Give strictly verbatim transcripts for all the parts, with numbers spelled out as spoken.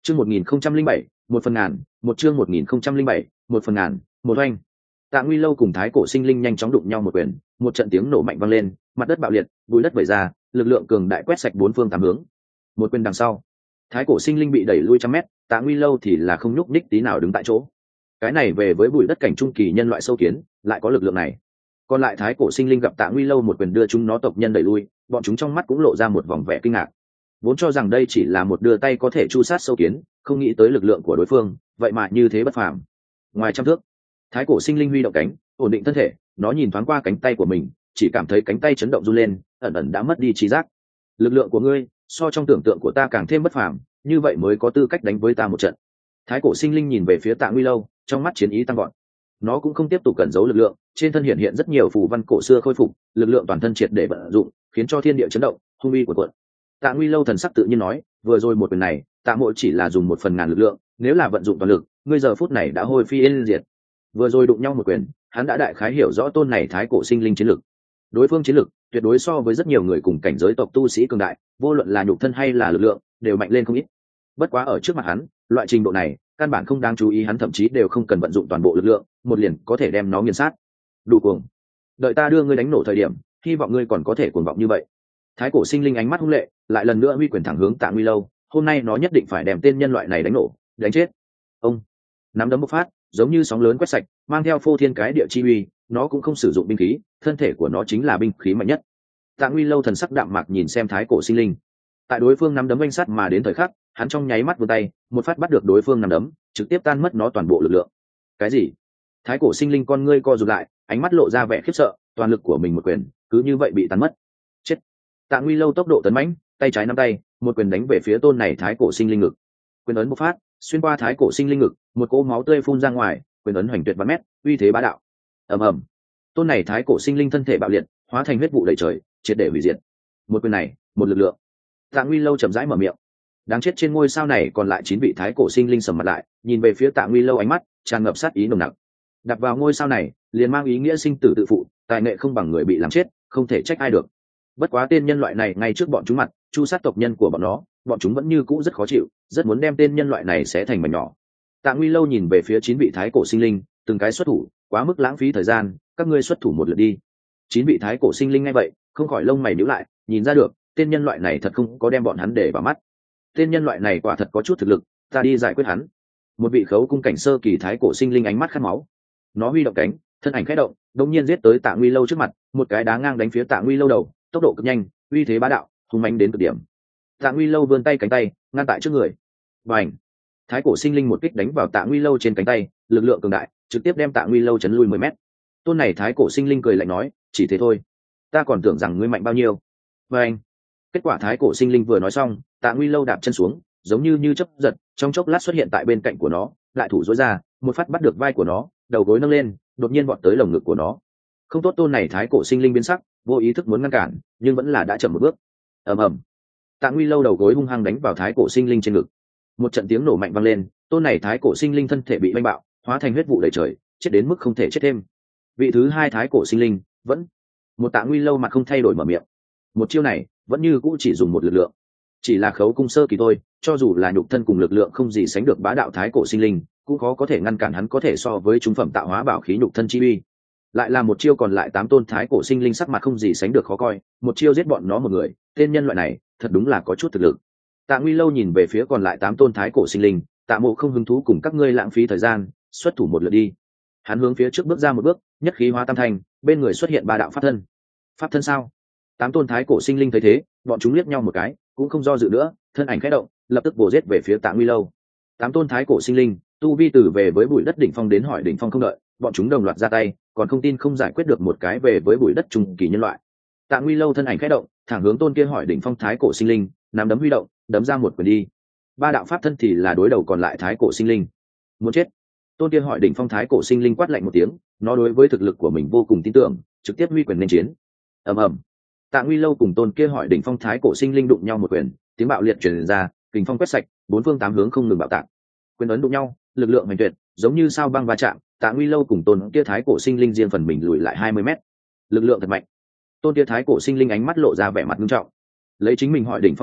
chương một nghìn không trăm linh bảy một phần ngàn, một chương một nghìn không trăm linh bảy một phần ngàn, một oanh. Tạ Nguy Lâu cùng Thái Cổ Sinh Linh nhanh chóng đụng nhau một quyền, một trận tiếng nổ mạnh vang lên, mặt đất bạo liệt, bụi đất vẩy ra, lực lượng cường đại quét sạch bốn phương tám hướng. Một quyền đằng sau, Thái Cổ Sinh Linh bị đẩy lui trăm mét, Tạ Nguy Lâu thì là không nhúc nhích tí nào đứng tại chỗ. Cái này về với bụi đất cảnh trung kỳ nhân loại sâu kiến, lại có lực lượng này. Còn lại Thái Cổ Sinh Linh gặp Tạ Nguy Lâu một quyền đưa chúng nó tộc nhân đẩy lui, bọn chúng trong mắt cũng lộ ra một vòng vẻ kinh ngạc. Vốn cho rằng đây chỉ là một đưa tay có thể chu sát sâu kiến, không nghĩ tới lực lượng của đối phương, vậy mà như thế bất phàm. Ngoài trăm thước, Thái Cổ Sinh Linh huy động cánh, ổn định thân thể, nó nhìn thoáng qua cánh tay của mình, chỉ cảm thấy cánh tay chấn động run lên, ẩn ẩn đã mất đi trí giác. Lực lượng của ngươi, so trong tưởng tượng của ta càng thêm bất phàm, như vậy mới có tư cách đánh với ta một trận. Thái Cổ Sinh Linh nhìn về phía Tạ Nguy Lâu, trong mắt chiến ý tăng vọt. Nó cũng không tiếp tục cẩn giấu lực lượng, trên thân hiện hiện rất nhiều phù văn cổ xưa khôi phục, lực lượng toàn thân triệt để vận dụng, khiến cho thiên địa chấn động, hung uy của quận. Tạ Nguy Lâu thần sắc tự nhiên nói, vừa rồi một quyền này, Tạ Mộ chỉ là dùng một phần ngàn lực lượng, nếu là vận dụng toàn lực, ngươi giờ phút này đã hôi phi yên diệt. Vừa rồi đụng nhau một quyền, hắn đã đại khái hiểu rõ tôn này Thái Cổ Sinh Linh chiến lực. Đối phương chiến lực tuyệt đối so với rất nhiều người cùng cảnh giới tộc tu sĩ cường đại, vô luận là nhục thân hay là lực lượng, đều mạnh lên không ít. Bất quá ở trước mặt hắn, loại trình độ này, căn bản không đáng chú ý, hắn thậm chí đều không cần vận dụng toàn bộ lực lượng, một liền có thể đem nó nghiền sát. Đủ cuồng. Đợi ta đưa ngươi đánh nổ thời điểm, hy vọng ngươi còn có thể cuồng vọng như vậy. Thái Cổ Sinh Linh ánh mắt hung lệ, lại lần nữa huy quyền thẳng hướng Tạ Nguy Lâu, hôm nay nó nhất định phải đem tên nhân loại này đánh nổ, đánh chết. Ông nắm đấm bộc phát, giống như sóng lớn quét sạch, mang theo phô thiên cái địa chi uy, nó cũng không sử dụng binh khí, thân thể của nó chính là binh khí mạnh nhất. Tạ Nguy Lâu thần sắc đạm mạc nhìn xem Thái Cổ Sinh Linh. Tại đối phương nắm đấm oanh sát mà đến thời khắc, hắn trong nháy mắt vươn tay, một phát bắt được đối phương nắm đấm, trực tiếp tan mất nó toàn bộ lực lượng. Cái gì? Thái Cổ Sinh Linh con ngươi co rụt lại, ánh mắt lộ ra vẻ khiếp sợ, toàn lực của mình một quyền, cứ như vậy bị tan mất. Chết. Tạ Nguy Lâu tốc độ tấn mãnh, tay trái nắm tay, một quyền đánh về phía tôn này Thái Cổ Sinh Linh ngực. Quyền ấn bộc phát, xuyên qua Thái Cổ Sinh Linh ngực, một cỗ máu tươi phun ra ngoài, quyền ấn hoành tuyệt vạn mét, uy thế bá đạo. Ầm ầm. Tôn này Thái Cổ Sinh Linh thân thể bạo liệt, hóa thành huyết vụ đầy trời, triệt để hủy diệt. Một quyền này, một lực lượng. Tạ Nguy Lâu chậm rãi mở miệng. Đáng chết, trên ngôi sao này còn lại chín vị Thái Cổ Sinh Linh sầm mặt lại, nhìn về phía Tạ Nguy Lâu, ánh mắt tràn ngập sát ý nồng nặc. Đặt vào ngôi sao này, liền mang ý nghĩa sinh tử tự phụ, tài nghệ không bằng người bị làm chết, không thể trách ai được. Bất quá tên nhân loại này ngay trước bọn chúng mặt, chu sát tộc nhân của bọn nó, bọn chúng vẫn như cũ rất khó chịu, rất muốn đem tên nhân loại này xé thành mảnh nhỏ. Tạ Nguy Lâu nhìn về phía chín vị Thái Cổ Sinh Linh, từng cái xuất thủ, quá mức lãng phí thời gian, các ngươi xuất thủ một lượt đi. Chín vị Thái Cổ Sinh Linh nghe vậy, không khỏi lông mày nhíu lại, nhìn ra được, tên nhân loại này thật không có đem bọn hắn để vào mắt. Tên nhân loại này quả thật có chút thực lực, ta đi giải quyết hắn. Một vị khấu cung cảnh sơ kỳ Thái Cổ Sinh Linh ánh mắt khát máu, nó huy động cánh, thân ảnh khẽ động, đột nhiên giết tới Tạ Nguy Lâu trước mặt, một cái đá ngang đánh phía Tạ Nguy Lâu đầu, tốc độ cực nhanh, uy thế bá đạo, hung mãnh đến cực điểm. Tạ Nguy Lâu vươn tay cánh tay, ngăn tại trước người. Bành! Thái Cổ Sinh Linh một kích đánh vào Tạ Nguy Lâu trên cánh tay, lực lượng cường đại, trực tiếp đem Tạ Nguy Lâu chấn lui mười mét. Tôn này Thái Cổ Sinh Linh cười lạnh nói, chỉ thế thôi, ta còn tưởng rằng ngươi mạnh bao nhiêu. Bành! Kết quả Thái Cổ Sinh Linh vừa nói xong, Tạ Nguy Lâu đạp chân xuống, giống như như chớp giật, trong chốc lát xuất hiện tại bên cạnh của nó, lại thủ duỗi ra, một phát bắt được vai của nó, đầu gối nâng lên, đột nhiên vọt tới lồng ngực của nó. Không tốt, tôn này Thái Cổ Sinh Linh biến sắc, vô ý thức muốn ngăn cản, nhưng vẫn là đã chậm một bước. Ầm ầm. Tạ Nguy Lâu đầu gối hung hăng đánh vào Thái Cổ Sinh Linh trên ngực. Một trận tiếng nổ mạnh vang lên, tôn này Thái Cổ Sinh Linh thân thể bị vanh bạo, hóa thành huyết vụ đầy trời, chết đến mức không thể chết thêm. Vị thứ hai Thái Cổ Sinh Linh vẫn một Tạ Nguy Lâu mặt không thay đổi mở miệng. Một chiêu này vẫn như cũ chỉ dùng một lực lượng, chỉ là khấu cung sơ kỳ thôi, cho dù là nhục thân cùng lực lượng không gì sánh được bá đạo Thái Cổ Sinh Linh, cũng khó có thể ngăn cản hắn có thể so với trung phẩm tạo hóa bảo khí nhục thân chi uy. Lại là một chiêu, còn lại tám tôn Thái Cổ Sinh Linh sắc mặt không gì sánh được khó coi, một chiêu giết bọn nó một người, tên nhân loại này thật đúng là có chút thực lực. Tạ Nguy Lâu nhìn về phía còn lại tám tôn Thái Cổ Sinh Linh, Tạ Mộ không hứng thú cùng các ngươi lãng phí thời gian, xuất thủ một lượt đi. Hắn hướng phía trước bước ra một bước, nhất khí hóa tam thành, bên người xuất hiện ba đạo pháp thân. Pháp thân sao? Tám tôn Thái Cổ Sinh Linh thấy thế, bọn chúng liếc nhau một cái, cũng không do dự nữa, thân ảnh khẽ động, lập tức bổ giết về phía Tạ Nguy Lâu. Tám tôn Thái Cổ Sinh Linh tu vi từ về với bụi đất đỉnh phong đến hỏi đỉnh phong không đợi, bọn chúng đồng loạt ra tay, còn không tin không giải quyết được một cái về với bụi đất trung kỳ nhân loại. Tạ Nguy Lâu thân ảnh khẽ động, thẳng hướng tôn kia hỏi đỉnh phong Thái Cổ Sinh Linh, nắm đấm huy động, đấm ra một quyền đi. Ba đạo pháp thân thì là đối đầu còn lại Thái Cổ Sinh Linh. Muốn chết! Tôn kia hỏi đỉnh phong Thái Cổ Sinh Linh quát lạnh một tiếng, nó đối với thực lực của mình vô cùng tin tưởng, trực tiếp huy quyền lên chiến. Ầm ầm. Tạ Nguy Lâu cùng tôn kia hỏi đỉnh phong Thái Cổ Sinh Linh đụng nhau một quyền, tiếng bạo liệt truyền ra, kình phong quét sạch, bốn phương tám hướng không ngừng bạo tạc. Quyền ấn đụng nhau, lực lượng hoành tuyệt, giống như sao băng va chạm, Tạ Nguy Lâu cùng tôn kia Thái Cổ Sinh Linh riêng phần mình lùi lại hai mươi mét. Lực lượng thật mạnh. Tôn kia Thái Cổ Sinh Linh ánh mắt lộ ra vẻ mặt nghiêm trọng. Lấy chính mình hỏi đỉnh phong chiến lực,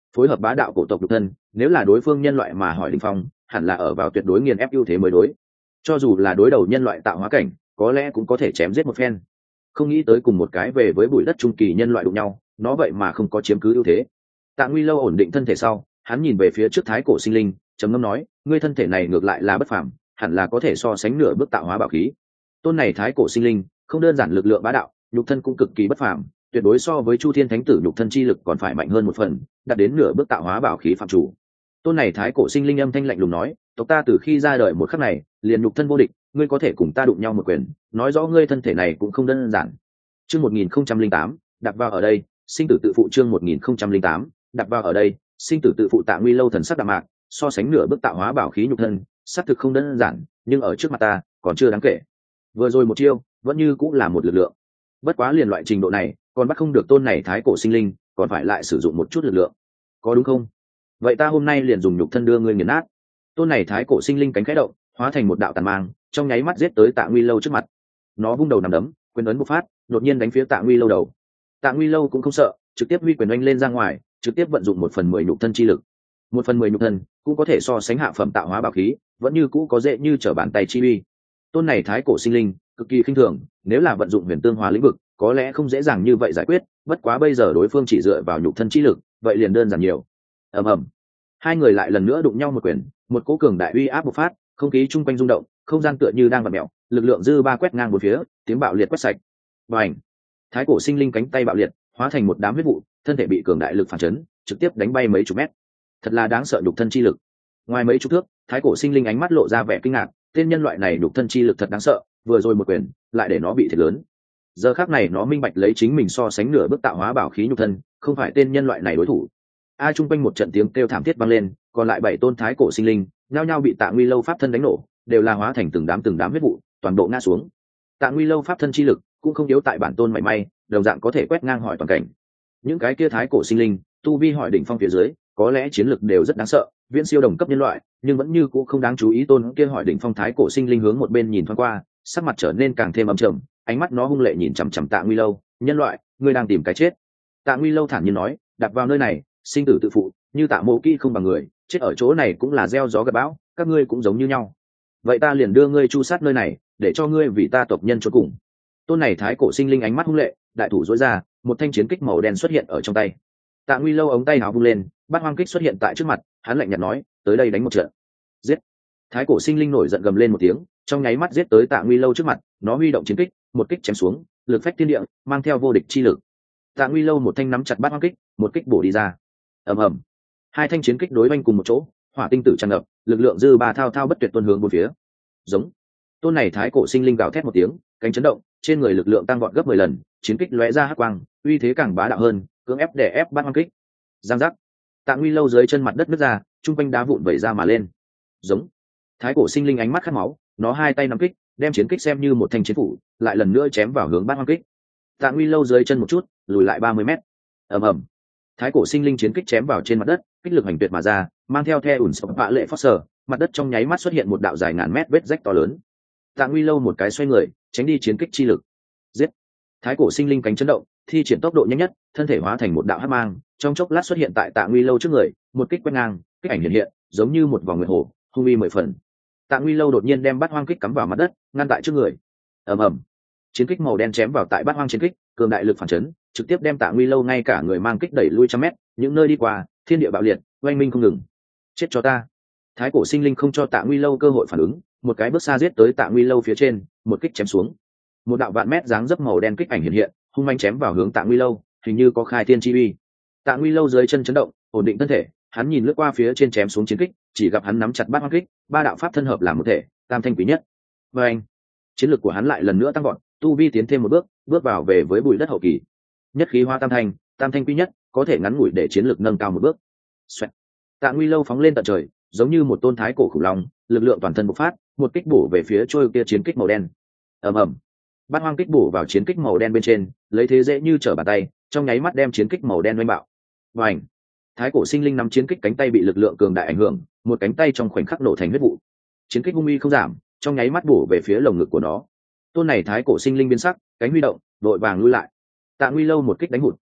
phối hợp bá đạo cổ tộc nhục thân, nếu là đối phương nhân loại mà hỏi đỉnh phong hẳn là ở vào tuyệt đối nghiền ép ưu thế mới đối, cho dù là đối đầu nhân loại tạo hóa cảnh có lẽ cũng có thể chém giết một phen. Không nghĩ tới cùng một cái về với bụi đất trung kỳ nhân loại đụng nhau, nó vậy mà không có chiếm cứ ưu thế. Tạ Nguy Lâu ổn định thân thể sau, hắn nhìn về phía trước thái cổ sinh linh, trầm ngâm nói, ngươi thân thể này ngược lại là bất phàm, hẳn là có thể so sánh nửa bước tạo hóa bảo khí. Tôn này thái cổ sinh linh không đơn giản lực lượng bá đạo, nhục thân cũng cực kỳ bất phàm, tuyệt đối so với Chu Thiên Thánh Tử nhục thân chi lực còn phải mạnh hơn một phần, đạt đến nửa bước tạo hóa bảo khí phạm chủ. Tôn này thái cổ sinh linh âm thanh lạnh lùng nói, tộc ta từ khi ra đời một khắc này liền nhục thân vô địch, ngươi có thể cùng ta đụng nhau một quyền, nói rõ ngươi thân thể này cũng không đơn giản. Chương một nghìn không trăm linh tám, đặt vào ở đây, sinh tử tự phụ. Chương một nghìn không trăm linh tám, đặt vào ở đây, sinh tử tự phụ. Tạ Nguy Lâu thần sắc đạm mạc, so sánh nửa bước tạo hóa bảo khí nhục thân, xác thực không đơn giản, nhưng ở trước mặt ta còn chưa đáng kể. Vừa rồi một chiêu vẫn như cũng là một lực lượng, bất quá liền loại trình độ này còn bắt không được tôn này thái cổ sinh linh, còn phải lại sử dụng một chút lực lượng, có đúng không? Vậy ta hôm nay liền dùng nhục thân đưa ngươi nghiền nát. Tôn này thái cổ sinh linh cánh khẽ động, hóa thành một đạo tàn mang, trong nháy mắt giết tới Tạ Nguy Lâu trước mặt. Nó vung đầu nằm đấm, quyền ấn bộc phát, đột nhiên đánh phía Tạ Nguy Lâu đầu. Tạ Nguy Lâu cũng không sợ, trực tiếp huy quyền oanh lên ra ngoài, trực tiếp vận dụng một phần mười nhục thân chi lực. Một phần mười nhục thân cũng có thể so sánh hạ phẩm tạo hóa bảo khí, vẫn như cũ có dễ như trở bàn tay chi uy. Tôn này thái cổ sinh linh cực kỳ khinh thường, nếu là vận dụng huyền tương hòa lĩnh vực có lẽ không dễ dàng như vậy giải quyết, bất quá bây giờ đối phương chỉ dựa vào nhục thân chi lực, vậy liền đơn giản nhiều. Ầm ầm, hai người lại lần nữa đụng nhau một quyền, một cỗ cường đại uy áp bộc phát, không khí chung quanh rung động, không gian tựa như đang vặn mèo, lực lượng dư ba quét ngang một phía, tiếng bạo liệt quét sạch. Bành! Thái cổ sinh linh cánh tay bạo liệt, hóa thành một đám huyết vụ, thân thể bị cường đại lực phản chấn, trực tiếp đánh bay mấy chục mét. Thật là đáng sợ nhục thân chi lực. Ngoài mấy chục thước, thái cổ sinh linh ánh mắt lộ ra vẻ kinh ngạc, tên nhân loại này nhục thân chi lực thật đáng sợ, vừa rồi một quyền, lại để nó bị thiệt lớn. Giờ khắc này nó minh bạch lấy chính mình so sánh nửa bước tạo hóa bảo khí nhục thân, không phải tên nhân loại này đối thủ. A trung quanh một trận tiếng kêu thảm thiết vang lên, còn lại bảy tôn thái cổ sinh linh, nhao nhao bị Tạ Nguy Lâu pháp thân đánh nổ, đều là hóa thành từng đám từng đám huyết vụ, toàn bộ ngã xuống. Tạ Nguy Lâu pháp thân chi lực cũng không yếu tại bản tôn mảy may, đồng dạng có thể quét ngang hỏi toàn cảnh. Những cái kia thái cổ sinh linh, tu vi hỏi đỉnh phong phía dưới, có lẽ chiến lực đều rất đáng sợ, viễn siêu đồng cấp nhân loại, nhưng vẫn như cũ không đáng chú ý. Tôn kia hỏi đỉnh phong thái cổ sinh linh hướng một bên nhìn thoáng qua, sắc mặt trở nên càng thêm âm trầm, ánh mắt nó hung lệ nhìn chằm chằm Tạ Nguy Lâu, nhân loại, ngươi đang tìm cái chết. Tạ Nguy Lâu thản nhiên nói, đặt vào nơi này, sinh tử tự phụ, như Tạ Mộ Kỹ không bằng người, chết ở chỗ này cũng là gieo gió gặt bão, các ngươi cũng giống như nhau. Vậy ta liền đưa ngươi chu sát nơi này, để cho ngươi vì ta tộc nhân chôn cùng. Tôn này thái cổ sinh linh ánh mắt hung lệ, đại thủ duỗi ra, một thanh chiến kích màu đen xuất hiện ở trong tay. Tạ Nguy Lâu ống tay áo vung lên, bát hoang kích xuất hiện tại trước mặt, hắn lạnh nhạt nói, tới đây đánh một trận. Giết! Thái cổ sinh linh nổi giận gầm lên một tiếng, trong nháy mắt giết tới Tạ Nguy Lâu trước mặt, nó huy động chiến kích, một kích chém xuống, lực phách thiên địa, mang theo vô địch chi lực. Tạ Nguy Lâu một thanh nắm chặt bát hoang kích, một kích bổ đi ra. Ầm ầm, hai thanh chiến kích đối banh cùng một chỗ, hỏa tinh tử tràn ngập, lực lượng dư ba thao thao bất tuyệt tuôn hướng bốn phía. Giống! Tôn này thái cổ sinh linh gào thét một tiếng, cánh chấn động, trên người lực lượng tăng vọt gấp mười lần, chiến kích lóe ra hắc quang, uy thế càng bá đạo hơn, cưỡng ép để ép bát hoang kích. Giang giác! Tạ Nguy Lâu dưới chân mặt đất nứt ra, trung quanh đá vụn vẩy ra mà lên. Giống! Thái cổ sinh linh ánh mắt khát máu, nó hai tay nắm kích, đem chiến kích xem như một thanh chiến phủ, lại lần nữa chém vào hướng bát hoang kích. Tạ Nguy Lâu dưới chân một chút, lùi lại ba mươi mét. Ầm ầm! Thái cổ sinh linh chiến kích chém vào trên mặt đất, kích lực hành tuyệt mà ra, mang theo the ủn sập bạ lệ phất sở, mặt đất trong nháy mắt xuất hiện một đạo dài ngàn mét vết rách to lớn. Tạ Nguy Lâu một cái xoay người, tránh đi chiến kích chi lực. Giết! Thái cổ sinh linh cánh chấn động, thi triển tốc độ nhanh nhất, thân thể hóa thành một đạo hắc mang, trong chốc lát xuất hiện tại Tạ Nguy Lâu trước người, một kích quét ngang, kích ảnh hiện hiện, giống như một vòng nguyệt hổ, hung uy mười phần. Tạ Nguy Lâu đột nhiên đem bát hoang kích cắm vào mặt đất, ngăn tại trước người. Ầm ầm! Chiến kích màu đen chém vào tại bát hoang chiến kích, cường đại lực phản chấn, trực tiếp đem Tạ Nguy Lâu ngay cả người mang kích đẩy lui trăm mét, những nơi đi qua, thiên địa bạo liệt, oanh minh không ngừng. Chết cho ta! Thái cổ sinh linh không cho Tạ Nguy Lâu cơ hội phản ứng, một cái bước xa giết tới Tạ Nguy Lâu phía trên, một kích chém xuống. Một đạo vạn mét dáng dấp màu đen kích ảnh hiện hiện, hung manh chém vào hướng Tạ Nguy Lâu, hình như có khai thiên chi uy. Tạ Nguy Lâu dưới chân chấn động, ổn định thân thể, hắn nhìn lướt qua phía trên chém xuống chiến kích, chỉ gặp hắn nắm chặt bát hoang kích, ba đạo pháp thân hợp làm một thể, tam thanh quý nhất. Và anh, chiến lược của hắn lại lần nữa tăng vọt, tu vi tiến thêm một bước, bước vào về với bụi đất hậu kỳ. Nhất khí hoa tam thanh, tam thanh quý nhất, có thể ngắn ngủi để chiến lược nâng cao một bước. Xoẹt. Tạ Nguy Lâu phóng lên tận trời, giống như một tôn thái cổ khủng long, lực lượng toàn thân bộc phát, một kích bổ về phía trôi kia chiến kích màu đen. Ầm ầm. Bát hoang kích bổ vào chiến kích màu đen bên trên, lấy thế dễ như trở bàn tay, trong nháy mắt đem chiến kích màu đen oanh bạo. Vành. Thái cổ sinh linh nắm chiến kích cánh tay bị lực lượng cường đại ảnh hưởng, một cánh tay trong khoảnh khắc nổ thành huyết vụ. Chiến kích hung uy không giảm, trong nháy mắt bổ về phía lồng ngực của nó. Tôn này thái cổ sinh linh biến sắc, cánh huy động, đội vàng lui lại. Tạ Nguy Lâu một kích đánh hụt,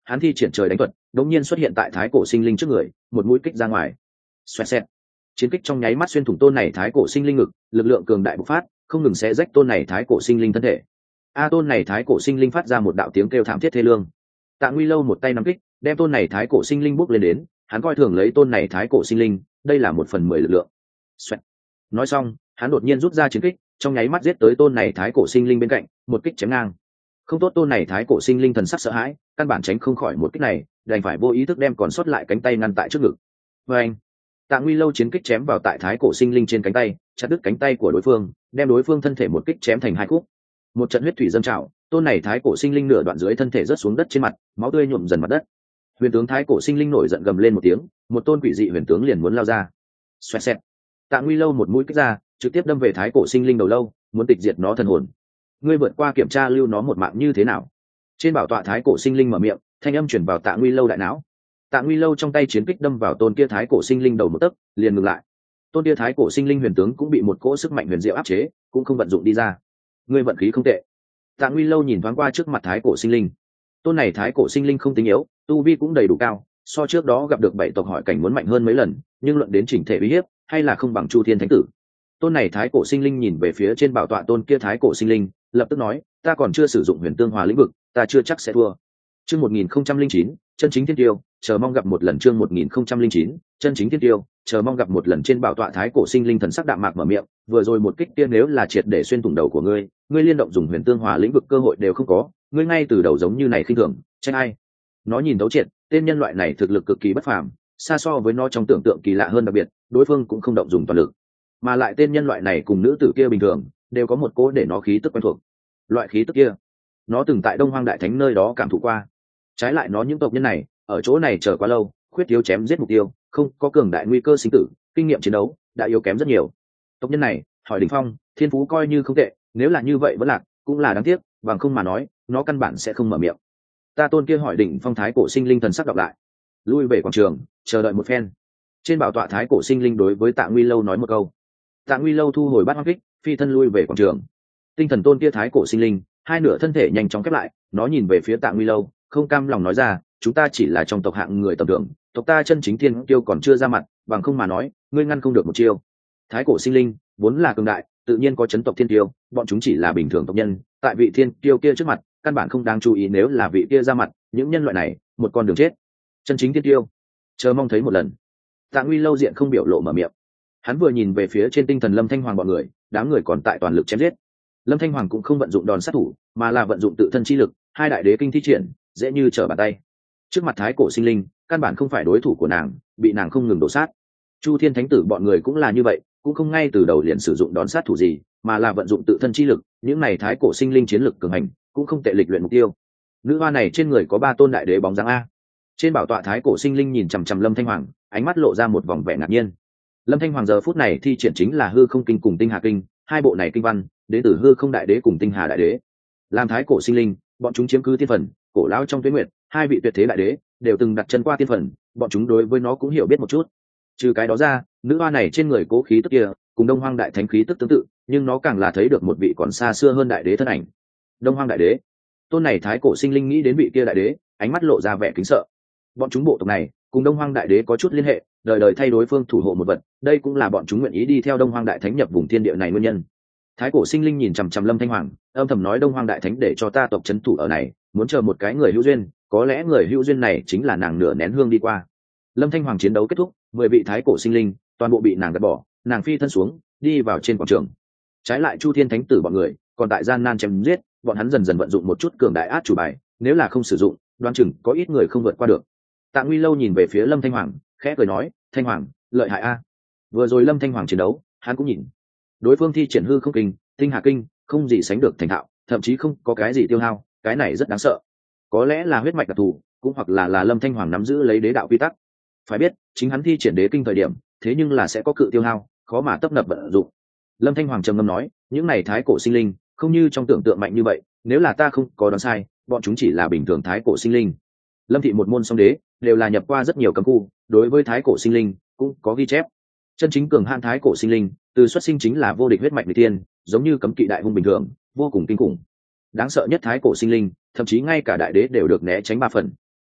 hắn thi triển trời đánh thuật đống nhiên xuất hiện tại thái cổ sinh linh trước người, một mũi kích ra ngoài. Xoẹt xẹt, chiến kích trong nháy mắt xuyên thủng tôn này thái cổ sinh linh ngực, lực lượng cường đại bộc phát, không ngừng xé rách tôn này thái cổ sinh linh thân thể. A tôn này thái cổ sinh linh phát ra một đạo tiếng kêu thảm thiết thê lương. Tạ Nguy Lâu một tay nắm kích, đem tôn này thái cổ sinh linh bước lên đến, hắn coi thường lấy tôn này thái cổ sinh linh, đây là một phần mười lực lượng. Xoẹt. Nói xong, hắn đột nhiên rút ra chiến kích, trong nháy mắt giết tới tôn này thái cổ sinh linh bên cạnh, một kích chém ngang. Không tốt, tôn này thái cổ sinh linh thần sắc sợ hãi, căn bản tránh không khỏi một kích này, đành phải vô ý thức đem còn sót lại cánh tay ngăn tại trước ngực. Và anh, Tạ Nguy Lâu chiến kích chém vào tại thái cổ sinh linh trên cánh tay, chặt đứt cánh tay của đối phương, đem đối phương thân thể một kích chém thành hai khúc. Một trận huyết thủy dâng trào, tôn này thái cổ sinh linh nửa đoạn dưới thân thể rớt xuống đất trên mặt, máu tươi nhuộm dần mặt đất. Huyền tướng thái cổ sinh linh nổi giận gầm lên một tiếng, một tôn quỷ dị huyền tướng liền muốn lao ra. Xoẹt xẹt, Tạ Nguy Lâu một mũi kích ra, trực tiếp đâm về thái cổ sinh linh đầu lâu, muốn tịch diệt nó thần hồn. Ngươi vượt qua kiểm tra lưu nó một mạng như thế nào? Trên bảo tọa thái cổ sinh linh mở miệng, thanh âm truyền vào Tạ Nguy Lâu đại não. Tạ Nguy Lâu trong tay chiến kích đâm vào tôn kia thái cổ sinh linh đầu một tấc, liền ngừng lại. Tôn kia thái cổ sinh linh huyền tướng cũng bị một cỗ sức mạnh huyền diệu áp chế, cũng không vận dụng đi ra. Ngươi vận khí không tệ. Tạ Nguy Lâu nhìn thoáng qua trước mặt thái cổ sinh linh. Tôn này thái cổ sinh linh không tính yếu, tu vi cũng đầy đủ cao, so trước đó gặp được bảy tộc hỏi cảnh muốn mạnh hơn mấy lần, nhưng luận đến chỉnh thể uy hiếp, hay là không bằng Chu Thiên Thánh Tử. Tôn này thái cổ sinh linh nhìn về phía trên bảo tọa tôn kia thái cổ sinh linh, lập tức nói, ta còn chưa sử dụng huyền tương hòa lĩnh vực, ta chưa chắc sẽ thua. Chương một nghìn không trăm linh chín, chân chính thiên tiêu, chờ mong gặp một lần. Chương một nghìn không trăm linh chín, chân chính thiên tiêu, chờ mong gặp một lần. Trên bảo tọa thái cổ sinh linh thần sắc đạm mạc mở miệng, vừa rồi một kích tiên nếu là triệt để xuyên thủng đầu của ngươi, ngươi liên động dùng huyền tương hòa lĩnh vực cơ hội đều không có, ngươi ngay từ đầu giống như này khinh thường, tranh ai? Nó nhìn thấu triệt, tên nhân loại này thực lực cực kỳ bất phàm, xa so với nó trong tưởng tượng kỳ lạ hơn, đặc biệt, đối phương cũng không động dùng toàn lực, mà lại tên nhân loại này cùng nữ tử kia bình thường, đều có một cố để nó khí tức quen thuộc. Loại khí tức kia, nó từng tại Đông Hoang Đại Thánh nơi đó cảm thụ qua. Trái lại nó những tộc nhân này, ở chỗ này chờ quá lâu, khuyết thiếu chém giết mục tiêu, không có cường đại nguy cơ sinh tử, kinh nghiệm chiến đấu đã yếu kém rất nhiều. Tộc nhân này, hỏi đỉnh phong, thiên phú coi như không tệ, nếu là như vậy vẫn lạc, cũng là đáng tiếc, bằng không mà nói, nó căn bản sẽ không mở miệng. Ta tôn kia hỏi đỉnh phong thái cổ sinh linh thần sắc đọc lại, lui về quảng trường, chờ đợi một phen. Trên bảo tọa thái cổ sinh linh đối với Tạ Nguy Lâu nói một câu. Tạ Nguy Lâu thu hồi bát hoang kích, phi thân lui về quảng trường. Tinh thần tôn kia thái cổ sinh linh, hai nửa thân thể nhanh chóng khép lại, nó nhìn về phía Tạ Nguy Lâu, không cam lòng nói ra, chúng ta chỉ là trong tộc hạng người tầm thường, tộc ta chân chính thiên kiêu còn chưa ra mặt, bằng không mà nói, ngươi ngăn không được một chiêu. Thái cổ sinh linh vốn là cường đại, tự nhiên có chấn tộc thiên kiêu, bọn chúng chỉ là bình thường tộc nhân, tại vị thiên kiêu kia trước mặt, căn bản không đáng chú ý, nếu là vị kia ra mặt, những nhân loại này, một con đường chết. Chân chính thiên kiêu, chờ mong thấy một lần. Tạ Nguy Lâu diện không biểu lộ mở miệng. Hắn vừa nhìn về phía trên tinh thần Lâm Thanh Hoàng bọn người, đám người còn tại toàn lực chém giết. Lâm Thanh Hoàng cũng không vận dụng đòn sát thủ, mà là vận dụng tự thân chi lực, hai đại đế kinh thi triển, dễ như trở bàn tay. Trước mặt thái cổ sinh linh, căn bản không phải đối thủ của nàng, bị nàng không ngừng đổ sát. Chu Thiên Thánh Tử bọn người cũng là như vậy, cũng không ngay từ đầu liền sử dụng đòn sát thủ gì, mà là vận dụng tự thân chi lực, những này thái cổ sinh linh chiến lực cường hành, cũng không tệ lịch luyện mục tiêu. Nữ hoa này trên người có ba tôn đại đế bóng dáng a. Trên bảo tọa thái cổ sinh linh nhìn chằm chằm Lâm Thanh Hoàng, ánh mắt lộ ra một vòng vẻ ngạc nhiên. Lâm Thanh Hoàng giờ phút này thi triển chính là hư không kinh cùng tinh hà kinh, hai bộ này kinh văn đến từ hư không đại đế cùng tinh hà đại đế. Làm thái cổ sinh linh, bọn chúng chiếm cứ tiên phần, cổ lão trong tuyết nguyệt, hai vị tuyệt thế đại đế đều từng đặt chân qua tiên phần, bọn chúng đối với nó cũng hiểu biết một chút. Trừ cái đó ra, nữ hoa này trên người cố khí tức kia cùng Đông Hoang đại thánh khí tức tương tự, nhưng nó càng là thấy được một vị còn xa xưa hơn đại đế thân ảnh. Đông Hoang đại đế. Tôn này thái cổ sinh linh nghĩ đến vị kia đại đế, ánh mắt lộ ra vẻ kính sợ. Bọn chúng bộ tộc này cùng Đông Hoang đại đế có chút liên hệ, đời đời thay đối phương thủ hộ một vật, đây cũng là bọn chúng nguyện ý đi theo Đông Hoang đại thánh nhập vùng thiên địa này nguyên nhân. Thái cổ sinh linh nhìn chằm chằm Lâm Thanh Hoàng, âm thầm nói, Đông Hoang đại thánh để cho ta tộc trấn thủ ở này, muốn chờ một cái người hữu duyên, có lẽ người hữu duyên này chính là nàng nửa nén hương đi qua. Lâm Thanh Hoàng chiến đấu kết thúc, mười vị thái cổ sinh linh toàn bộ bị nàng gạt bỏ, nàng phi thân xuống, đi vào trên quảng trường. Trái lại Chu Thiên Thánh Tử bọn người còn tại gian nan chém giết, bọn hắn dần dần vận dụng một chút cường đại át chủ bài, nếu là không sử dụng, đoán chừng có ít người không vượt qua được. Tạ Nguy Lâu nhìn về phía Lâm Thanh Hoàng, khẽ cười nói, Thanh Hoàng, lợi hại a. Vừa rồi Lâm Thanh Hoàng chiến đấu, hắn cũng nhìn. Đối phương thi triển hư không kinh, tinh hà kinh, không gì sánh được thành thạo, thậm chí không có cái gì tiêu hao, cái này rất đáng sợ. Có lẽ là huyết mạch đặc thù, cũng hoặc là là Lâm Thanh Hoàng nắm giữ lấy đế đạo quy tắc. Phải biết, chính hắn thi triển đế kinh thời điểm, thế nhưng là sẽ có cự tiêu hao, khó mà tấp nập vận dụng. Lâm Thanh Hoàng trầm ngâm nói, những này thái cổ sinh linh, không như trong tưởng tượng mạnh như vậy, nếu là ta không có đoán sai, bọn chúng chỉ là bình thường thái cổ sinh linh. Lâm thị một môn song đế, đều là nhập qua rất nhiều cấm khu, đối với thái cổ sinh linh cũng có ghi chép. Chân chính cường hạn thái cổ sinh linh, từ xuất sinh chính là vô địch huyết mạch người tiên, giống như cấm kỵ đại hung bình thường, vô cùng kinh khủng. Đáng sợ nhất thái cổ sinh linh, thậm chí ngay cả đại đế đều được né tránh ba phần.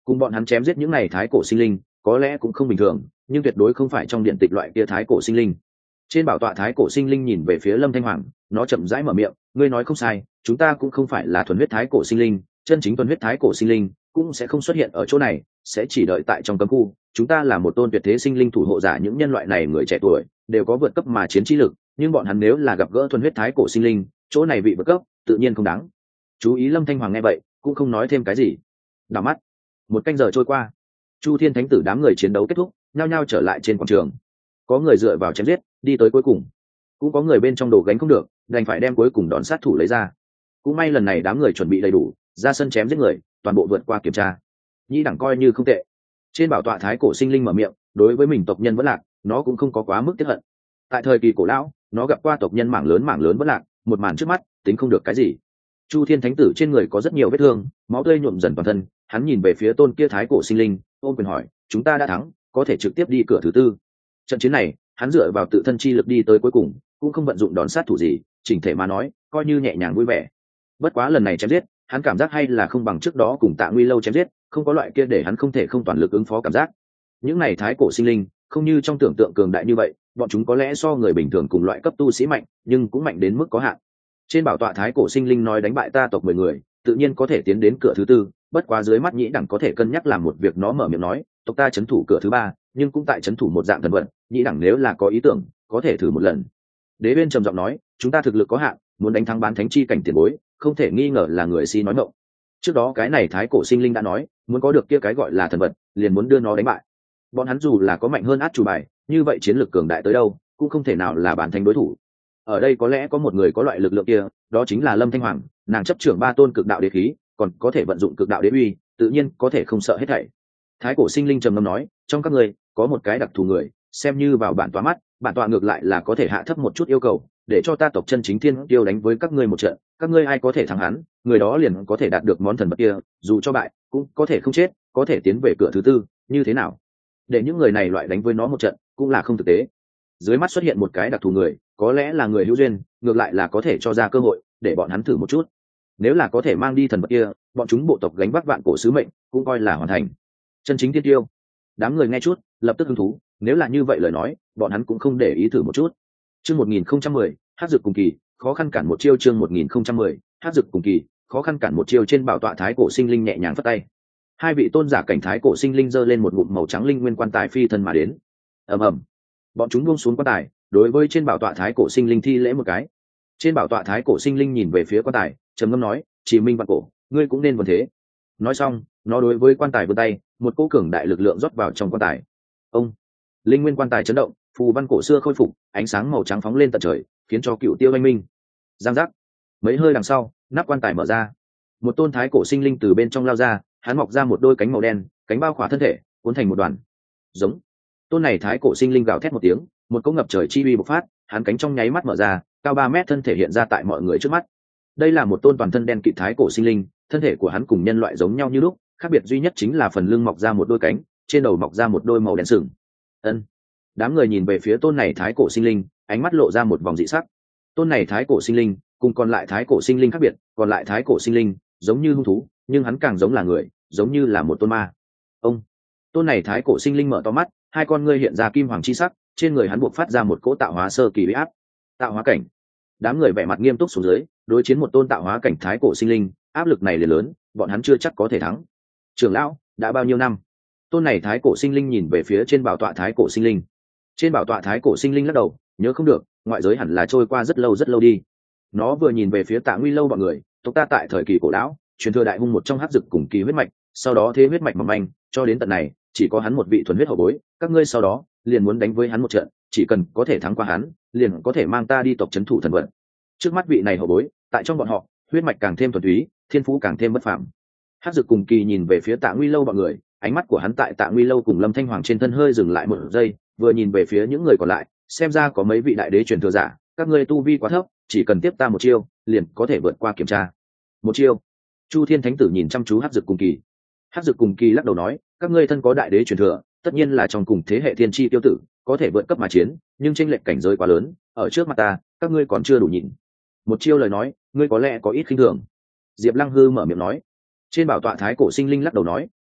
cùng bọn hắn chém giết những này thái cổ sinh linh có lẽ cũng không bình thường, nhưng tuyệt đối không phải trong điện tịch loại kia thái cổ sinh linh. Trên bảo tọa thái cổ sinh linh nhìn về phía Lâm Thanh Hoàng, nó chậm rãi mở miệng, ngươi nói không sai, chúng ta cũng không phải là thuần huyết thái cổ sinh linh, chân chính thuần huyết thái cổ sinh linh cũng sẽ không xuất hiện ở chỗ này, sẽ chỉ đợi tại trong cấm khu. Chúng ta là một tôn tuyệt thế sinh linh thủ hộ giả, những nhân loại này người trẻ tuổi đều có vượt cấp mà chiến trí lực, nhưng bọn hắn nếu là gặp gỡ thuần huyết thái cổ sinh linh, chỗ này bị vượt cấp tự nhiên không đáng chú ý. Lâm Thanh Hoàng nghe vậy cũng không nói thêm cái gì. Đảo mắt một canh giờ trôi qua, Chu Thiên Thánh Tử đám người chiến đấu kết thúc, nhao nhao trở lại trên quảng trường. Có người dựa vào chém giết đi tới cuối cùng, cũng có người bên trong đồ gánh không được, đành phải đem cuối cùng đòn sát thủ lấy ra. Cũng may lần này đám người chuẩn bị đầy đủ, ra sân chém giết người toàn bộ vượt qua kiểm tra, nhĩ đẳng coi như không tệ. Trên bảo tọa thái cổ sinh linh mở miệng, đối với mình tộc nhân vẫn lạc, nó cũng không có quá mức tiếc hận. Tại thời kỳ cổ lão, nó gặp qua tộc nhân mảng lớn mảng lớn vẫn lạc, một màn trước mắt tính không được cái gì. Chu Thiên Thánh Tử trên người có rất nhiều vết thương, máu tươi nhuộm dần toàn thân, hắn nhìn về phía tôn kia thái cổ sinh linh, ôm quyền hỏi, chúng ta đã thắng, có thể trực tiếp đi cửa thứ tư. Trận chiến này hắn dựa vào tự thân chi lực đi tới cuối cùng, cũng không vận dụng đòn sát thủ gì, chỉnh thể mà nói coi như nhẹ nhàng vui vẻ. Bất quá lần này chém giết, hắn cảm giác hay là không bằng trước đó cùng Tạ Nguy Lâu chém giết, không có loại kia để hắn không thể không toàn lực ứng phó cảm giác. Những này thái cổ sinh linh không như trong tưởng tượng cường đại như vậy, bọn chúng có lẽ so người bình thường cùng loại cấp tu sĩ mạnh, nhưng cũng mạnh đến mức có hạn. Trên bảo tọa thái cổ sinh linh nói đánh bại ta tộc mười người, tự nhiên có thể tiến đến cửa thứ tư, bất quá dưới mắt nhĩ đẳng có thể cân nhắc làm một việc. Nó mở miệng nói, tộc ta chấn thủ cửa thứ ba, nhưng cũng tại chấn thủ một dạng thần vật, nhĩ đẳng nếu là có ý tưởng có thể thử một lần. Đế Uyên trầm giọng nói, chúng ta thực lực có hạn, muốn đánh thắng bán thánh chi cảnh tiền bối, không thể nghi ngờ là người si nói ngọng. Trước đó cái này thái cổ sinh linh đã nói, muốn có được kia cái gọi là thần vật, liền muốn đưa nó đánh bại. Bọn hắn dù là có mạnh hơn át chủ bài, như vậy chiến lược cường đại tới đâu, cũng không thể nào là bán thánh đối thủ. Ở đây có lẽ có một người có loại lực lượng kia, đó chính là Lâm Thanh Hoàng, nàng chấp trưởng ba tôn cực đạo đế khí, còn có thể vận dụng cực đạo đế uy, tự nhiên có thể không sợ hết thảy. Thái cổ sinh linh trầm ngâm nói, trong các ngươi có một cái đặc thù người, xem như vào bản tọa mắt, bản tọa ngược lại là có thể hạ thấp một chút yêu cầu, để cho ta tộc chân chính thiên tiêu đánh với các ngươi một trận, các ngươi ai có thể thắng hắn, người đó liền có thể đạt được món thần vật kia, dù cho bại cũng có thể không chết, có thể tiến về cửa thứ tư, như thế nào? Để những người này loại đánh với nó một trận cũng là không thực tế. Dưới mắt xuất hiện một cái đặc thù người, có lẽ là người hữu duyên, ngược lại là có thể cho ra cơ hội để bọn hắn thử một chút. Nếu là có thể mang đi thần vật kia, bọn chúng bộ tộc gánh vác vạn cổ sứ mệnh cũng coi là hoàn thành. Chân chính thiên tiêu. Đám người nghe chút lập tức hứng thú, nếu là như vậy lời nói, bọn hắn cũng không để ý thử một chút. Chương một nghìn không trăm mười, Hắc Dực cùng kỳ, khó khăn cản một chiêu. Chương một nghìn không trăm mười, Hắc Dực cùng kỳ, khó khăn cản một chiêu. Trên bảo tọa thái cổ sinh linh nhẹ nhàng phất tay, hai vị tôn giả cảnh thái cổ sinh linh giơ lên một ngụm màu trắng linh nguyên quan tài phi thân mà đến. Ầm ầm, bọn chúng buông xuống quan tài, đối với trên bảo tọa thái cổ sinh linh thi lễ một cái. Trên bảo tọa thái cổ sinh linh nhìn về phía quan tài, trầm ngâm nói, chỉ minh vạn cổ, ngươi cũng nên vần thế. Nói xong, nó đối với quan tài vươn tay, một cỗ cường đại lực lượng rót vào trong quan tài. Ông, linh nguyên quan tài chấn động, phù văn cổ xưa khôi phục, ánh sáng màu trắng phóng lên tận trời, khiến cho cựu tiêu anh minh. Giang giác, mấy hơi đằng sau, nắp quan tài mở ra, một tôn thái cổ sinh linh từ bên trong lao ra, hắn mọc ra một đôi cánh màu đen, cánh bao khỏa thân thể, cuốn thành một đoàn. Giống, tôn này thái cổ sinh linh gào thét một tiếng, một cỗ ngập trời chi uy bộc phát, hắn cánh trong nháy mắt mở ra, cao ba mét thân thể hiện ra tại mọi người trước mắt. Đây là một tôn toàn thân đen kịt thái cổ sinh linh, thân thể của hắn cùng nhân loại giống nhau như lúc, khác biệt duy nhất chính là phần lưng mọc ra một đôi cánh, trên đầu mọc ra một đôi màu đen sừng. Ân. Đám người nhìn về phía tôn này thái cổ sinh linh, ánh mắt lộ ra một vòng dị sắc. Tôn này thái cổ sinh linh cùng còn lại thái cổ sinh linh khác biệt, còn lại thái cổ sinh linh giống như hung thú, nhưng hắn càng giống là người, giống như là một tôn ma. Ông. Tôn này thái cổ sinh linh mở to mắt, hai con ngươi hiện ra kim hoàng chi sắc, trên người hắn buộc phát ra một cỗ tạo hóa sơ kỳ uy áp. Tạo hóa cảnh. Đám người vẻ mặt nghiêm túc xuống dưới, đối chiến một tôn tạo hóa cảnh thái cổ sinh linh, áp lực này liền lớn, bọn hắn chưa chắc có thể thắng. Trưởng lão, đã bao nhiêu năm? Tôn này thái cổ sinh linh nhìn về phía trên bảo tọa thái cổ sinh linh. Trên bảo tọa thái cổ sinh linh lắc đầu, nhớ không được, ngoại giới hẳn là trôi qua rất lâu rất lâu đi. Nó vừa nhìn về phía Tạ Nguy Lâu bọn người, tộc ta tại thời kỳ cổ lão, truyền thừa đại hung một trong hắc dực cùng kỳ huyết mạch, sau đó thế huyết mạch mỏng manh, cho đến tận này, chỉ có hắn một vị thuần huyết hậu bối, các ngươi sau đó liền muốn đánh với hắn một trận, chỉ cần có thể thắng qua hắn, liền có thể mang ta đi tộc trấn thủ thần vận. Trước mắt vị này hậu bối, tại trong bọn họ, huyết mạch càng thêm thuần túy, thiên phú càng thêm bất phàm. Hắc dực cùng kỳ nhìn về phía Tạ Nguy Lâu bọn người, ánh mắt của hắn tại Tạ Nguy Lâu cùng Lâm Thanh Hoàng trên thân hơi dừng lại một giây, vừa nhìn về phía những người còn lại, xem ra có mấy vị đại đế truyền thừa giả, các ngươi tu vi quá thấp, chỉ cần tiếp ta một chiêu, liền có thể vượt qua kiểm tra. Một chiêu. Chu Thiên Thánh Tử nhìn chăm chú Hắc dực cùng kỳ. Hắc dực cùng kỳ lắc đầu nói, các ngươi thân có đại đế truyền thừa, tất nhiên là trong cùng thế hệ thiên chi tiêu tử, có thể vượt cấp mà chiến, nhưng chênh lệch cảnh giới quá lớn, ở trước mặt ta, các ngươi còn chưa đủ nhịn. Một chiêu lời nói, ngươi có lẽ có ít khinh thường. Diệp Lăng Hư mở miệng nói. Trên bảo tọa thái cổ sinh linh lắc đầu nói,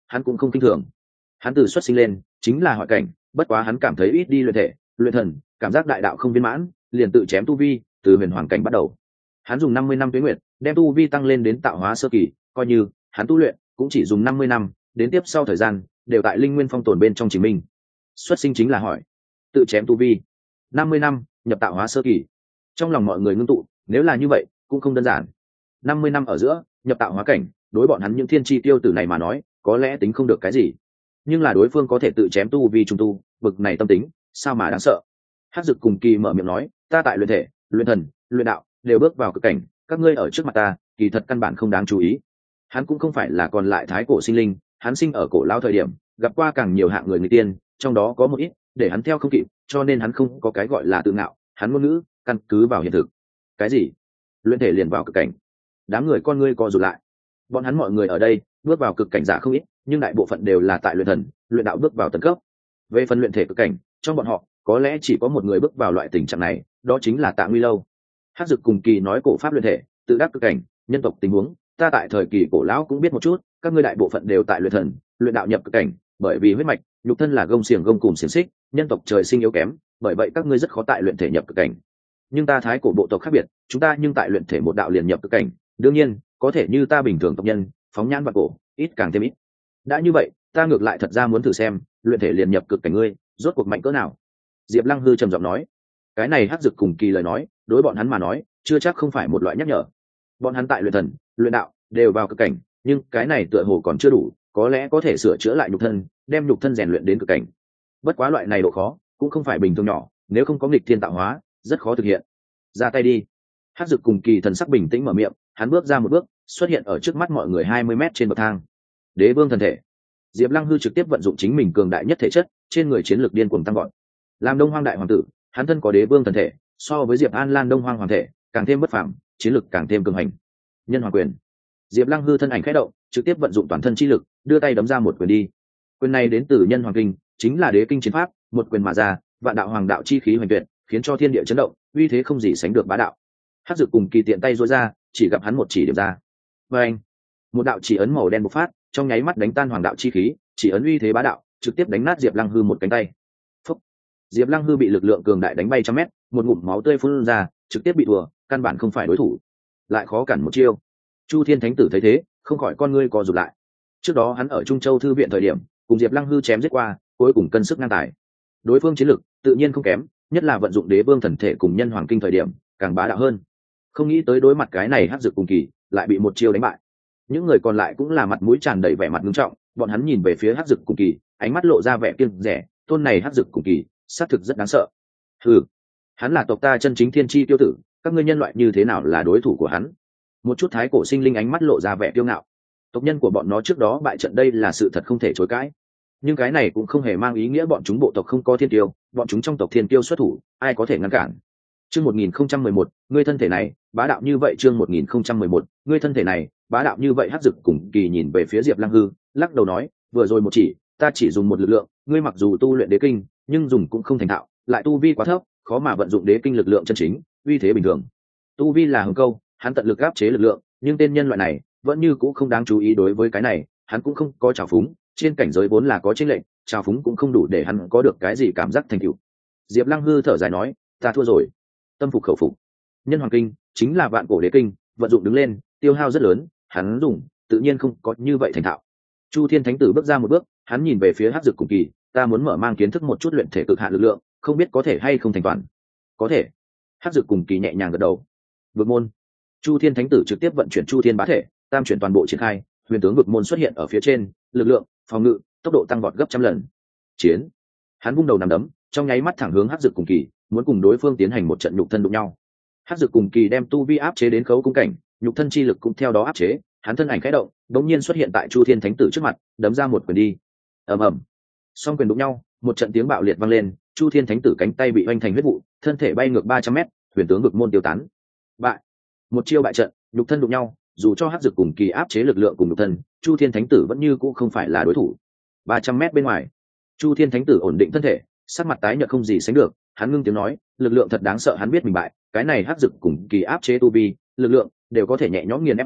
hắn cũng không kinh thường. Hắn từ xuất sinh lên chính là hỏi cảnh, bất quá hắn cảm thấy ít đi luyện thể luyện thần, cảm giác đại đạo không viên mãn, liền tự chém tu vi, từ huyền hoàng cảnh bắt đầu. Hắn dùng năm mươi năm tuế nguyệt đem tu vi tăng lên đến tạo hóa sơ kỳ, coi như hắn tu luyện cũng chỉ dùng năm mươi năm, đến tiếp sau thời gian đều tại linh nguyên phong tồn bên trong chính mình. Xuất sinh chính là hỏi, tự chém tu vi, năm mươi năm nhập tạo hóa sơ kỳ. Trong lòng mọi người ngưng tụ, nếu là như vậy cũng không đơn giản. năm mươi năm ở giữa nhập tạo hóa cảnh, đối bọn hắn những thiên chi tiêu tử này mà nói có lẽ tính không được cái gì, nhưng là đối phương có thể tự chém tu vi trung tu, bực này tâm tính sao mà đáng sợ. Hắc Dực cùng Kỳ mở miệng nói, ta tại luyện thể luyện thần luyện đạo đều bước vào cực cảnh, các ngươi ở trước mặt ta kỳ thật căn bản không đáng chú ý. Hắn cũng không phải là còn lại thái cổ sinh linh, hắn sinh ở cổ lao thời điểm gặp qua càng nhiều hạng người người tiên, trong đó có một ít để hắn theo không kịp, cho nên hắn không có cái gọi là tự ngạo, hắn ngôn ngữ căn cứ vào hiện thực. Cái gì? Luyện thể liền vào cực cảnh? Đám người con ngươi co rụt lại. Bọn hắn mọi người ở đây bước vào cực cảnh giả không ít, nhưng đại bộ phận đều là tại luyện thần luyện đạo bước vào tầng cấp. Về phần luyện thể cực cảnh, trong bọn họ có lẽ chỉ có một người bước vào loại tình trạng này, đó chính là Tạ Nguy Lâu. Hắc Dực cùng Kỳ nói cổ pháp luyện thể tự đắc cực cảnh, nhân tộc tình huống ta tại thời kỳ cổ lão cũng biết một chút, các ngươi đại bộ phận đều tại luyện thần luyện đạo nhập cực cảnh, bởi vì huyết mạch nhục thân là gông xiềng gông cùng xiềng xích, nhân tộc trời sinh yếu kém, bởi vậy các ngươi rất khó tại luyện thể nhập cực cảnh. Nhưng ta thái cổ bộ tộc khác biệt, chúng ta nhưng tại luyện thể một đạo liền nhập cực cảnh, đương nhiên có thể như ta bình thường tộc nhân phóng nhãn vào cổ, ít càng thêm ít. Đã như vậy ta ngược lại thật ra muốn thử xem luyện thể liền nhập cực cảnh ngươi rốt cuộc mạnh cỡ nào. Diệp Lăng Hư trầm giọng nói. Cái này Hắc Dực cùng Kỳ lời nói đối bọn hắn mà nói chưa chắc không phải một loại nhắc nhở. Bọn hắn tại luyện thần luyện đạo đều vào cực cảnh, nhưng cái này tựa hồ còn chưa đủ, có lẽ có thể sửa chữa lại nhục thân, đem nhục thân rèn luyện đến cực cảnh. Bất quá loại này độ khó cũng không phải bình thường nhỏ, nếu không có nghịch thiên tạo hóa rất khó thực hiện. Ra tay đi. Hắc Dực cùng Kỳ thần sắc bình tĩnh mở miệng, hắn bước ra một bước xuất hiện ở trước mắt mọi người hai mươi mét trên bậc thang. Đế vương thần thể. Diệp Lăng Hư trực tiếp vận dụng chính mình cường đại nhất thể chất, trên người chiến lược điên cuồng tăng gọn. Làm Đông Hoang đại hoàng tử, hắn thân có đế vương thần thể, so với Diệp An Lan Đông Hoang hoàng thể càng thêm bất phàm, chiến lược càng thêm cường hành. Nhân hoàng quyền. Diệp Lăng Hư thân ảnh khẽ động, trực tiếp vận dụng toàn thân chi lực, đưa tay đấm ra một quyền đi. Quyền này đến từ Nhân Hoàng Kinh, chính là đế kinh chiến pháp, một quyền mà ra, vạn đạo hoàng đạo chi khí hoành tuyệt, khiến cho thiên địa chấn động, uy thế không gì sánh được bá đạo. Hắc Dực cùng Kỳ tiện tay duỗi ra, chỉ gặp hắn một chỉ điểm ra. Và anh, một đạo chỉ ấn màu đen bộc phát, trong nháy mắt đánh tan hoàng đạo chi khí, chỉ ấn uy thế bá đạo, trực tiếp đánh nát Diệp Lăng Hư một cánh tay. Phúc. Diệp Lăng Hư bị lực lượng cường đại đánh bay trăm mét, một ngụm máu tươi phun ra, trực tiếp bị thua, căn bản không phải đối thủ. Lại khó cản một chiêu. Chu Thiên Thánh Tử thấy thế, không khỏi con ngươi co rụt lại. Trước đó hắn ở Trung Châu thư viện thời điểm, cùng Diệp Lăng Hư chém giết qua, cuối cùng cân sức ngang tài. Đối phương chiến lực tự nhiên không kém, nhất là vận dụng Đế Vương thần thể cùng Nhân Hoàng Kinh thời điểm, càng bá đạo hơn. Không nghĩ tới đối mặt cái này Hắc Dực cùng Kỳ, lại bị một chiêu đánh bại. Những người còn lại cũng là mặt mũi tràn đầy vẻ mặt nghiêm trọng, bọn hắn nhìn về phía Hắc Dực cùng Kỳ, ánh mắt lộ ra vẻ kiêng dè, tôn này Hắc Dực cùng Kỳ, xác thực rất đáng sợ. Hừ, hắn là tộc ta chân chính thiên chi tiêu tử, các ngươi nhân loại như thế nào là đối thủ của hắn? Một chút thái cổ sinh linh ánh mắt lộ ra vẻ kiêu ngạo. Tộc nhân của bọn nó trước đó bại trận đây là sự thật không thể chối cãi, nhưng cái này cũng không hề mang ý nghĩa bọn chúng bộ tộc không có thiên tiêu, bọn chúng trong tộc thiên tiêu xuất thủ, ai có thể ngăn cản? Chương một nghìn không trăm mười một, ngươi thân thể này bá đạo như vậy. Chương một nghìn không trăm mười một, ngươi thân thể này bá đạo như vậy. Hắc Dực cùng Kỳ nhìn về phía Diệp Lăng Hư, lắc đầu nói, vừa rồi một chỉ, ta chỉ dùng một lực lượng, ngươi mặc dù tu luyện đế kinh, nhưng dùng cũng không thành thạo, lại tu vi quá thấp, khó mà vận dụng đế kinh lực lượng chân chính, uy thế bình thường. Tu vi là hừng câu, hắn tận lực áp chế lực lượng, nhưng tên nhân loại này vẫn như cũ không đáng chú ý. Đối với cái này, hắn cũng không có trào phúng, trên cảnh giới vốn là có chênh lệch, trào phúng cũng không đủ để hắn có được cái gì cảm giác thành tựu. Diệp Lăng Hư thở dài nói, ta thua rồi. Tâm phục khẩu phục. Nhân Hoàng Kinh chính là vạn cổ đế kinh, vận dụng đứng lên tiêu hao rất lớn, hắn dùng tự nhiên không có như vậy thành thạo. Chu Thiên Thánh Tử bước ra một bước, hắn nhìn về phía Hắc Dực cùng Kỳ, ta muốn mở mang kiến thức một chút luyện thể cực hạn lực lượng, không biết có thể hay không thành toàn. Có thể. Hắc Dực cùng Kỳ nhẹ nhàng gật đầu. Vực môn. Chu Thiên Thánh Tử trực tiếp vận chuyển Chu Thiên bá thể, tam chuyển toàn bộ triển khai, huyền tướng vực môn xuất hiện ở phía trên, lực lượng, phòng ngự, tốc độ tăng vọt gấp trăm lần. Chiến. Hắn vung đầu nằm đấm, trong nháy mắt thẳng hướng Hắc Dực cùng Kỳ, muốn cùng đối phương tiến hành một trận nhục thân đụng nhau. Hắc Dực cùng Kỳ đem tu vi áp chế đến khấu cung cảnh, nhục thân chi lực cũng theo đó áp chế, hắn thân ảnh khẽ động, đống nhiên xuất hiện tại Chu Thiên Thánh Tử trước mặt, đấm ra một quyền đi. Ầm ầm. Song quyền đụng nhau, một trận tiếng bạo liệt vang lên, Chu Thiên Thánh Tử cánh tay bị oanh thành huyết vụ, thân thể bay ngược ba trăm mét, huyền tướng vực môn tiêu tán. Bại. Một chiêu bại trận, nhục thân đụng nhau, dù cho Hắc Dực cùng Kỳ áp chế lực lượng cùng nhục thân, Chu Thiên Thánh Tử vẫn như cũ không phải là đối thủ. ba trăm mét bên ngoài, Chu Thiên Thánh Tử ổn định thân thể, sắc mặt tái nhợt không gì sánh được, hắn ngưng tiếng nói, lực lượng thật đáng sợ. Hắn biết mình bại, cái này Hắc Dực cùng Kỳ áp chế tu vi, lực lượng đều có thể nhẹ nhõm nghiền ép hắn,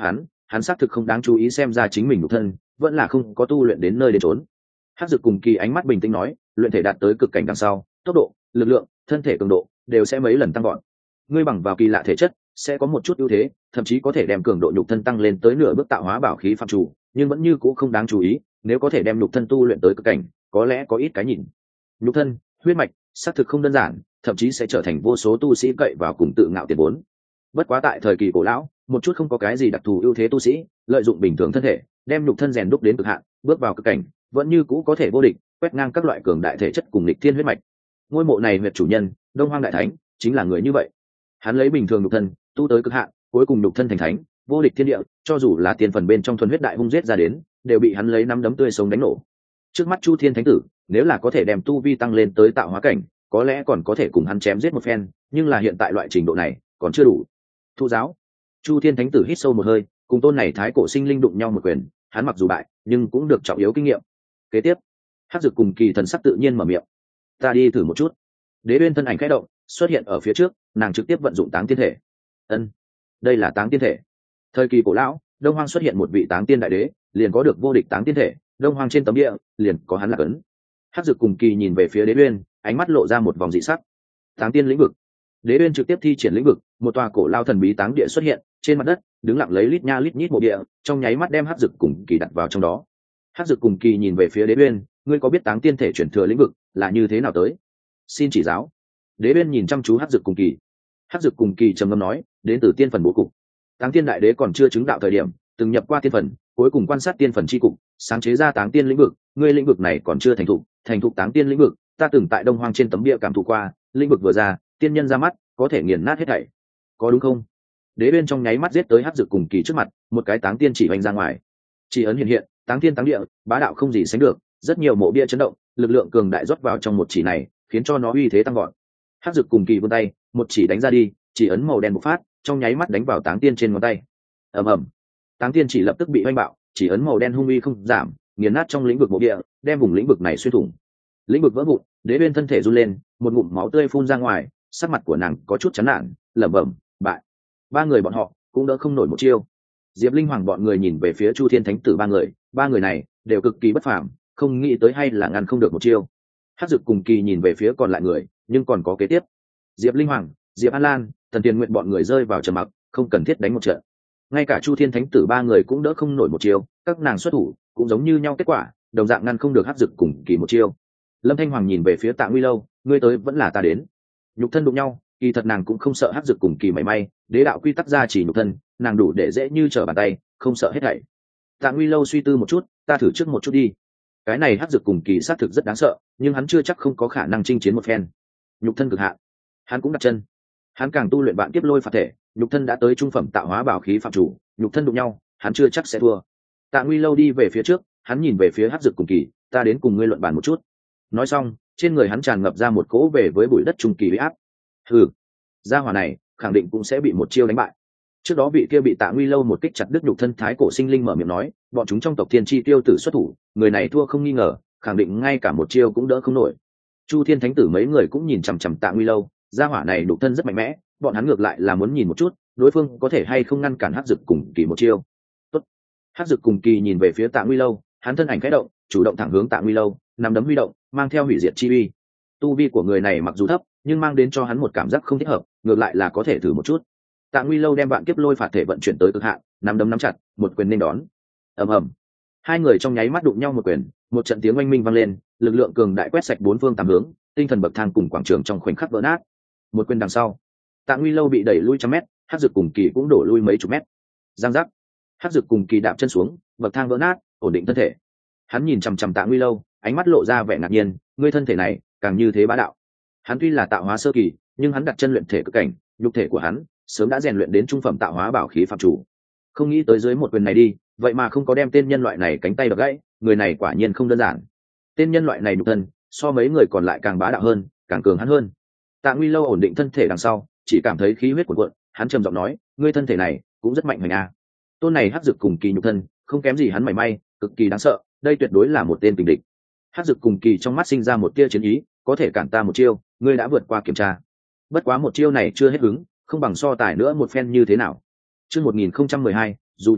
hắn xác thực không đáng chú ý xem ra chính mình nhục thân vẫn là không có tu luyện đến nơi đến trốn. Hắc Dực cùng Kỳ ánh mắt bình tĩnh nói, luyện thể đạt tới cực cảnh đằng sau, tốc độ, lực lượng, thân thể cường độ đều sẽ mấy lần tăng gọn. Ngươi bằng vào kỳ lạ thể chất sẽ có một chút ưu thế, thậm chí có thể đem cường độ nhục thân tăng lên tới nửa bước tạo hóa bảo khí phạm chủ, nhưng vẫn như cũ không đáng chú ý, nếu có thể đem nhục thân tu luyện tới cực cảnh, có lẽ có ít cái nhìn. Nhục thân, huyết mạch, xác thực không đơn giản, thậm chí sẽ trở thành vô số tu sĩ cậy vào cùng tự ngạo tiền vốn. Bất quá tại thời kỳ cổ lão, một chút không có cái gì đặc thù ưu thế tu sĩ, lợi dụng bình thường thân thể, đem nhục thân rèn đúc đến cực hạn, bước vào cực cảnh, vẫn như cũ có thể vô địch, quét ngang các loại cường đại thể chất cùng lịch thiên huyết mạch. Ngôi mộ này huyệt chủ nhân, Đông Hoang đại thánh, chính là người như vậy. Hắn lấy bình thường nhục thân, tu tới cực hạn, cuối cùng nhục thân thành thánh, vô địch thiên địa, cho dù là tiền phần bên trong thuần huyết đại hung giết ra đến, đều bị hắn lấy nắm đấm tươi sống đánh nổ. Trước mắt Chu Thiên Thánh Tử, nếu là có thể đem tu vi tăng lên tới tạo hóa cảnh, có lẽ còn có thể cùng hắn chém giết một phen, nhưng là hiện tại loại trình độ này, còn chưa đủ. Thu giáo. Chu Thiên Thánh Tử hít sâu một hơi, cùng tôn này thái cổ sinh linh đụng nhau một quyền, hắn mặc dù bại, nhưng cũng được trọng yếu kinh nghiệm. Kế tiếp, Hắc Dực cùng Kỳ thần sắc tự nhiên mở miệng. Ta đi thử một chút. Đế Uyên thân ảnh khẽ động, xuất hiện ở phía trước, nàng trực tiếp vận dụng Táng Tiên thể. Ân, đây là Táng Tiên thể. Thời kỳ cổ lão, Đông Hoang xuất hiện một vị Táng Tiên đại đế, liền có được vô địch Táng Tiên thể, Đông Hoang trên tấm địa, liền có hắn là cấn. Hắc Dực cùng Kỳ nhìn về phía Đế Uyên, ánh mắt lộ ra một vòng dị sắc. Táng Tiên lĩnh vực. Đế Uyên trực tiếp thi triển lĩnh vực, một tòa cổ lao thần bí táng địa xuất hiện, trên mặt đất, đứng lặng lấy lít nha lít nhít mộ địa, trong nháy mắt đem Hắc Dực cùng Kỳ đặt vào trong đó. Hắc Dực cùng Kỳ nhìn về phía Đế Uyên, ngươi có biết Táng Tiên thể chuyển thừa lĩnh vực là như thế nào tới? Xin chỉ giáo. Đế Uyên nhìn chăm chú Hắc Dực cùng Kỳ. Hắc Dực cùng Kỳ trầm ngâm nói, đến từ tiên phần bố cục. Táng Tiên đại đế còn chưa chứng đạo thời điểm, từng nhập qua tiên phần, cuối cùng quan sát tiên phần chi cục, sáng chế ra Táng Tiên lĩnh vực, ngươi lĩnh vực này còn chưa thành thục, thành thục Táng Tiên lĩnh vực, ta từng tại Đông Hoang trên tấm bia cảm thụ qua, lĩnh vực vừa ra, tiên nhân ra mắt, có thể nghiền nát hết thảy. Có đúng không? Đế Uyên trong nháy mắt giết tới Hắc Dực cùng Kỳ trước mặt, một cái Táng Tiên chỉ hoành ra ngoài. Chỉ ấn hiện hiện, Táng Tiên Táng địa, bá đạo không gì sánh được, rất nhiều mộ bia chấn động, lực lượng cường đại rót vào trong một chỉ này, khiến cho nó uy thế tăng vọt. Hắc Dực cùng Kỳ vươn tay, một chỉ đánh ra đi, chỉ ấn màu đen bộc phát, trong nháy mắt đánh vào Táng Tiên trên ngón tay. Ầm ầm. Táng Tiên chỉ lập tức bị hoành bạo, chỉ ấn màu đen hung uy không giảm, nghiền nát trong lĩnh vực mộ địa, đem vùng lĩnh vực này xuyên thủng. Lĩnh vực vỡ vụn, Đế Uyên thân thể run lên, một ngụm máu tươi phun ra ngoài, sắc mặt của nàng có chút chán nản, lẩm bẩm, bại. Ba người bọn họ cũng đỡ không nổi một chiêu. Diệp Linh Hoàng bọn người nhìn về phía Chu Thiên Thánh Tử ba người, ba người này đều cực kỳ bất phàm, không nghĩ tới hay là ngăn không được một chiêu. Hắc Dực cùng Kỳ nhìn về phía còn lại người, nhưng còn có kế tiếp. Diệp Linh Hoàng, Diệp An Lan, Thần Tiền Nguyện bọn người rơi vào trầm mặc, không cần thiết đánh một trận. Ngay cả Chu Thiên Thánh Tử ba người cũng đỡ không nổi một chiêu, các nàng xuất thủ cũng giống như nhau kết quả, đồng dạng ngăn không được Hắc Dực cùng Kỳ một chiêu. Lâm Thanh Hoàng nhìn về phía Tạ Nguy Lâu, ngươi tới vẫn là ta đến. Nhục thân đụng nhau, kỳ thật nàng cũng không sợ Hắc Dực cùng Kỳ mảy may, đế đạo quy tắc ra chỉ nhục thân, nàng đủ để dễ như trở bàn tay, không sợ hết thảy. Tạ Nguy Lâu suy tư một chút, ta thử trước một chút đi. Cái này Hắc Dực cùng Kỳ xác thực rất đáng sợ, nhưng hắn chưa chắc không có khả năng chinh chiến một phen. Nhục thân cực hạn, hắn cũng đặt chân. Hắn càng tu luyện vạn kiếp lôi phạt thể, nhục thân đã tới trung phẩm tạo hóa bảo khí phạm chủ, nhục thân đụng nhau, hắn chưa chắc sẽ thua. Tạ Nguy Lâu đi về phía trước, hắn nhìn về phía Hắc Dực cùng Kỳ, ta đến cùng ngươi luận bàn một chút. Nói xong, trên người hắn tràn ngập ra một cỗ về với bụi đất trung kỳ uy áp. Hừ, gia hỏa này khẳng định cũng sẽ bị một chiêu đánh bại. Trước đó vị kia bị Tạ Nguy Lâu một kích chặt đứt nhục thân thái cổ sinh linh mở miệng nói, bọn chúng trong tộc Thiên Chi Tiêu Tử xuất thủ, người này thua không nghi ngờ, khẳng định ngay cả một chiêu cũng đỡ không nổi. Chu Thiên Thánh Tử mấy người cũng nhìn chằm chằm Tạ Nguy Lâu, gia hỏa này nhục thân rất mạnh mẽ, bọn hắn ngược lại là muốn nhìn một chút, đối phương có thể hay không ngăn cản Hắc Dực cùng Kỳ một chiêu. Tốt. Hắc Dực cùng Kỳ nhìn về phía Tạ Nguy Lâu, hắn thân ảnh khẽ động, chủ động thẳng hướng Tạ Nguy Lâu, nắm đấm huy động, mang theo hủy diệt chi uy. Tu vi của người này mặc dù thấp, nhưng mang đến cho hắn một cảm giác không thích hợp, ngược lại là có thể thử một chút. Tạ Nguy Lâu đem vạn kiếp lôi phạt thể vận chuyển tới cực hạn, nắm đấm nắm chặt, một quyền nên đón. Ầm ầm. Hai người trong nháy mắt đụng nhau một quyền, một trận tiếng oanh minh vang lên, lực lượng cường đại quét sạch bốn phương tám hướng, tinh thần bậc thang cùng quảng trường trong khoảnh khắc vỡ nát. Một quyền đằng sau, Tạ Nguy Lâu bị đẩy lui trăm mét, Hắc Dực cùng Kỳ cũng đổ lui mấy chục mét. Giang giác. Hắc Dực cùng Kỳ đạp chân xuống, bậc thang vỡ nát, ổn định thân thể. Hắn nhìn chằm chằm Tạ Nguy Lâu, ánh mắt lộ ra vẻ ngạc nhiên, ngươi thân thể này càng như thế bá đạo. Hắn tuy là tạo hóa sơ kỳ, nhưng hắn đặt chân luyện thể cực cảnh, nhục thể của hắn sớm đã rèn luyện đến trung phẩm tạo hóa bảo khí phạm chủ. Không nghĩ tới dưới một quyền này đi, vậy mà không có đem tên nhân loại này cánh tay đập gãy, người này quả nhiên không đơn giản. Tên nhân loại này nhục thân so mấy người còn lại càng bá đạo hơn, càng cường hắn hơn. Tạ Nguy Lâu ổn định thân thể đằng sau, chỉ cảm thấy khí huyết cuộn cuộn, hắn trầm giọng nói, ngươi thân thể này cũng rất mạnh hoành a. Tôn này Hắc Dực cùng Kỳ nhục thân, không kém gì hắn mảy may, cực kỳ đáng sợ, đây tuyệt đối là một tên tình địch. Hắc Dực cùng Kỳ trong mắt sinh ra một tia chiến ý, có thể cản ta một chiêu, ngươi đã vượt qua kiểm tra. Bất quá một chiêu này chưa hết hứng, không bằng so tài nữa một phen như thế nào. Chương một nghìn không trăm mười hai, dù cho bại,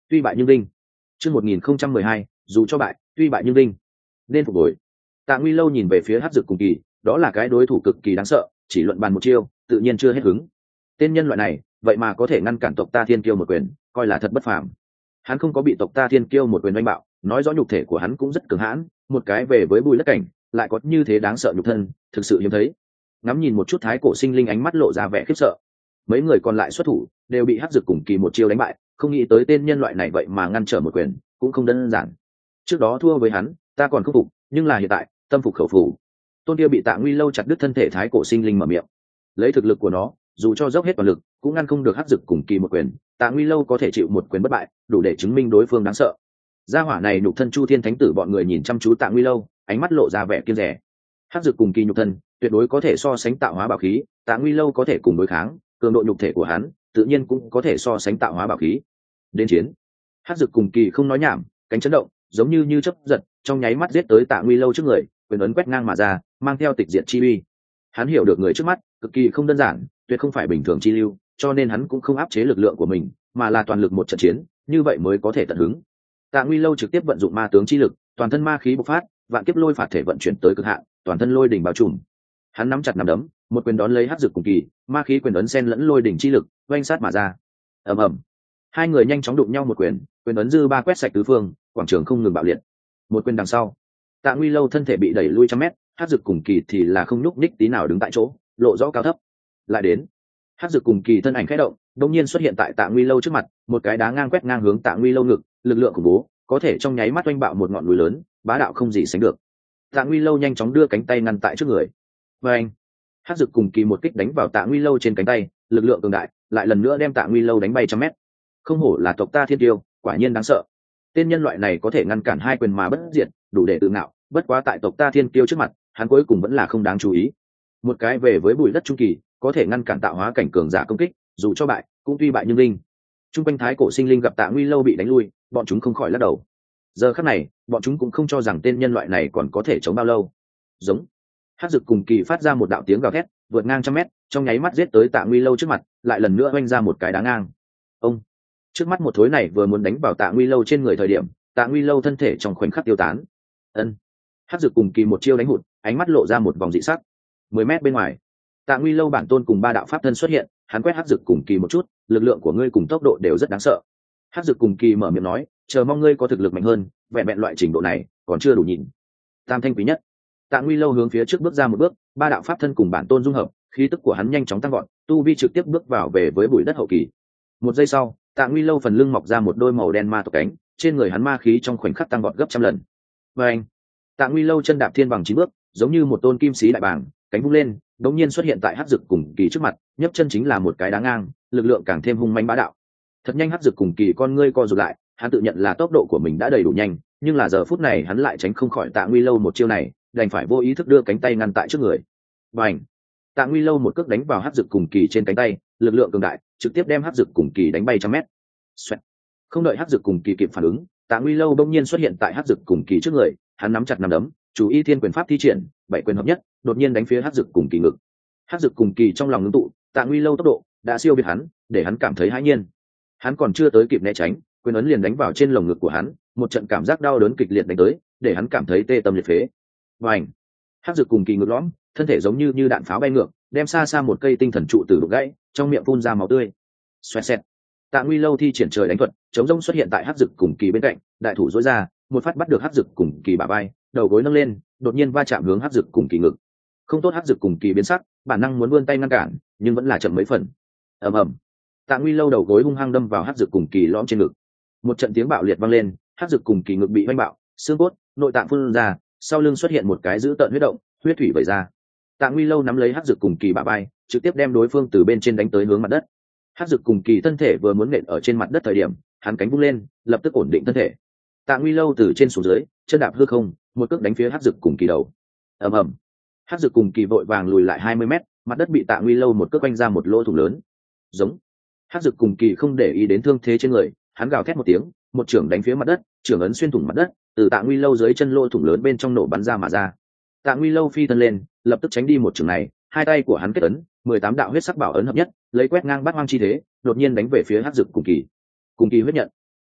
tuy bại nhưng đinh. Chương một nghìn không trăm mười hai, dù cho bại, tuy bại nhưng đinh. Nên phục hồi. Tạ Nguy Lâu nhìn về phía Hắc Dực cùng kỳ, đó là cái đối thủ cực kỳ đáng sợ, chỉ luận bàn một chiêu, tự nhiên chưa hết hứng. Tên nhân loại này, vậy mà có thể ngăn cản tộc ta Thiên Kiêu một quyền, coi là thật bất phàm. Hắn không có bị tộc ta Thiên Kiêu một quyền đánh bạo, nói rõ nhục thể của hắn cũng rất cường hãn, một cái về với bùi đất cảnh, lại có như thế đáng sợ nhục thân, thực sự hiếm thấy. Ngắm nhìn một chút Thái Cổ Sinh Linh ánh mắt lộ ra vẻ khiếp sợ. Mấy người còn lại xuất thủ, đều bị Hắc Dực cùng kỳ một chiêu đánh bại, không nghĩ tới tên nhân loại này vậy mà ngăn trở một quyền, cũng không đơn giản. Trước đó thua với hắn, ta còn không phục, nhưng là hiện tại, tâm phục khẩu phục. Tôn kia bị Tạ Nguy Lâu chặt đứt thân thể Thái Cổ Sinh Linh mở miệng. Lấy thực lực của nó, dù cho dốc hết toàn lực, cũng ngăn không được Hắc Dực cùng kỳ một quyền. Tạ Nguy Lâu có thể chịu một quyền bất bại, đủ để chứng minh đối phương đáng sợ. Gia hỏa này nhục thân Chu Thiên Thánh Tử bọn người nhìn chăm chú Tạ Nguy Lâu, ánh mắt lộ ra vẻ kiêng dè. Hắc Dực cùng kỳ nhục thân, tuyệt đối có thể so sánh tạo hóa bảo khí, Tạ Nguy Lâu có thể cùng đối kháng, cường độ nhục thể của hắn, tự nhiên cũng có thể so sánh tạo hóa bảo khí. Đến chiến. Hắc Dực cùng kỳ không nói nhảm, cánh chấn động, giống như như chớp giật, trong nháy mắt giết tới Tạ Nguy Lâu trước người, quyền ấn quét ngang mà ra, mang theo tịch diệt chi uy. Hắn hiểu được người trước mắt cực kỳ không đơn giản, tuyệt không phải bình thường chi lưu, cho nên hắn cũng không áp chế lực lượng của mình, mà là toàn lực một trận chiến, như vậy mới có thể tận hứng. Tạ Nguy Lâu trực tiếp vận dụng ma tướng chi lực, toàn thân ma khí bộc phát, vạn kiếp lôi phạt thể vận chuyển tới cực hạn, toàn thân lôi đỉnh bao trùm. Hắn nắm chặt nắm đấm, một quyền đón lấy Hắc Dực cùng kỳ, ma khí quyền ấn xen lẫn lôi đỉnh chi lực, oanh sát mà ra. Ầm ầm. Hai người nhanh chóng đụng nhau một quyền, quyền ấn dư ba quét sạch tứ phương, quảng trường không ngừng bạo liệt. Một quyền đằng sau, Tạ Nguy Lâu thân thể bị đẩy lui trăm mét, Hắc Dực cùng kỳ thì là không nhúc nhích tí nào đứng tại chỗ, lộ rõ cao thấp. Lại đến, Hắc Dực cùng kỳ thân ảnh khẽ động, đột nhiên xuất hiện tại Tạ Nguy Lâu trước mặt, một cái đá ngang quét ngang hướng Tạ Nguy Lâu ngực, lực lượng khủng bố, có thể trong nháy mắt oanh bạo một ngọn núi lớn, bá đạo không gì sánh được. Tạ Nguy Lâu nhanh chóng đưa cánh tay ngăn tại trước người. Và anh, Hắc Dực cùng kỳ một kích đánh vào Tạ Nguy Lâu trên cánh tay, lực lượng cường đại, lại lần nữa đem Tạ Nguy Lâu đánh bay trăm mét. Không hổ là tộc ta Thiên Tiêu, quả nhiên đáng sợ. Tên nhân loại này có thể ngăn cản hai quyền mà bất diệt, đủ để tự ngạo, bất quá tại tộc ta Thiên Tiêu trước mặt, hắn cuối cùng vẫn là không đáng chú ý. Một cái về với bụi đất trung kỳ, có thể ngăn cản tạo hóa cảnh cường giả công kích, dù cho bại, cũng tuy bại nhưng linh. Trung quanh Thái Cổ Sinh Linh gặp Tạ Nguy Lâu bị đánh lui, bọn chúng không khỏi lắc đầu. Giờ khắc này, bọn chúng cũng không cho rằng tên nhân loại này còn có thể chống bao lâu. Giống. Hắc Dực cùng kỳ phát ra một đạo tiếng gào thét, vượt ngang trăm mét, trong nháy mắt giết tới Tạ Nguy Lâu trước mặt, lại lần nữa oanh ra một cái đá ngang. Ông. Trước mắt một thối này vừa muốn đánh vào Tạ Nguy Lâu trên người thời điểm, Tạ Nguy Lâu thân thể trong khoảnh khắc tiêu tán. Ân. Hắc Dực cùng kỳ một chiêu đánh hụt, ánh mắt lộ ra một vòng dị sắc. Mười mét bên ngoài, Tạ Nguy Lâu bản tôn cùng ba đạo pháp thân xuất hiện, hắn quét Hắc Dực cùng kỳ một chút, lực lượng của ngươi cùng tốc độ đều rất đáng sợ. Hắc Dực cùng kỳ mở miệng nói, chờ mong ngươi có thực lực mạnh hơn, vẹn vẹn loại trình độ này còn chưa đủ nhìn. Tam thanh quý nhất. Tạ Nguy Lâu hướng phía trước bước ra một bước, ba đạo pháp thân cùng bản tôn dung hợp, khí tức của hắn nhanh chóng tăng vọt, tu vi trực tiếp bước vào về với bụi đất hậu kỳ. Một giây sau, Tạ Nguy Lâu phần lưng mọc ra một đôi màu đen ma tộc cánh, trên người hắn ma khí trong khoảnh khắc tăng vọt gấp trăm lần. Và anh, Tạ Nguy Lâu chân đạp thiên bằng chín bước, giống như một tôn kim sĩ đại bàng, cánh vung lên, đột nhiên xuất hiện tại Hắc Dực cùng kỳ trước mặt, nhấc chân chính là một cái đá ngang, lực lượng càng thêm hung manh bá đạo. Thật nhanh, Hắc Dực cùng kỳ con ngươi co rụt lại, hắn tự nhận là tốc độ của mình đã đầy đủ nhanh, nhưng là giờ phút này hắn lại tránh không khỏi Tạ Nguy Lâu một chiêu này, đành phải vô ý thức đưa cánh tay ngăn tại trước người. Bành! Tạ Nguy Lâu một cước đánh vào Hắc Dực cùng kỳ trên cánh tay, lực lượng cường đại, trực tiếp đem Hắc Dực cùng kỳ đánh bay trăm mét. Xoẹt. Không đợi Hắc Dực cùng kỳ kịp phản ứng, Tạ Nguy Lâu bỗng nhiên xuất hiện tại Hắc Dực cùng kỳ trước người, hắn nắm chặt nắm đấm, chú ý thiên quyền pháp thi triển, bảy quyền hợp nhất, đột nhiên đánh phía Hắc Dực cùng kỳ ngực. Hắc Dực cùng kỳ trong lòng ngưng tụ, Tạ Nguy Lâu tốc độ đã siêu việt hắn, để hắn cảm thấy hãi nhiên. Hắn còn chưa tới kịp né tránh, quyền ấn liền đánh vào trên lồng ngực của hắn, một trận cảm giác đau đớn kịch liệt đánh tới, để hắn cảm thấy tê tâm liệt phế. Vành. Hắc Dực cùng kỳ ngực lõm, thân thể giống như như đạn pháo bay ngược, đem xa xa một cây tinh thần trụ tử đục gãy, trong miệng phun ra máu tươi. Xoẹt xẹt. Tạ Nguy Lâu thi triển trời đánh thuật, chống rông xuất hiện tại Hắc Dực cùng kỳ bên cạnh, đại thủ duỗi ra, một phát bắt được Hắc Dực cùng kỳ bả vai, đầu gối nâng lên, đột nhiên va chạm hướng Hắc Dực cùng kỳ ngực. Không tốt, Hắc Dực cùng kỳ biến sắc, bản năng muốn vươn tay ngăn cản, nhưng vẫn là chậm mấy phần. Ầm ầm. Tạ Nguy Lâu đầu gối hung hăng đâm vào Hắc Dực cùng kỳ lõm trên ngực. Một trận tiếng bạo liệt vang lên, Hắc Dực cùng kỳ ngực bị vênh bạo, xương cốt, nội tạng phun ra, sau lưng xuất hiện một cái dữ tợn huyết động, huyết thủy vẩy ra. Tạ Nguy Lâu nắm lấy Hắc Dực cùng kỳ bả vai, trực tiếp đem đối phương từ bên trên đánh tới hướng mặt đất. Hắc Dực cùng kỳ thân thể vừa muốn nện ở trên mặt đất thời điểm, hắn cánh vung lên, lập tức ổn định thân thể. Tạ Nguy Lâu từ trên xuống dưới, chân đạp hư không, một cước đánh phía Hắc Dực cùng kỳ đầu. Ầm ầm. Hắc Dực cùng kỳ vội vàng lùi lại hai mươi mét, mặt đất bị Tạ Nguy Lâu một cước quanh ra một lỗ thủng lớn. Giống. Hắc Dực cùng kỳ không để ý đến thương thế trên người, hắn gào thét một tiếng, một chưởng đánh phía mặt đất, chưởng ấn xuyên thủng mặt đất, từ Tạ Nguy Lâu dưới chân lỗ thủng lớn bên trong nổ bắn ra mà ra. Tạ Nguy Lâu phi thân lên, lập tức tránh đi một chưởng này, hai tay của hắn kết ấn, mười tám đạo huyết sắc bảo ấn hợp nhất, lấy quét ngang bát hoang chi thế, đột nhiên đánh về phía Hắc Dực cùng kỳ. Cùng kỳ huyết nhận.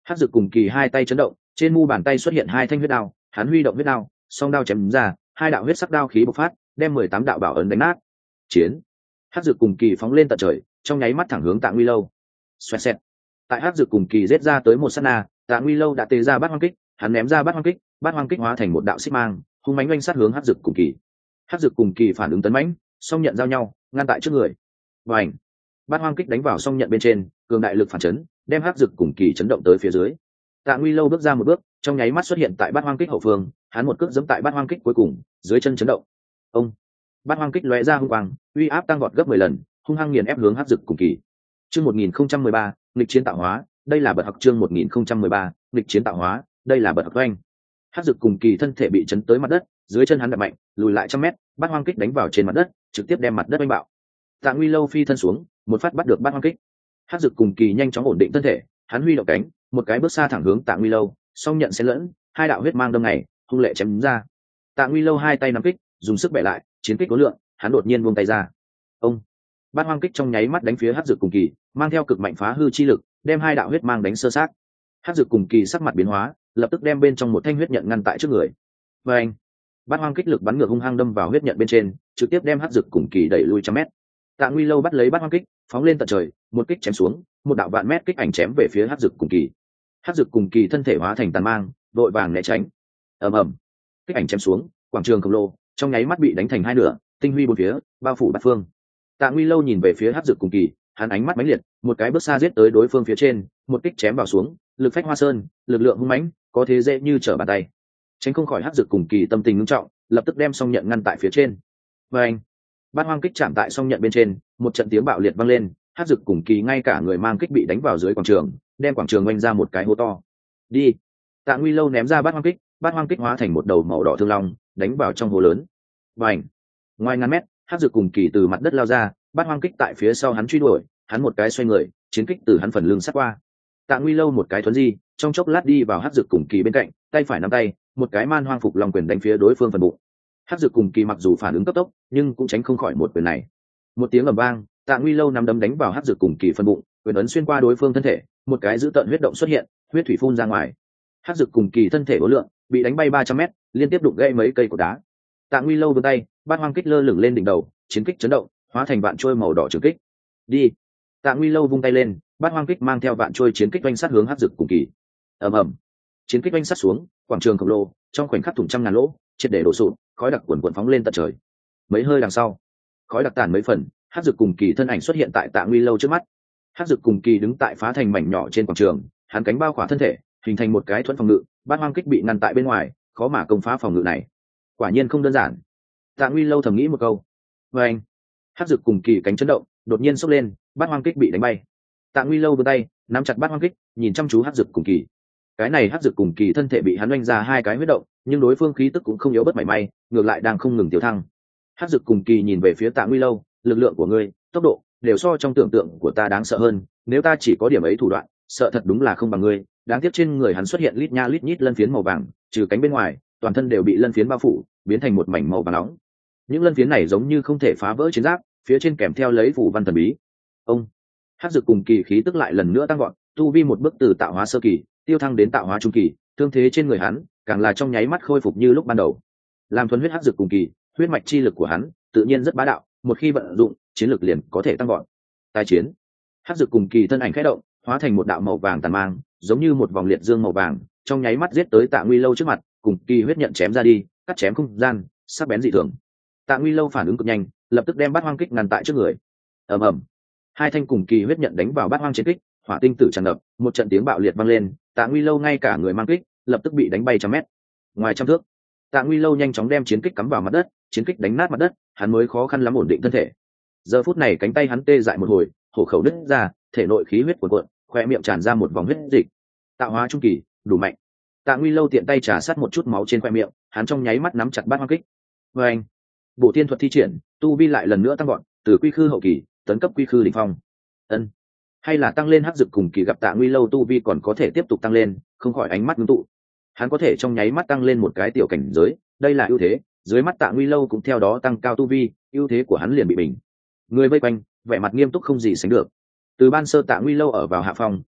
Hắc Dực cùng kỳ hai tay chấn động, trên mu bàn tay xuất hiện hai thanh huyết đao, hắn huy động huyết đao, song đao chém ra, hai đạo huyết sắc đao khí bộc phát, đem mười tám đạo bảo ấn đánh nát. Chiến. Hắc Dực cùng kỳ phóng lên tận trời, trong nháy mắt thẳng hướng Tạ Nguy Lâu. Xoẹt xẹt. Tại Hắc Dực cùng kỳ giết ra tới một sát na, Tạ Nguy Lâu đã tề ra bát hoang kích, hắn ném ra bát hoang kích, bát hoang kích hóa thành một đạo xích mang, hung mãnh oanh sát hướng Hắc Dực cùng kỳ. Hắc Dực cùng kỳ phản ứng tấn mãnh, song nhận giao nhau, ngăn tại trước người. Bành. Bát hoang kích đánh vào song nhận bên trên, cường đại lực phản chấn, đem Hắc Dực cùng kỳ chấn động tới phía dưới. Tạ Nguy Lâu bước ra một bước, trong nháy mắt xuất hiện tại bát hoang kích hậu phương, hắn một cước giẫm tại bát hoang kích cuối cùng, dưới chân chấn động. Ông. Bát hoang kích lóe ra hung quang, uy áp tăng vọt gấp mười lần, hung hăng nghiền ép hướng Hắc Dực cùng kỳ. Chương một nghìn không trăm mười ba, nghịch chiến tạo hóa, đây là bật học chương một nghìn không trăm mười ba, nghịch chiến tạo hóa, đây là bật học oanh. Hắc Dực cùng kỳ thân thể bị chấn tới mặt đất, dưới chân hắn đập mạnh, lùi lại trăm mét, bát hoang kích đánh vào trên mặt đất, trực tiếp đem mặt đất oanh bạo. Tạ Nguy Lâu phi thân xuống, một phát bắt được bát hoang kích. Hắc Dực cùng kỳ nhanh chóng ổn định thân thể, hắn huy động cánh, một cái bước xa thẳng hướng Tạ Nguy Lâu, song nhận xen lẫn, hai đạo huyết mang đâm này, hung lệ chém ra. Tạ Nguy Lâu hai tay nắm kích, dùng sức bẻ lại, chiến kích cố lượng, hắn đột nhiên buông tay ra. Ông. Bát hoang kích trong nháy mắt đánh phía Hắc Dực cùng kỳ, mang theo cực mạnh phá hư chi lực, đem hai đạo huyết mang đánh sơ sát. Hắc Dực cùng kỳ sắc mặt biến hóa, lập tức đem bên trong một thanh huyết nhận ngăn tại trước người. Và anh. Bát hoang kích lực bắn ngược hung hăng đâm vào huyết nhận bên trên, trực tiếp đem Hắc Dực cùng kỳ đẩy lui trăm mét. Tạ Nguy Lâu bắt lấy bát hoang kích, phóng lên tận trời, một kích chém xuống, một đạo vạn mét kích ảnh chém về phía Hắc Dực cùng kỳ. Hắc Dực cùng kỳ thân thể hóa thành tàn mang, đội vàng né tránh. Ầm ầm. Kích ảnh chém xuống, quảng trường khổng lồ trong nháy mắt bị đánh thành hai nửa, tinh huy bốn phía, bao phủ bát phương. Tạ Nguy Lâu nhìn về phía Hắc Dực cùng kỳ, hắn ánh mắt mãnh liệt, một cái bước xa giết tới đối phương phía trên, một kích chém vào xuống, lực phách hoa sơn, lực lượng hung mãnh, có thế dễ như trở bàn tay. Tránh không khỏi Hắc Dực cùng kỳ tâm tình nghiêm trọng, lập tức đem song nhận ngăn tại phía trên. Và anh. Bát hoang kích chạm tại song nhận bên trên, một trận tiếng bạo liệt vang lên, Hắc Dực cùng kỳ ngay cả người mang kích bị đánh vào dưới quảng trường, đem quảng trường oanh ra một cái hố to. Đi. Tạ Nguy Lâu ném ra bát hoang kích, bát hoang kích hóa thành một đầu màu đỏ thương long, đánh vào trong hố lớn. Bành. Ngoài ngàn mét, Hắc Dực cùng kỳ từ mặt đất lao ra, bát hoang kích tại phía sau hắn truy đuổi, hắn một cái xoay người, chiến kích từ hắn phần lưng sát qua. Tạ Nguy Lâu một cái thuấn di, trong chốc lát đi vào Hắc Dực cùng kỳ bên cạnh, tay phải nắm tay, một cái man hoang phục long quyền đánh phía đối phương phần bụng. Hắc Dực cùng kỳ mặc dù phản ứng cấp tốc, nhưng cũng tránh không khỏi một quyền này. Một tiếng ầm vang, Tạ Nguy Lâu nắm đấm đánh vào Hắc Dực cùng kỳ phần bụng, quyền ấn xuyên qua đối phương thân thể, một cái dữ tợn huyết động xuất hiện, huyết thủy phun ra ngoài. Hắc Dực cùng kỳ thân thể vô lượng, bị đánh bay ba trăm mét, liên tiếp đụng gãy mấy cây cột đá. Tạ Nguy Lâu vươn tay, bát hoang kích lơ lửng lên đỉnh đầu, chiến kích chấn động, hóa thành vạn trôi màu đỏ trường kích. Đi. Tạ Nguy Lâu vung tay lên, bát hoang kích mang theo vạn trôi chiến kích oanh sát hướng Hắc Dực cùng kỳ. Ầm ầm. Chiến kích oanh sát xuống, quảng trường khổng lồ, trong khoảnh khắc thủng trăm ngàn lỗ, triệt để đổ sụp, khói đặc cuồn cuộn phóng lên tận trời. Mấy hơi đằng sau, khói đặc tàn mấy phần, Hắc Dực cùng kỳ thân ảnh xuất hiện tại Tạ Nguy Lâu trước mắt. Hắc Dực cùng kỳ đứng tại phá thành mảnh nhỏ trên quảng trường, hắn cánh bao khỏa thân thể, hình thành một cái thuẫn phòng ngự, bát hoang kích bị ngăn tại bên ngoài, khó mà công phá phòng ngự này. Quả nhiên không đơn giản. Tạ Nguy Lâu thầm nghĩ một câu. Và anh. Hắc Dực cùng kỳ cánh chấn động, đột nhiên sốc lên, bát hoang kích bị đánh bay. Tạ Nguy Lâu vươn tay, nắm chặt bát hoang kích, nhìn chăm chú Hắc Dực cùng kỳ. Cái này Hắc Dực cùng kỳ thân thể bị hắn oanh ra hai cái huyết động, nhưng đối phương khí tức cũng không yếu bất mảy may, ngược lại đang không ngừng tiêu thăng. Hắc Dực cùng kỳ nhìn về phía Tạ Nguy Lâu, lực lượng của ngươi, tốc độ đều so trong tưởng tượng của ta đáng sợ hơn, nếu ta chỉ có điểm ấy thủ đoạn, sợ thật đúng là không bằng ngươi. Đáng tiếc trên người hắn xuất hiện lít nha lít nhít lân phiến màu vàng, trừ cánh bên ngoài, toàn thân đều bị lân phiến bao phủ, biến thành một mảnh màu vàng nóng. Những lân phiến này giống như không thể phá vỡ chiến giáp, phía trên kèm theo lấy phủ văn thần bí. Ông. Hắc Dực cùng kỳ khí tức lại lần nữa tăng gọn, tu vi một bước từ tạo hóa sơ kỳ tiêu thăng đến tạo hóa trung kỳ, thương thế trên người hắn càng là trong nháy mắt khôi phục như lúc ban đầu. Làm thuần huyết Hắc Dực cùng kỳ, huyết mạch chi lực của hắn tự nhiên rất bá đạo, một khi vận dụng, chiến lực liền có thể tăng gọn. Tài chiến. Hắc Dực cùng kỳ thân ảnh khẽ động, hóa thành một đạo màu vàng tàn mang, giống như một vòng liệt dương màu vàng, trong nháy mắt giết tới Tạ Nguy Lâu trước mặt, cùng kỳ huyết nhận chém ra đi, cắt chém không gian, sắc bén dị thường. Tạ Nguy Lâu phản ứng cực nhanh, lập tức đem bát hoang kích ngăn tại trước người. Ầm ầm. Hai thanh cùng kỳ huyết nhận đánh vào bát hoang chiến kích, hỏa tinh tử tràn ngập, một trận tiếng bạo liệt vang lên, Tạ Nguy Lâu ngay cả người mang kích, lập tức bị đánh bay trăm mét. Ngoài trăm thước, Tạ Nguy Lâu nhanh chóng đem chiến kích cắm vào mặt đất, chiến kích đánh nát mặt đất, hắn mới khó khăn lắm ổn định thân thể. Giờ phút này cánh tay hắn tê dại một hồi, hổ khẩu đứt ra, thể nội khí huyết cuồn cuộn, khoe miệng tràn ra một vòng huyết dịch. Tạo hóa trung kỳ, đủ mạnh. Tạ Nguy Lâu tiện tay trà sát một chút máu trên khoe miệng, hắn trong nháy mắt nắm chặt bát hoang kích. Và anh, bộ tiên thuật thi triển, tu vi lại lần nữa tăng gọn, từ quy khư hậu kỳ tấn cấp quy khư đỉnh phong. Ân, hay là tăng lên Hắc Dực cùng kỳ gặp Tạ Nguy Lâu tu vi còn có thể tiếp tục tăng lên, không khỏi ánh mắt ngưng tụ. Hắn có thể trong nháy mắt tăng lên một cái tiểu cảnh giới, đây là ưu thế, dưới mắt Tạ Nguy Lâu cũng theo đó tăng cao tu vi, ưu thế của hắn liền bị bình. Người vây quanh, vẻ mặt nghiêm túc không gì sánh được. Từ ban sơ Tạ Nguy Lâu ở vào hạ phòng,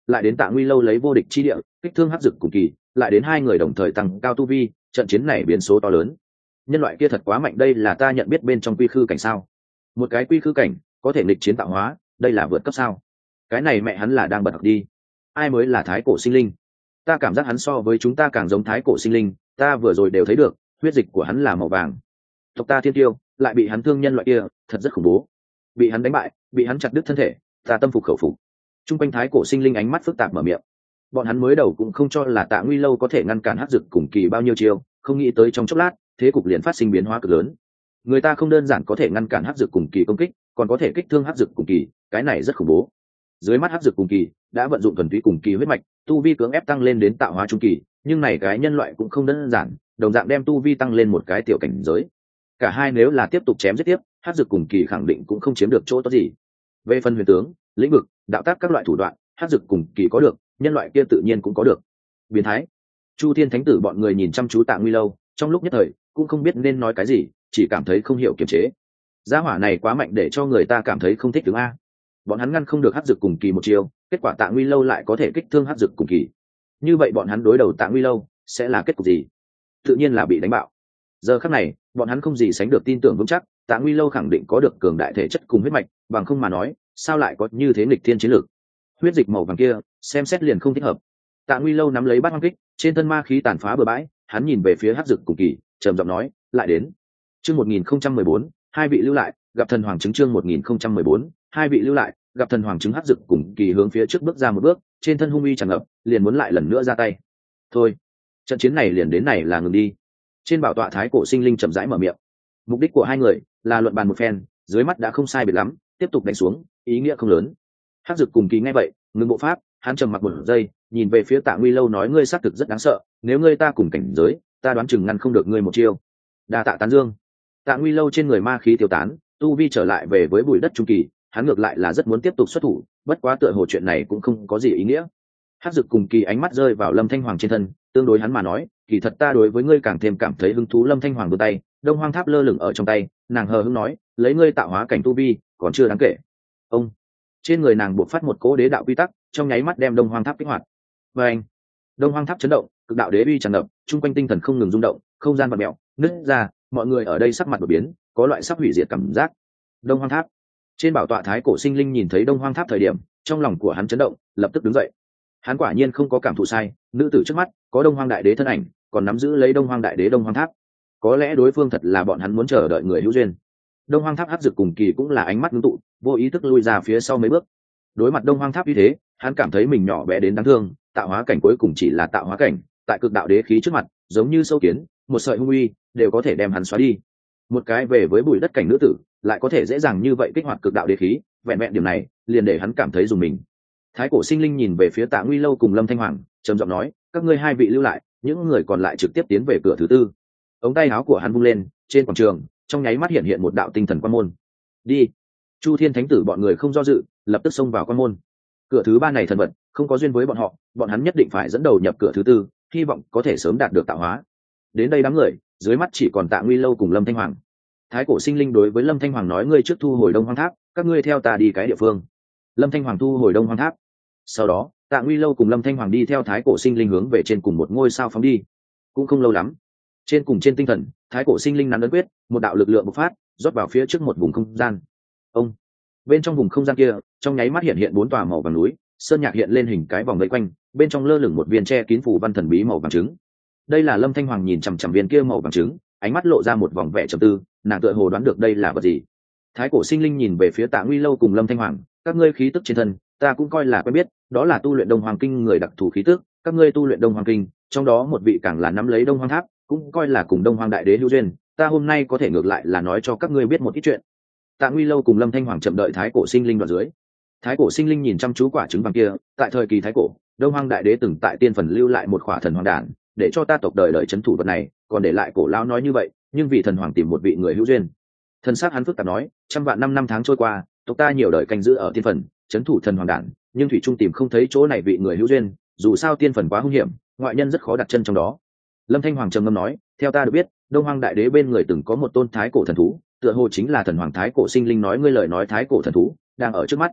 lại đến Tạ Nguy Lâu lấy vô địch chi địa kích thương hắc dực cùng kỳ, lại đến hai người đồng thời tăng cao tu vi, trận chiến này biến số to lớn. Nhân loại kia thật quá mạnh, đây là ta nhận biết bên trong quy khư cảnh sao? Một cái quy khư cảnh có thể nghịch chiến tạo hóa, đây là vượt cấp sao? Cái này mẹ hắn là đang bật học đi. Ai mới là thái cổ sinh linh? Ta cảm giác hắn so với chúng ta càng giống thái cổ sinh linh, ta vừa rồi đều thấy được, huyết dịch của hắn là màu vàng. Tộc ta thiên tiêu lại bị hắn thương nhân loại kia, thật rất khủng bố. Bị hắn đánh bại, bị hắn chặt đứt thân thể, ta tâm phục khẩu phục. Trung quanh thái cổ sinh linh ánh mắt phức tạp mở miệng. Bọn hắn mới đầu cũng không cho là Tạ Nguy Lâu có thể ngăn cản hắc dực cùng kỳ bao nhiêu chiêu, không nghĩ tới trong chốc lát thế cục liền phát sinh biến hóa cực lớn. Người ta không đơn giản có thể ngăn cản hắc dực cùng kỳ công kích, còn có thể kích thương hắc dực cùng kỳ, cái này rất khủng bố. Dưới mắt hắc dực cùng kỳ đã vận dụng thuần túy cùng kỳ huyết mạch, tu vi cưỡng ép tăng lên đến tạo hóa trung kỳ, nhưng này cái nhân loại cũng không đơn giản, đồng dạng đem tu vi tăng lên một cái tiểu cảnh giới. Cả hai nếu là tiếp tục chém giết tiếp, hắc dực cùng kỳ khẳng định cũng không chiếm được chỗ tốt gì. Về phần huyền tướng, lĩnh vực, đạo tác các loại thủ đoạn, hắc dực cùng kỳ có được, nhân loại kia tự nhiên cũng có được. Biến thái. Chu Thiên Thánh Tử bọn người nhìn chăm chú Tạ Nguy Lâu, trong lúc nhất thời cũng không biết nên nói cái gì, chỉ cảm thấy không hiểu kiềm chế. Gia hỏa này quá mạnh để cho người ta cảm thấy không thích đứng a. Bọn hắn ngăn không được hắc dực cùng kỳ một chiêu, kết quả Tạ Nguy Lâu lại có thể kích thương hắc dực cùng kỳ. Như vậy bọn hắn đối đầu Tạ Nguy Lâu sẽ là kết cục gì? Tự nhiên là bị đánh bạo. Giờ khắc này, bọn hắn không gì sánh được tin tưởng vững chắc, Tạ Nguy Lâu khẳng định có được cường đại thể chất cùng huyết mạch, bằng không mà nói, sao lại có như thế nghịch thiên chiến lược? Huyết dịch màu vàng kia, xem xét liền không thích hợp. Tạ Nguy Lâu nắm lấy bát hoang kích, trên thân ma khí tàn phá bừa bãi, hắn nhìn về phía hắc dực cùng kỳ, trầm giọng nói, lại đến. Chương một nghìn không trăm mười bốn, hai vị lưu lại, gặp thần hoàng chứng chương một nghìn không trăm mười bốn, hai vị lưu lại, gặp thần hoàng chứng hắc dực cùng kỳ hướng phía trước bước ra một bước, trên thân hung uy tràn ngập, liền muốn lại lần nữa ra tay. Thôi, trận chiến này liền đến này là ngừng đi. Trên bảo tọa thái cổ sinh linh chậm rãi mở miệng. Mục đích của hai người là luận bàn một phen, dưới mắt đã không sai biệt lắm, tiếp tục đánh xuống, ý nghĩa không lớn. Hắc dực cùng kỳ nghe vậy, ngừng bộ pháp, hắn trầm mặc một giây, nhìn về phía Tạ Nguy Lâu nói ngươi xác thực rất đáng sợ, nếu ngươi ta cùng cảnh giới, ta đoán chừng ngăn không được ngươi một chiêu. Đa tạ tán dương. Tạ Nguy Lâu trên người ma khí tiêu tán, tu vi trở lại về với bụi đất trung kỳ, hắn ngược lại là rất muốn tiếp tục xuất thủ, bất quá tựa hồ chuyện này cũng không có gì ý nghĩa. Hắc dực cùng kỳ ánh mắt rơi vào Lâm Thanh Hoàng trên thân, tương đối hắn mà nói, kỳ thật ta đối với ngươi càng thêm cảm thấy hứng thú. Lâm Thanh Hoàng vươn tay, Đông Hoang Tháp lơ lửng ở trong tay, nàng hờ hững nói, lấy ngươi tạo hóa cảnh tu vi, còn chưa đáng kể. Ông trên người nàng buộc phát một cỗ đế đạo quy tắc, trong nháy mắt đem Đông Hoang Tháp kích hoạt. Và anh, Đông Hoang Tháp chấn động, cực đạo đế uy tràn ngập, trung quanh tinh thần không ngừng rung động, không gian vặn mèo, nứt ra, mọi người ở đây sắc mặt đổi biến, có loại sắp hủy diệt cảm giác. Đông Hoang Tháp. Trên bảo tọa thái cổ sinh linh nhìn thấy Đông Hoang Tháp thời điểm, trong lòng của hắn chấn động, lập tức đứng dậy. Hắn quả nhiên không có cảm thụ sai, nữ tử trước mắt có Đông Hoang Đại Đế thân ảnh, còn nắm giữ lấy Đông Hoang Đại Đế Đông Hoang Tháp. Có lẽ đối phương thật là bọn hắn muốn chờ đợi người hữu duyên. Đông Hoang Tháp hắc dực cùng kỳ cũng là ánh mắt ngưng tụ, vô ý thức lui ra phía sau mấy bước. Đối mặt Đông Hoang Tháp như thế, hắn cảm thấy mình nhỏ bé đến đáng thương, tạo hóa cảnh cuối cùng chỉ là tạo hóa cảnh, tại cực đạo đế khí trước mặt, giống như sâu kiến, một sợi hung uy đều có thể đem hắn xóa đi. Một cái về với bụi đất cảnh nữ tử, lại có thể dễ dàng như vậy kích hoạt cực đạo đế khí, vẹn vẹn điểm này, liền để hắn cảm thấy dùng mình. Thái cổ sinh linh nhìn về phía Tạ Nguy Lâu cùng Lâm Thanh Hoàng, trầm giọng nói, các ngươi hai vị lưu lại, những người còn lại trực tiếp tiến về cửa thứ tư. Ống tay áo của hắn vung lên, trên quảng trường, trong nháy mắt hiện hiện một đạo tinh thần quan môn. Đi. Chu Thiên Thánh Tử bọn người không do dự, lập tức xông vào quan môn. Cửa thứ ba này thần vật, không có duyên với bọn họ, bọn hắn nhất định phải dẫn đầu nhập cửa thứ tư, hy vọng có thể sớm đạt được tạo hóa. Đến đây đám người, dưới mắt chỉ còn Tạ Nguy Lâu cùng Lâm Thanh Hoàng. Thái cổ sinh linh đối với Lâm Thanh Hoàng nói, ngươi trước thu hồi Đông Hoang Tháp, các ngươi theo ta đi cái địa phương. Lâm Thanh Hoàng thu hồi Đông Hoang Tháp. Sau đó, Tạ Nguy Lâu cùng Lâm Thanh Hoàng đi theo thái cổ sinh linh hướng về trên cùng một ngôi sao phóng đi. Cũng không lâu lắm, trên cùng trên tinh thần, thái cổ sinh linh nắm ấn quyết, một đạo lực lượng bộc phát, rót vào phía trước một vùng không gian. Ông bên trong vùng không gian kia, trong nháy mắt hiện hiện bốn tòa màu vàng núi, sơn nhạc hiện lên hình cái vòng vây quanh, bên trong lơ lửng một viên che kín phủ văn thần bí màu vàng trứng. Đây là Lâm Thanh Hoàng nhìn chằm chằm viên kia màu vàng trứng, ánh mắt lộ ra một vòng vẻ trầm tư, nàng tựa hồ đoán được đây là vật gì. Thái cổ sinh linh nhìn về phía Tạ Nguy Lâu cùng Lâm Thanh Hoàng, các ngươi khí tức trên thân, ta cũng coi là quen biết, đó là tu luyện Đông Hoàng Kinh người đặc thù khí tức, các ngươi tu luyện Đông Hoàng Kinh, trong đó một vị càng là nắm lấy Đông Hoang Tháp, cũng coi là cùng Đông Hoang Đại Đế hữu duyên, ta hôm nay có thể ngược lại là nói cho các ngươi biết một ít chuyện. Tạ Nguy Lâu cùng Lâm Thanh Hoàng chậm đợi thái cổ sinh linh đoạn dưới. Thái cổ sinh linh nhìn chăm chú quả trứng vàng kia, tại thời kỳ thái cổ, Đông Hoang Đại Đế từng tại tiên phần lưu lại một khỏa thần hoàng đản, để cho ta tộc đời đời chấn thủ vật này, còn để lại cổ lão nói như vậy, nhưng vì thần hoàng tìm một vị người hữu duyên. Thần sắc hắn phức tạp nói, trăm vạn năm năm tháng trôi qua, tộc ta nhiều đời canh giữ ở tiên phần, chấn thủ thần hoàng đản, nhưng thủy trung tìm không thấy chỗ này vị người hữu duyên, dù sao tiên phần quá hung hiểm, ngoại nhân rất khó đặt chân trong đó. Lâm Thanh Hoàng trầm ngâm nói, theo ta được biết, Đông Hoang Đại Đế bên người từng có một tôn thái cổ thần thú, tựa hồ chính là thần hoàng thái cổ sinh linh nói, ngươi lời nói thái cổ thần thú đang ở trước mắt.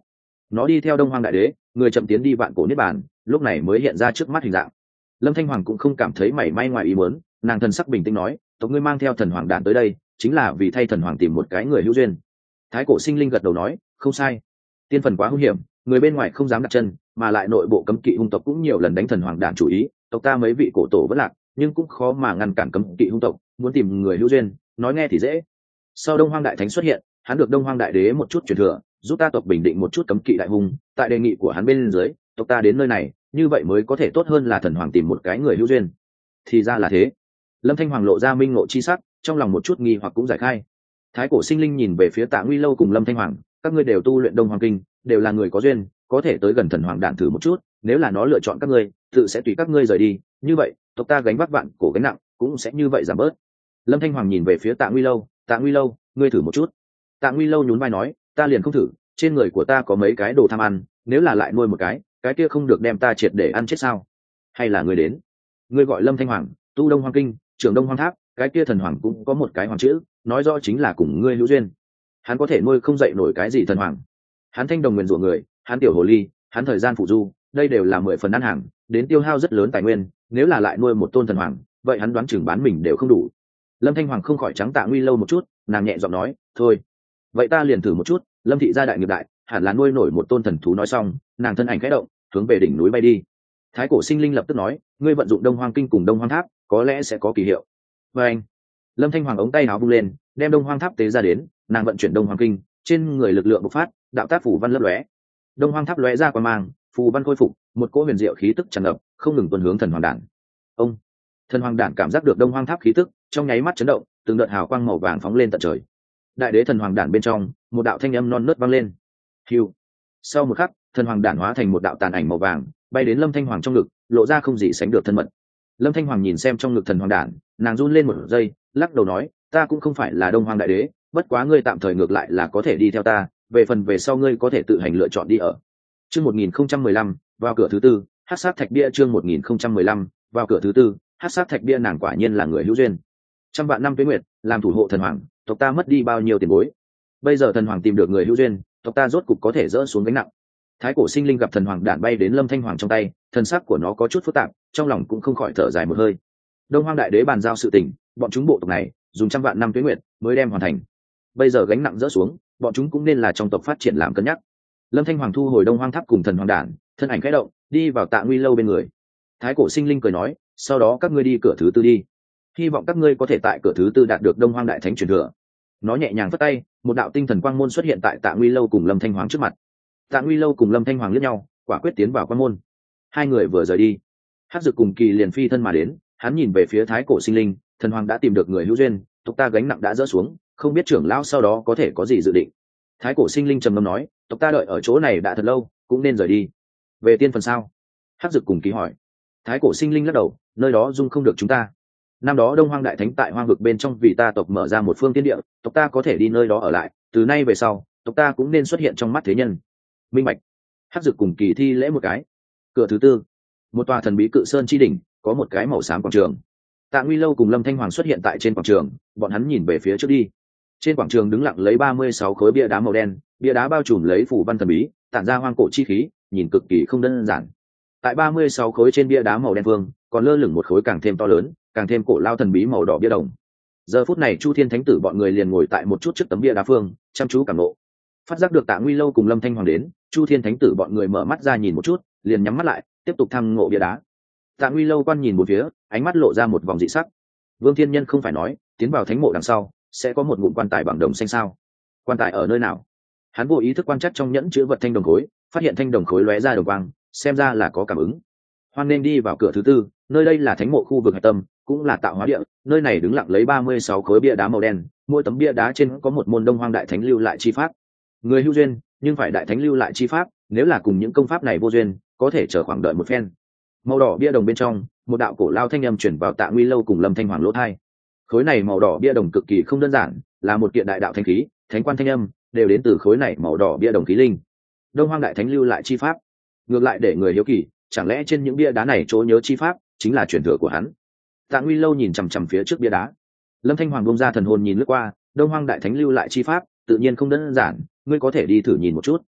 nó đi theo đông hoang đại đế người chậm tiến đi vạn cổ niết bàn, lúc này mới hiện ra trước mắt hình dạng. Lâm Thanh Hoàng cũng không cảm thấy mảy may ngoài ý muốn, nàng thần sắc bình tĩnh nói, tộc ngươi mang theo thần hoàng đản tới đây chính là vì thay thần hoàng tìm một cái người hữu duyên. Thái cổ sinh linh gật đầu nói, không sai. Tiên phần quá hung hiểm, người bên ngoài không dám đặt chân, mà lại nội bộ cấm kỵ hung tộc cũng nhiều lần đánh thần hoàng đản chủ ý, tộc ta mấy vị cổ tổ vẫn lạc, nhưng cũng khó mà ngăn cản cấm kỵ hung tộc muốn tìm người hữu duyên, nói nghe thì dễ. Sau đông hoang đại thánh xuất hiện, hắn được đông hoang đại đế một chút truyền thừa, giúp ta tộc bình định một chút cấm kỵ đại hung, tại đề nghị của hắn bên dưới, tộc ta đến nơi này, như vậy mới có thể tốt hơn là thần hoàng tìm một cái người hữu duyên. Thì ra là thế. Lâm Thanh Hoàng lộ ra minh ngộ chi sắc, trong lòng một chút nghi hoặc cũng giải khai. Thái cổ sinh linh nhìn về phía Tạ Nguy Lâu cùng Lâm Thanh Hoàng, các ngươi đều tu luyện Đông Hoàng kinh, đều là người có duyên, có thể tới gần thần hoàng đản thử một chút, nếu là nó lựa chọn các ngươi, tự sẽ tùy các ngươi rời đi, như vậy, tộc ta gánh vác vạn cổ gánh nặng, cũng sẽ như vậy giảm bớt. Lâm Thanh Hoàng nhìn về phía Tạ Nguy Lâu, Tạ Nguy Lâu, ngươi thử một chút. Tạ Nguy Lâu nhún vai nói, ta liền không thử, trên người của ta có mấy cái đồ tham ăn, nếu là lại nuôi một cái, cái kia không được đem ta triệt để ăn chết sao? Hay là ngươi đến? Ngươi gọi Lâm Thanh Hoàng, tu Đông Hoàng kinh, trưởng Đông Hoàng tháp, cái kia thần hoàng cũng có một cái hoàng chữ, nói rõ chính là cùng ngươi hữu duyên. Hắn có thể nuôi không dậy nổi cái gì thần hoàng. Hắn thanh đồng nguyên rủa người, hắn tiểu hồ ly, hắn thời gian phụ du, đây đều là mười phần ăn hàng, đến tiêu hao rất lớn tài nguyên, nếu là lại nuôi một tôn thần hoàng, vậy hắn đoán chừng bán mình đều không đủ. Lâm Thanh Hoàng không khỏi trắng Tạ Nguy Lâu một chút, nàng nhẹ giọng nói, thôi, vậy ta liền thử một chút. Lâm thị gia đại nghiệp đại, hẳn là nuôi nổi một tôn thần thú. Nói xong, nàng thân ảnh khẽ động, hướng về đỉnh núi bay đi. Thái cổ sinh linh lập tức nói, ngươi vận dụng Đông Hoang kinh cùng Đông Hoang tháp, có lẽ sẽ có kỳ hiệu. Và anh, Lâm Thanh Hoàng ống tay áo vung lên, đem Đông Hoang tháp tế ra đến, nàng vận chuyển Đông Hoang kinh, trên người lực lượng bộc phát, đạo tác phủ văn lấp lóe. Đông Hoang tháp lóe ra qua mang, phù văn khôi phục, một cỗ huyền diệu khí tức tràn ngập, không ngừng tuần hướng thần hoàng đản. Ông, thần hoàng đản cảm giác được Đông Hoang tháp khí tức, trong nháy mắt chấn động, từng đợt hào quang màu vàng phóng lên tận trời. Đại đế thần hoàng đản bên trong, một đạo thanh âm non nớt vang lên. Hưu. Sau một khắc, thần hoàng đản hóa thành một đạo tàn ảnh màu vàng, bay đến Lâm Thanh Hoàng trong ngực, lộ ra không gì sánh được thân mật. Lâm Thanh Hoàng nhìn xem trong ngực thần hoàng đản, nàng run lên một giây, lắc đầu nói, ta cũng không phải là Đông Hoang đại đế, bất quá ngươi tạm thời ngược lại là có thể đi theo ta, về phần về sau ngươi có thể tự hành lựa chọn đi ở. Chương một nghìn không trăm mười lăm, vào cửa thứ tư, Hắc sát thạch bia. Chương một nghìn không trăm mười lăm, vào cửa thứ tư, Hắc sát thạch bia. Nàng quả nhiên là người hữu duyên. Trăm vạn năm tuế nguyệt, làm thủ hộ thần hoàng, tộc ta mất đi bao nhiêu tiền bối. Bây giờ thần hoàng tìm được người hữu duyên, tộc ta rốt cục có thể dỡ xuống gánh nặng. Thái cổ sinh linh gặp thần hoàng đản bay đến Lâm Thanh Hoàng trong tay, thần sắc của nó có chút phức tạp, trong lòng cũng không khỏi thở dài một hơi. Đông Hoang đại đế bàn giao sự tình, bọn chúng bộ tộc này dùng trăm vạn năm tuế nguyệt mới đem hoàn thành. Bây giờ gánh nặng dỡ xuống, bọn chúng cũng nên là trong tộc phát triển làm cân nhắc. Lâm Thanh Hoàng thu hồi Đông Hoang tháp cùng thần hoàng đản, thân ảnh khẽ động, đi vào Tạ Nguy Lâu bên người. Thái cổ sinh linh cười nói, sau đó các ngươi đi cửa thứ tư đi, hy vọng các ngươi có thể tại cửa thứ tư đạt được Đông Hoang đại thánh truyền thừa. Nó nhẹ nhàng phất tay, một đạo tinh thần quang môn xuất hiện tại Tạ Nguy Lâu cùng Lâm Thanh Hoàng trước mặt. Tạ Nguy Lâu cùng Lâm Thanh Hoàng liếc nhau, quả quyết tiến vào quang môn. Hai người vừa rời đi, Hắc Dực cùng Kỳ liền phi thân mà đến, hắn nhìn về phía thái cổ sinh linh, thần hoàng đã tìm được người hữu duyên, tộc ta gánh nặng đã dỡ xuống, không biết trưởng lão sau đó có thể có gì dự định. Thái cổ sinh linh trầm ngâm nói, tộc ta đợi ở chỗ này đã thật lâu, cũng nên rời đi. Về tiên phần sao? Hắc Dực cùng Kỳ hỏi. Thái cổ sinh linh lắc đầu, nơi đó dung không được chúng ta. Năm đó Đông Hoang đại thánh tại hoang vực bên trong vì ta tộc mở ra một phương tiên địa, tộc ta có thể đi nơi đó ở lại, từ nay về sau, tộc ta cũng nên xuất hiện trong mắt thế nhân. Minh bạch. Hắc Dực cùng Kỳ thi lễ một cái. Cửa thứ tư, một tòa thần bí cự sơn chi đỉnh, có một cái màu xám quảng trường. Tạ Nguy Lâu cùng Lâm Thanh Hoàng xuất hiện tại trên quảng trường, bọn hắn nhìn về phía trước đi. Trên quảng trường đứng lặng lấy ba mươi sáu khối bia đá màu đen, bia đá bao trùm lấy phủ văn thần bí, tản ra hoang cổ chi khí, nhìn cực kỳ không đơn giản. Tại ba mươi sáu khối trên bia đá màu đen vương, còn lơ lửng một khối càng thêm to lớn, càng thêm cổ lao thần bí màu đỏ bia đồng. Giờ phút này Chu Thiên Thánh Tử bọn người liền ngồi tại một chút trước tấm bia đá phương, chăm chú cảm ngộ. Phát giác được Tạ Nguy Lâu cùng Lâm Thanh Hoàng đến, Chu Thiên Thánh Tử bọn người mở mắt ra nhìn một chút, liền nhắm mắt lại, tiếp tục thăm ngộ bia đá. Tạ Nguy Lâu quan nhìn một phía, ánh mắt lộ ra một vòng dị sắc. Vương Thiên Nhân không phải nói, tiến vào thánh mộ đằng sau, sẽ có một ngụm quan tài bằng đồng xanh sao? Quan tài ở nơi nào? Hắn vô ý thức quan chắc trong nhẫn chứa vật thanh đồng khối, phát hiện thanh đồng khối lóe ra đồng quang, xem ra là có cảm ứng. Hoan nên đi vào cửa thứ tư, nơi đây là thánh mộ khu vực hạch tâm, cũng là tạo hóa địa, nơi này đứng lặng lấy ba mươi sáu khối bia đá màu đen, mỗi tấm bia đá trên có một môn Đông Hoang đại thánh lưu lại chi pháp. Người hữu duyên, nhưng phải đại thánh lưu lại chi pháp, nếu là cùng những công pháp này vô duyên, có thể chờ khoảng đợi một phen. Màu đỏ bia đồng bên trong, một đạo cổ lao thanh âm truyền vào Tạ Nguy Lâu cùng Lâm Thanh Hoàng lỗ tai. Khối này màu đỏ bia đồng cực kỳ không đơn giản, là một kiện đại đạo thánh khí, thánh quan thanh âm đều đến từ khối này màu đỏ bia đồng khí linh. Đông Hoang đại thánh lưu lại chi pháp, ngược lại để người hiếu kỳ, chẳng lẽ trên những bia đá này chỗ nhớ chi pháp chính là truyền thừa của hắn? Tạ Nguy Lâu nhìn chằm chằm phía trước bia đá. Lâm Thanh Hoàng buông ra thần hồn nhìn lướt qua, Đông Hoang đại thánh lưu lại chi pháp, tự nhiên không đơn giản, ngươi có thể đi thử nhìn một chút.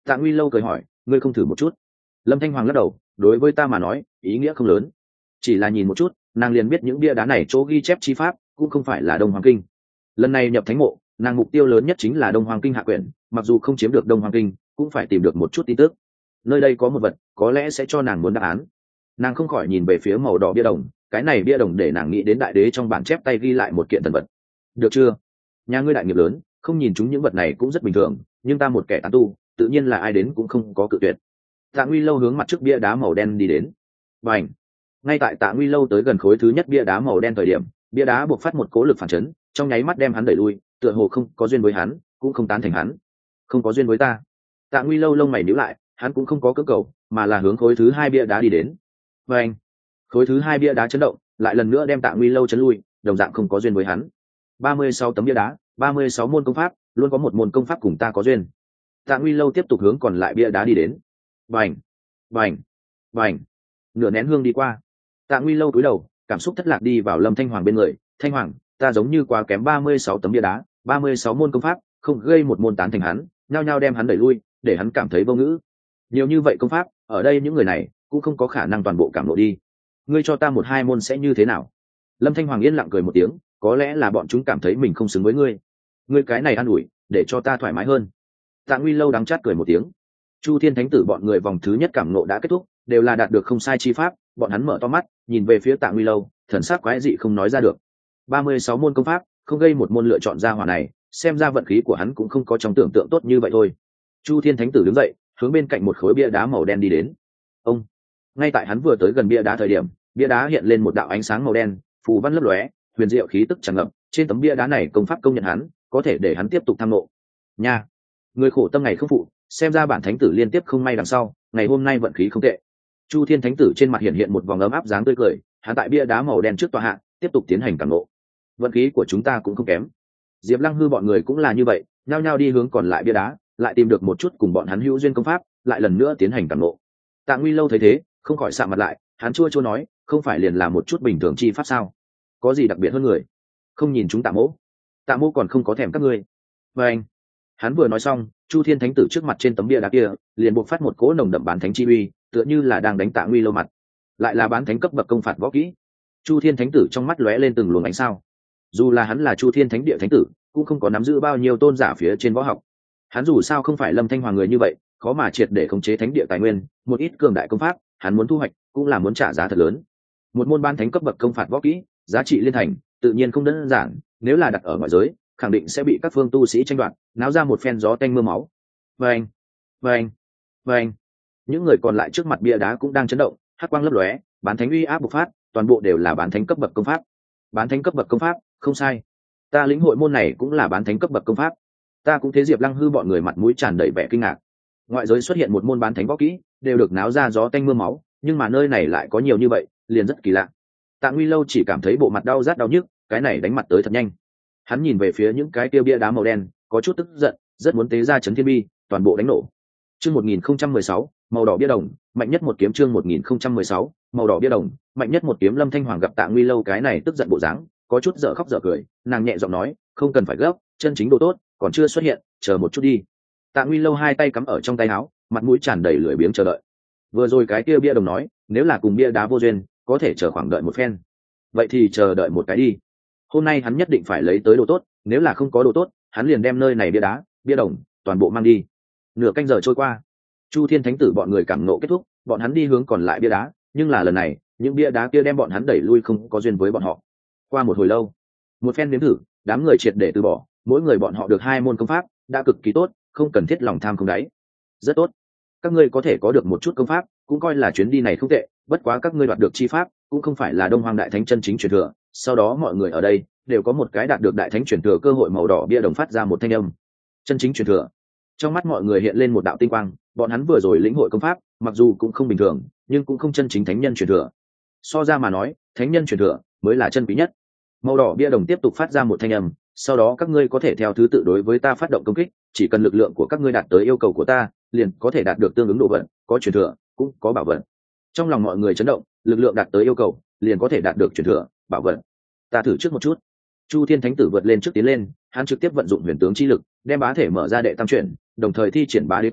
Tạ Nguy Lâu cười hỏi, ngươi không thử một chút? Lâm Thanh Hoàng lắc đầu, đối với ta mà nói ý nghĩa không lớn, chỉ là nhìn một chút nàng liền biết những bia đá này chỗ ghi chép chi pháp cũng không phải là Đông Hoàng Kinh. Lần này nhập thánh mộ, nàng mục tiêu lớn nhất chính là Đông Hoàng Kinh hạ quyển, mặc dù không chiếm được Đông Hoàng Kinh cũng phải tìm được một chút tin tức. Nơi đây có một vật có lẽ sẽ cho nàng muốn đáp án. Nàng không khỏi nhìn về phía màu đỏ bia đồng, cái này bia đồng để nàng nghĩ đến đại đế trong bản chép tay ghi lại một kiện thần vật. Được chưa? Nhà ngươi đại nghiệp lớn, không nhìn chúng những vật này cũng rất bình thường, nhưng ta một kẻ tán tu tự nhiên là ai đến cũng không có cự tuyệt. Tạ Nguy Lâu hướng mặt trước bia đá màu đen đi đến. Bành! Ngay tại Tạ Nguy Lâu tới gần khối thứ nhất bia đá màu đen thời điểm, bia đá buộc phát một cố lực phản chấn, trong nháy mắt đem hắn đẩy lui, tựa hồ không có duyên với hắn, cũng không tán thành hắn. Không có duyên với ta. Tạ Nguy Lâu lông mày nhíu lại, hắn cũng không có cưỡng cầu, mà là hướng khối thứ hai bia đá đi đến. Bành! Khối thứ hai bia đá chấn động, lại lần nữa đem Tạ Nguy Lâu chấn lui, đồng dạng không có duyên với hắn. ba mươi sáu tấm bia đá, ba mươi sáu môn công pháp, luôn có một môn công pháp cùng ta có duyên. Tạ Nguy Lâu tiếp tục hướng còn lại bia đá đi đến. Bành! Bành! Bành! Nửa nén hương đi qua. Tạ Nguy Lâu cúi đầu, cảm xúc thất lạc đi vào Lâm Thanh Hoàng bên người. Thanh Hoàng, ta giống như quá kém ba mươi sáu tấm bia đá, ba mươi sáu môn công pháp, không gây một môn tán thành hắn, nhao nhao đem hắn đẩy lui, để hắn cảm thấy vô ngữ. Nhiều như vậy công pháp, ở đây những người này cũng không có khả năng toàn bộ cảm lộ đi. Ngươi cho ta một hai môn sẽ như thế nào? Lâm Thanh Hoàng yên lặng cười một tiếng, có lẽ là bọn chúng cảm thấy mình không xứng với ngươi. Ngươi cái này an ủi, để cho ta thoải mái hơn. Tạ Nguy Lâu đắng chát cười một tiếng. Chu Thiên Thánh Tử bọn người vòng thứ nhất cảm ngộ đã kết thúc, đều là đạt được không sai chi pháp, bọn hắn mở to mắt, nhìn về phía Tạ Nguy Lâu, thần sắc quái dị không nói ra được. ba mươi sáu môn công pháp, không gây một môn lựa chọn ra hỏa này, xem ra vận khí của hắn cũng không có trong tưởng tượng tốt như vậy thôi. Chu Thiên Thánh Tử đứng dậy, hướng bên cạnh một khối bia đá màu đen đi đến. Ông, ngay tại hắn vừa tới gần bia đá thời điểm, bia đá hiện lên một đạo ánh sáng màu đen, phù văn lấp lóe, huyền diệu khí tức tràn ngập, trên tấm bia đá này công pháp công nhận hắn, có thể để hắn tiếp tục tham ngộ. Nha, người khổ tâm ngày không phụ, xem ra bản thánh tử liên tiếp không may đằng sau, ngày hôm nay vận khí không tệ. Chu Thiên Thánh Tử trên mặt hiện hiện một vòng ấm áp dáng tươi cười, hắn tại bia đá màu đen trước tòa hạ, tiếp tục tiến hành cảm ngộ. Vận khí của chúng ta cũng không kém. Diệp Lăng Hư bọn người cũng là như vậy, nhao nhao đi hướng còn lại bia đá, lại tìm được một chút cùng bọn hắn hữu duyên công pháp, lại lần nữa tiến hành cảm ngộ. Tạ Nguy Lâu thấy thế, không khỏi sạm mặt lại, hắn chua chua nói, không phải liền là một chút bình thường chi pháp sao? Có gì đặc biệt hơn người? Không nhìn chúng Tạ Mỗ, Tạ Mỗ còn không có thèm các ngươi. Và anh, hắn vừa nói xong, Chu Thiên Thánh Tử trước mặt trên tấm bia đá kia, liền bộc phát một cỗ nồng đậm bán thánh chi uy, tựa như là đang đánh Tạ Nguy Lâu mặt. Lại là bán thánh cấp bậc công phạt võ kỹ. Chu Thiên Thánh Tử trong mắt lóe lên từng luồng ánh sao. Dù là hắn là Chu Thiên Thánh Địa Thánh Tử, cũng không có nắm giữ bao nhiêu tôn giả phía trên võ học. Hắn dù sao không phải Lâm Thanh Hoàng người như vậy, khó mà triệt để khống chế thánh địa tài nguyên, một ít cường đại công pháp, hắn muốn thu hoạch, cũng là muốn trả giá thật lớn. Một môn ban thánh cấp bậc công phạt võ kỹ, giá trị liên thành, tự nhiên không đơn giản, nếu là đặt ở ngoại giới, khẳng định sẽ bị các phương tu sĩ tranh đoạt, náo ra một phen gió tanh mưa máu. Vâng, vâng, vâng. Những người còn lại trước mặt bia đá cũng đang chấn động, hắc quang lấp lóe, bán thánh uy áp bộc phát, toàn bộ đều là bán thánh cấp bậc công pháp. Bán thánh cấp bậc công pháp, không sai. Ta lĩnh hội môn này cũng là bán thánh cấp bậc công pháp. Ta cũng thấy Diệp Lăng Hư bọn người mặt mũi tràn đầy vẻ kinh ngạc. Ngoại giới xuất hiện một môn bán thánh võ kỹ, đều được náo ra gió tanh mưa máu, nhưng mà nơi này lại có nhiều như vậy, liền rất kỳ lạ. Tạ Nguy Lâu chỉ cảm thấy bộ mặt đau rát đau nhức, cái này đánh mặt tới thật nhanh. Hắn nhìn về phía những cái tiêu bia đá màu đen, có chút tức giận, rất muốn tế ra chấn thiên bi, toàn bộ đánh nổ. Chương một nghìn không trăm mười sáu, màu đỏ bia đồng, mạnh nhất một kiếm. Chương một nghìn không trăm mười sáu, màu đỏ bia đồng, mạnh nhất một kiếm. Lâm Thanh Hoàng gặp Tạ Nguy Lâu cái này tức giận bộ dáng, có chút dở khóc dở cười, nàng nhẹ giọng nói, không cần phải gấp, chân chính đồ tốt còn chưa xuất hiện, chờ một chút đi. Tạ Nguy Lâu hai tay cắm ở trong tay áo, mặt mũi tràn đầy lười biếng chờ đợi. Vừa rồi cái kia bia đồng nói, nếu là cùng bia đá vô duyên, có thể chờ khoảng đợi một phen. Vậy thì chờ đợi một cái đi. Hôm nay hắn nhất định phải lấy tới đồ tốt, nếu là không có đồ tốt, hắn liền đem nơi này bia đá, bia đồng, toàn bộ mang đi. Nửa canh giờ trôi qua, Chu Thiên Thánh Tử bọn người cảm nộ kết thúc, bọn hắn đi hướng còn lại bia đá, nhưng là lần này, những bia đá kia đem bọn hắn đẩy lui không có duyên với bọn họ. Qua một hồi lâu, một phen nếm thử, đám người triệt để từ bỏ, mỗi người bọn họ được hai môn công pháp, đã cực kỳ tốt, không cần thiết lòng tham không đáy. Rất tốt, các ngươi có thể có được một chút công pháp, cũng coi là chuyến đi này không tệ, bất quá các ngươi đoạt được chi pháp, cũng không phải là Đông Hoang Đại Thánh chân chính truyền thừa. Sau đó mọi người ở đây đều có một cái đạt được Đại Thánh truyền thừa cơ hội. Màu đỏ bia đồng phát ra một thanh âm. Chân chính truyền thừa. Trong mắt mọi người hiện lên một đạo tinh quang, bọn hắn vừa rồi lĩnh hội công pháp, mặc dù cũng không bình thường, nhưng cũng không chân chính thánh nhân truyền thừa. So ra mà nói, thánh nhân truyền thừa mới là chân quý nhất. Màu đỏ bia đồng tiếp tục phát ra một thanh âm, sau đó các ngươi có thể theo thứ tự đối với ta phát động công kích, chỉ cần lực lượng của các ngươi đạt tới yêu cầu của ta, liền có thể đạt được tương ứng độ vận, có truyền thừa, cũng có bảo vận. Trong lòng mọi người chấn động, lực lượng đạt tới yêu cầu, liền có thể đạt được truyền thừa, bảo vận. Ta thử trước một chút. Chu Thiên Thánh Tử vượt lên trước tiến lên, hắn trực tiếp vận dụng huyền tướng chi lực, đem bá thể mở ra đệ tam chuyển, đồng thời thi triển bá đế quyền,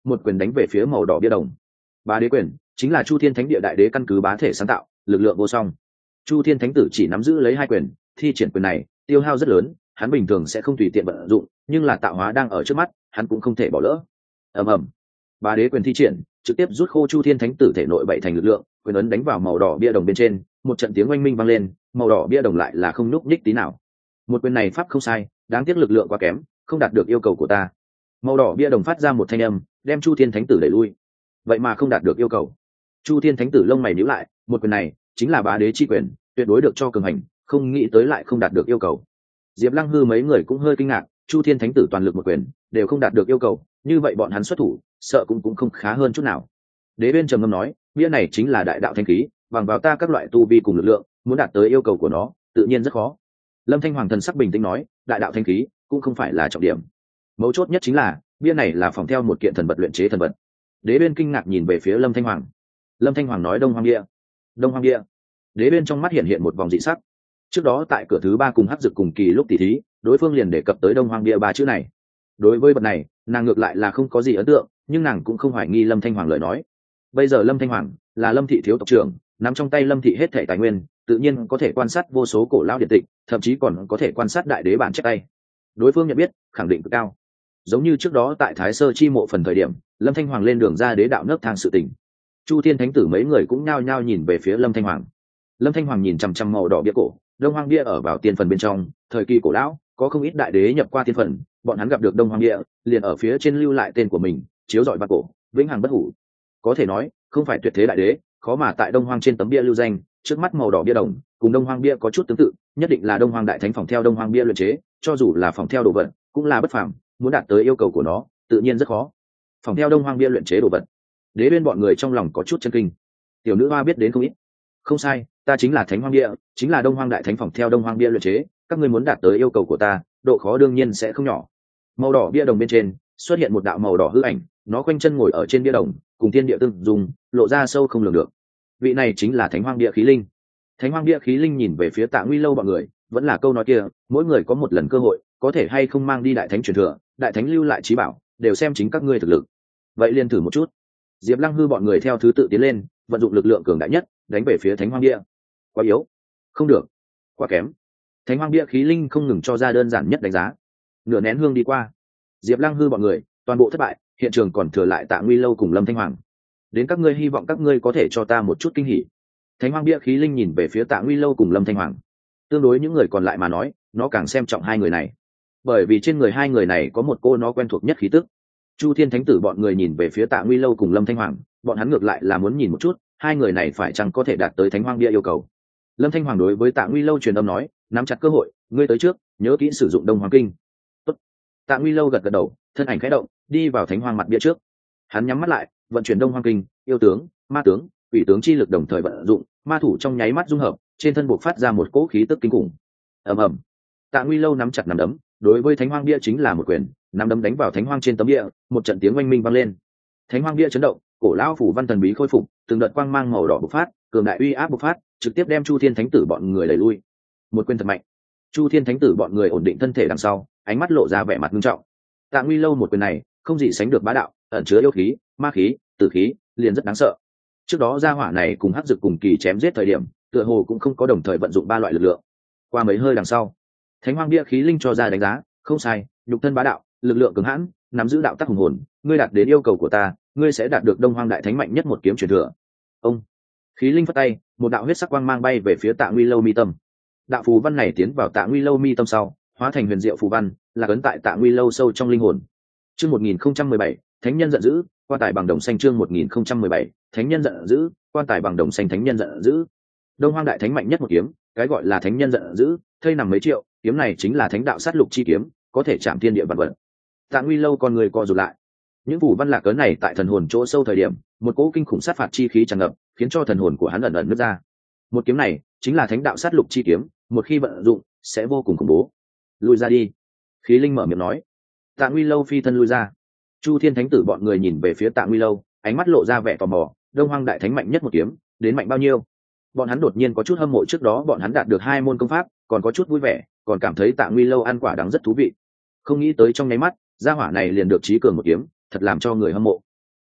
một quyền đánh về phía màu đỏ bia đồng. Bá đế quyền chính là Chu Thiên Thánh Địa đại đế căn cứ bá thể sáng tạo, lực lượng vô song. Chu Thiên Thánh Tử chỉ nắm giữ lấy hai quyền, thi triển quyền này tiêu hao rất lớn, hắn bình thường sẽ không tùy tiện vận dụng, nhưng là tạo hóa đang ở trước mắt, hắn cũng không thể bỏ lỡ. Ầm ầm, bá đế quyền thi triển, trực tiếp rút khô Chu Thiên Thánh Tử thể nội bảy thành lực lượng, quyền ấn đánh vào màu đỏ bia đồng bên trên, một trận tiếng oanh minh vang lên, màu đỏ bia đồng lại là không nhúc nhích tí nào. Một quyền này pháp không sai, đáng tiếc lực lượng quá kém, không đạt được yêu cầu của ta. Màu đỏ bia đồng phát ra một thanh âm, đem Chu Thiên Thánh Tử đẩy lui. Vậy mà không đạt được yêu cầu. Chu Thiên Thánh Tử lông mày nhíu lại, một quyền này chính là bá đế chi quyền, tuyệt đối được cho cường hành, không nghĩ tới lại không đạt được yêu cầu. Diệp Lăng Hư mấy người cũng hơi kinh ngạc, Chu Thiên Thánh Tử toàn lực một quyền đều không đạt được yêu cầu, như vậy bọn hắn xuất thủ sợ cũng cũng không khá hơn chút nào. Đế Bên trầm ngâm nói, nghĩa này chính là đại đạo thanh khí, bằng vào ta các loại tu vi cùng lực lượng, muốn đạt tới yêu cầu của nó tự nhiên rất khó. Lâm Thanh Hoàng thần sắc bình tĩnh nói, đại đạo thanh khí cũng không phải là trọng điểm, mấu chốt nhất chính là bia này là phòng theo một kiện thần vật luyện chế thần vật. Đế Bên kinh ngạc nhìn về phía Lâm Thanh Hoàng. Lâm Thanh Hoàng nói, Đông Hoang bia. Đông Hoang bia. Đế Bên trong mắt hiện hiện một vòng dị sắc. Trước đó tại cửa thứ ba cùng hắc dực cùng kỳ lúc tỉ thí, đối phương liền đề cập tới Đông Hoang bia ba chữ này. Đối với vật này nàng ngược lại là không có gì ấn tượng, nhưng nàng cũng không hoài nghi Lâm Thanh Hoàng lời nói. Bây giờ Lâm Thanh Hoàng là Lâm thị thiếu tộc trưởng, nắm trong tay Lâm thị hết thảy tài nguyên, tự nhiên có thể quan sát vô số cổ lão điện tịch, thậm chí còn có thể quan sát đại đế bản chép tay. Đối phương nhận biết khẳng định cực cao. Giống như trước đó tại Thái Sơ chi mộ phần thời điểm, Lâm Thanh Hoàng lên đường ra đế đạo nấc thang sự tình, Chu Thiên Thánh Tử mấy người cũng nhao nhao nhìn về phía Lâm Thanh Hoàng. Lâm Thanh Hoàng nhìn chằm chằm màu đỏ bia cổ, Đông Hoang bia ở vào tiên phần bên trong, thời kỳ cổ lão có không ít đại đế nhập qua tiên phần, bọn hắn gặp được Đông Hoang bia, liền ở phía trên lưu lại tên của mình, chiếu rọi vào cổ, vĩnh hằng bất hủ. Có thể nói, không phải tuyệt thế đại đế, khó mà tại Đông Hoang trên tấm bia lưu danh. Trước mắt màu đỏ bia đồng cùng Đông Hoang bia có chút tương tự, nhất định là Đông Hoang đại thánh phòng theo Đông Hoang bia luyện chế, cho dù là phòng theo đồ vật, cũng là bất phàm, muốn đạt tới yêu cầu của nó, tự nhiên rất khó. Phòng theo Đông Hoang bia luyện chế đồ vật, Đế Bên bọn người trong lòng có chút chân kinh. Tiểu nữ hoa biết đến không ít. Không sai, ta chính là Thánh Hoang bia, chính là Đông Hoang đại thánh phòng theo Đông Hoang bia luyện chế, các ngươi muốn đạt tới yêu cầu của ta, độ khó đương nhiên sẽ không nhỏ. Màu đỏ bia đồng bên trên xuất hiện một đạo màu đỏ hư ảnh, nó quanh chân ngồi ở trên bia đồng, cùng thiên địa tương dùng, lộ ra sâu không lường được. Vị này chính là Thánh Hoang bia khí linh. Thánh Hoang bia khí linh nhìn về phía Tạ Nguy Lâu bọn người, vẫn là câu nói kia, mỗi người có một lần cơ hội, có thể hay không mang đi đại thánh truyền thừa, đại thánh lưu lại trí bảo, đều xem chính các ngươi thực lực. Vậy liền thử một chút. Diệp Lăng Hư bọn người theo thứ tự tiến lên, vận dụng lực lượng cường đại nhất, đánh về phía Thánh Hoang bia. Quá yếu, không được, quá kém. Thánh Hoang bia khí linh không ngừng cho ra đơn giản nhất đánh giá. Nửa nén hương đi qua, Diệp Lăng Hư bọn người toàn bộ thất bại, hiện trường còn thừa lại Tạ Nguy Lâu cùng Lâm Thanh Hoàng. Đến các ngươi hy vọng các ngươi có thể cho ta một chút kinh hỉ. Thánh Hoang bia khí linh nhìn về phía Tạ Nguy Lâu cùng Lâm Thanh Hoàng. Tương đối những người còn lại mà nói, nó càng xem trọng hai người này, bởi vì trên người hai người này có một cô nó quen thuộc nhất khí tức. Chu Thiên Thánh Tử bọn người nhìn về phía Tạ Nguy Lâu cùng Lâm Thanh Hoàng, bọn hắn ngược lại là muốn nhìn một chút hai người này phải chăng có thể đạt tới Thánh Hoang bia yêu cầu. Lâm Thanh Hoàng đối với Tạ Nguy Lâu truyền âm nói, nắm chặt cơ hội, ngươi tới trước, nhớ kỹ sử dụng Đông Hoàng kinh. Tốt. Tạ Nguy Lâu gật gật đầu, thân ảnh khẽ động, đi vào Thánh Hoang mặt bia trước. Hắn nhắm mắt lại, vận chuyển Đông Hoàng kinh, yêu tướng, ma tướng, quỷ tướng chi lực đồng thời vận dụng, ma thủ trong nháy mắt dung hợp, trên thân bộc phát ra một cỗ khí tức kinh khủng. Ầm ầm. Tạ Nguy Lâu nắm chặt nắm đấm, đối với Thánh Hoang bia chính là một quyền, nắm đấm đánh vào Thánh Hoang trên tấm bia, một trận tiếng oanh minh vang lên. Thánh Hoang bia chấn động, cổ lão phủ văn thần bí khôi phục, từng đợt quang mang màu đỏ bộc phát, cường đại uy áp bộc phát, trực tiếp đem Chu Thiên Thánh Tử bọn người đẩy lui. Một quyền thật mạnh. Chu Thiên Thánh Tử bọn người ổn định thân thể đằng sau, ánh mắt lộ ra vẻ mặt nghiêm trọng. Tạ Nguy Lâu một quyền này, không gì sánh được bá đạo, ẩn chứa yêu khí, ma khí, tử khí, liền rất đáng sợ. Trước đó gia hỏa này cùng hắc dực cùng kỳ chém giết thời điểm, tựa hồ cũng không có đồng thời vận dụng ba loại lực lượng. Qua mấy hơi đằng sau, Thánh Hoang bia khí linh cho ra đánh giá, không sai, nhục thân bá đạo, lực lượng cường hãn, nắm giữ đạo tắc hùng hồn, ngươi đạt đến yêu cầu của ta, ngươi sẽ đạt được Đông Hoang đại thánh mạnh nhất một kiếm truyền thừa. Ông khí linh phất tay, một đạo huyết sắc quang mang bay về phía Tạ Nguy Lâu mi tâm. Đạo phù văn này tiến vào Tạ Nguy Lâu mi tâm sau, hóa thành huyền diệu phù văn, là ấn tại Tạ Nguy Lâu sâu trong linh hồn. Chương một nghìn không trăm mười bảy, thánh nhân giận dữ, quan tài bằng đồng xanh. Chương một nghìn không trăm mười bảy, thánh nhân giận dữ, quan tài bằng đồng xanh. Thánh nhân giận dữ, Đông Hoang đại thánh mạnh nhất một kiếm, cái gọi là thánh nhân giận dữ, thây nằm mấy triệu, kiếm này chính là thánh đạo sát lục chi kiếm, có thể chạm thiên địa vạn vật. Tạ Nguy Lâu con người co rụt lại. Những phù văn lạc cớ này tại thần hồn chỗ sâu thời điểm, một cỗ kinh khủng sát phạt chi khí tràn ngập, khiến cho thần hồn của hắn ẩn ẩn nứt ra. Một kiếm này chính là thánh đạo sát lục chi kiếm, một khi vận dụng sẽ vô cùng khủng bố. Lui ra đi. Khí linh mở miệng nói. Tạ Nguy Lâu phi thân lui ra. Chu Thiên Thánh Tử bọn người nhìn về phía Tạ Nguy Lâu, ánh mắt lộ ra vẻ tò mò. Đông Hoang đại thánh mạnh nhất một kiếm, đến mạnh bao nhiêu? Bọn hắn đột nhiên có chút hâm mộ, trước đó bọn hắn đạt được hai môn công pháp, còn có chút vui vẻ, còn cảm thấy Tạ Nguy Lâu ăn quả đắng rất thú vị. Không nghĩ tới trong nháy mắt, gia hỏa này liền được trí cường một kiếm, thật làm cho người hâm mộ.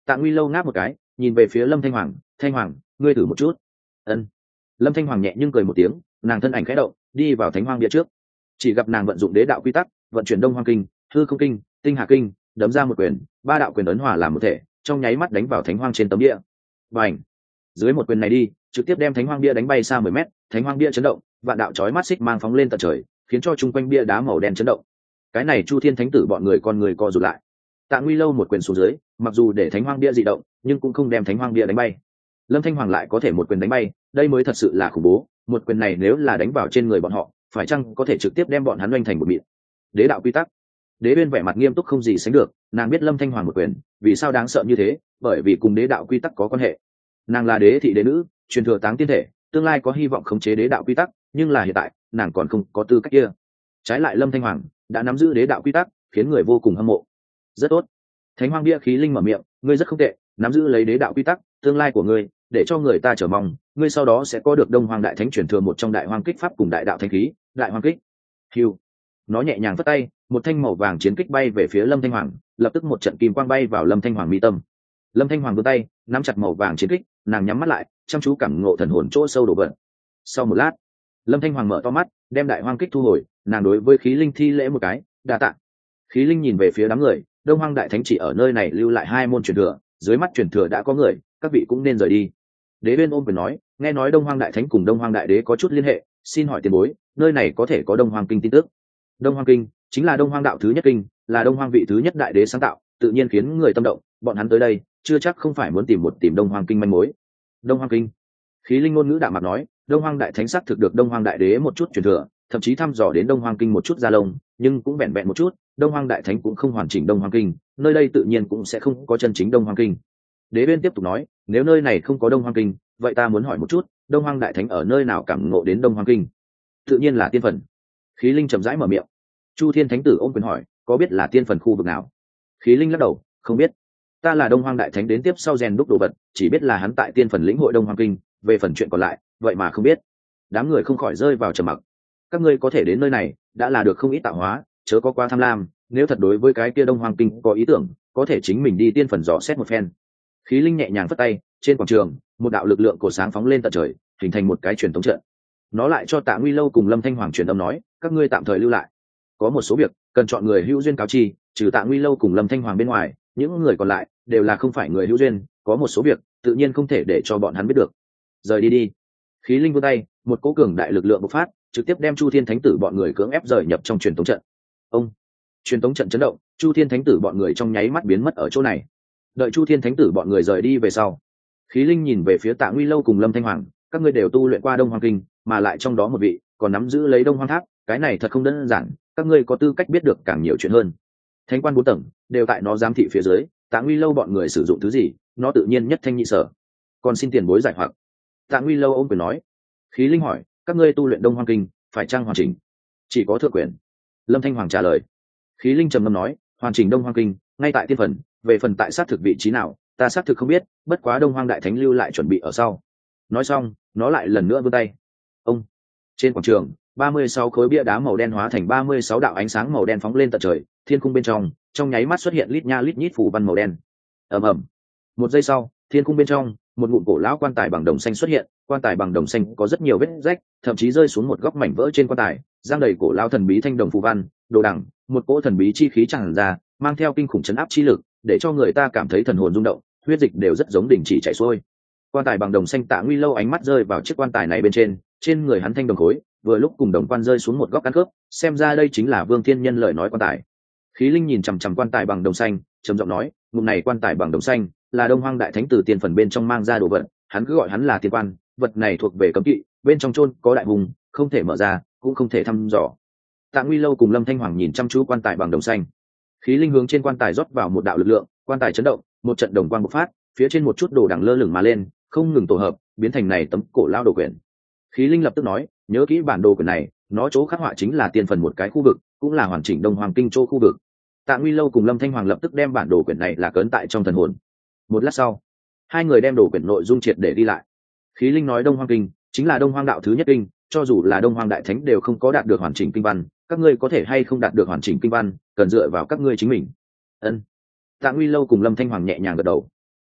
Tạ Nguy Lâu ngáp một cái, nhìn về phía Lâm Thanh Hoàng, "Thanh Hoàng, ngươi thử một chút." Ân. Lâm Thanh Hoàng nhẹ nhưng cười một tiếng, nàng thân ảnh khẽ động, đi vào Thánh Hoang Bia trước. Chỉ gặp nàng vận dụng đế đạo quy tắc, vận chuyển Đông Hoang Kinh, Hư Không Kinh, Tinh Hà Kinh, đấm ra một quyền, ba đạo quyền ấn hòa làm một thể, trong nháy mắt đánh vào Thánh Hoang trên tấm bia. Bành! Dưới một quyền này đi, trực tiếp đem Thánh Hoang Bia đánh bay xa mười mét, Thánh Hoang Bia chấn động, vạn đạo chói mắt xích mang phóng lên tận trời, khiến cho chung quanh bia đá màu đen chấn động. Cái này Chu Thiên Thánh Tử bọn người con người co rụt lại. Tạ Nguy Lâu một quyền xuống dưới, mặc dù để Thánh Hoang Bia dị động, nhưng cũng không đem Thánh Hoang Bia đánh bay. Lâm Thanh Hoàng lại có thể một quyền đánh bay, đây mới thật sự là khủng bố, một quyền này nếu là đánh vào trên người bọn họ, phải chăng có thể trực tiếp đem bọn hắn oanh thành một mịn. Đế đạo quy tắc. Đế Uyên vẻ mặt nghiêm túc không gì sánh được, nàng biết Lâm Thanh Hoàng một quyền, vì sao đáng sợ như thế, bởi vì cùng đế đạo quy tắc có quan hệ. Nàng là đế thị đế nữ, truyền thừa táng tiên thể, tương lai có hy vọng khống chế đế đạo quy tắc, nhưng là hiện tại, nàng còn không có tư cách kia. Trái lại Lâm Thanh Hoàng đã nắm giữ đế đạo quy tắc, khiến người vô cùng hâm mộ. Rất tốt. Thánh Hoang Bia khí linh mở miệng, ngươi rất không tệ, nắm giữ lấy đế đạo quy tắc, tương lai của ngươi, để cho người ta chờ mong, ngươi sau đó sẽ có được Đông Hoang Đại Thánh truyền thừa một trong Đại Hoang Kích pháp cùng Đại Đạo Thánh khí, Đại Hoang Kích. Hưu. Nó nhẹ nhàng vất tay, một thanh màu vàng chiến kích bay về phía Lâm Thanh Hoàng, lập tức một trận kim quang bay vào Lâm Thanh Hoàng mi tâm. Lâm Thanh Hoàng vươn tay, nắm chặt màu vàng chiến kích, nàng nhắm mắt lại, chăm chú cảm ngộ thần hồn chỗ sâu đổ vận. Sau một lát, Lâm Thanh Hoàng mở to mắt, đem Đại Hoang Kích thu hồi, nàng đối với khí linh thi lễ một cái, đa tạ. Khí linh nhìn về phía đám người, Đông Hoang Đại Thánh chỉ ở nơi này lưu lại hai môn truyền thừa, dưới mắt truyền thừa đã có người, các vị cũng nên rời đi. Đế Uyên ôm quyền nói, nghe nói Đông Hoang Đại Thánh cùng Đông Hoang Đại Đế có chút liên hệ, xin hỏi tiền bối, nơi này có thể có Đông Hoang Kinh tin tức. Đông Hoang Kinh chính là Đông Hoang đạo thứ nhất kinh, là Đông Hoang vị thứ nhất đại đế sáng tạo, tự nhiên khiến người tâm động, bọn hắn tới đây, chưa chắc không phải muốn tìm một tìm Đông Hoang Kinh manh mối. Đông Hoang Kinh. Khí linh ngôn ngữ đạm mặt nói, Đông Hoang Đại Thánh xác thực được Đông Hoang Đại Đế một chút truyền thừa, thậm chí thăm dò đến Đông Hoang Kinh một chút gia lông, nhưng cũng vẹn vẹn một chút, Đông Hoang Đại Thánh cũng không hoàn chỉnh Đông Hoang Kinh, nơi đây tự nhiên cũng sẽ không có chân chính Đông Hoang Kinh. Đế Uyên tiếp tục nói, nếu nơi này không có Đông Hoang Kinh, vậy ta muốn hỏi một chút, Đông Hoang Đại Thánh ở nơi nào cảm ngộ đến Đông Hoang Kinh? Tự nhiên là tiên phần. Khí linh chậm rãi mở miệng. Chu Thiên Thánh Tử ôm quyền hỏi, có biết là tiên phần khu vực nào? Khí linh lắc đầu, không biết. Ta là Đông Hoang Đại Thánh đến tiếp sau rèn đúc đồ vật, chỉ biết là hắn tại tiên phần lĩnh hội Đông Hoang Kinh, về phần chuyện còn lại, vậy mà không biết. Đám người không khỏi rơi vào trầm mặc. Các ngươi có thể đến nơi này, đã là được không ít tạo hóa, chớ có quá tham lam, nếu thật đối với cái kia Đông Hoang Kinh có ý tưởng, có thể chính mình đi tiên phần dò xét một phen. Khí linh nhẹ nhàng phất tay, trên quảng trường, một đạo lực lượng cổ sáng phóng lên tận trời, hình thành một cái truyền thống trận. Nó lại cho Tạ Nguy Lâu cùng Lâm Thanh Hoàng truyền âm nói, các ngươi tạm thời lưu lại. Có một số việc cần chọn người hữu duyên cáo chi, trừ Tạ Nguy Lâu cùng Lâm Thanh Hoàng bên ngoài, những người còn lại đều là không phải người hữu duyên, có một số việc tự nhiên không thể để cho bọn hắn biết được. Rời đi đi. Khí linh vươn tay, một cỗ cường đại lực lượng bộc phát, trực tiếp đem Chu Thiên Thánh Tử bọn người cưỡng ép rời nhập trong truyền thống trận. Ông. Truyền thống trận chấn động, Chu Thiên Thánh Tử bọn người trong nháy mắt biến mất ở chỗ này. Đợi Chu Thiên Thánh Tử bọn người rời đi về sau, Khí linh nhìn về phía Tạ Nguy Lâu cùng Lâm Thanh Hoàng, các ngươi đều tu luyện qua Đông Hoang Kinh, mà lại trong đó một vị còn nắm giữ lấy Đông Hoang Tháp, cái này thật không đơn giản, các ngươi có tư cách biết được càng nhiều chuyện hơn. Thánh quan bốn tầng đều tại nó giám thị phía dưới, Tạ Nguy Lâu bọn người sử dụng thứ gì, nó tự nhiên nhất thanh nhị sở. Còn xin tiền bối giải hoặc. Tạ Nguy Lâu ôm quyền nói. Khí linh hỏi, các ngươi tu luyện Đông Hoang Kinh, phải chăng hoàn chỉnh? Chỉ có thượng quyền. Lâm Thanh Hoàng trả lời. Khí linh trầm ngâm nói, hoàn chỉnh Đông Hoang Kinh, ngay tại tiên phần, về phần tại xác thực vị trí nào, ta xác thực không biết, bất quá Đông Hoang Đại Thánh lưu lại chuẩn bị ở sau. Nói xong, nó lại lần nữa vươn tay. Ông. Trên quảng trường, ba mươi sáu khối bia đá màu đen hóa thành ba mươi sáu đạo ánh sáng màu đen phóng lên tận trời, thiên khung bên trong, trong nháy mắt xuất hiện lít nha lít nhít phủ văn màu đen. Ầm ầm. Một giây sau, thiên khung bên trong, một ngụm cổ lão quan tài bằng đồng xanh xuất hiện, quan tài bằng đồng xanh có rất nhiều vết rách, thậm chí rơi xuống một góc mảnh vỡ trên quan tài, giang đầy cổ lão thần bí thanh đồng phù văn, đồ đằng, một cỗ thần bí chi khí tràn ra, mang theo kinh khủng chấn áp chi lực, để cho người ta cảm thấy thần hồn rung động, huyết dịch đều rất giống đình chỉ chảy xuôi. Quan tài bằng đồng xanh Tạ Nguy Lâu ánh mắt rơi vào chiếc quan tài này bên trên, trên người hắn thanh đồng khối, vừa lúc cùng đồng quan rơi xuống một góc ăn khớp, xem ra đây chính là Vương Thiên Nhân lời nói quan tài. Khí linh nhìn chằm chằm quan tài bằng đồng xanh, trầm giọng nói, ngụm này quan tài bằng đồng xanh là Đông Hoang Đại Thánh từ tiền phần bên trong mang ra đồ vật, hắn cứ gọi hắn là tiên quan, vật này thuộc về cấm kỵ, bên trong chôn có đại hùng, không thể mở ra, cũng không thể thăm dò. Tạ Nguy Lâu cùng Lâm Thanh Hoàng nhìn chăm chú quan tài bằng đồng xanh. Khí linh hướng trên quan tài rót vào một đạo lực lượng, quan tài chấn động, một trận đồng quang bộc phát, phía trên một chút đồ đằng lơ lửng mà lên, không ngừng tổ hợp, biến thành này tấm cổ lao đồ quyển. Khí linh lập tức nói, nhớ kỹ bản đồ quyển này, nó chỗ khắc họa chính là tiên phần một cái khu vực, cũng là hoàn chỉnh Đông Hoàng Kinh chỗ khu vực. Tạ Nguy Lâu cùng Lâm Thanh Hoàng lập tức đem bản đồ quyển này là cấn tại trong thần hồn. Một lát sau, hai người đem đồ quyển nội dung triệt để đi lại. Khí linh nói Đông Hoang Kinh chính là Đông Hoang đạo thứ nhất kinh, cho dù là Đông Hoang Đại Thánh đều không có đạt được hoàn chỉnh kinh văn, các ngươi có thể hay không đạt được hoàn chỉnh kinh văn, cần dựa vào các ngươi chính mình. Ân. Tạ Nguy Lâu cùng Lâm Thanh Hoàng nhẹ nhàng gật đầu.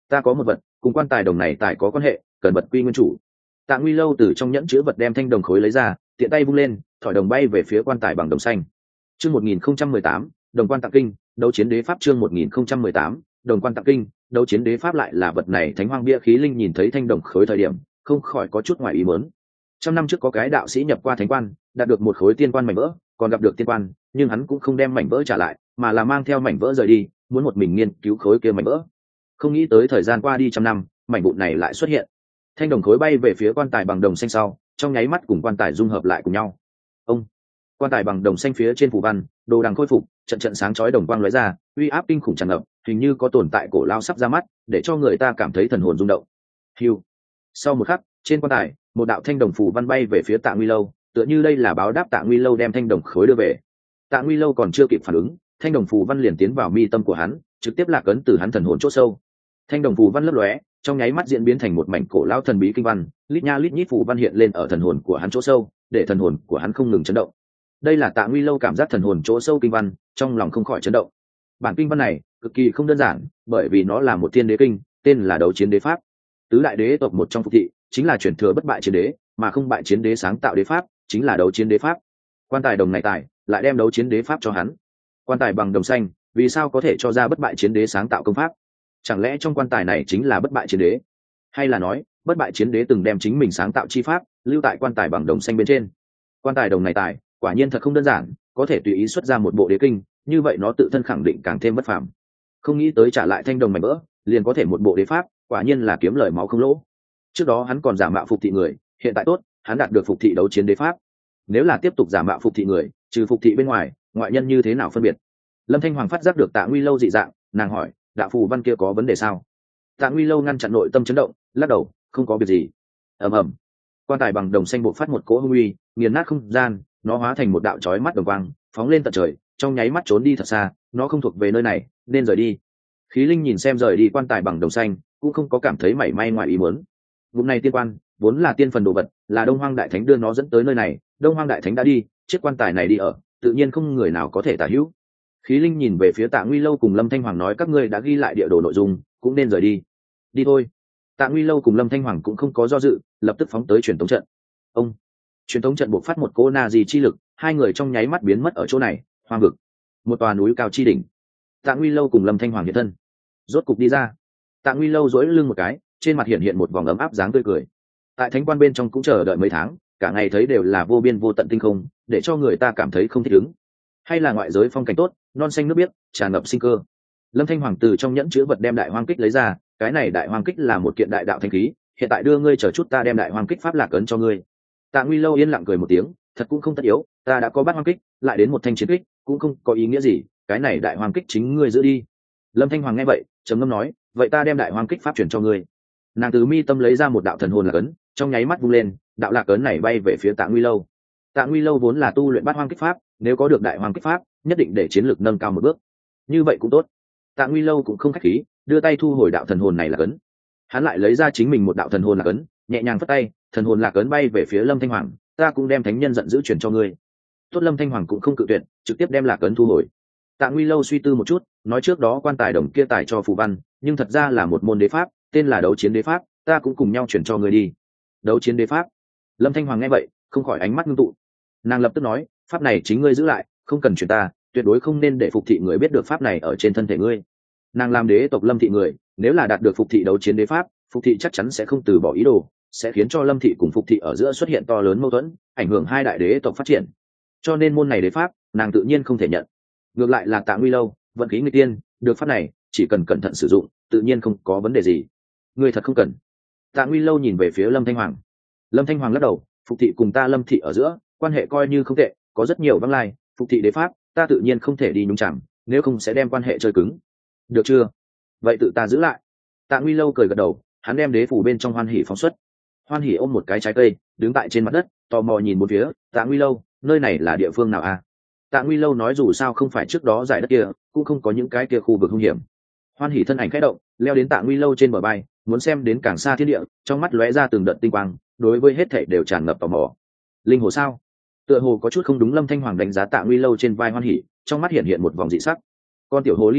ta có một vật cùng quan tài đồng này tài có quan hệ, cần vật quy nguyên chủ. Tạ Nguy Lâu từ trong nhẫn chứa vật đem thanh đồng khối lấy ra, tiện tay vung lên, thỏi đồng bay về phía quan tài bằng đồng xanh. Chương một nghìn không trăm mười tám, đồng quan tặng kinh, đấu chiến đế pháp. Chương một nghìn không trăm mười tám, đồng quan tặng kinh, đấu chiến đế pháp. Lại là vật này. Thánh Hoang Bia Khí Linh nhìn thấy thanh đồng khối thời điểm, không khỏi có chút ngoài ý muốn. Trăm năm trước có cái đạo sĩ nhập qua thánh quan, đạt được một khối tiên quan mảnh vỡ, còn gặp được tiên quan, nhưng hắn cũng không đem mảnh vỡ trả lại, mà là mang theo mảnh vỡ rời đi, muốn một mình nghiên cứu khối kia mảnh vỡ. Không nghĩ tới thời gian qua đi trăm năm, mảnh vụn này lại xuất hiện. Thanh đồng khối bay về phía quan tài bằng đồng xanh sau, trong nháy mắt cùng quan tài dung hợp lại cùng nhau. Ông, quan tài bằng đồng xanh phía trên phù văn, đồ đằng khôi phục, trận trận sáng chói đồng quang lóe ra, uy áp kinh khủng tràn ngập, hình như có tồn tại cổ lao sắp ra mắt, để cho người ta cảm thấy thần hồn rung động. Hưu. Sau một khắc, trên quan tài, một đạo thanh đồng phù văn bay về phía Tạ Nguy Lâu, tựa như đây là báo đáp Tạ Nguy Lâu đem thanh đồng khối đưa về. Tạ Nguy Lâu còn chưa kịp phản ứng, thanh đồng phù văn liền tiến vào mi tâm của hắn, trực tiếp lạc ấn từ hắn thần hồn chỗ sâu. Thanh đồng phù văn lấp lóe, trong nháy mắt diễn biến thành một mảnh cổ lao thần bí kinh văn, lít nha lít nhít phù văn hiện lên ở thần hồn của hắn chỗ sâu, để thần hồn của hắn không ngừng chấn động. Đây là Tạ Nguy Lâu cảm giác thần hồn chỗ sâu kinh văn, trong lòng không khỏi chấn động. Bản kinh văn này cực kỳ không đơn giản, bởi vì nó là một thiên đế kinh, tên là đấu chiến đế pháp. Tứ đại đế tộc một trong phục thị, chính là truyền thừa bất bại chiến đế, mà không bại chiến đế sáng tạo đế pháp, chính là đấu chiến đế pháp. Quan tài đồng này tài lại đem đấu chiến đế pháp cho hắn. Quan tài bằng đồng xanh, vì sao có thể cho ra bất bại chiến đế sáng tạo công pháp? Chẳng lẽ trong quan tài này chính là bất bại chiến đế, hay là nói bất bại chiến đế từng đem chính mình sáng tạo chi pháp lưu tại quan tài bằng đồng xanh bên trên? Quan tài đồng này tài quả nhiên thật không đơn giản, có thể tùy ý xuất ra một bộ đế kinh, như vậy nó tự thân khẳng định càng thêm bất phàm. Không nghĩ tới trả lại thanh đồng mảnh vỡ liền có thể một bộ đế pháp, quả nhiên là kiếm lời máu không lỗ. Trước đó hắn còn giả mạo phục thị người, hiện tại tốt, hắn đạt được phục thị đấu chiến đế pháp. Nếu là tiếp tục giả mạo phục thị người, trừ phục thị bên ngoài, ngoại nhân như thế nào phân biệt? Lâm Thanh Hoàng phát giác được Tạ Nguy Lâu dị dạng, nàng hỏi, đạo phù văn kia có vấn đề sao? Tạ Nguy Lâu ngăn chặn nội tâm chấn động, lắc đầu, không có việc gì. Ầm ầm, quan tài bằng đồng xanh bộc phát một cỗ hung uy, nghiền nát không gian, nó hóa thành một đạo chói mắt đồng quang, phóng lên tận trời, trong nháy mắt trốn đi thật xa, nó không thuộc về nơi này, nên rời đi. Khí Linh nhìn xem rời đi quan tài bằng đồng xanh, cũng không có cảm thấy mảy may ngoài ý muốn. Vùng này tiên quan vốn là tiên phần đồ vật, là Đông Hoang Đại Thánh đưa nó dẫn tới nơi này, Đông Hoang Đại Thánh đã đi, chiếc quan tài này đi ở, tự nhiên không người nào có thể tả hữu. Khí Linh nhìn về phía Tạ Nguy Lâu cùng Lâm Thanh Hoàng nói, các ngươi đã ghi lại địa đồ nội dung, cũng nên rời đi. Đi thôi. Tạ Nguy Lâu cùng Lâm Thanh Hoàng cũng không có do dự, lập tức phóng tới truyền tống trận. Ông, truyền tống trận buộc phát một cỗ na di chi lực, hai người trong nháy mắt biến mất ở chỗ này. Hoang vực, một tòa núi cao chi đỉnh. Tạ Nguy Lâu cùng Lâm Thanh Hoàng hiện thân, rốt cục đi ra. Tạ Nguy Lâu duỗi lưng một cái, trên mặt hiện hiện một vòng ấm áp dáng tươi cười. Tại thánh quan bên trong cũng chờ đợi mấy tháng, cả ngày thấy đều là vô biên vô tận tinh không, để cho người ta cảm thấy không thích ứng. Hay là ngoại giới phong cảnh tốt, non xanh nước biếc, tràn ngập sinh cơ. Lâm Thanh Hoàng từ trong nhẫn chứa vật đem đại hoang kích lấy ra, cái này đại hoang kích là một kiện đại đạo thanh khí, hiện tại đưa ngươi chờ chút ta đem đại hoang kích pháp lạc ấn cho ngươi. Tạ Nguy Lâu yên lặng cười một tiếng, thật cũng không tất yếu, ta đã có bát hoang kích, lại đến một thanh chiến kích, cũng không có ý nghĩa gì, cái này đại hoang kích chính ngươi giữ đi. Lâm Thanh Hoàng nghe vậy, trầm ngâm nói, vậy ta đem đại hoang kích pháp truyền cho ngươi. Nàng từ mi tâm lấy ra một đạo thần hồn lạc ấn, trong nháy mắt vung lên, đạo lạc ấn này bay về phía Tạ Nguy Lâu. Tạ Nguy Lâu vốn là tu luyện bát hoang kích pháp, nếu có được đại hoang kích pháp, nhất định để chiến lược nâng cao một bước. Như vậy cũng tốt. Tạ Nguy Lâu cũng không khách khí, đưa tay thu hồi đạo thần hồn này lạc ấn. Hắn lại lấy ra chính mình một đạo thần hồn lạc ấn, nhẹ nhàng phất tay, thần hồn lạc ấn bay về phía Lâm Thanh Hoàng, ta cũng đem thánh nhân giận dữ truyền cho ngươi. Tốt. Lâm Thanh Hoàng cũng không cự tuyệt, trực tiếp đem lạc ấn thu hồi. Tạ Nguy Lâu suy tư một chút, nói trước đó quan tài đồng kia tài cho phù văn, nhưng thật ra là một môn đế pháp, tên là đấu chiến đế pháp, ta cũng cùng nhau chuyển cho ngươi đi. Đấu chiến đế pháp. Lâm Thanh Hoàng nghe vậy, không khỏi ánh mắt ngưng tụ. Nàng lập tức nói, pháp này chính ngươi giữ lại, không cần chuyển ta, tuyệt đối không nên để phục thị người biết được pháp này ở trên thân thể ngươi. Nàng làm đế tộc Lâm thị người, nếu là đạt được phục thị đấu chiến đế pháp, phục thị chắc chắn sẽ không từ bỏ ý đồ, sẽ khiến cho Lâm thị cùng phục thị ở giữa xuất hiện to lớn mâu thuẫn, ảnh hưởng hai đại đế tộc phát triển. Cho nên môn này đế pháp, nàng tự nhiên không thể nhận. Ngược lại là Tạ Nguy Lâu, vận khí người tiên, được pháp này, chỉ cần cẩn thận sử dụng, tự nhiên không có vấn đề gì. Ngươi thật không cần. Tạ Nguy Lâu nhìn về phía Lâm Thanh Hoàng. Lâm Thanh Hoàng lắc đầu, phục thị cùng ta Lâm thị ở giữa quan hệ coi như không tệ, có rất nhiều vắng lai, phục thị đế pháp, ta tự nhiên không thể đi nhúng chạm, nếu không sẽ đem quan hệ chơi cứng. Được chưa? Vậy tự ta giữ lại. Tạ Nguy Lâu cười gật đầu, hắn đem đế phủ bên trong Hoan Hỉ phóng xuất. Hoan Hỉ ôm một cái trái cây, đứng tại trên mặt đất, tò mò nhìn một phía. Tạ Nguy Lâu, nơi này là địa phương nào à? Tạ Nguy Lâu nói dù sao không phải trước đó giải đất kia, cũng không có những cái kia khu vực hung hiểm. Hoan Hỉ thân ảnh khẽ động, leo đến Tạ Nguy Lâu trên bờ bay, muốn xem đến càng xa thiên địa, trong mắt lóe ra từng đợt tinh quang, đối với hết thảy đều tràn ngập tò mò. Linh hồ sao? Tựa hồ có chút không đúng. Lâm Thanh Hoàng đánh giá Tạ Nguy Lâu trên vai Hoan Hỉ, trong mắt hiện hiện một vòng dị sắc. Con tiểu hồ ly này,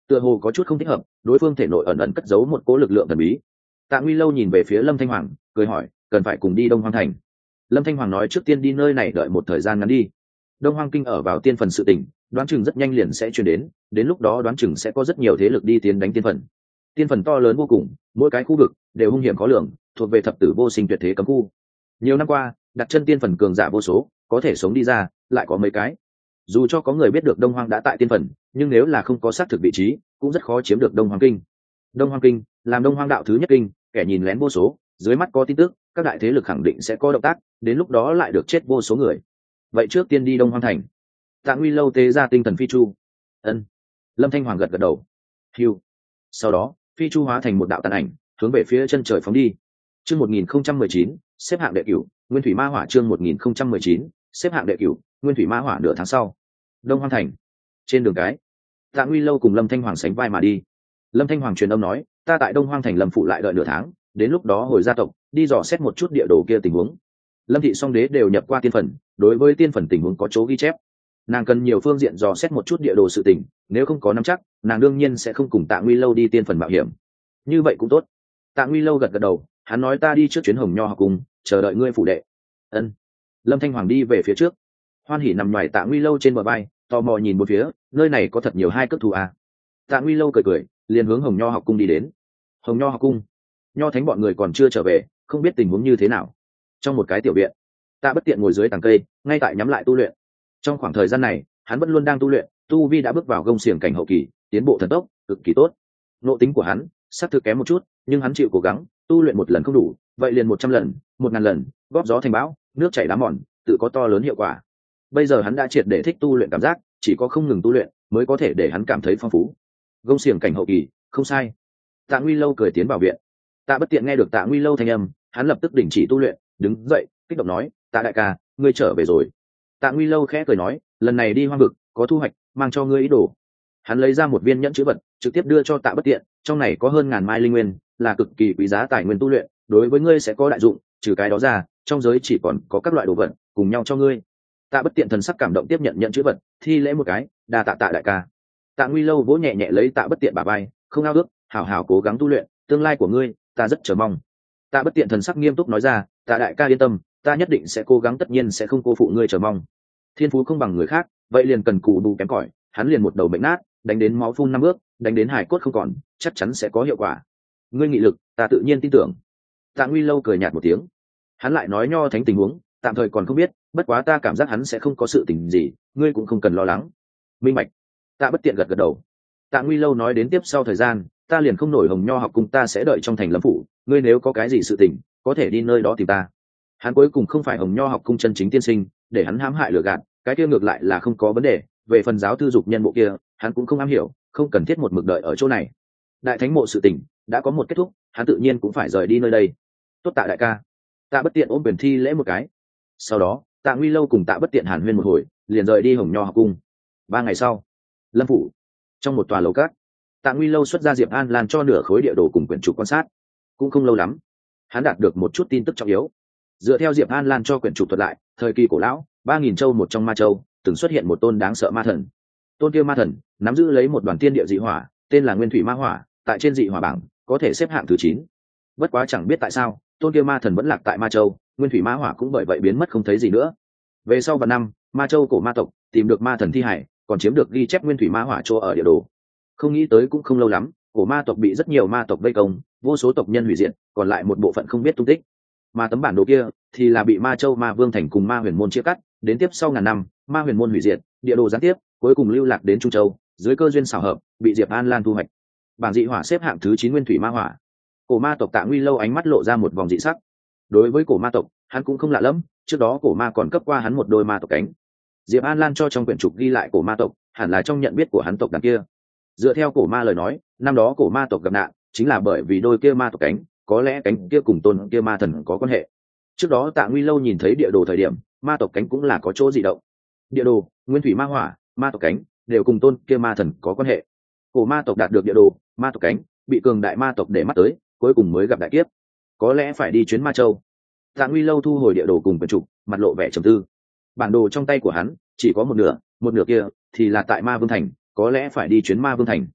tựa hồ có chút không thích hợp, đối phương thể nội ẩn ẩn cất giấu một cỗ lực lượng thần bí. Tạ Nguy Lâu nhìn về phía Lâm Thanh Hoàng, cười hỏi, cần phải cùng đi Đông Hoang thành? Lâm Thanh Hoàng nói, trước tiên đi nơi này đợi một thời gian ngắn đi. Đông Hoang kinh ở vào tiên phần sự tỉnh, đoán chừng rất nhanh liền sẽ truyền đến, đến lúc đó đoán chừng sẽ có rất nhiều thế lực đi tiến đánh tiên phần. Tiên phần to lớn vô cùng, mỗi cái khu vực đều hung hiểm khó lường, thuộc về thập tử vô sinh tuyệt thế cấm khu. Nhiều năm qua, đặt chân tiên phần cường giả vô số, có thể sống đi ra, lại có mấy cái. Dù cho có người biết được Đông Hoang đã tại tiên phần, nhưng nếu là không có xác thực vị trí, cũng rất khó chiếm được Đông Hoang kinh. Đông Hoang kinh làm Đông Hoang đạo thứ nhất kinh, kẻ nhìn lén vô số, dưới mắt có tin tức, các đại thế lực khẳng định sẽ có động tác, đến lúc đó lại được chết vô số người. Vậy trước tiên đi Đông Hoang thành. Tạ Nguy Lâu tế ra tinh thần phi chu. Ân. Lâm Thanh Hoàng gật gật đầu. Hưu. Sau đó, phi chu hóa thành một đạo tàn ảnh, hướng về phía chân trời phóng đi. Chương một nghìn không trăm mười chín, xếp hạng đệ cửu, Nguyên Thủy Ma Hỏa chương một nghìn không trăm mười chín, xếp hạng đệ cửu, Nguyên Thủy Ma Hỏa nửa tháng sau. Đông Hoang thành. Trên đường cái, Tạ Nguy Lâu cùng Lâm Thanh Hoàng sánh vai mà đi. Lâm Thanh Hoàng truyền âm nói, ta tại Đông Hoang thành Lâm phụ lại đợi nửa tháng, đến lúc đó hồi gia tộc, đi dò xét một chút địa đồ kia tình huống. Lâm thị song đế đều nhập qua tiên phần, đối với tiên phần tình huống có chỗ ghi chép. Nàng cần nhiều phương diện dò xét một chút địa đồ sự tình, nếu không có nắm chắc, nàng đương nhiên sẽ không cùng Tạ Nguy Lâu đi tiên phần mạo hiểm. Như vậy cũng tốt. Tạ Nguy Lâu gật gật đầu, hắn nói ta đi trước chuyến Hồng Nho học cùng, chờ đợi ngươi phủ đệ. Ân. Lâm Thanh Hoàng đi về phía trước. Hoan Hỉ nằm ngoài Tạ Nguy Lâu trên bờ vai, tò mò nhìn một phía, nơi này có thật nhiều hai cước thú à. Tạ Nguy Lâu cười cười, liền hướng Hồng Nho học cung đi đến. Hồng Nho học cung, Nho thánh bọn người còn chưa trở về, không biết tình huống như thế nào. Trong một cái tiểu viện, Tạ Bất Tiện ngồi dưới tàng cây, ngay tại nhắm lại tu luyện. Trong khoảng thời gian này, hắn vẫn luôn đang tu luyện, tu vi đã bước vào gông xiềng cảnh hậu kỳ, tiến bộ thần tốc, cực kỳ tốt. Nộ tính của hắn xác thực kém một chút, nhưng hắn chịu cố gắng, tu luyện một lần không đủ, vậy liền một trăm lần, một ngàn lần, góp gió thành bão, nước chảy đá mòn, tự có to lớn hiệu quả. Bây giờ hắn đã triệt để thích tu luyện cảm giác, chỉ có không ngừng tu luyện mới có thể để hắn cảm thấy phong phú. Gông xiềng cảnh hậu kỳ, không sai. Tạ Nguy Lâu cười tiến vào viện. Tạ Bất Tiện nghe được Tạ Nguy Lâu thanh âm, hắn lập tức đình chỉ tu luyện, đứng dậy, kích động nói, Tạ đại ca, ngươi trở về rồi. Tạ Nguy Lâu khẽ cười nói, lần này đi hoang vực, có thu hoạch, mang cho ngươi ý đồ. Hắn lấy ra một viên nhẫn chữ vật, trực tiếp đưa cho Tạ Bất Tiện, trong này có hơn ngàn mai linh nguyên, là cực kỳ quý giá tài nguyên tu luyện, đối với ngươi sẽ có đại dụng, trừ cái đó ra, trong giới chỉ còn có các loại đồ vật, cùng nhau cho ngươi. Tạ Bất Tiện thần sắc cảm động tiếp nhận nhẫn chữ vật, thi lễ một cái, đa tạ Tạ đại ca. Tạ Nguy Lâu vỗ nhẹ nhẹ lấy Tạ Bất Tiện bả vai, không ao ước, hảo hảo cố gắng tu luyện, tương lai của ngươi, ta rất chờ mong. Tạ Bất Tiện thần sắc nghiêm túc nói ra, Tạ đại ca yên tâm, ta nhất định sẽ cố gắng, tất nhiên sẽ không cô phụ ngươi chờ mong. Thiên phú không bằng người khác, vậy liền cần cù bù kém cỏi, hắn liền một đầu bệnh nát, đánh đến máu phun năm bước, đánh đến hải cốt không còn, chắc chắn sẽ có hiệu quả. Ngươi nghị lực, ta tự nhiên tin tưởng. Tạ Nguy Lâu cười nhạt một tiếng. Hắn lại nói Nho thánh tình huống, tạm thời còn không biết, bất quá ta cảm giác hắn sẽ không có sự tình gì, ngươi cũng không cần lo lắng. Minh bạch. Tạ Bất Tiện gật gật đầu. Tạ Nguy Lâu nói đến tiếp sau thời gian, ta liền không nổi Hồng Nho học cùng ta sẽ đợi trong thành Lâm phủ, ngươi nếu có cái gì sự tình, có thể đi nơi đó tìm ta. Hắn cuối cùng không phải Hồng Nho học cung chân chính tiên sinh, để hắn hãm hại lừa gạt, cái kia ngược lại là không có vấn đề. Về phần giáo thư dục nhân bộ kia, hắn cũng không am hiểu, không cần thiết một mực đợi ở chỗ này. Đại thánh mộ sự tình đã có một kết thúc, hắn tự nhiên cũng phải rời đi nơi đây. Tốt Tạ đại ca. Tạ Bất Tiện ôm quyền thi lễ một cái. Sau đó, Tạ Nguy Lâu cùng Tạ Bất Tiện hàn huyên một hồi, liền rời đi Hồng Nho học cung. Ba ngày sau, Lâm phủ, trong một tòa lầu cát, Tạ Nguy Lâu xuất ra Diệp An Lan cho nửa khối địa đồ cùng quyển trục quan sát. Cũng không lâu lắm, hắn đạt được một chút tin tức trọng yếu. Dựa theo Diệp An Lan cho quyển trục thuật lại, thời kỳ cổ lão, ba nghìn châu một trong ma châu, từng xuất hiện một tôn đáng sợ ma thần. Tôn kia ma thần nắm giữ lấy một đoàn tiên địa dị hỏa, tên là Nguyên Thủy Ma Hỏa, tại trên dị hỏa bảng có thể xếp hạng thứ chín. Bất quá chẳng biết tại sao, tôn kia ma thần vẫn lạc tại ma châu, Nguyên Thủy Ma Hỏa cũng bởi vậy biến mất không thấy gì nữa. Về sau vài năm, ma châu cổ ma tộc tìm được ma thần thi hải, còn chiếm được ghi chép Nguyên Thủy Ma Hỏa chỗ ở địa đồ. Không nghĩ tới cũng không lâu lắm, cổ ma tộc bị rất nhiều ma tộc vây công, vô số tộc nhân hủy diệt, còn lại một bộ phận không biết tung tích. Mà tấm bản đồ kia thì là bị ma châu ma vương thành cùng ma huyền môn chia cắt, đến tiếp sau ngàn năm, ma huyền môn hủy diệt, địa đồ gián tiếp, cuối cùng lưu lạc đến Trung Châu, dưới cơ duyên xảo hợp, bị Diệp An Lan thu hoạch. Bảng dị hỏa xếp hạng thứ chín Nguyên Thủy Ma Hỏa. Cổ ma tộc Tạ Nguy Lâu ánh mắt lộ ra một vòng dị sắc. Đối với cổ ma tộc, hắn cũng không lạ lẫm, trước đó cổ ma còn cấp qua hắn một đôi ma tộc cánh. Diệp An Lan cho trong quyển trục ghi lại cổ ma tộc, hẳn là trong nhận biết của hắn tộc đằng kia. Dựa theo cổ ma lời nói, năm đó cổ ma tộc gặp nạn, chính là bởi vì đôi kia ma tộc cánh, có lẽ cánh kia cùng tôn kia ma thần có quan hệ. Trước đó Tạ Nguy Lâu nhìn thấy địa đồ thời điểm, ma tộc cánh cũng là có chỗ dị động. Địa đồ, Nguyên Thủy Ma Hỏa, ma tộc cánh đều cùng tôn kia ma thần có quan hệ. Cổ ma tộc đạt được địa đồ, ma tộc cánh bị cường đại ma tộc để mắt tới, cuối cùng mới gặp đại kiếp. Có lẽ phải đi chuyến Ma Châu. Tạ Nguy Lâu thu hồi địa đồ cùng quyển trục, mặt lộ vẻ trầm tư. Bản đồ trong tay của hắn chỉ có một nửa, một nửa kia thì là tại Ma Vương thành, có lẽ phải đi chuyến Ma Vương thành.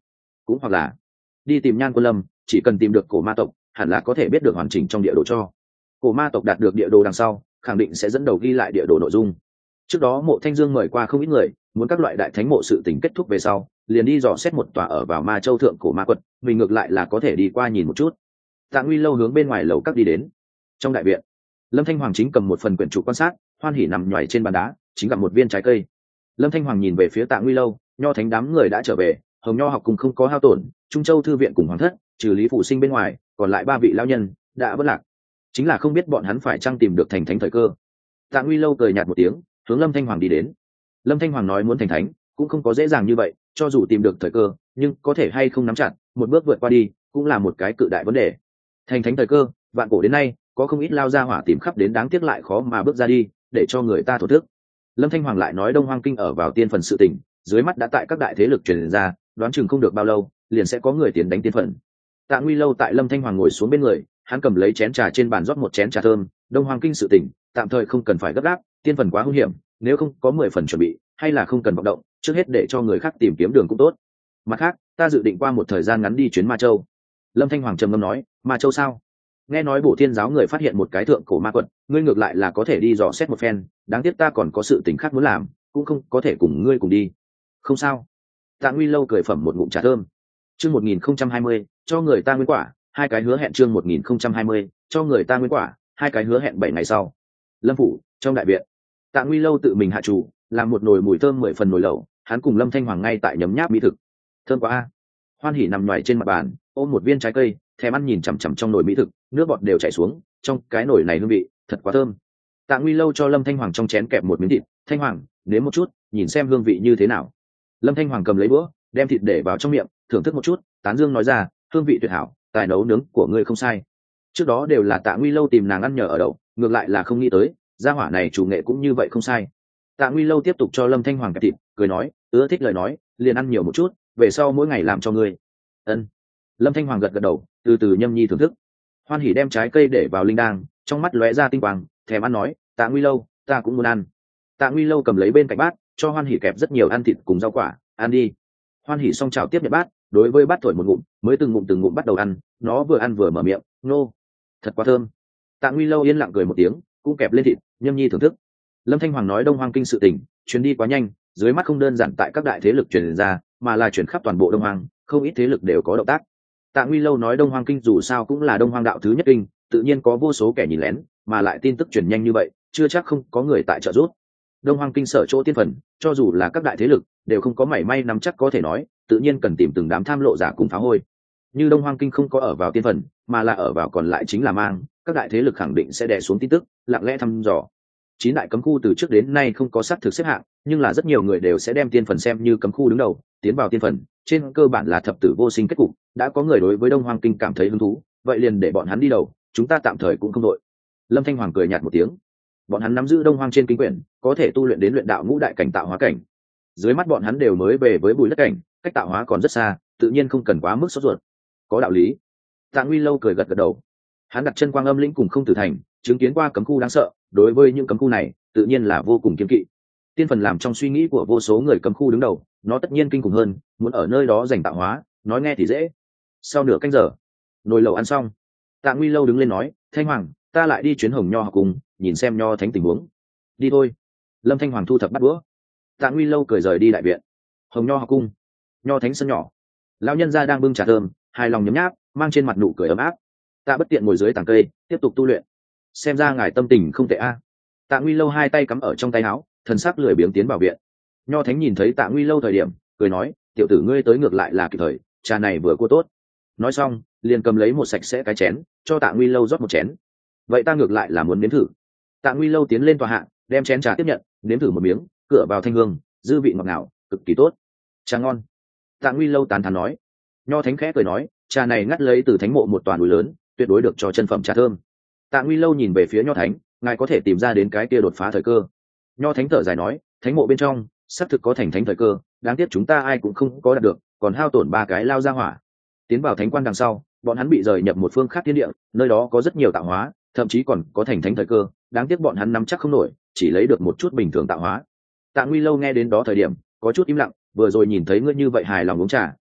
cũng hoặc là đi tìm Nhan Quân Lâm, chỉ cần tìm được cổ ma tộc hẳn là có thể biết được hoàn chỉnh trong địa đồ cho. Cổ ma tộc đạt được địa đồ đằng sau khẳng định sẽ dẫn đầu ghi lại địa đồ nội dung. Trước đó Mộ Thanh Dương mời qua không ít người, muốn các loại đại thánh mộ sự tình kết thúc về sau liền đi dò xét một tòa ở vào Ma Châu thượng cổ ma quật, mình ngược lại là có thể đi qua nhìn một chút. Tạ Nguy Lâu hướng bên ngoài lầu các đi đến. Trong đại viện, Lâm Thanh Hoàng chính cầm một phần quyển trục quan sát, hoan hỉ nằm nhoài trên bàn đá, chính gặp một viên trái cây. Lâm Thanh Hoàng nhìn về phía Tạ Nguy Lâu, Nho Thánh đám người đã trở về, Hồng Nho học cùng không có hao tổn, Trung Châu thư viện cùng hoàng thất, trừ Lý Phủ Sinh bên ngoài, còn lại ba vị lão nhân đã vất lạc, chính là không biết bọn hắn phải chăng tìm được thành thánh thời cơ. Tạ Nguy Lâu cười nhạt một tiếng, hướng Lâm Thanh Hoàng đi đến. Lâm Thanh Hoàng nói muốn thành thánh cũng không có dễ dàng như vậy, cho dù tìm được thời cơ nhưng có thể hay không nắm chặt một bước vượt qua đi cũng là một cái cự đại vấn đề. Thành thánh thời cơ vạn cổ đến nay có không ít lao ra hỏa tìm khắp đến, đáng tiếc lại khó mà bước ra đi để cho người ta thổ thức. Lâm Thanh Hoàng lại nói Đông Hoang Kinh ở vào tiên phần sự tình dưới mắt đã tại các đại thế lực truyền ra, đoán chừng không được bao lâu liền sẽ có người tiến đánh tiên phần. Tạ Nguy Lâu tại Lâm Thanh Hoàng ngồi xuống bên người, hắn cầm lấy chén trà trên bàn rót một chén trà thơm. Đông Hoang Kinh sự tình tạm thời không cần phải gấp gáp, tiên phần quá hung hiểm, nếu không có mười phần chuẩn bị hay là không cần vọng động, trước hết để cho người khác tìm kiếm đường cũng tốt. Mặt khác ta dự định qua một thời gian ngắn đi chuyến Ma Châu. Lâm Thanh Hoàng trầm ngâm nói. Ma Châu sao? Nghe nói Bổ Thiên giáo người phát hiện một cái thượng cổ ma quật, ngươi ngược lại là có thể đi dò xét một phen, đáng tiếc ta còn có sự tình khác muốn làm, cũng không có thể cùng ngươi cùng đi. Không sao. Tạ Nguy Lâu cười phẩm một ngụm trà thơm. Chương một nghìn không trăm hai mươi, cho người ta nguyên quả, hai cái hứa hẹn. Chương một nghìn không trăm hai mươi, cho người ta nguyên quả, hai cái hứa hẹn. Bảy ngày sau, Lâm phủ, trong đại viện, Tạ Nguy Lâu tự mình hạ chủ, làm một nồi mùi thơm mười phần nồi lẩu, hắn cùng Lâm Thanh Hoàng ngay tại nhấm nháp mỹ thực. Thơm quá a. Hoan hỉ nằm ngoài trên mặt bàn, ôm một viên trái cây, thèm ăn nhìn chằm chằm trong nồi mỹ thực, nước bọt đều chảy xuống, trong cái nồi này hương vị thật quá thơm. Tạ Nguy Lâu cho Lâm Thanh Hoàng trong chén kẹp một miếng thịt. Thanh Hoàng, nếm một chút, nhìn xem hương vị như thế nào. Lâm Thanh Hoàng cầm lấy bữa, đem thịt để vào trong miệng, thưởng thức một chút, tán dương nói ra, hương vị tuyệt hảo, tài nấu nướng của ngươi không sai. Trước đó đều là Tạ Nguy Lâu tìm nàng ăn nhờ ở đậu, ngược lại là không nghĩ tới gia hỏa này chủ nghệ cũng như vậy không sai. Tạ Nguy Lâu tiếp tục cho Lâm Thanh Hoàng kẹp thịt, cười nói, ưa thích lời nói liền ăn nhiều một chút, về sau mỗi ngày làm cho ngươi. Ân. Lâm Thanh Hoàng gật gật đầu, từ từ nhâm nhi thưởng thức. Hoan hỉ đem trái cây để vào linh đang, trong mắt lóe ra tinh quang, thèm ăn nói, Tạ Nguy Lâu, ta cũng muốn ăn. Tạ Nguy Lâu cầm lấy bên cạnh bát, cho Hoan hỉ kẹp rất nhiều ăn thịt cùng rau quả, ăn đi. Hoan hỉ xong chào tiếp nhận bát, đối với bát thổi một ngụm, mới từng ngụm từng ngụm bắt đầu ăn, nó vừa ăn vừa mở miệng, nô, thật quá thơm. Tạ Nguy Lâu yên lặng cười một tiếng, cũng kẹp lên thịt, nhâm nhi thưởng thức. Lâm Thanh Hoàng nói Đông Hoang Kinh sự tình chuyến đi quá nhanh, dưới mắt không đơn giản tại các đại thế lực truyền ra, mà là chuyển khắp toàn bộ Đông Hoang, không ít thế lực đều có động tác. Tạ Nguy Lâu nói Đông Hoang Kinh dù sao cũng là Đông Hoang đạo thứ nhất kinh, tự nhiên có vô số kẻ nhìn lén, mà lại tin tức truyền nhanh như vậy, chưa chắc không có người tại trợ giúp. Đông Hoang Kinh sở chỗ tiên phần, cho dù là các đại thế lực đều không có mảy may nắm chắc có thể nói, tự nhiên cần tìm từng đám tham lộ giả cùng phá hôi. Như Đông Hoang Kinh không có ở vào tiên phần, mà là ở vào còn lại chính là mang, các đại thế lực khẳng định sẽ đè xuống tin tức, lặng lẽ thăm dò. Chín đại cấm khu từ trước đến nay không có xác thực xếp hạng, nhưng là rất nhiều người đều sẽ đem tiên phần xem như cấm khu đứng đầu, tiến vào tiên phần, trên cơ bản là thập tử vô sinh kết cục. Đã có người đối với Đông Hoang Kinh cảm thấy hứng thú, vậy liền để bọn hắn đi đầu, chúng ta tạm thời cũng không đội. Lâm Thanh Hoàng cười nhạt một tiếng. Bọn hắn nắm giữ Đông Hoang trên kinh quyển, có thể tu luyện đến luyện đạo ngũ đại cảnh tạo hóa cảnh. Dưới mắt bọn hắn đều mới về với Bùi Đất cảnh, cách tạo hóa còn rất xa, tự nhiên không cần quá mức sốt ruột. Có đạo lý. Tạ Nguy Lâu cười gật gật đầu. Hắn đặt chân Quang Âm lĩnh cùng Không Tử thành, chứng kiến qua cấm khu đáng sợ, đối với những cấm khu này tự nhiên là vô cùng kiêng kỵ. Tiên phần làm trong suy nghĩ của vô số người cấm khu đứng đầu, nó tất nhiên kinh khủng hơn, muốn ở nơi đó giành tạo hóa, nói nghe thì dễ. Sau nửa canh giờ, nồi lẩu ăn xong, Tạ Nguy Lâu đứng lên nói, Thanh Hoàng, ta lại đi chuyến Hồng Nho học cùng, nhìn xem Nho Thánh tình huống. Đi thôi. Lâm Thanh Hoàng thu thập bắt đũa. Tạ Nguy Lâu cười rời đi đại viện. Hồng Nho học cung, Nho Thánh sân nhỏ, lão nhân gia đang bưng trà thơm, hài lòng nhấm nháp, mang trên mặt nụ cười ấm áp. Tạ Bất Tiện ngồi dưới tàng cây, tiếp tục tu luyện. Xem ra ngài tâm tình không tệ a. Tạ Nguy Lâu hai tay cắm ở trong tay áo, thần sắc lười biếng tiến vào viện. Nho Thánh nhìn thấy Tạ Nguy Lâu thời điểm, cười nói, tiểu tử ngươi tới ngược lại là kịp thời, trà này vừa cua tốt. Nói xong, liền cầm lấy một sạch sẽ cái chén, cho Tạ Nguy Lâu rót một chén. Vậy ta ngược lại là muốn nếm thử. Tạ Nguy Lâu tiến lên tòa hạ, đem chén trà tiếp nhận, nếm thử một miếng, cửa vào thanh hương, dư vị ngọt ngào, cực kỳ tốt. Trà ngon. Tạ Nguy Lâu tán thán nói. Nho Thánh khẽ cười nói, trà này ngắt lấy từ thánh mộ một toàn núi lớn, tuyệt đối được cho chân phẩm trà thơm. Tạ Nguy Lâu nhìn về phía Nho Thánh, ngài có thể tìm ra đến cái kia đột phá thời cơ. Nho Thánh thở dài nói, thánh mộ bên trong xác thực có thành thánh thời cơ, đáng tiếc chúng ta ai cũng không có đạt được, còn hao tổn ba cái lao ra hỏa. Tiến vào thánh quan đằng sau, bọn hắn bị rời nhập một phương khác thiên địa, nơi đó có rất nhiều tạo hóa, thậm chí còn có thành thánh thời cơ, đáng tiếc bọn hắn nắm chắc không nổi, chỉ lấy được một chút bình thường tạo hóa. Tạ Nguy Lâu nghe đến đó thời điểm có chút im lặng, vừa rồi nhìn thấy ngươi như vậy hài lòng uống trà,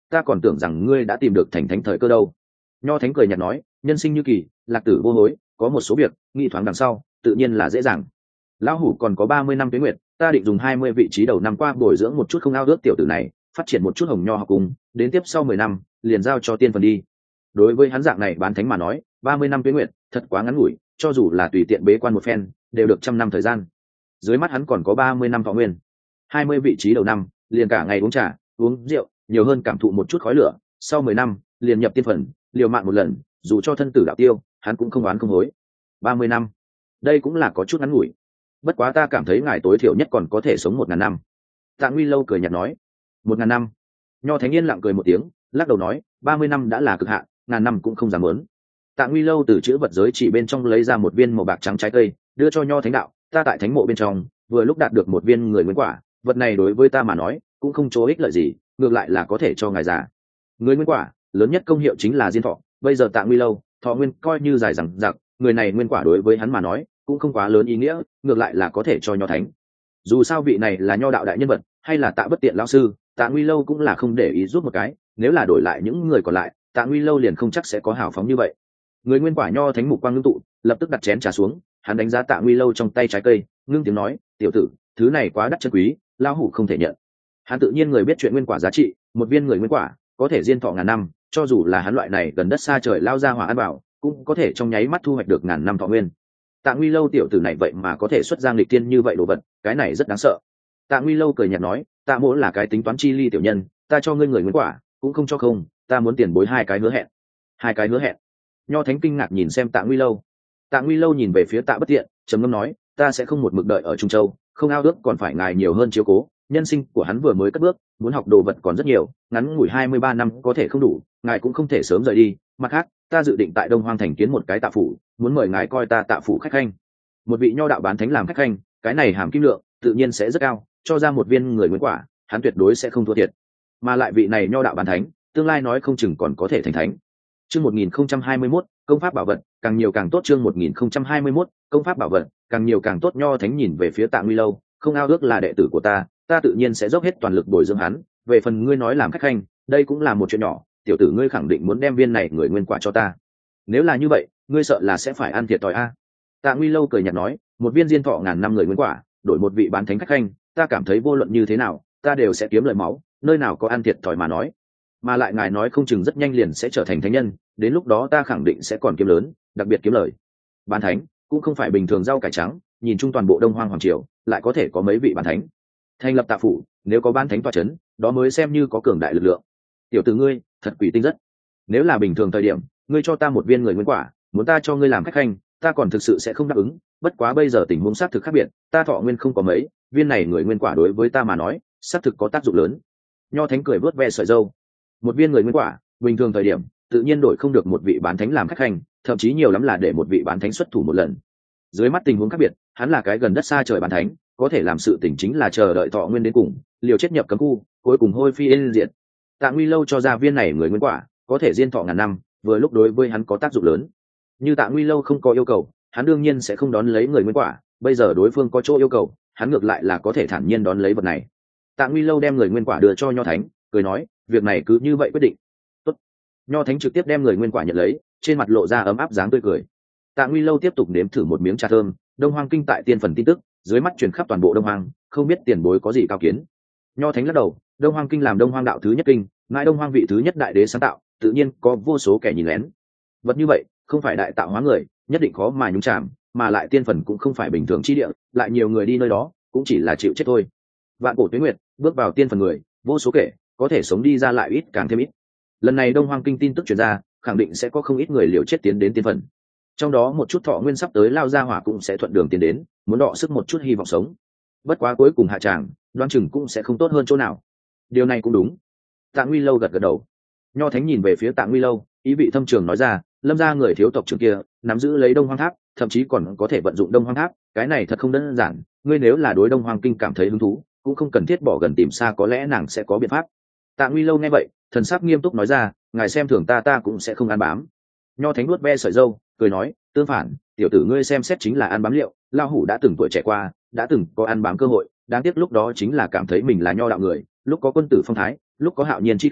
ta còn tưởng rằng ngươi đã tìm được thành thánh thời cơ đâu. Nho thánh cười nhạt nói, nhân sinh như kỳ, lạc tử vô hối, có một số việc nghĩ thoáng đằng sau tự nhiên là dễ dàng. Lão hủ còn có ba mươi năm tuế nguyệt, ta định dùng hai mươi vị trí đầu năm qua bồi dưỡng một chút không ao ước tiểu tử này, phát triển một chút hồng nho học cùng, đến tiếp sau mười năm liền giao cho tiên phần đi. Đối với hắn dạng này bán thánh mà nói, ba mươi năm tuế nguyệt thật quá ngắn ngủi, cho dù là tùy tiện bế quan một phen đều được trăm năm thời gian. Dưới mắt hắn còn có ba mươi năm thọ nguyên, hai mươi vị trí đầu năm liền cả ngày uống trà uống rượu, nhiều hơn cảm thụ một chút khói lửa, sau mười năm liền nhập tiên phần, liều mạng một lần, dù cho thân tử đạo tiêu hắn cũng không oán không hối. Ba mươi năm, đây cũng là có chút ngắn ngủi. Bất quá ta cảm thấy ngài tối thiểu nhất còn có thể sống một ngàn năm. Tạ Nguy Lâu cười nhạt nói. Một ngàn năm. Nho Thánh Yên lặng cười một tiếng, lắc đầu nói, ba mươi năm đã là cực hạn, ngàn năm cũng không dám muốn. Tạ Nguy Lâu từ chữ vật giới chỉ bên trong lấy ra một viên màu bạc trắng trái cây, đưa cho Nho Thánh đạo, ta tại thánh mộ bên trong vừa lúc đạt được một viên người nguyên quả, vật này đối với ta mà nói cũng không chỗ ích lợi gì, ngược lại là có thể cho ngài già. Người nguyên quả lớn nhất công hiệu chính là diên thọ, bây giờ Tạ Nguy Lâu thọ nguyên coi như dài dằng dặc, người này nguyên quả đối với hắn mà nói cũng không quá lớn ý nghĩa, ngược lại là có thể cho Nho Thánh. Dù sao vị này là Nho đạo đại nhân vật, hay là Tạ Bất Tiện lão sư, Tạ Nguy Lâu cũng là không để ý giúp một cái, nếu là đổi lại những người còn lại, Tạ Nguy Lâu liền không chắc sẽ có hào phóng như vậy. Người nguyên quả Nho Thánh mục quang ngưng tụ, lập tức đặt chén trà xuống, hắn đánh giá Tạ Nguy Lâu trong tay trái cây, ngưng tiếng nói, tiểu tử, thứ này quá đắt chân quý, lão hủ không thể nhận. Hắn tự nhiên người biết chuyện nguyên quả giá trị, một viên người nguyên quả có thể diên thọ ngàn năm, cho dù là hắn loại này gần đất xa trời lao ra hỏa ăn bảo, cũng có thể trong nháy mắt thu hoạch được ngàn năm thọ nguyên. Tạ Nguy Lâu tiểu tử này vậy mà có thể xuất ra nghịch tiên như vậy đồ vật, cái này rất đáng sợ. Tạ Nguy Lâu cười nhạt nói, Tạ mỗ là cái tính toán chi ly tiểu nhân, ta cho ngươi người nguyên quả cũng không cho không, ta muốn tiền bối hai cái hứa hẹn. Hai cái hứa hẹn? Nho Thánh kinh ngạc nhìn xem Tạ Nguy Lâu. Tạ Nguy Lâu nhìn về phía Tạ Bất Tiện, trầm ngâm nói, ta sẽ không một mực đợi ở Trung Châu, không ao ước còn phải ngài nhiều hơn chiếu cố, nhân sinh của hắn vừa mới cất bước, muốn học đồ vật còn rất nhiều, ngắn ngủi hai mươi ba năm có thể không đủ, ngài cũng không thể sớm rời đi. Mặt khác, ta dự định tại Đông Hoang thành kiến một cái tạ phủ, muốn mời ngài coi ta tạ phủ khách khanh. Một vị nho đạo bán thánh làm khách khanh, cái này hàm kim lượng tự nhiên sẽ rất cao, cho ra một viên người nguyên quả, hắn tuyệt đối sẽ không thua thiệt. Mà lại vị này nho đạo bán thánh, tương lai nói không chừng còn có thể thành thánh. Chương một nghìn không trăm hai mươi mốt, công pháp bảo vật, càng nhiều càng tốt. Chương một nghìn không trăm hai mươi mốt, công pháp bảo vật, càng nhiều càng tốt. Nho Thánh nhìn về phía Tạ Nguy Lâu, không ao ước là đệ tử của ta, ta tự nhiên sẽ dốc hết toàn lực bồi dưỡng hắn. Về phần ngươi nói làm khách khanh, đây cũng là một chuyện nhỏ, tiểu tử ngươi khẳng định muốn đem viên này người nguyên quả cho ta. Nếu là như vậy, ngươi sợ là sẽ phải ăn thiệt thòi a. Tạ Nguy Lâu cười nhạt nói, một viên diên thọ ngàn năm người nguyên quả, đổi một vị bán thánh khách khanh, ta cảm thấy vô luận như thế nào, ta đều sẽ kiếm lợi máu, nơi nào có ăn thiệt thòi mà nói. Mà lại ngài nói không chừng rất nhanh liền sẽ trở thành thánh nhân, đến lúc đó ta khẳng định sẽ còn kiếm lớn, đặc biệt kiếm lời. Bán thánh cũng không phải bình thường rau cải trắng, nhìn chung toàn bộ Đông Hoang hoàng triều, lại có thể có mấy vị bán thánh. Thành lập tạ phủ, nếu có bán thánh tọa chấn, đó mới xem như có cường đại lực lượng. Tiểu tử ngươi, thật quỷ tinh rất. Nếu là bình thường thời điểm, ngươi cho ta một viên người nguyên quả, muốn ta cho ngươi làm khách khanh, ta còn thực sự sẽ không đáp ứng, bất quá bây giờ tình huống xác thực khác biệt, ta thọ nguyên không có mấy, viên này người nguyên quả đối với ta mà nói, xác thực có tác dụng lớn. Nho Thánh cười vớt ve sợi râu. Một viên người nguyên quả, bình thường thời điểm, tự nhiên đổi không được một vị bán thánh làm khách khanh, thậm chí nhiều lắm là để một vị bán thánh xuất thủ một lần. Dưới mắt tình huống khác biệt, hắn là cái gần đất xa trời bán thánh, có thể làm sự tình chính là chờ đợi thọ nguyên đến cùng, liều chết nhập cấm khu, cuối cùng hôi phi yên diệt. Tạ Nguy Lâu cho ra viên này người nguyên quả, có thể diên thọ ngàn năm, vừa lúc đối với hắn có tác dụng lớn. Như Tạ Nguy Lâu không có yêu cầu, hắn đương nhiên sẽ không đón lấy người nguyên quả, bây giờ đối phương có chỗ yêu cầu, hắn ngược lại là có thể thản nhiên đón lấy vật này. Tạ Nguy Lâu đem người nguyên quả đưa cho Nho Thánh, cười nói, việc này cứ như vậy quyết định. Tốt. Nho Thánh trực tiếp đem người nguyên quả nhận lấy, trên mặt lộ ra ấm áp dáng tươi cười. Tạ Nguy Lâu tiếp tục nếm thử một miếng trà thơm, Đông Hoang kinh tại tiên phần tin tức, dưới mắt truyền khắp toàn bộ Đông Hoang, không biết tiền bối có gì cao kiến. Nho Thánh lắc đầu, Đông Hoang kinh làm Đông Hoang đạo thứ nhất kinh, ngài Đông Hoang vị thứ nhất đại đế sáng tạo, tự nhiên có vô số kẻ nhìn lén. Vật như vậy, không phải đại tạo hóa người, nhất định khó mà nhúng chạm, mà lại tiên phần cũng không phải bình thường chi địa, lại nhiều người đi nơi đó, cũng chỉ là chịu chết thôi. Vạn cổ tuyết nguyệt, bước vào tiên phần người, vô số kể, có thể sống đi ra lại ít càng thêm ít. Lần này Đông Hoang kinh tin tức truyền ra, khẳng định sẽ có không ít người liều chết tiến đến tiên phần. Trong đó một chút thọ nguyên sắp tới lao ra hỏa cũng sẽ thuận đường tiến đến, muốn đọ sức một chút hy vọng sống. Bất quá cuối cùng hạ tràng, đoán chừng cũng sẽ không tốt hơn chỗ nào. Điều này cũng đúng. Tạ Nguy Lâu gật gật đầu. Nho Thánh nhìn về phía Tạ Nguy Lâu, ý vị thâm trường nói ra, Lâm gia người thiếu tộc trưởng kia nắm giữ lấy Đông Hoang Tháp, thậm chí còn có thể vận dụng Đông Hoang Tháp, cái này thật không đơn giản. Ngươi nếu là đối Đông Hoang kinh cảm thấy hứng thú, cũng không cần thiết bỏ gần tìm xa, có lẽ nàng sẽ có biện pháp. Tạ Nguy Lâu nghe vậy, thần sắc nghiêm túc nói ra, ngài xem thường ta ta cũng sẽ không ăn bám. Nho Thánh nuốt ve sợi râu, cười nói, tương phản, tiểu tử ngươi xem xét chính là ăn bám liệu, lao hủ đã từng tuổi trẻ qua, đã từng có ăn bám cơ hội, đáng tiếc lúc đó chính là cảm thấy mình là nho đạo người, lúc có quân tử phong thái, lúc có hạo nhiên chi khí,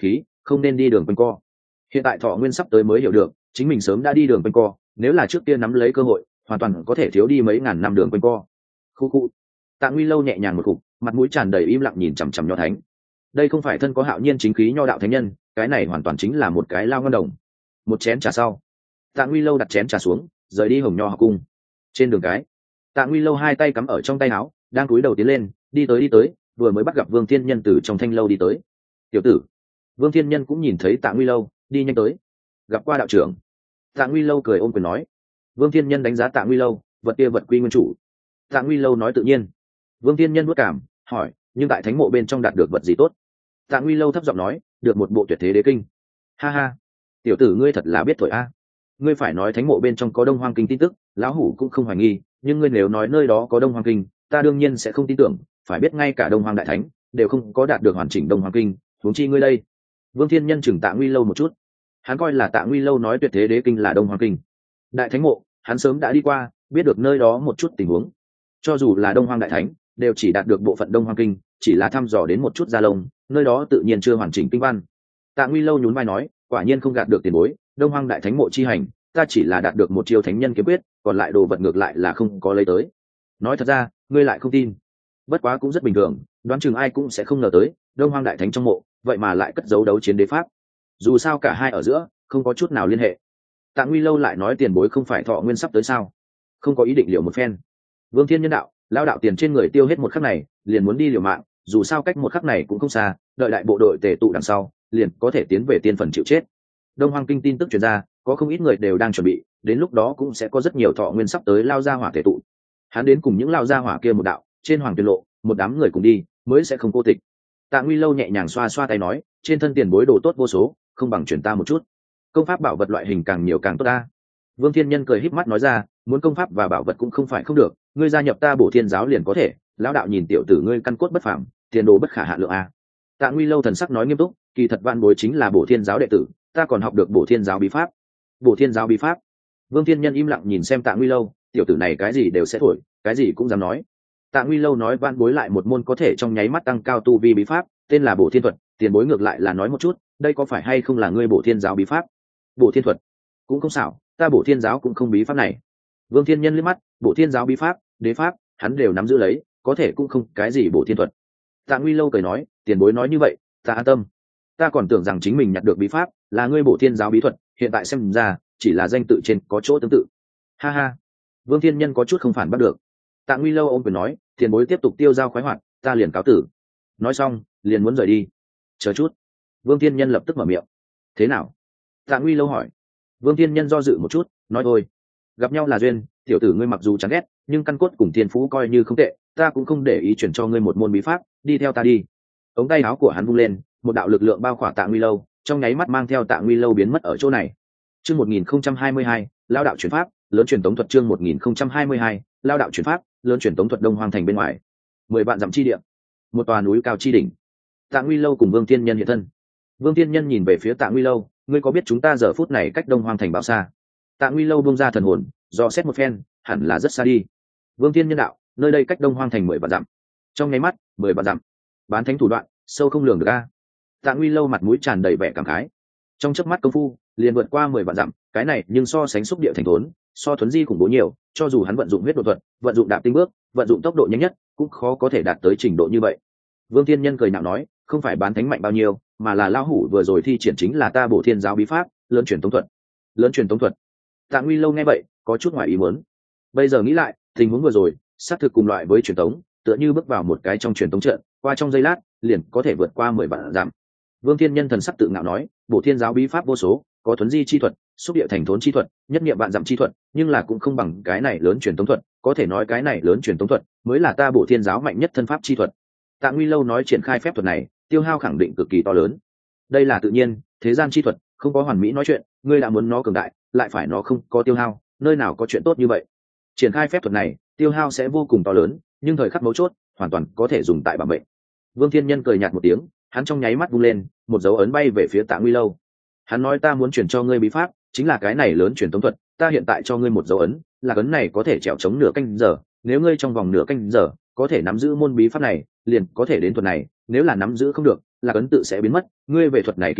không nên đi đường quanh co. Hiện tại Thọ Nguyên sắp tới mới hiểu được chính mình sớm đã đi đường quanh co, nếu là trước kia nắm lấy cơ hội hoàn toàn có thể thiếu đi mấy ngàn năm đường quanh co. Khu khu. Tạ Nguy Lâu nhẹ nhàng một cục, mặt mũi tràn đầy im lặng nhìn chằm chằm Nho Thánh. Đây không phải thân có hạo nhiên chính khí nho đạo thánh nhân, cái này hoàn toàn chính là một cái lao ngân đồng. Một chén trà sau, Tạ Nguy Lâu đặt chén trà xuống, rời đi Hồng Nho học cung. Trên đường cái, Tạ Nguy Lâu hai tay cắm ở trong tay áo, đang cúi đầu tiến lên, đi tới đi tới, vừa mới bắt gặp Vương Thiên Nhân từ trong thanh lâu đi tới. Tiểu tử. Vương Thiên Nhân cũng nhìn thấy Tạ Nguy Lâu, đi nhanh tới. Gặp qua đạo trưởng. Tạ Nguy Lâu cười ôm quyền nói. Vương Thiên Nhân đánh giá Tạ Nguy Lâu, vật kia vật quy nguyên chủ. Tạ Nguy Lâu nói tự nhiên. Vương Thiên Nhân nuốt cảm, hỏi, nhưng tại thánh mộ bên trong đạt được vật gì tốt? Tạ Nguy Lâu thấp giọng nói, được một bộ tuyệt thế đế kinh. Ha ha, tiểu tử ngươi thật là biết thổi a. Ngươi phải nói thánh mộ bên trong có Đông Hoang kinh tin tức, lão hủ cũng không hoài nghi, nhưng ngươi nếu nói nơi đó có Đông Hoang kinh, ta đương nhiên sẽ không tin tưởng, phải biết ngay cả Đông Hoang đại thánh đều không có đạt được hoàn chỉnh Đông Hoang kinh, huống chi ngươi đây. Vương Thiên Nhân chừng Tạ Nguy Lâu một chút. Hắn coi là Tạ Nguy Lâu nói tuyệt thế đế kinh là Đông Hoang kinh. Đại thánh mộ, hắn sớm đã đi qua, biết được nơi đó một chút tình huống. Cho dù là Đông Hoang đại thánh, đều chỉ đạt được bộ phận Đông Hoang kinh, chỉ là thăm dò đến một chút gia lông, nơi đó tự nhiên chưa hoàn chỉnh kinh văn. Tạ Nguy Lâu nhún vai nói, quả nhiên không gạt được tiền bối, Đông Hoang đại thánh mộ chi hành, ta chỉ là đạt được một chiêu thánh nhân kiếm quyết, còn lại đồ vật ngược lại là không có lấy tới. Nói thật ra, ngươi lại không tin. Bất quá cũng rất bình thường, đoán chừng ai cũng sẽ không ngờ tới, Đông Hoang đại thánh trong mộ, vậy mà lại cất giấu đấu chiến đế pháp. Dù sao cả hai ở giữa không có chút nào liên hệ. Tạ Nguy Lâu lại nói tiền bối không phải Thọ Nguyên sắp tới sao? Không có ý định liệu một phen. Vương Thiên Nhân đạo, lao đạo tiền trên người tiêu hết một khắc này, liền muốn đi liều mạng, dù sao cách một khắc này cũng không xa, đợi đại bộ đội tề tụ đằng sau, liền có thể tiến về tiên phần chịu chết. Đông Hoang kinh tin tức truyền ra, có không ít người đều đang chuẩn bị, đến lúc đó cũng sẽ có rất nhiều Thọ Nguyên sắp tới lao ra hỏa tề tụ. Hắn đến cùng những lao ra hỏa kia một đạo, trên hoàng tuyên lộ, một đám người cùng đi, mới sẽ không cô tịch. Tạ Nguy Lâu nhẹ nhàng xoa xoa tay nói, trên thân tiền bối đồ tốt vô số, không bằng chuyển ta một chút. Công pháp bảo vật loại hình càng nhiều càng tốt ta. Vương Thiên Nhân cười híp mắt nói ra, muốn công pháp và bảo vật cũng không phải không được, ngươi gia nhập ta Bổ Thiên giáo liền có thể. Lão đạo nhìn tiểu tử ngươi căn cốt bất phàm, tiền đồ bất khả hạn lượng a. Tạ Nguy Lâu thần sắc nói nghiêm túc, kỳ thật vạn bối chính là Bổ Thiên giáo đệ tử, ta còn học được Bổ Thiên giáo bí pháp. Bổ Thiên giáo bí pháp? Vương Thiên Nhân im lặng nhìn xem Tạ Nguy Lâu, tiểu tử này cái gì đều sẽ thổi, cái gì cũng dám nói. Tạ Nguy Lâu nói vạn bối lại một môn có thể trong nháy mắt tăng cao tu vi bí pháp, tên là Bổ Thiên thuật, tiền bối ngược lại là nói một chút, đây có phải hay không là ngươi Bổ Thiên giáo bí pháp? Bổ Thiên thuật? Cũng không xảo, ta Bổ Thiên giáo cũng không bí pháp này. Vương Thiên Nhân liếc mắt, Bổ Thiên giáo bí pháp, đế pháp, hắn đều nắm giữ lấy, có thể cũng không cái gì Bổ Thiên thuật. Tạ Nguy Lâu cười nói, tiền bối nói như vậy, ta an tâm. Ta còn tưởng rằng chính mình nhặt được bí pháp là ngươi Bổ Thiên giáo bí thuật, hiện tại xem ra chỉ là danh tự trên có chỗ tương tự. Ha ha. Vương Thiên Nhân có chút không phản bắt được. Tạ Nguy Lâu ôm quyền nói, tiền bối tiếp tục tiêu giao khoái hoạt, ta liền cáo tử. Nói xong, liền muốn rời đi. Chờ chút. Vương Thiên Nhân lập tức mở miệng. Thế nào? Tạ Nguy Lâu hỏi. Vương Thiên Nhân do dự một chút, nói thôi, gặp nhau là duyên, tiểu tử ngươi mặc dù chán ghét, nhưng căn cốt cùng thiên phú coi như không tệ, ta cũng không để ý chuyển cho ngươi một môn bí pháp, đi theo ta đi. Ống tay áo của hắn vung lên, một đạo lực lượng bao khỏa Tạ Nguy Lâu, trong nháy mắt mang theo Tạ Nguy Lâu biến mất ở chỗ này. Chương một nghìn không trăm hai mươi hai, lao đạo chuyển pháp, lớn truyền tống thuật chương một nghìn không trăm hai mươi hai, lao đạo chuyển pháp, lớn truyền tống thuật Đông Hoang thành bên ngoài. Mười vạn dặm chi địa, một tòa núi cao chi đỉnh. Tạ Nguy Lâu cùng Vương Thiên Nhân hiện thân. Vương Thiên Nhân nhìn về phía Tạ Nguy Lâu, ngươi có biết chúng ta giờ phút này cách Đông Hoang thành bao xa? Tạ Nguy Lâu buông ra thần hồn, do xét một phen, hẳn là rất xa đi. Vương Thiên Nhân đạo, nơi đây cách Đông Hoang thành mười vạn dặm. Trong nháy mắt, mười vạn dặm. Bán thánh thủ đoạn, sâu không lường được a. Tạ Nguy Lâu mặt mũi tràn đầy vẻ cảm khái. Trong chớp mắt công phu, liền vượt qua mười vạn dặm, cái này nhưng so sánh xúc địa thành thốn, so thuấn di khủng bố nhiều, cho dù hắn vận dụng huyết độ thuật, vận dụng đạp tinh bước, vận dụng tốc độ nhanh nhất, cũng khó có thể đạt tới trình độ như vậy. Vương Thiên Nhân cười nhạo nói, không phải bán thánh mạnh bao nhiêu, mà là lão hủ vừa rồi thi triển chính là ta Bổ Thiên giáo bí pháp, lớn truyền tống thuật. Lớn truyền tống thuật. Tạ Nguy Lâu nghe vậy, có chút ngoài ý muốn. Bây giờ nghĩ lại, tình huống vừa rồi, xác thực cùng loại với truyền tống, tựa như bước vào một cái trong truyền tống trận, qua trong giây lát, liền có thể vượt qua mười vạn dặm. Vương Thiên Nhân thần sắc tự ngạo nói, Bổ Thiên giáo bí pháp vô số, có thuấn di chi thuật, xúc địa thành thốn chi thuật, nhất niệm vạn dặm chi thuật, nhưng là cũng không bằng cái này lớn truyền tống thuật, có thể nói cái này lớn truyền tống thuật mới là ta Bổ Thiên giáo mạnh nhất thân pháp chi thuật. Tạ Nguy Lâu nói triển khai phép thuật này, tiêu hao khẳng định cực kỳ to lớn. Đây là tự nhiên, thế gian chi thuật, không có hoàn mỹ nói chuyện, ngươi đã muốn nó cường đại, lại phải nó không có tiêu hao, nơi nào có chuyện tốt như vậy. Triển khai phép thuật này, tiêu hao sẽ vô cùng to lớn, nhưng thời khắc mấu chốt, hoàn toàn có thể dùng tại bảo mệnh. Vương Thiên Nhân cười nhạt một tiếng, hắn trong nháy mắt vung lên, một dấu ấn bay về phía Tạ Nguy Lâu. Hắn nói ta muốn truyền cho ngươi bí pháp, chính là cái này lớn truyền tống thuật, ta hiện tại cho ngươi một dấu ấn, là ấn này có thể trèo chống nửa canh giờ, nếu ngươi trong vòng nửa canh giờ có thể nắm giữ môn bí pháp này, liền có thể đến thuật này, nếu là nắm giữ không được, là ấn tự sẽ biến mất, ngươi về thuật này ký ức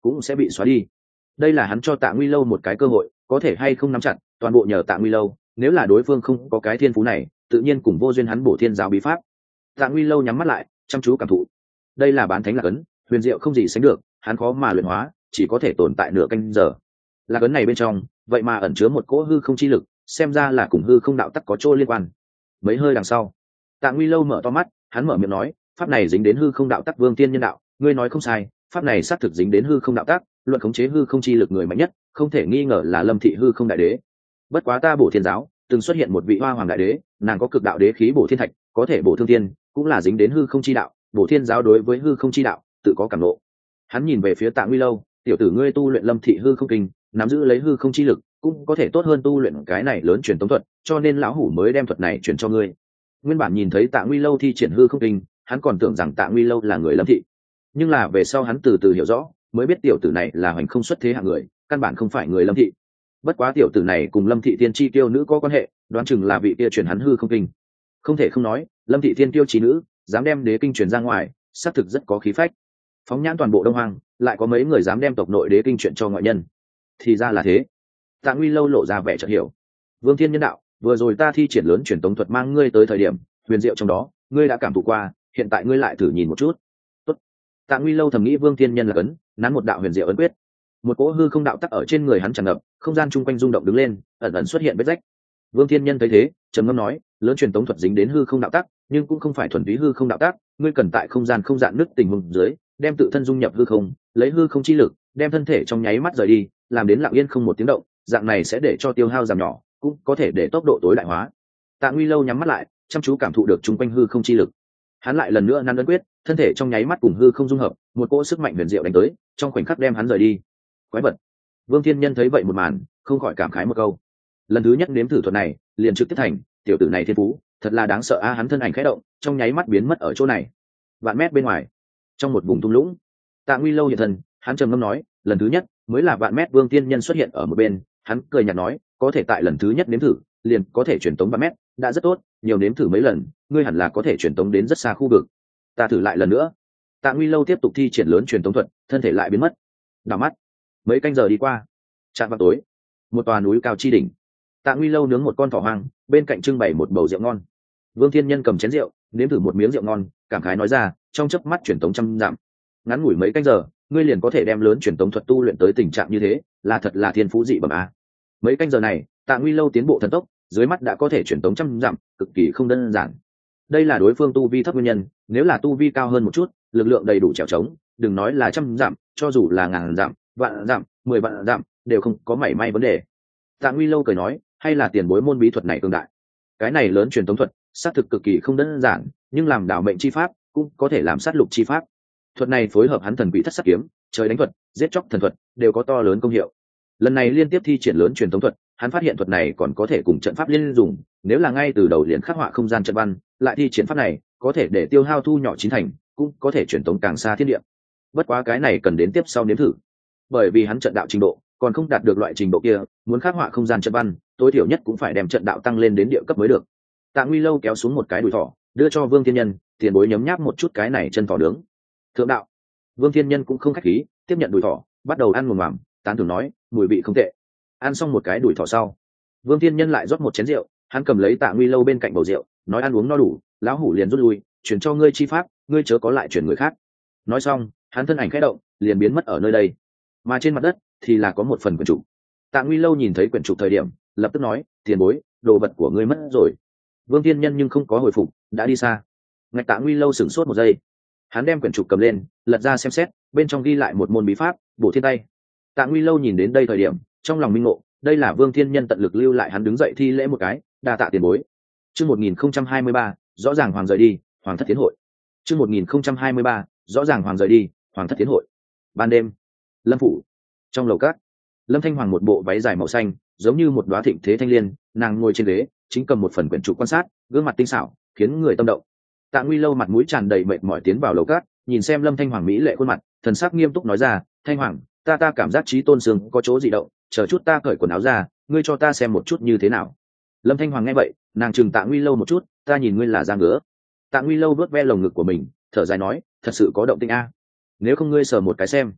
cũng sẽ bị xóa đi. Đây là hắn cho Tạ Nguy Lâu một cái cơ hội, có thể hay không nắm chặt toàn bộ nhờ Tạ Nguy Lâu, nếu là đối phương không có cái thiên phú này tự nhiên cùng vô duyên hắn bổ thiên giáo bí pháp. Tạ Nguy Lâu nhắm mắt lại chăm chú cảm thụ. Đây là bán thánh lạc ấn, huyền diệu không gì sánh được, hắn khó mà luyện hóa, chỉ có thể tồn tại nửa canh giờ. Lạc ấn này bên trong vậy mà ẩn chứa một cỗ hư không chi lực, xem ra là cùng hư không đạo tắc có chỗ liên quan. Mấy hơi đằng sau, Tạ Nguy Lâu mở to mắt, hắn mở miệng nói, pháp này dính đến hư không đạo tắc, Vương Tiên Nhân đạo, ngươi nói không sai, pháp này xác thực dính đến hư không đạo tắc, luận khống chế hư không chi lực người mạnh nhất không thể nghi ngờ là Lâm Thị hư không đại đế. Bất quá ta bổ thiên giáo từng xuất hiện một vị hoa hoàng đại đế, nàng có cực đạo đế khí bổ thiên thạch, có thể bổ thương thiên, cũng là dính đến hư không chi đạo, bổ thiên giáo đối với hư không chi đạo tự có cảm ngộ. Hắn nhìn về phía Tạ Nguy Lâu, tiểu tử ngươi tu luyện Lâm Thị hư không kinh, nắm giữ lấy hư không chi lực cũng có thể tốt hơn tu luyện cái này lớn truyền tống thuật, cho nên lão hủ mới đem thuật này truyền cho ngươi. Nguyên bản nhìn thấy Tạ Nguy Lâu thi triển hư không kinh, hắn còn tưởng rằng Tạ Nguy Lâu là người Lâm Thị, nhưng là về sau hắn từ từ hiểu rõ, mới biết tiểu tử này là hoành không xuất thế hạng người, căn bản không phải người Lâm Thị. Bất quá tiểu tử này cùng Lâm Thị tiên tri tiêu nữ có quan hệ, đoán chừng là vị kia truyền hắn hư không kinh. Không thể không nói, Lâm Thị tiên tiêu trí nữ dám đem đế kinh truyền ra ngoài, xác thực rất có khí phách. Phóng nhãn toàn bộ Đông Hoang, lại có mấy người dám đem tộc nội đế kinh truyền cho ngoại nhân. Thì ra là thế. Tạ Nguy Lâu lộ ra vẻ chợt hiểu. Vương Thiên Nhân đạo, vừa rồi ta thi triển lớn truyền tống thuật mang ngươi tới thời điểm, huyền diệu trong đó, ngươi đã cảm thụ qua, hiện tại ngươi lại thử nhìn một chút. Tốt. Tạ Nguy Lâu thầm nghĩ Vương Thiên Nhân là ấn, nắn một đạo huyền diệu ấn quyết. Một cỗ hư không đạo tắc ở trên người hắn tràn ngập, không gian chung quanh rung động đứng lên, ẩn ẩn xuất hiện vết rách. Vương Thiên Nhân thấy thế, trầm ngâm nói, lớn truyền tống thuật dính đến hư không đạo tắc, nhưng cũng không phải thuần túy hư không đạo tắc, ngươi cần tại không gian không dạn nứt tình huống dưới, đem tự thân dung nhập hư không, lấy hư không chi lực, đem thân thể trong nháy mắt rời đi, làm đến lặng yên không một tiếng động, dạng này sẽ để cho tiêu hao giảm nhỏ, cũng có thể để tốc độ tối đại hóa. Tạ Nguy Lâu nhắm mắt lại, chăm chú cảm thụ được chung quanh hư không chi lực. Hắn lại lần nữa nắn ấn quyết, thân thể trong nháy mắt cùng hư không dung hợp, một cỗ sức mạnh huyền diệu đánh tới, trong khoảnh khắc đem hắn rời đi. Quái vật. Vương Thiên Nhân thấy vậy một màn, không khỏi cảm khái một câu. Lần thứ nhất nếm thử thuật này, liền trực tiếp thành, tiểu tử này thiên phú, thật là đáng sợ a. Hắn thân ảnh khẽ động, trong nháy mắt biến mất ở chỗ này. Vạn mét bên ngoài, trong một vùng thung lũng, Tạ Nguy Lâu hiện thân, hắn trầm ngâm nói, lần thứ nhất mới là vạn mét. Vương Thiên Nhân xuất hiện ở một bên, hắn cười nhạt nói, có thể tại lần thứ nhất nếm thử, liền có thể truyền tống vạn mét, đã rất tốt, nhiều nếm thử mấy lần, ngươi hẳn là có thể truyền tống đến rất xa khu vực. Ta thử lại lần nữa. Tạ Nguy Lâu tiếp tục thi triển lớn truyền tống thuật, thân thể lại biến mất. Đảo mắt, mấy canh giờ đi qua, chạm vào tối, một tòa núi cao chi đỉnh. Tạ Nguy Lâu nướng một con thỏ hoang, bên cạnh trưng bày một bầu rượu ngon. Vương Thiên Nhân cầm chén rượu, nếm thử một miếng rượu ngon, cảm khái nói ra, trong chớp mắt truyền tống trăm dặm. Ngắn ngủi mấy canh giờ, ngươi liền có thể đem lớn truyền tống thuật tu luyện tới tình trạng như thế, là thật là thiên phú dị bẩm a. Mấy canh giờ này, Tạ Nguy Lâu tiến bộ thần tốc, dưới mắt đã có thể truyền tống trăm dặm, cực kỳ không đơn giản. Đây là đối phương tu vi thấp nguyên nhân, nếu là tu vi cao hơn một chút, lực lượng đầy đủ trèo trống, đừng nói là trăm dặm, cho dù là ngàn dặm, vạn dặm, mười vạn dặm, đều không có mảy may vấn đề. Tạ Nguy Lâu cười nói, hay là tiền bối môn bí thuật này cường đại. Cái này lớn truyền tống thuật, xác thực cực kỳ không đơn giản, nhưng làm đảo mệnh chi pháp, cũng có thể làm sát lục chi pháp. Thuật này phối hợp hắn thần quỷ thất sát kiếm, trời đánh thuật, giết chóc thần thuật, đều có to lớn công hiệu. Lần này liên tiếp thi triển lớn truyền tống thuật, hắn phát hiện thuật này còn có thể cùng trận pháp liên dùng, nếu là ngay từ đầu liền khắc họa không gian trận văn, lại thi triển pháp này, có thể để tiêu hao thu nhỏ chín thành, cũng có thể truyền tống càng xa thiên địa. Bất quá cái này cần đến tiếp sau nếm thử, bởi vì hắn trận đạo trình độ còn không đạt được loại trình độ kia, muốn khắc họa không gian trận văn, tối thiểu nhất cũng phải đem trận đạo tăng lên đến địa cấp mới được. Tạ Nguy Lâu kéo xuống một cái đùi thỏ, đưa cho Vương Thiên Nhân, tiền bối nhấm nháp một chút cái này chân thỏ nướng. Thượng đạo. Vương Thiên Nhân cũng không khách khí, tiếp nhận đùi thỏ, bắt đầu ăn mồm mòm, tán thưởng nói, mùi vị không tệ. Ăn xong một cái đùi thỏ sau, Vương Thiên Nhân lại rót một chén rượu, hắn cầm lấy Tạ Nguy Lâu bên cạnh bầu rượu, nói ăn uống no đủ, lão hủ liền rút lui, chuyển cho ngươi chi pháp, ngươi chớ có lại chuyển người khác. Nói xong, hắn thân ảnh khẽ động, liền biến mất ở nơi đây. Mà trên mặt đất thì là có một phần quyển trục. Tạ Nguy Lâu nhìn thấy quyển trục thời điểm, lập tức nói, tiền bối, đồ vật của ngươi mất rồi. Vương Thiên Nhân nhưng không có hồi phục, đã đi xa. Ngạch Tạ Nguy Lâu sửng sốt một giây, hắn đem quyển trục cầm lên, lật ra xem xét, bên trong ghi lại một môn bí pháp, bổ thiên tay. Tạ Nguy Lâu nhìn đến đây thời điểm, trong lòng minh ngộ, đây là Vương Thiên Nhân tận lực lưu lại, hắn đứng dậy thi lễ một cái, đa tạ tiền bối. Chương một nghìn không trăm hai mươi ba, rõ ràng hoàng rời đi, hoàng thất tiến hội. Chương một nghìn không trăm hai mươi ba, rõ ràng hoàng rời đi, hoàng thất tiến hội. Ban đêm, Lâm phủ, trong lầu cát, Lâm Thanh Hoàng một bộ váy dài màu xanh, giống như một đóa thịnh thế thanh liên, nàng ngồi trên ghế, chính cầm một phần quyển trục quan sát, gương mặt tinh xảo, khiến người tâm động. Tạ Nguy Lâu mặt mũi tràn đầy mệt mỏi tiến vào lầu cát, nhìn xem Lâm Thanh Hoàng mỹ lệ khuôn mặt, thần sắc nghiêm túc nói ra, "Thanh Hoàng, ta ta cảm giác trí tôn sương có chỗ dị động, chờ chút ta cởi quần áo ra, ngươi cho ta xem một chút như thế nào." Lâm Thanh Hoàng nghe vậy, nàng chừng Tạ Nguy Lâu một chút, "Ta nhìn ngươi là da ngứa." Tạ Nguy Lâu vuốt ve lồng ngực của mình, thở dài nói, "Thật sự có động tĩnh a, nếu không ngươi sờ một cái xem."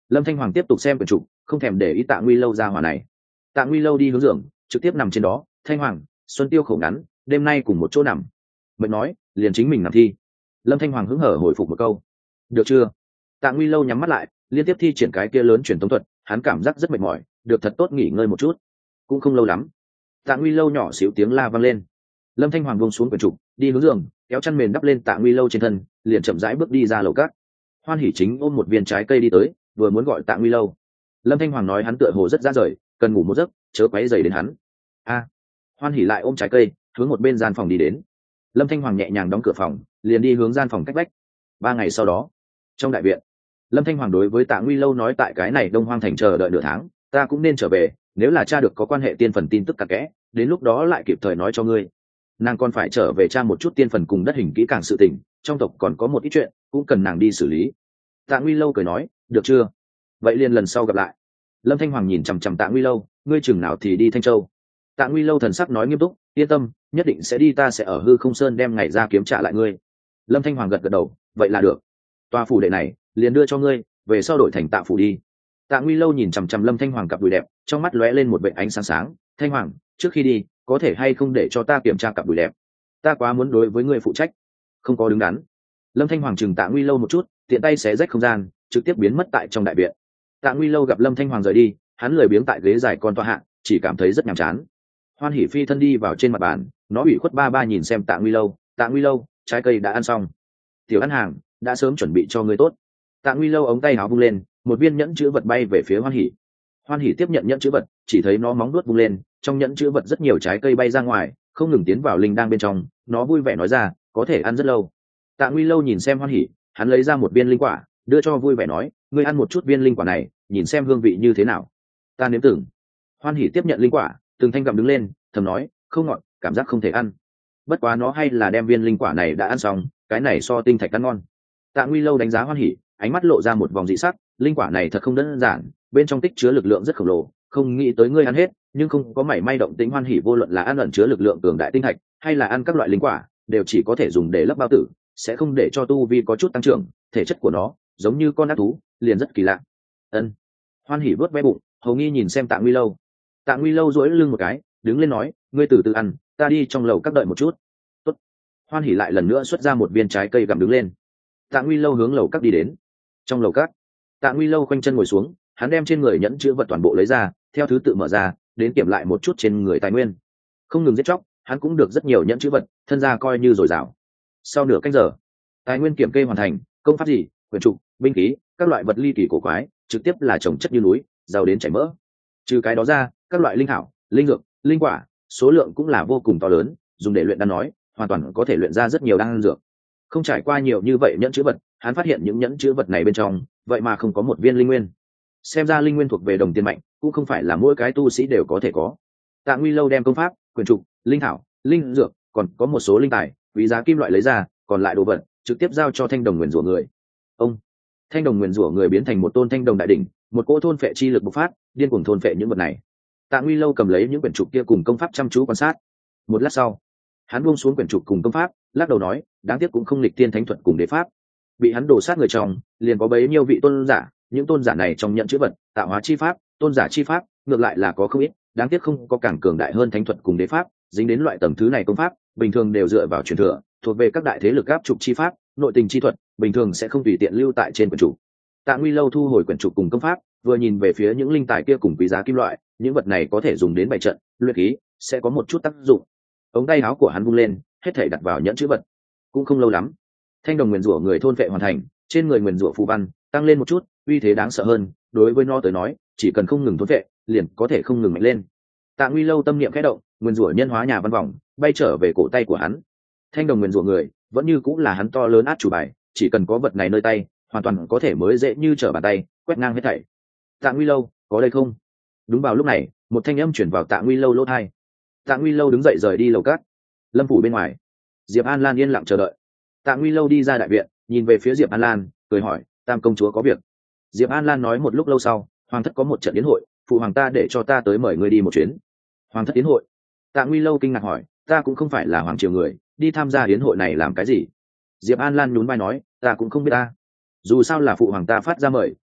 Lâm Thanh Hoàng tiếp tục xem quyển trục, không thèm để ý Tạ Nguy Lâu ra hỏa này. Tạ Nguy Lâu đi hướng giường, trực tiếp nằm trên đó. Thanh Hoàng, Xuân Tiêu khổ ngắn, đêm nay cùng một chỗ nằm. Mệnh nói, liền chính mình nằm thi. Lâm Thanh Hoàng hứng hở hồi phục một câu, được chưa? Tạ Nguy Lâu nhắm mắt lại, liên tiếp thi triển cái kia lớn truyền tống thuật, hắn cảm giác rất mệt mỏi, được thật tốt nghỉ ngơi một chút. Cũng không lâu lắm, Tạ Nguy Lâu nhỏ xíu tiếng la vang lên. Lâm Thanh Hoàng buông xuống quyển trục, đi hướng giường, kéo chăn mền đắp lên Tạ Nguy Lâu trên thân, liền chậm rãi bước đi ra lầu cát. Hoan Hỉ chính ôm một viên trái cây đi tới, vừa muốn gọi Tạ Nguy Lâu. Lâm Thanh Hoàng nói hắn tựa hồ rất ra rời, cần ngủ một giấc, chớ quấy rầy đến hắn. A. Hoan Hỉ lại ôm trái cây, hướng một bên gian phòng đi đến. Lâm Thanh Hoàng nhẹ nhàng đóng cửa phòng, liền đi hướng gian phòng cách vách. Ba ngày sau đó, trong đại viện, Lâm Thanh Hoàng đối với Tạ Nguy Lâu nói, tại cái này Đông Hoang thành chờ đợi nửa tháng, ta cũng nên trở về, nếu là cha được có quan hệ tiên phần tin tức cặn kẽ, đến lúc đó lại kịp thời nói cho ngươi. Nàng còn phải trở về tra một chút tiên phần cùng đất hình kỹ càng sự tình, trong tộc còn có một ít chuyện cũng cần nàng đi xử lý. Tạ Nguy Lâu cười nói, được chưa? Vậy liền lần sau gặp lại. Lâm Thanh Hoàng nhìn chằm chằm Tạ Nguy Lâu, ngươi chừng nào thì đi Thanh Châu? Tạ Nguy Lâu thần sắc nói nghiêm túc, yên tâm, nhất định sẽ đi, ta sẽ ở Hư Không Sơn đem ngày ra kiếm trả lại ngươi. Lâm Thanh Hoàng gật gật đầu, vậy là được. Tòa phủ đệ này liền đưa cho ngươi, về sau đổi thành Tạ phủ đi. Tạ Nguy Lâu nhìn chằm chằm Lâm Thanh Hoàng cặp đùi đẹp, trong mắt lóe lên một vệt ánh sáng sáng. Thanh Hoàng, trước khi đi, có thể hay không để cho ta kiểm tra cặp đùi đẹp? Ta quá muốn đối với ngươi phụ trách. Không có đứng đắn. Lâm Thanh Hoàng chừng Tạ Nguy Lâu một chút, tiện tay xé rách không gian, trực tiếp biến mất tại trong đại viện. Tạ Nguy Lâu gặp Lâm Thanh Hoàng rời đi, hắn lười biếng tại ghế dài con toa hạ, chỉ cảm thấy rất nhàm chán. Hoan Hỉ phi thân đi vào trên mặt bàn, nó ủy khuất ba ba nhìn xem Tạ Nguy Lâu. Tạ Nguy Lâu, trái cây đã ăn xong, tiểu ăn hàng đã sớm chuẩn bị cho ngươi tốt. Tạ Nguy Lâu ống tay áo vung lên, một viên nhẫn chữ vật bay về phía Hoan Hỉ. Hoan Hỉ tiếp nhận nhẫn chữ vật, chỉ thấy nó móng vuốt vung lên, trong nhẫn chữ vật rất nhiều trái cây bay ra ngoài, không ngừng tiến vào linh đang bên trong. Nó vui vẻ nói ra, có thể ăn rất lâu. Tạ Nguy Lâu nhìn xem Hoan Hỉ, hắn lấy ra một viên linh quả, đưa cho, vui vẻ nói, ngươi ăn một chút viên linh quả này, nhìn xem hương vị như thế nào. Ta nếm thử. Hoan Hỉ tiếp nhận linh quả, từng thanh gặm đứng lên, thầm nói, không ngọt, cảm giác không thể ăn. Bất quá nó hay là đem viên linh quả này đã ăn xong, cái này so tinh thạch ăn ngon. Tạ Nguy Lâu đánh giá Hoan Hỉ, ánh mắt lộ ra một vòng dị sắc, linh quả này thật không đơn giản, bên trong tích chứa lực lượng rất khổng lồ, không nghĩ tới ngươi ăn hết, nhưng không có mảy may động tĩnh. Hoan Hỉ vô luận là ăn ẩn chứa lực lượng cường đại tinh thạch, hay là ăn các loại linh quả, đều chỉ có thể dùng để lấp bao tử, sẽ không để cho tu vi có chút tăng trưởng. Thể chất của nó giống như con ác thú, liền rất kỳ lạ. Ân. Hoan Hỉ vớt ve bụng, hầu nghi nhìn xem Tạ Nguy Lâu. Tạ Nguy Lâu duỗi lưng một cái, đứng lên nói, ngươi từ từ ăn, ta đi trong lầu các đợi một chút. Tốt. Hoan Hỉ lại lần nữa xuất ra một viên trái cây gặm đứng lên. Tạ Nguy Lâu hướng lầu các đi đến. Trong lầu các, Tạ Nguy Lâu khoanh chân ngồi xuống, hắn đem trên người nhẫn chứa vật toàn bộ lấy ra, theo thứ tự mở ra, đến kiểm lại một chút trên người tài nguyên. Không ngừng giết chóc, hắn cũng được rất nhiều nhẫn chứa vật, thân gia coi như dồi dào. Sau nửa canh giờ, tài nguyên kiểm kê hoàn thành, công pháp gì, quyền trục, binh khí, các loại vật ly kỳ cổ quái, trực tiếp là trồng chất như núi, giàu đến chảy mỡ. Trừ cái đó ra, các loại linh thảo, linh dược, linh quả, số lượng cũng là vô cùng to lớn, dùng để luyện đan nói, hoàn toàn có thể luyện ra rất nhiều đan dược. Không trải qua nhiều như vậy nhẫn chứa vật, hắn phát hiện những nhẫn chứa vật này bên trong, vậy mà không có một viên linh nguyên. Xem ra linh nguyên thuộc về đồng tiền mạnh, cũng không phải là mỗi cái tu sĩ đều có thể có. Tạ Nguy Lâu đem công pháp, quyền trục, linh thảo, linh dược, còn có một số linh tài, quý giá kim loại lấy ra, còn lại đồ vật trực tiếp giao cho Thanh Đồng Nguyên Rủa người. Ông Thanh Đồng Nguyên Rủa người biến thành một tôn thanh đồng đại đỉnh, một cỗ thôn phệ chi lực bộc phát, điên cuồng thôn phệ những vật này. Tạ Nguy Lâu cầm lấy những quyển trục kia cùng công pháp chăm chú quan sát. Một lát sau, hắn buông xuống quyển trục cùng công pháp, lắc đầu nói, đáng tiếc cũng không lịch tiên thánh thuật cùng đế pháp. Bị hắn đổ sát người trong, liền có bấy nhiêu vị tôn giả, những tôn giả này trong nhận chữ vật, tạo hóa chi pháp, tôn giả chi pháp, ngược lại là có không ít, đáng tiếc không có càng cường đại hơn thánh thuật cùng đế pháp, dính đến loại tầng thứ này công pháp, bình thường đều dựa vào truyền thừa, thuộc về các đại thế lực áp trục chi pháp, nội tình chi thuật, bình thường sẽ không tùy tiện lưu tại trên quyển trục. Tạ Nguy Lâu thu hồi quyển trục cùng công pháp, vừa nhìn về phía những linh tài kia cùng quý giá kim loại, những vật này có thể dùng đến bày trận, luyện khí, sẽ có một chút tác dụng. Ống tay áo của hắn vung lên, hết thảy đặt vào nhẫn chữ vật. Cũng không lâu lắm, Thanh Đồng Nguyên Rủa người thôn vệ hoàn thành, trên người Nguyên Rủa phù văn tăng lên một chút, uy thế đáng sợ hơn, đối với nó tới nói, chỉ cần không ngừng thôn vệ, liền có thể không ngừng mạnh lên. Tạ Nguy Lâu tâm niệm khẽ động, Nguyên Rủa nhân hóa nhà văn vòng, bay trở về cổ tay của hắn. Thanh Đồng Nguyên Rủa người, vẫn như cũng là hắn to lớn át chủ bài, chỉ cần có vật này nơi tay, hoàn toàn có thể mới dễ như trở bàn tay, quét ngang hết thảy. Tạ Nguy Lâu, có đây không? Đúng vào lúc này, một thanh âm truyền vào Tạ Nguy Lâu lỗ tai. Tạ Nguy Lâu đứng dậy rời đi lầu cát. Lâm phủ bên ngoài, Diệp An Lan yên lặng chờ đợi. Tạ Nguy Lâu đi ra đại viện, nhìn về phía Diệp An Lan, cười hỏi, Tam công chúa có việc. Diệp An Lan nói một lúc lâu sau, hoàng thất có một trận yến hội, phụ hoàng ta để cho ta tới mời ngươi đi một chuyến. Hoàng thất yến hội? Tạ Nguy Lâu kinh ngạc hỏi, ta cũng không phải là hoàng triều người, đi tham gia yến hội này làm cái gì? Diệp An Lan nhún vai nói, ta cũng không biết ta. Dù sao là phụ hoàng ta phát ra mời,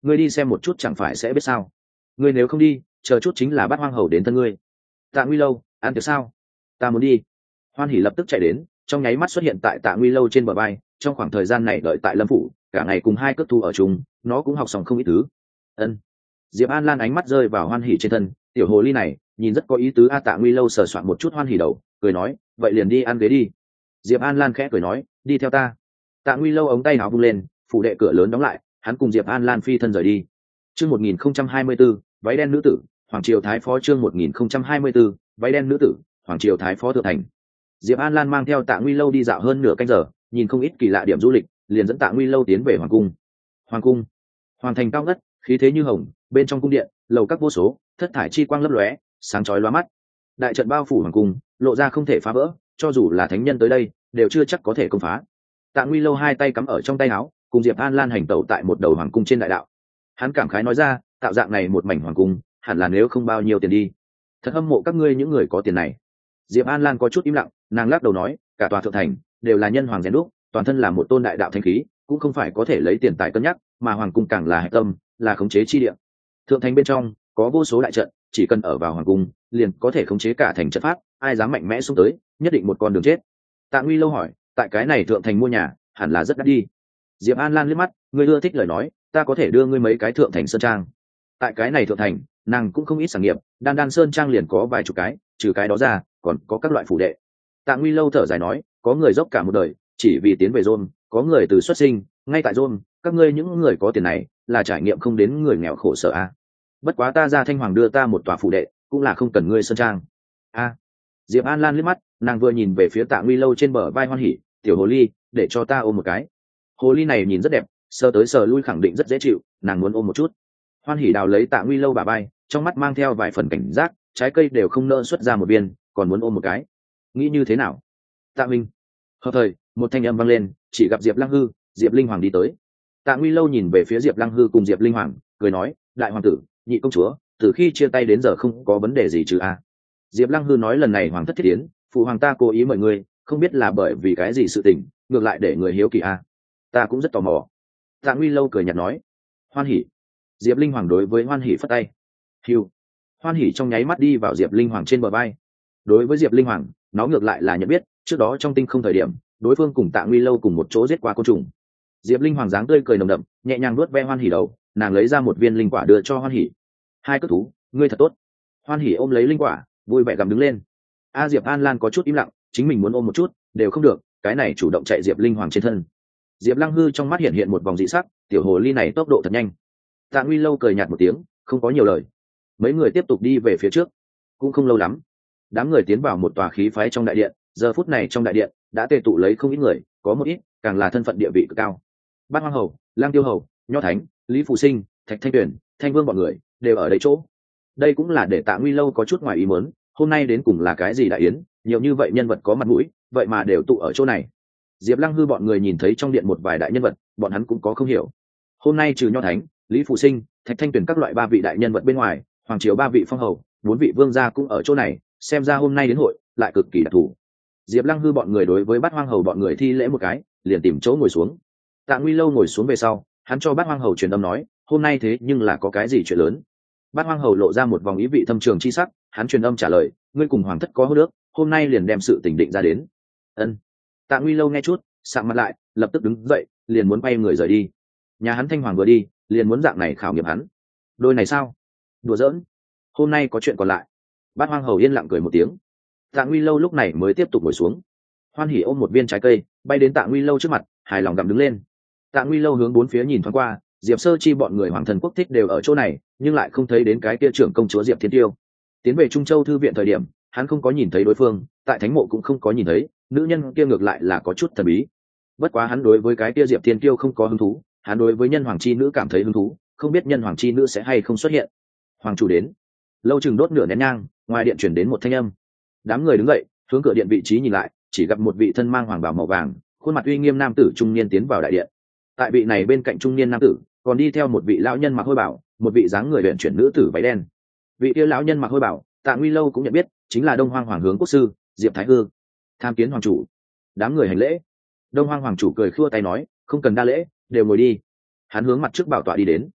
ngươi đi xem một chút chẳng phải sẽ biết sao. Ngươi nếu không đi, chờ chút chính là Bát Hoang Hầu đến thân ngươi. Tạ Nguy Lâu, ăn tiệc sao? Ta muốn đi. Hoan Hỉ lập tức chạy đến, trong nháy mắt xuất hiện tại Tạ Nguy Lâu trên bờ bay. Trong khoảng thời gian này đợi tại Lâm phủ, cả ngày cùng hai cất thu ở chung, nó cũng học xong không ít thứ. Ân. Diệp An Lan ánh mắt rơi vào Hoan Hỉ trên thân, tiểu hồ ly này nhìn rất có ý tứ. A Tạ Nguy Lâu sờ soạn một chút Hoan Hỉ đầu, cười nói, vậy liền đi ăn ghế đi. Diệp An Lan khẽ cười nói, đi theo ta. Tạ Nguy Lâu ống tay áo vung lên, phủ đệ cửa lớn đóng lại, hắn cùng Diệp An Lan phi thân rời đi. Chương một nghìn không trăm hai mươi 1 váy đen nữ tử, Hoàng triều thái phó. Chương một nghìn không trăm hai mươi 1 váy đen nữ tử, Hoàng triều thái phó thượng thành. Diệp An Lan mang theo Tạ Nguy Lâu đi dạo hơn nửa canh giờ, nhìn không ít kỳ lạ điểm du lịch, liền dẫn Tạ Nguy Lâu tiến về hoàng cung. Hoàng cung, hoàng thành cao ngất, khí thế như hồng, bên trong cung điện, lầu các vô số, thất thải chi quang lấp lóe, sáng chói lóa mắt. Đại trận bao phủ hoàng cung, lộ ra không thể phá vỡ, cho dù là thánh nhân tới đây, đều chưa chắc có thể công phá. Tạ Nguy Lâu hai tay cắm ở trong tay áo, cùng Diệp An Lan hành tẩu tại một đầu hoàng cung trên đại đạo. Hắn cảm khái nói ra, tạo dạng này một mảnh hoàng cung, hẳn là nếu không bao nhiêu tiền đi. Thật hâm mộ các ngươi những người có tiền này. Diệp An Lan có chút im lặng, nàng lắc đầu nói, cả tòa thượng thành đều là nhân hoàng rèn đúc, toàn thân là một tôn đại đạo thanh khí, cũng không phải có thể lấy tiền tài cân nhắc, mà hoàng cung càng là hệ tâm, là khống chế chi địa. Thượng thành bên trong có vô số đại trận, chỉ cần ở vào hoàng cung, liền có thể khống chế cả thành trận pháp, ai dám mạnh mẽ xuống tới, nhất định một con đường chết. Tạ Nguy Lâu hỏi, tại cái này thượng thành mua nhà, hẳn là rất đắt đi. Diệp An Lan liếc mắt, ngươi ưa thích lời nói, ta có thể đưa ngươi mấy cái thượng thành sơn trang. Tại cái này thượng thành, nàng cũng không ít sản nghiệp, đan đan sơn trang liền có vài chục cái, trừ cái đó ra, còn có các loại phủ đệ. Tạ Nguy Lâu thở dài nói, có người dốc cả một đời, chỉ vì tiến về Rome, có người từ xuất sinh, ngay tại Rome, các ngươi những người có tiền này, là trải nghiệm không đến người nghèo khổ sở a. À. Bất quá ta ra Thanh Hoàng đưa ta một tòa phủ đệ, cũng là không cần ngươi sơn trang. A. À. Diệp An Lan liếc mắt, nàng vừa nhìn về phía Tạ Nguy Lâu trên bờ vai Hoan Hỉ, tiểu hồ ly, để cho ta ôm một cái. Hồ ly này nhìn rất đẹp, sờ tới sờ lui khẳng định rất dễ chịu, nàng muốn ôm một chút. Hoan Hỉ đào lấy Tạ Nguy Lâu bả vai, trong mắt mang theo vài phần cảnh giác, trái cây đều không nỡ xuất ra một viên, còn muốn ôm một cái. Nghĩ như thế nào? Tạ Minh. Hợp thời, một thanh âm vang lên, chỉ gặp Diệp Lăng Hư, Diệp Linh Hoàng đi tới. Tạ Nguy Lâu nhìn về phía Diệp Lăng Hư cùng Diệp Linh Hoàng, cười nói, đại hoàng tử, nhị công chúa, từ khi chia tay đến giờ không có vấn đề gì chứ a? À? Diệp Lăng Hư nói, lần này hoàng thất thiết tiến, phụ hoàng ta cố ý mời ngươi, không biết là bởi vì cái gì sự tình, ngược lại để người hiếu kỳ a. À? Ta cũng rất tò mò. Tạ Nguy Lâu cười nhạt nói, Hoan Hỉ. Diệp Linh Hoàng đối với Hoan Hỉ phất tay. Hiu. Hoan Hỉ trong nháy mắt đi vào Diệp Linh Hoàng trên bờ vai. Đối với Diệp Linh Hoàng, nó ngược lại là nhận biết, trước đó trong tinh không thời điểm, đối phương cùng Tạ Nguy Lâu cùng một chỗ giết qua côn trùng. Diệp Linh Hoàng dáng tươi cười nồng đậm, nhẹ nhàng nuốt ve Hoan Hỉ đầu, nàng lấy ra một viên linh quả đưa cho Hoan Hỉ. Hai cất thú, ngươi thật tốt. Hoan Hỉ ôm lấy linh quả, vui vẻ gặm đứng lên. A Diệp An Lan có chút im lặng, chính mình muốn ôm một chút, đều không được, cái này chủ động chạy Diệp Linh Hoàng trên thân. Diệp Lăng Hư trong mắt hiện hiện một vòng dị sắc, tiểu hồ ly này tốc độ thật nhanh. Tạ Nguy Lâu cười nhạt một tiếng, không có nhiều lời. Mấy người tiếp tục đi về phía trước, cũng không lâu lắm, đám người tiến vào một tòa khí phái trong đại điện. Giờ phút này trong đại điện đã tề tụ lấy không ít người, có một ít càng là thân phận địa vị cực cao. Bát Hoang Hầu, Lang Tiêu Hầu, Nho Thánh, Lý Phụ Sinh, Thạch Thanh Tuyền, Thanh Vương bọn người đều ở đấy chỗ. Đây cũng là để Tạ Nguy Lâu có chút ngoài ý muốn, hôm nay đến cùng là cái gì đại yến, nhiều như vậy nhân vật có mặt mũi, vậy mà đều tụ ở chỗ này. Diệp Lăng Hư bọn người nhìn thấy trong điện một vài đại nhân vật, bọn hắn cũng có không hiểu. Hôm nay trừ Nho Thánh, Lý Phụ Sinh, Thạch Thanh Tuyền các loại ba vị đại nhân vật bên ngoài, hoàng triều ba vị phong hầu, bốn vị vương gia cũng ở chỗ này, xem ra hôm nay đến hội lại cực kỳ đặc thù. Diệp Lăng Hư bọn người đối với Bát Hoang Hầu bọn người thi lễ một cái, liền tìm chỗ ngồi xuống. Tạ Nguy Lâu ngồi xuống về sau, hắn cho Bát Hoang Hầu truyền âm nói, hôm nay thế nhưng là có cái gì chuyện lớn. Bát Hoang Hầu lộ ra một vòng ý vị thâm trường chi sắc, hắn truyền âm trả lời, ngươi cùng hoàng thất có hôn ước, hôm nay liền đem sự tình định ra đến. Ân. Tạ Nguy Lâu nghe chút, sạm mặt lại, lập tức đứng dậy, liền muốn bay người rời đi. Nhà hắn Thanh Hoàng vừa đi, liền muốn dạng này khảo nghiệm hắn. Đôi này sao? Đùa giỡn. Hôm nay có chuyện còn lại. Bát Hoang Hầu yên lặng cười một tiếng. Tạ Nguy Lâu lúc này mới tiếp tục ngồi xuống. Hoan Hỉ ôm một viên trái cây, bay đến Tạ Nguy Lâu trước mặt, hài lòng gặm đứng lên. Tạ Nguy Lâu hướng bốn phía nhìn thoáng qua, Diệp Sơ Chi bọn người Hoàng Thần Quốc thích đều ở chỗ này, nhưng lại không thấy đến cái kia trưởng công chúa Diệp Thiên Tiêu. Tiến về Trung Châu thư viện thời điểm, hắn không có nhìn thấy đối phương, tại thánh mộ cũng không có nhìn thấy, nữ nhân kia ngược lại là có chút thần bí. Bất quá hắn đối với cái kia Diệp Thiên Tiêu không có hứng thú, hắn đối với nhân hoàng chi nữ cảm thấy hứng thú, không biết nhân hoàng chi nữ sẽ hay không xuất hiện. Hoàng chủ đến. Lâu chừng đốt nửa nén nhang, ngoài điện chuyển đến một thanh âm. Đám người đứng dậy, hướng cửa điện vị trí nhìn lại, chỉ gặp một vị thân mang hoàng bào màu vàng, khuôn mặt uy nghiêm nam tử trung niên tiến vào đại điện. Tại vị này bên cạnh trung niên nam tử, còn đi theo một vị lão nhân mặc hôi bảo, một vị dáng người luyện chuyển nữ tử váy đen. Vị kia lão nhân mặc hôi bảo, Tạ Nguy Lâu cũng nhận biết, chính là Đông Hoang Hoàng hướng quốc sư Diệp Thái Hư. Tham kiến hoàng chủ. Đám người hành lễ. Đông Hoang Hoàng chủ cười khua tay nói, không cần đa lễ, đều ngồi đi. Hắn hướng mặt trước bảo tọa đi đến.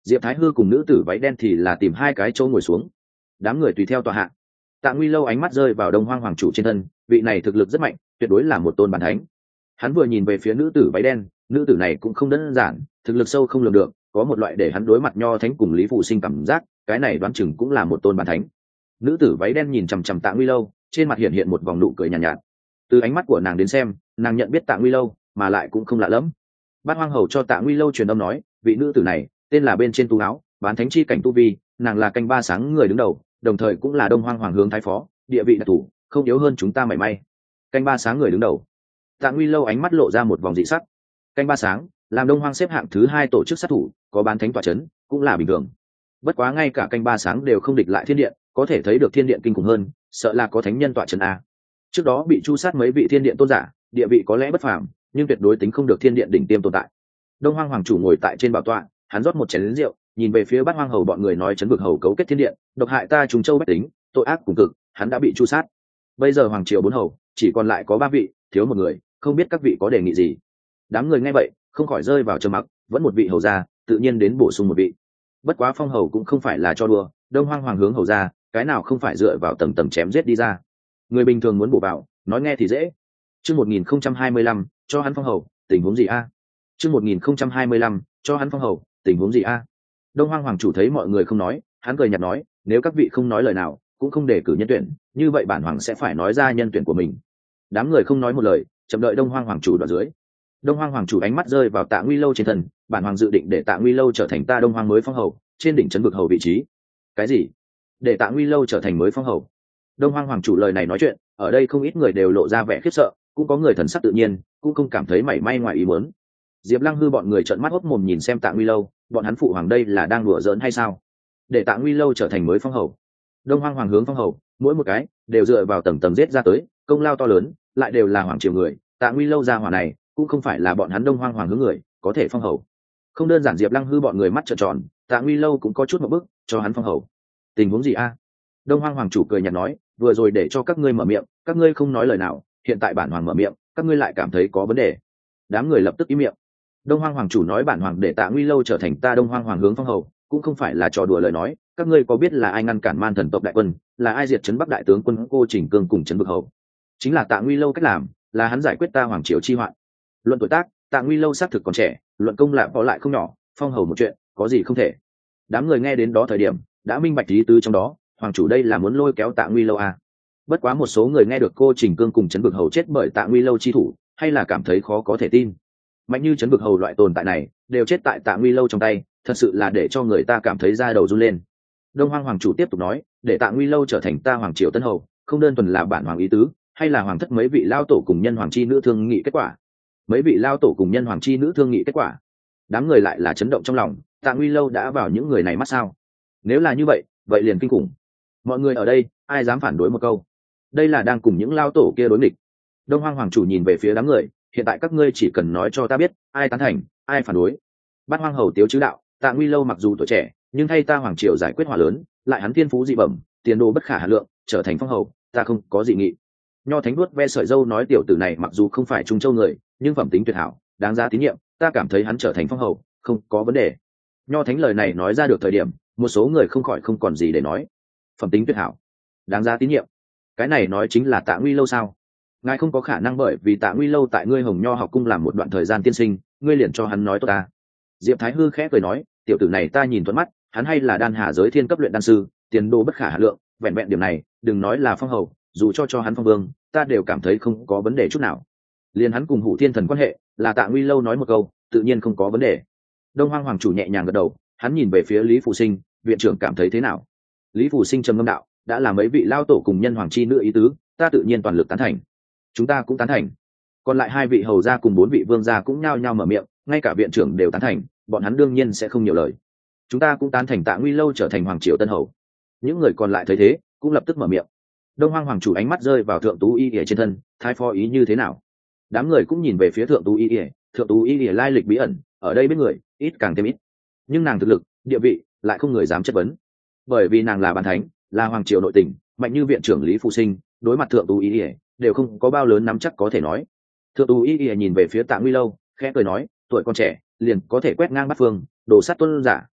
Diệp Thái Hư cùng nữ tử váy đen thì là tìm hai cái chỗ ngồi xuống, đám người tùy theo tòa hạ. Tạ Nguy Lâu ánh mắt rơi vào Đông Hoang hoàng chủ trên thân, vị này thực lực rất mạnh, tuyệt đối là một tôn bản thánh. Hắn vừa nhìn về phía nữ tử váy đen, nữ tử này cũng không đơn giản, thực lực sâu không lường được, có một loại để hắn đối mặt nho thánh cùng Lý Phụ Sinh cảm giác, cái này đoán chừng cũng là một tôn bản thánh. Nữ tử váy đen nhìn chằm chằm Tạ Nguy Lâu, trên mặt hiện hiện một vòng nụ cười nhàn nhạt, nhạt. Từ ánh mắt của nàng đến xem, nàng nhận biết Tạ Nguy Lâu, mà lại cũng không lạ lẫm. Bát Hoang hầu cho Tạ Nguy Lâu truyền âm nói, vị nữ tử này tên là bên trên tú áo, bán thánh chi cảnh tu vi, nàng là canh ba sáng người đứng đầu, đồng thời cũng là Đông Hoang hoàng hướng thái phó, địa vị đặc thù, không yếu hơn chúng ta mảy may. Canh ba sáng người đứng đầu. Tạ Nguy Lâu ánh mắt lộ ra một vòng dị sắc. Canh ba sáng, làm Đông Hoang xếp hạng thứ hai tổ chức sát thủ, có bán thánh tọa chấn, cũng là bình thường. Bất quá ngay cả canh ba sáng đều không địch lại thiên điện, có thể thấy được thiên điện kinh khủng hơn, sợ là có thánh nhân tọa chấn a. Trước đó bị chu sát mấy vị thiên điện tôn giả, địa vị có lẽ bất phàm, nhưng tuyệt đối tính không được thiên điện đỉnh tiêm tồn tại. Đông Hoang hoàng chủ ngồi tại trên bảo tọa, hắn rót một chén lớn rượu, nhìn về phía Bát Hoang hầu bọn người nói chấn vực hầu cấu kết thiên điện, độc hại ta Trùng Châu bách tính, tội ác cùng cực, hắn đã bị chu sát. Bây giờ hoàng triều bốn hầu chỉ còn lại có ba vị, thiếu một người, không biết các vị có đề nghị gì. Đám người nghe vậy không khỏi rơi vào trầm mặc, vẫn một vị hầu gia, tự nhiên đến bổ sung một vị. Bất quá phong hầu cũng không phải là cho đùa, Đông Hoang hoàng hướng hầu gia, cái nào không phải dựa vào tầng tầng chém giết đi ra. Người bình thường muốn bổ vào, nói nghe thì dễ. Chương một nghìn không trăm hai mươi lăm, cho hắn phong hầu, tình huống gì a? Chương một nghìn không trăm hai mươi lăm, cho hắn phong hầu, tình huống gì a? Đông Hoang hoàng chủ thấy mọi người không nói, hắn cười nhạt nói, nếu các vị không nói lời nào, cũng không đề cử nhân tuyển, như vậy bản hoàng sẽ phải nói ra nhân tuyển của mình. Đám người không nói một lời, chậm đợi Đông Hoang hoàng chủ đoạn dưới. Đông Hoang hoàng chủ ánh mắt rơi vào Tạ Nguy Lâu trên thân, bản hoàng dự định để Tạ Nguy Lâu trở thành ta Đông Hoang mới phong hầu, trên đỉnh trấn vực hầu vị trí. Cái gì? Để Tạ Nguy Lâu trở thành mới phong hầu? Đông Hoang hoàng chủ lời này nói chuyện, ở đây không ít người đều lộ ra vẻ khiếp sợ, cũng có người thần sắc tự nhiên, cũng không cảm thấy mảy may ngoài ý muốn. Diệp Lăng Hư bọn người trợn mắt hốt mồm nhìn xem Tạ Nguy Lâu, bọn hắn phụ hoàng đây là đang đùa giỡn hay sao? Để Tạ Nguy Lâu trở thành mới phong hầu? Đông Hoang hoàng hướng phong hầu, mỗi một cái đều dựa vào tầng tầng giết ra tới, công lao to lớn, lại đều là hoàng triều người, Tạ Nguy Lâu gia hỏa này, cũng không phải là bọn hắn Đông Hoang hoàng hướng người, có thể phong hầu. Không đơn giản Diệp Lăng Hư bọn người mắt trợn tròn, Tạ Nguy Lâu cũng có chút một bức, cho hắn phong hầu. Tình huống gì a? Đông Hoang hoàng chủ cười nhạt nói, vừa rồi để cho các ngươi mở miệng, các ngươi không nói lời nào, hiện tại bản hoàng mở miệng, các ngươi lại cảm thấy có vấn đề. Đám người lập tức im miệng. Đông Hoang hoàng chủ nói bản hoàng để Tạ Nguy Lâu trở thành ta Đông Hoang hoàng hướng phong hầu, cũng không phải là trò đùa lời nói, các ngươi có biết là ai ngăn cản Man thần tộc đại quân, là ai diệt trấn Bắc đại tướng quân Cô Trình Cương cùng trấn vực hầu? Chính là Tạ Nguy Lâu cách làm, là hắn giải quyết ta hoàng triều chi hoạn. Luận tuổi tác, Tạ Nguy Lâu xác thực còn trẻ, luận công lại có lại không nhỏ, phong hầu một chuyện, có gì không thể. Đám người nghe đến đó thời điểm, đã minh bạch ý tứ trong đó, hoàng chủ đây là muốn lôi kéo Tạ Nguy Lâu à. Bất quá một số người nghe được Cô Trình Cương cùng trấn vực hầu chết bởi Tạ Nguy Lâu chi thủ, hay là cảm thấy khó có thể tin. Mạnh như trấn vực hầu loại tồn tại này, đều chết tại Tạ Nguy Lâu trong tay, thật sự là để cho người ta cảm thấy da đầu run lên. Đông Hoang hoàng chủ tiếp tục nói, để Tạ Nguy Lâu trở thành ta hoàng triều tân hầu, không đơn thuần là bản hoàng ý tứ, hay là hoàng thất mấy vị lao tổ cùng nhân hoàng chi nữ thương nghị kết quả. Mấy vị lao tổ cùng nhân hoàng chi nữ thương nghị kết quả. Đám người lại là chấn động trong lòng, Tạ Nguy Lâu đã vào những người này mắt sao? Nếu là như vậy, vậy liền kinh khủng. Mọi người ở đây, ai dám phản đối một câu? Đây là đang cùng những lao tổ kia đối nghịch. Đông Hoang hoàng chủ nhìn về phía đám người, hiện tại các ngươi chỉ cần nói cho ta biết, ai tán thành, ai phản đối. Bát Hoang hầu tiếu chứ đạo, Tạ Nguy Lâu mặc dù tuổi trẻ, nhưng thay ta hoàng triều giải quyết hỏa lớn, lại hắn thiên phú dị bẩm, tiền đồ bất khả hà lượng, trở thành phong hầu, ta không có dị nghị. Nho Thánh vuốt ve sợi râu nói tiểu tử này mặc dù không phải Trung Châu người, nhưng phẩm tính tuyệt hảo, đáng giá tín nhiệm, ta cảm thấy hắn trở thành phong hầu, không có vấn đề. Nho Thánh lời này nói ra được thời điểm, một số người không khỏi không còn gì để nói. Phẩm tính tuyệt hảo, đáng giá tín nhiệm, cái này nói chính là Tạ Nguy Lâu sao? Ngài không có khả năng bởi vì Tạ Nguy Lâu tại ngươi Hồng Nho học cung làm một đoạn thời gian tiên sinh, ngươi liền cho hắn nói tốt ta. Diệp Thái Hư khẽ cười nói, tiểu tử này ta nhìn thuận mắt, hắn hay là đan hà giới thiên cấp luyện đan sư, tiền đồ bất khả hà lượng, vẹn vẹn điểm này, đừng nói là phong hầu, dù cho cho hắn phong vương, ta đều cảm thấy không có vấn đề chút nào. Liền hắn cùng Hủ Thiên Thần quan hệ, là Tạ Nguy Lâu nói một câu, tự nhiên không có vấn đề. Đông Hoang hoàng chủ nhẹ nhàng gật đầu, hắn nhìn về phía Lý Phù Sinh, viện trưởng cảm thấy thế nào? Lý Phù Sinh trầm ngâm đạo, đã là mấy vị lao tổ cùng nhân hoàng chi nữ ý tứ, ta tự nhiên toàn lực tán thành. Chúng ta cũng tán thành. Còn lại hai vị hầu gia cùng bốn vị vương gia cũng nhao nhao mở miệng, ngay cả viện trưởng đều tán thành, bọn hắn đương nhiên sẽ không nhiều lời. Chúng ta cũng tán thành Tạ Nguy Lâu trở thành hoàng triều tân hầu. Những người còn lại thấy thế, cũng lập tức mở miệng. Đông Hoang hoàng chủ ánh mắt rơi vào thượng tú y ỉa trên thân, thái phó ý như thế nào? Đám người cũng nhìn về phía thượng tú y ỉa, thượng tú y ỉa lai lịch bí ẩn, ở đây biết người ít càng thêm ít, nhưng nàng thực lực, địa vị lại không người dám chất vấn, bởi vì nàng là bàn thánh, là hoàng triều nội tình, mạnh như viện trưởng Lý Phụ Sinh, đối mặt thượng tú y ỉa đều không có bao lớn nắm chắc có thể nói. Thượng tú y ỉa nhìn về phía Tạ Nguy Lâu, khẽ cười nói, tuổi còn trẻ liền có thể quét ngang bát phương, đồ sát tuân giả,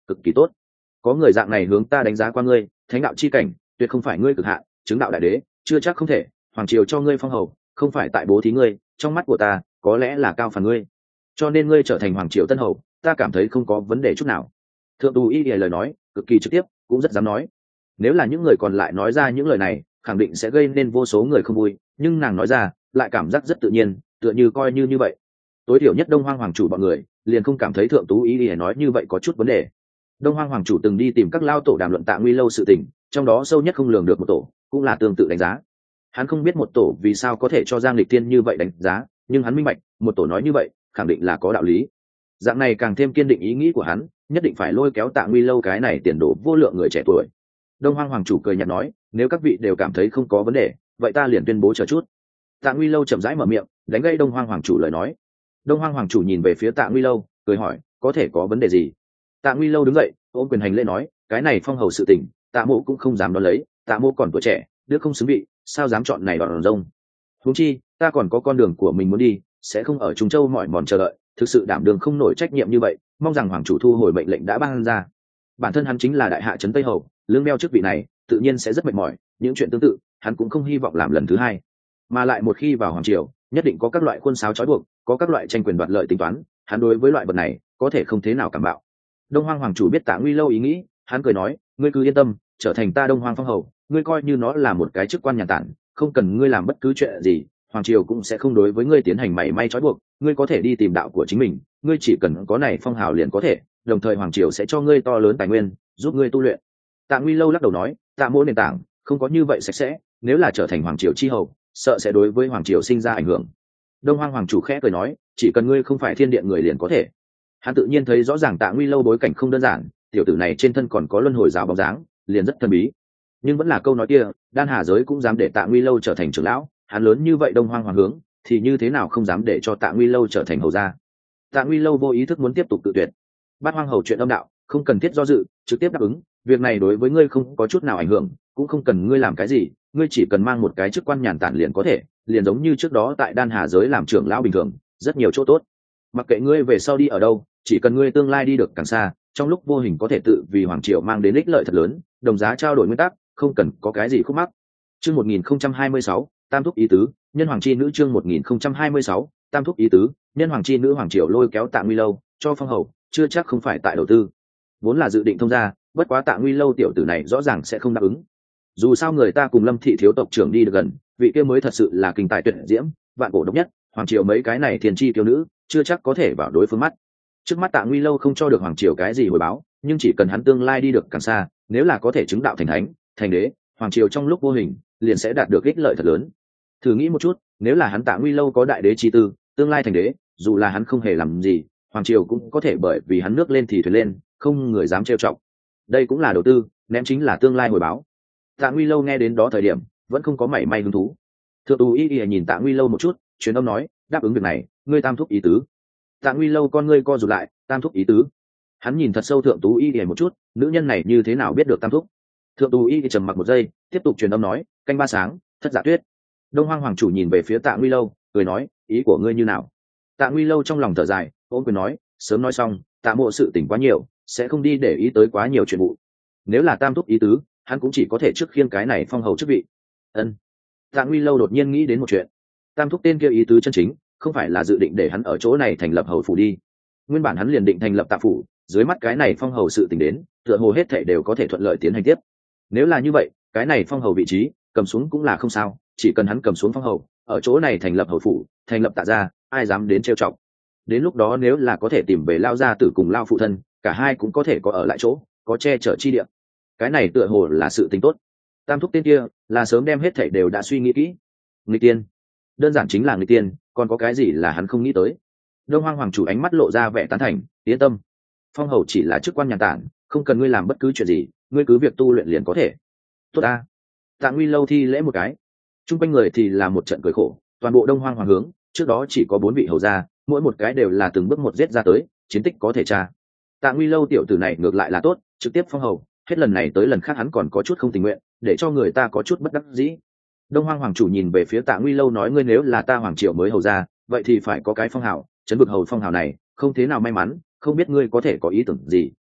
cực kỳ tốt. Có người dạng này hướng ta đánh giá qua ngươi, thánh đạo chi cảnh tuyệt không phải ngươi cực hạn, chứng đạo đại đế chưa chắc không thể. Hoàng triều cho ngươi phong hầu không phải tại bố thí ngươi, trong mắt của ta có lẽ là cao phần ngươi, cho nên ngươi trở thành hoàng triều tân hầu ta cảm thấy không có vấn đề chút nào. Thượng tù y lời nói cực kỳ trực tiếp, cũng rất dám nói. Nếu là những người còn lại nói ra những lời này khẳng định sẽ gây nên vô số người không vui, nhưng nàng nói ra lại cảm giác rất tự nhiên, tựa như coi như như vậy. Tối thiểu nhất Đông Hoang hoàng chủ bọn người liền không cảm thấy thượng tú y nói như vậy có chút vấn đề. Đông Hoang hoàng chủ từng đi tìm các lao tổ đàm luận Tạ Nguy Lâu sự tình, trong đó sâu nhất không lường được một tổ cũng là tương tự đánh giá. Hắn không biết một tổ vì sao có thể cho Giang Lịch Tiên như vậy đánh giá, nhưng hắn minh bạch một tổ nói như vậy khẳng định là có đạo lý. Dạng này càng thêm kiên định ý nghĩ của hắn, nhất định phải lôi kéo Tạ Nguy Lâu cái này tiền đồ vô lượng người trẻ tuổi. Đông Hoang hoàng chủ cười nhạt nói, nếu các vị đều cảm thấy không có vấn đề, vậy ta liền tuyên bố chờ chút. Tạ Nguy Lâu chậm rãi mở miệng, đánh gây Đông Hoang hoàng chủ lời nói. Đông Hoang hoàng chủ nhìn về phía Tạ Nguy Lâu, cười hỏi, có thể có vấn đề gì? Tạ Nguy Lâu đứng dậy, ôm quyền hành lễ nói, cái này phong hầu sự tình, Tạ mộ cũng không dám đón lấy, Tạ mộ còn tuổi trẻ, đứa không xứng vị, sao dám chọn này đòn rông. Huống chi, ta còn có con đường của mình muốn đi, sẽ không ở Trung Châu mỏi mòn chờ đợi, thực sự đảm đường không nổi trách nhiệm như vậy, mong rằng hoàng chủ thu hồi mệnh lệnh đã ban ra. Bản thân hắn chính là đại hạ trấn Tây hầu, lương đeo chức vị này, tự nhiên sẽ rất mệt mỏi, những chuyện tương tự, hắn cũng không hy vọng làm lần thứ hai. Mà lại một khi vào hoàng triều, nhất định có các loại khuôn sáo trói buộc, có các loại tranh quyền đoạt lợi tính toán, hắn đối với loại vật này có thể không thế nào cảm bạo. Đông Hoang hoàng chủ biết Tạ Nguy Lâu ý nghĩ, hắn cười nói, ngươi cứ yên tâm, trở thành ta Đông Hoang phong hầu, ngươi coi như nó là một cái chức quan nhàn tản, không cần ngươi làm bất cứ chuyện gì, hoàng triều cũng sẽ không đối với ngươi tiến hành mảy may trói buộc, ngươi có thể đi tìm đạo của chính mình, ngươi chỉ cần có này phong hào liền có thể, đồng thời hoàng triều sẽ cho ngươi to lớn tài nguyên, giúp ngươi tu luyện. Tạ Nguy Lâu lắc đầu nói, Tạ mỗ nền tảng không có như vậy sạch sẽ, nếu là trở thành hoàng triều chi hầu, sợ sẽ đối với hoàng triều sinh ra ảnh hưởng. Đông Hoang hoàng chủ khẽ cười nói, chỉ cần ngươi không phải thiên điện người liền có thể. Hắn tự nhiên thấy rõ ràng Tạ Nguy Lâu bối cảnh không đơn giản, tiểu tử này trên thân còn có luân hồi giáo bóng dáng, liền rất thần bí. Nhưng vẫn là câu nói kia, đan hà giới cũng dám để Tạ Nguy Lâu trở thành trưởng lão, hắn lớn như vậy Đông Hoang hoàng hướng, thì như thế nào không dám để cho Tạ Nguy Lâu trở thành hầu gia. Tạ Nguy Lâu vô ý thức muốn tiếp tục tự tuyệt. Bát Hoang hầu chuyện âm đạo, không cần thiết do dự, trực tiếp đáp ứng, việc này đối với ngươi không có chút nào ảnh hưởng, cũng không cần ngươi làm cái gì, ngươi chỉ cần mang một cái chức quan nhàn tản liền có thể, liền giống như trước đó tại đan hà giới làm trưởng lão bình thường, rất nhiều chỗ tốt. Mặc kệ ngươi về sau đi ở đâu, chỉ cần ngươi tương lai đi được càng xa, trong lúc vô hình có thể tự vì hoàng triều mang đến ích lợi thật lớn, đồng giá trao đổi nguyên tắc, không cần có cái gì khúc mắc. Chương một nghìn không trăm hai mươi sáu, Tam thúc ý tứ, nhân hoàng chi nữ chương một nghìn không trăm hai mươi sáu, Tam thúc ý tứ, nhân hoàng chi nữ hoàng triều lôi kéo Tạ Nguy Lâu, cho phong hầu, chưa chắc không phải tại đầu tư. Vốn là dự định thông gia, bất quá Tạ Nguy Lâu tiểu tử này rõ ràng sẽ không đáp ứng. Dù sao người ta cùng Lâm thị thiếu tộc trưởng đi được gần, vị kia mới thật sự là kinh tài tuyệt diễm, vạn cổ độc nhất, hoàng triều mấy cái này thiên chi tiêu nữ, chưa chắc có thể vào đối phương mắt. Trước mắt Tạ Nguy Lâu không cho được hoàng triều cái gì hồi báo, nhưng chỉ cần hắn tương lai đi được càng xa, nếu là có thể chứng đạo thành thánh, thành đế, hoàng triều trong lúc vô hình liền sẽ đạt được ích lợi thật lớn. Thử nghĩ một chút, nếu là hắn Tạ Nguy Lâu có đại đế chi tư, tương lai thành đế, dù là hắn không hề làm gì, hoàng triều cũng có thể bởi vì hắn nước lên thì thuyền lên, không người dám trêu chọc. Đây cũng là đầu tư, ném chính là tương lai hồi báo. Tạ Nguy Lâu nghe đến đó thời điểm vẫn không có mảy may hứng thú. Thượng tú y y nhìn Tạ Nguy Lâu một chút, truyền âm nói, đáp ứng việc này, ngươi tam thúc ý tứ. Tạ Nguy Lâu con ngươi co rụt lại, tam thúc ý tứ. Hắn nhìn thật sâu thượng tú y y một chút, nữ nhân này như thế nào biết được tam thúc. Thượng tú y y trầm mặc một giây, tiếp tục truyền âm nói, canh ba sáng, thất giả tuyết. Đông Hoang hoàng chủ nhìn về phía Tạ Nguy Lâu, cười nói, ý của ngươi như nào? Tạ Nguy Lâu trong lòng thở dài, ôm quyền nói, sớm nói xong, Tạ mộ sự tình quá nhiều, sẽ không đi để ý tới quá nhiều chuyện vụ. Nếu là tam thúc ý tứ, hắn cũng chỉ có thể trước khiêng cái này phong hầu chức vị. Ân. Tạ Nguy Lâu đột nhiên nghĩ đến một chuyện. Tam thúc tên kia ý tứ chân chính, không phải là dự định để hắn ở chỗ này thành lập hầu phủ đi. Nguyên bản hắn liền định thành lập Tạ phủ, dưới mắt cái này phong hầu sự tình đến, tựa hồ hết thảy đều có thể thuận lợi tiến hành tiếp. Nếu là như vậy, cái này phong hầu vị trí, cầm xuống cũng là không sao, chỉ cần hắn cầm xuống phong hầu, ở chỗ này thành lập hầu phủ, thành lập Tạ gia, ai dám đến trêu chọc. Đến lúc đó nếu là có thể tìm về lao gia tử cùng lao phụ thân, cả hai cũng có thể có ở lại chỗ, có che chở chi địa. Cái này tựa hồ là sự tình tốt. Tam thúc tên kia là sớm đem hết thảy đều đã suy nghĩ kỹ. Nghịch tiên, đơn giản chính là nghịch tiên, còn có cái gì là hắn không nghĩ tới. Đông Hoang hoàng chủ ánh mắt lộ ra vẻ tán thành, yên tâm, phong hầu chỉ là chức quan nhàn tản, không cần ngươi làm bất cứ chuyện gì, ngươi cứ việc tu luyện liền có thể. Tốt a. Tạ Nguy Lâu thi lễ một cái, chung quanh người thì là một trận cười khổ. Toàn bộ Đông Hoang hoàng hướng trước đó chỉ có bốn vị hầu gia, mỗi một cái đều là từng bước một giết ra tới, chiến tích có thể tra. Tạ Nguy Lâu tiểu tử này ngược lại là tốt, trực tiếp phong hầu, hết lần này tới lần khác hắn còn có chút không tình nguyện, để cho người ta có chút bất đắc dĩ. Đông Hoang hoàng chủ nhìn về phía Tạ Nguy Lâu nói, ngươi nếu là ta hoàng triều mới hầu ra, vậy thì phải có cái phong hào, trấn vực hầu phong hào này không thế nào may mắn, không biết ngươi có thể có ý tưởng gì.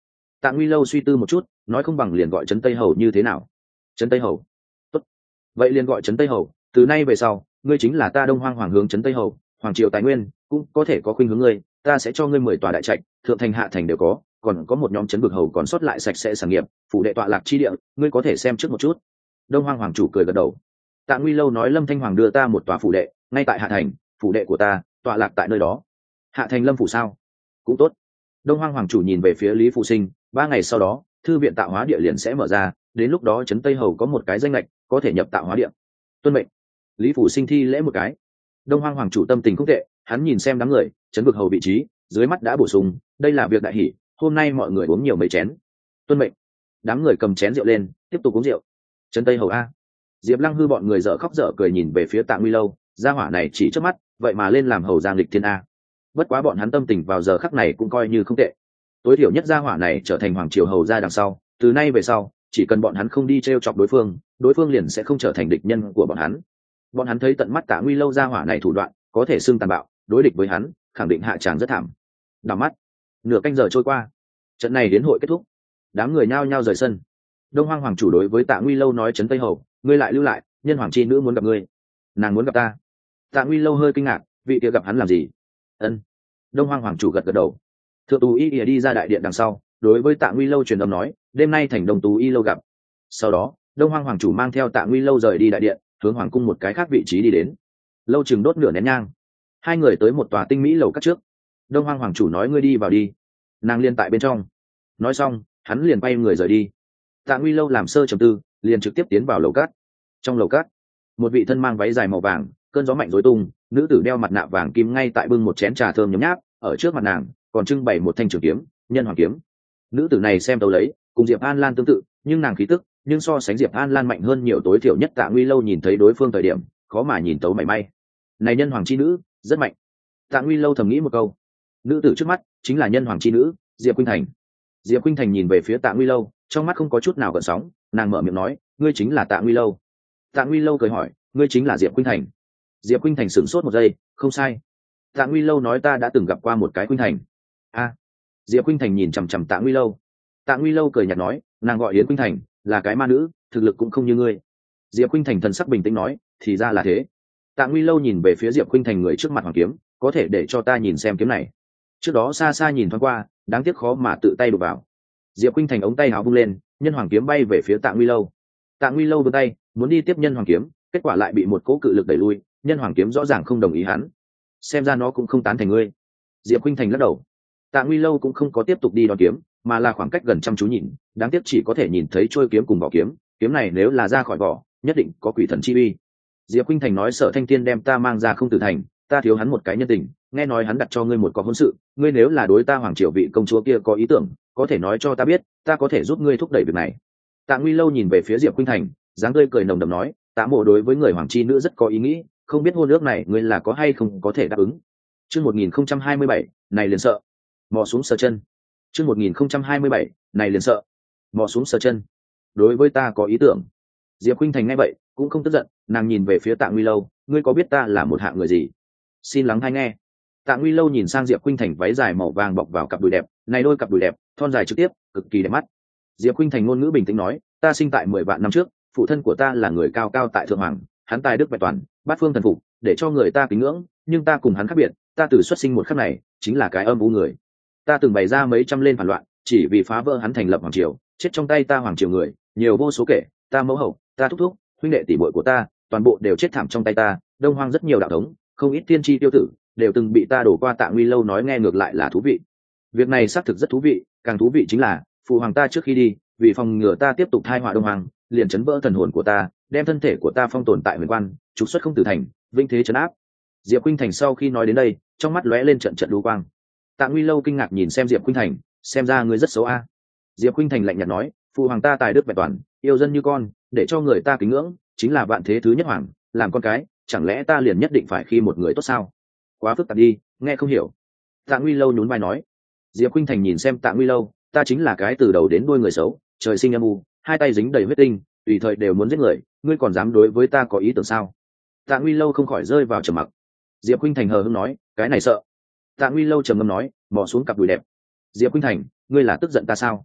Tạ Nguy Lâu suy tư một chút, nói không bằng liền gọi trấn Tây Hầu như thế nào. Trấn Tây Hầu. Tốt. Vậy liền gọi trấn Tây Hầu, từ nay về sau ngươi chính là ta Đông Hoang Hoàng hướng trấn Tây Hầu, hoàng triều tài nguyên cũng có thể có khuynh hướng ngươi, ta sẽ cho ngươi mười tòa đại trạch, thượng thành hạ thành đều có, còn có một nhóm trấn vực hầu còn sót lại sạch sẽ sản nghiệp, phủ đệ tọa lạc chi địa, ngươi có thể xem trước một chút. Đông Hoang Hoàng chủ cười gật đầu. Tạ Nguy Lâu nói Lâm Thanh Hoàng đưa ta một tòa phủ đệ, ngay tại hạ thành, phủ đệ của ta tọa lạc tại nơi đó. Hạ thành Lâm phủ sao? Cũng tốt. Đông Hoang Hoàng chủ nhìn về phía Lý Phụ Sinh, ba ngày sau đó thư viện tạo hóa địa liền sẽ mở ra, đến lúc đó trấn Tây Hầu có một cái danh lệch có thể nhập tạo hóa địa. Tuân mệnh. Lý Phụ Sinh thi lễ một cái. Đông Hoang Hoàng chủ tâm tình không tệ, hắn nhìn xem đám người trấn vực hầu vị trí dưới mắt đã bổ sung, đây là việc đại hỷ, hôm nay mọi người uống nhiều mấy chén. Tuân mệnh. Đám người cầm chén rượu lên tiếp tục uống rượu. Trấn Tây Hầu a. Diệp Lăng Hư bọn người dở khóc dở cười nhìn về phía Tạ Nguy Lâu, gia hỏa này chỉ trước mắt vậy mà lên làm hầu giang lịch thiên a. Bất quá bọn hắn tâm tình vào giờ khắc này cũng coi như không tệ, tối thiểu nhất gia hỏa này trở thành hoàng triều hầu gia đằng sau, từ nay về sau chỉ cần bọn hắn không đi t r e o chọc đối phương, đối phương liền sẽ không trở thành địch nhân của bọn hắn. Bọn hắn thấy tận mắt Tạ Nguy Lâu gia hỏa này thủ đoạn có thể xưng tàn bạo, đối địch với hắn khẳng định hạ tràng rất thảm. Đảo mắt nửa canh giờ trôi qua, trận này đến hội kết thúc, đám người nhao nhao rời sân. Đông Hoang Hoàng chủ đối với Tạ Nguy Lâu nói trấn Tây Hầu, ngươi lại lưu lại, nhân hoàng chi nữ muốn gặp ngươi. Nàng muốn gặp ta. Tạ Nguy Lâu hơi kinh ngạc, vị kia gặp hắn làm gì? Ân. Đông Hoang Hoàng chủ gật gật đầu. Thượng tú y ỉa đi ra đại điện đằng sau, đối với Tạ Nguy Lâu truyền âm nói, đêm nay thành Đông tú y lâu gặp. Sau đó Đông Hoang Hoàng chủ mang theo Tạ Nguy Lâu rời đi đại điện, hướng hoàng cung một cái khác vị trí đi đến. Lâu chừng đốt nửa nén nhang, hai người tới một tòa tinh mỹ lầu các trước. Đông Hoang Hoàng chủ nói ngươi đi vào đi, nàng liên tại bên trong. Nói xong hắn liền bay người rời đi. Tạ Nguy Lâu làm sơ trầm tư, liền trực tiếp tiến vào lầu cát. Trong lầu cát, một vị thân mang váy dài màu vàng, cơn gió mạnh rối tung, nữ tử đeo mặt nạ vàng kim ngay tại bưng một chén trà thơm nhấm nháp, ở trước mặt nàng còn trưng bày một thanh trường kiếm, nhân hoàng kiếm. Nữ tử này xem tấu lấy cùng Diệp An Lan tương tự, nhưng nàng khí tức nhưng so sánh Diệp An Lan mạnh hơn nhiều, tối thiểu nhất Tạ Nguy Lâu nhìn thấy đối phương thời điểm khó mà nhìn tấu mảy may. Này nhân hoàng chi nữ rất mạnh. Tạ Nguy Lâu thầm nghĩ một câu. Nữ tử trước mắt chính là nhân hoàng chi nữ Diệp Khuynh Thành. Diệp Khuynh Thành nhìn về phía Tạ Nguy Lâu, trong mắt không có chút nào gợn sóng, nàng mở miệng nói, ngươi chính là Tạ Nguy Lâu. Tạ Nguy Lâu cười hỏi, ngươi chính là Diệp Khuynh Thành? Diệp Khuynh Thành sửng sốt một giây, không sai. Tạ Nguy Lâu nói ta đã từng gặp qua một cái Khuynh Thành. A. À. Diệp Khuynh Thành nhìn chằm chằm Tạ Nguy Lâu. Tạ Nguy Lâu cười nhạt nói, nàng gọi Yến Khuynh Thành, là cái ma nữ, thực lực cũng không như ngươi. Diệp Khuynh Thành thần sắc bình tĩnh nói, thì ra là thế. Tạ Nguy Lâu nhìn về phía Diệp Khuynh Thành người trước mặt hoàng kiếm, có thể để cho ta nhìn xem kiếm này. Trước đó xa xa nhìn thoáng qua, đáng tiếc khó mà tự tay đụng vào. Diệp Khuynh Thành ống tay áo vung lên, nhân hoàng kiếm bay về phía Tạ Nguy Lâu. Tạ Nguy Lâu vươn tay muốn đi tiếp nhân hoàng kiếm, kết quả lại bị một cỗ cự lực đẩy lui, nhân hoàng kiếm rõ ràng không đồng ý hắn. Xem ra nó cũng không tán thành ngươi. Diệp Khuynh Thành lắc đầu. Tạ Nguy Lâu cũng không có tiếp tục đi đón kiếm, mà là khoảng cách gần chăm chú nhìn, đáng tiếc chỉ có thể nhìn thấy trôi kiếm cùng vỏ kiếm, kiếm này nếu là ra khỏi vỏ nhất định có quỷ thần chi uy. Diệp Khuynh Thành nói Sở Thanh Thiên đem ta mang ra không tử thành, ta thiếu hắn một cái nhân tình, nghe nói hắn đặt cho ngươi một có hôn sự, ngươi nếu là đối ta hoàng triều vị công chúa kia có ý tưởng, có thể nói cho ta biết, ta có thể giúp ngươi thúc đẩy việc này. Tạ Nguy Lâu nhìn về phía Diệp Khuynh Thành, dáng tươi cười nồng đậm nói, Tạ mộ đối với người hoàng chi nữ rất có ý nghĩ, không biết hôn ước này ngươi là có hay không có thể đáp ứng. Chương một nghìn không trăm hai mươi bảy, này liền sợ. Mò xuống sờ chân. Chương một nghìn không trăm hai mươi bảy, này liền sợ. Mò xuống sờ chân. Đối với ta có ý tưởng. Diệp Khuynh Thành nghe vậy cũng không tức giận, nàng nhìn về phía Tạ Nguy Lâu, ngươi có biết ta là một hạng người gì? Xin lắng hay nghe. Tạ Nguy Lâu nhìn sang Diệp Khuynh Thành váy dài màu vàng bọc vào cặp đùi đẹp, này đôi cặp đùi đẹp, thon dài trực tiếp, cực kỳ đẹp mắt. Diệp Khuynh Thành ngôn ngữ bình tĩnh nói, ta sinh tại mười vạn năm trước, phụ thân của ta là người cao cao tại thượng hoàng, hắn tài đức vẹn toàn, bát phương thần phục, để cho người ta kính ngưỡng, nhưng ta cùng hắn khác biệt, ta từ xuất sinh một khắc này chính là cái âm u người. Ta từng bày ra mấy trăm lên phản loạn, chỉ vì phá vỡ hắn thành lập hoàng triều, chết trong tay ta hoàng triều người nhiều vô số kể, ta mẫu hậu, ta thúc thúc, huynh đệ tỷ muội của ta, toàn bộ đều chết thảm trong tay ta. Đông Hoang rất nhiều đạo thống, không ít tiên tri tiêu tử đều từng bị ta đổ qua. Tạ Nguy Lâu nói nghe ngược lại là thú vị. Việc này xác thực rất thú vị, càng thú vị chính là phụ hoàng ta trước khi đi, vì phòng ngừa ta tiếp tục thai họa Đông Hoang, liền chấn vỡ thần hồn của ta, đem thân thể của ta phong tồn tại huyền quan, trục xuất không tử thành, vinh thế chấn áp. Diệp Khuynh Thành sau khi nói đến đây, trong mắt lóe lên trận trận đu quang. Tạ Nguy Lâu kinh ngạc nhìn xem Diệp Khuynh Thành, xem ra ngươi rất xấu a. Diệp Khuynh Thành lạnh nhạt nói, phụ hoàng ta tài đức vẹn toàn, yêu dân như con, để cho người ta kính ngưỡng, chính là vạn thế thứ nhất hoàng, làm con cái, chẳng lẽ ta liền nhất định phải khi một người tốt sao? Quá phức tạp đi, nghe không hiểu. Tạ Nguy Lâu nhún vai nói. Diệp Khuynh Thành nhìn xem Tạ Nguy Lâu, ta chính là cái từ đầu đến đuôi người xấu, trời sinh âm u, hai tay dính đầy huyết tinh, tùy thời đều muốn giết người, ngươi còn dám đối với ta có ý tưởng sao? Tạ Nguy Lâu không khỏi rơi vào trầm mặc. Diệp Khuynh Thành hờ hững nói, cái này sợ. Tạ Nguy Lâu trầm ngâm nói, mò xuống cặp đùi đẹp. Diệp Khuynh Thành, ngươi là tức giận ta sao?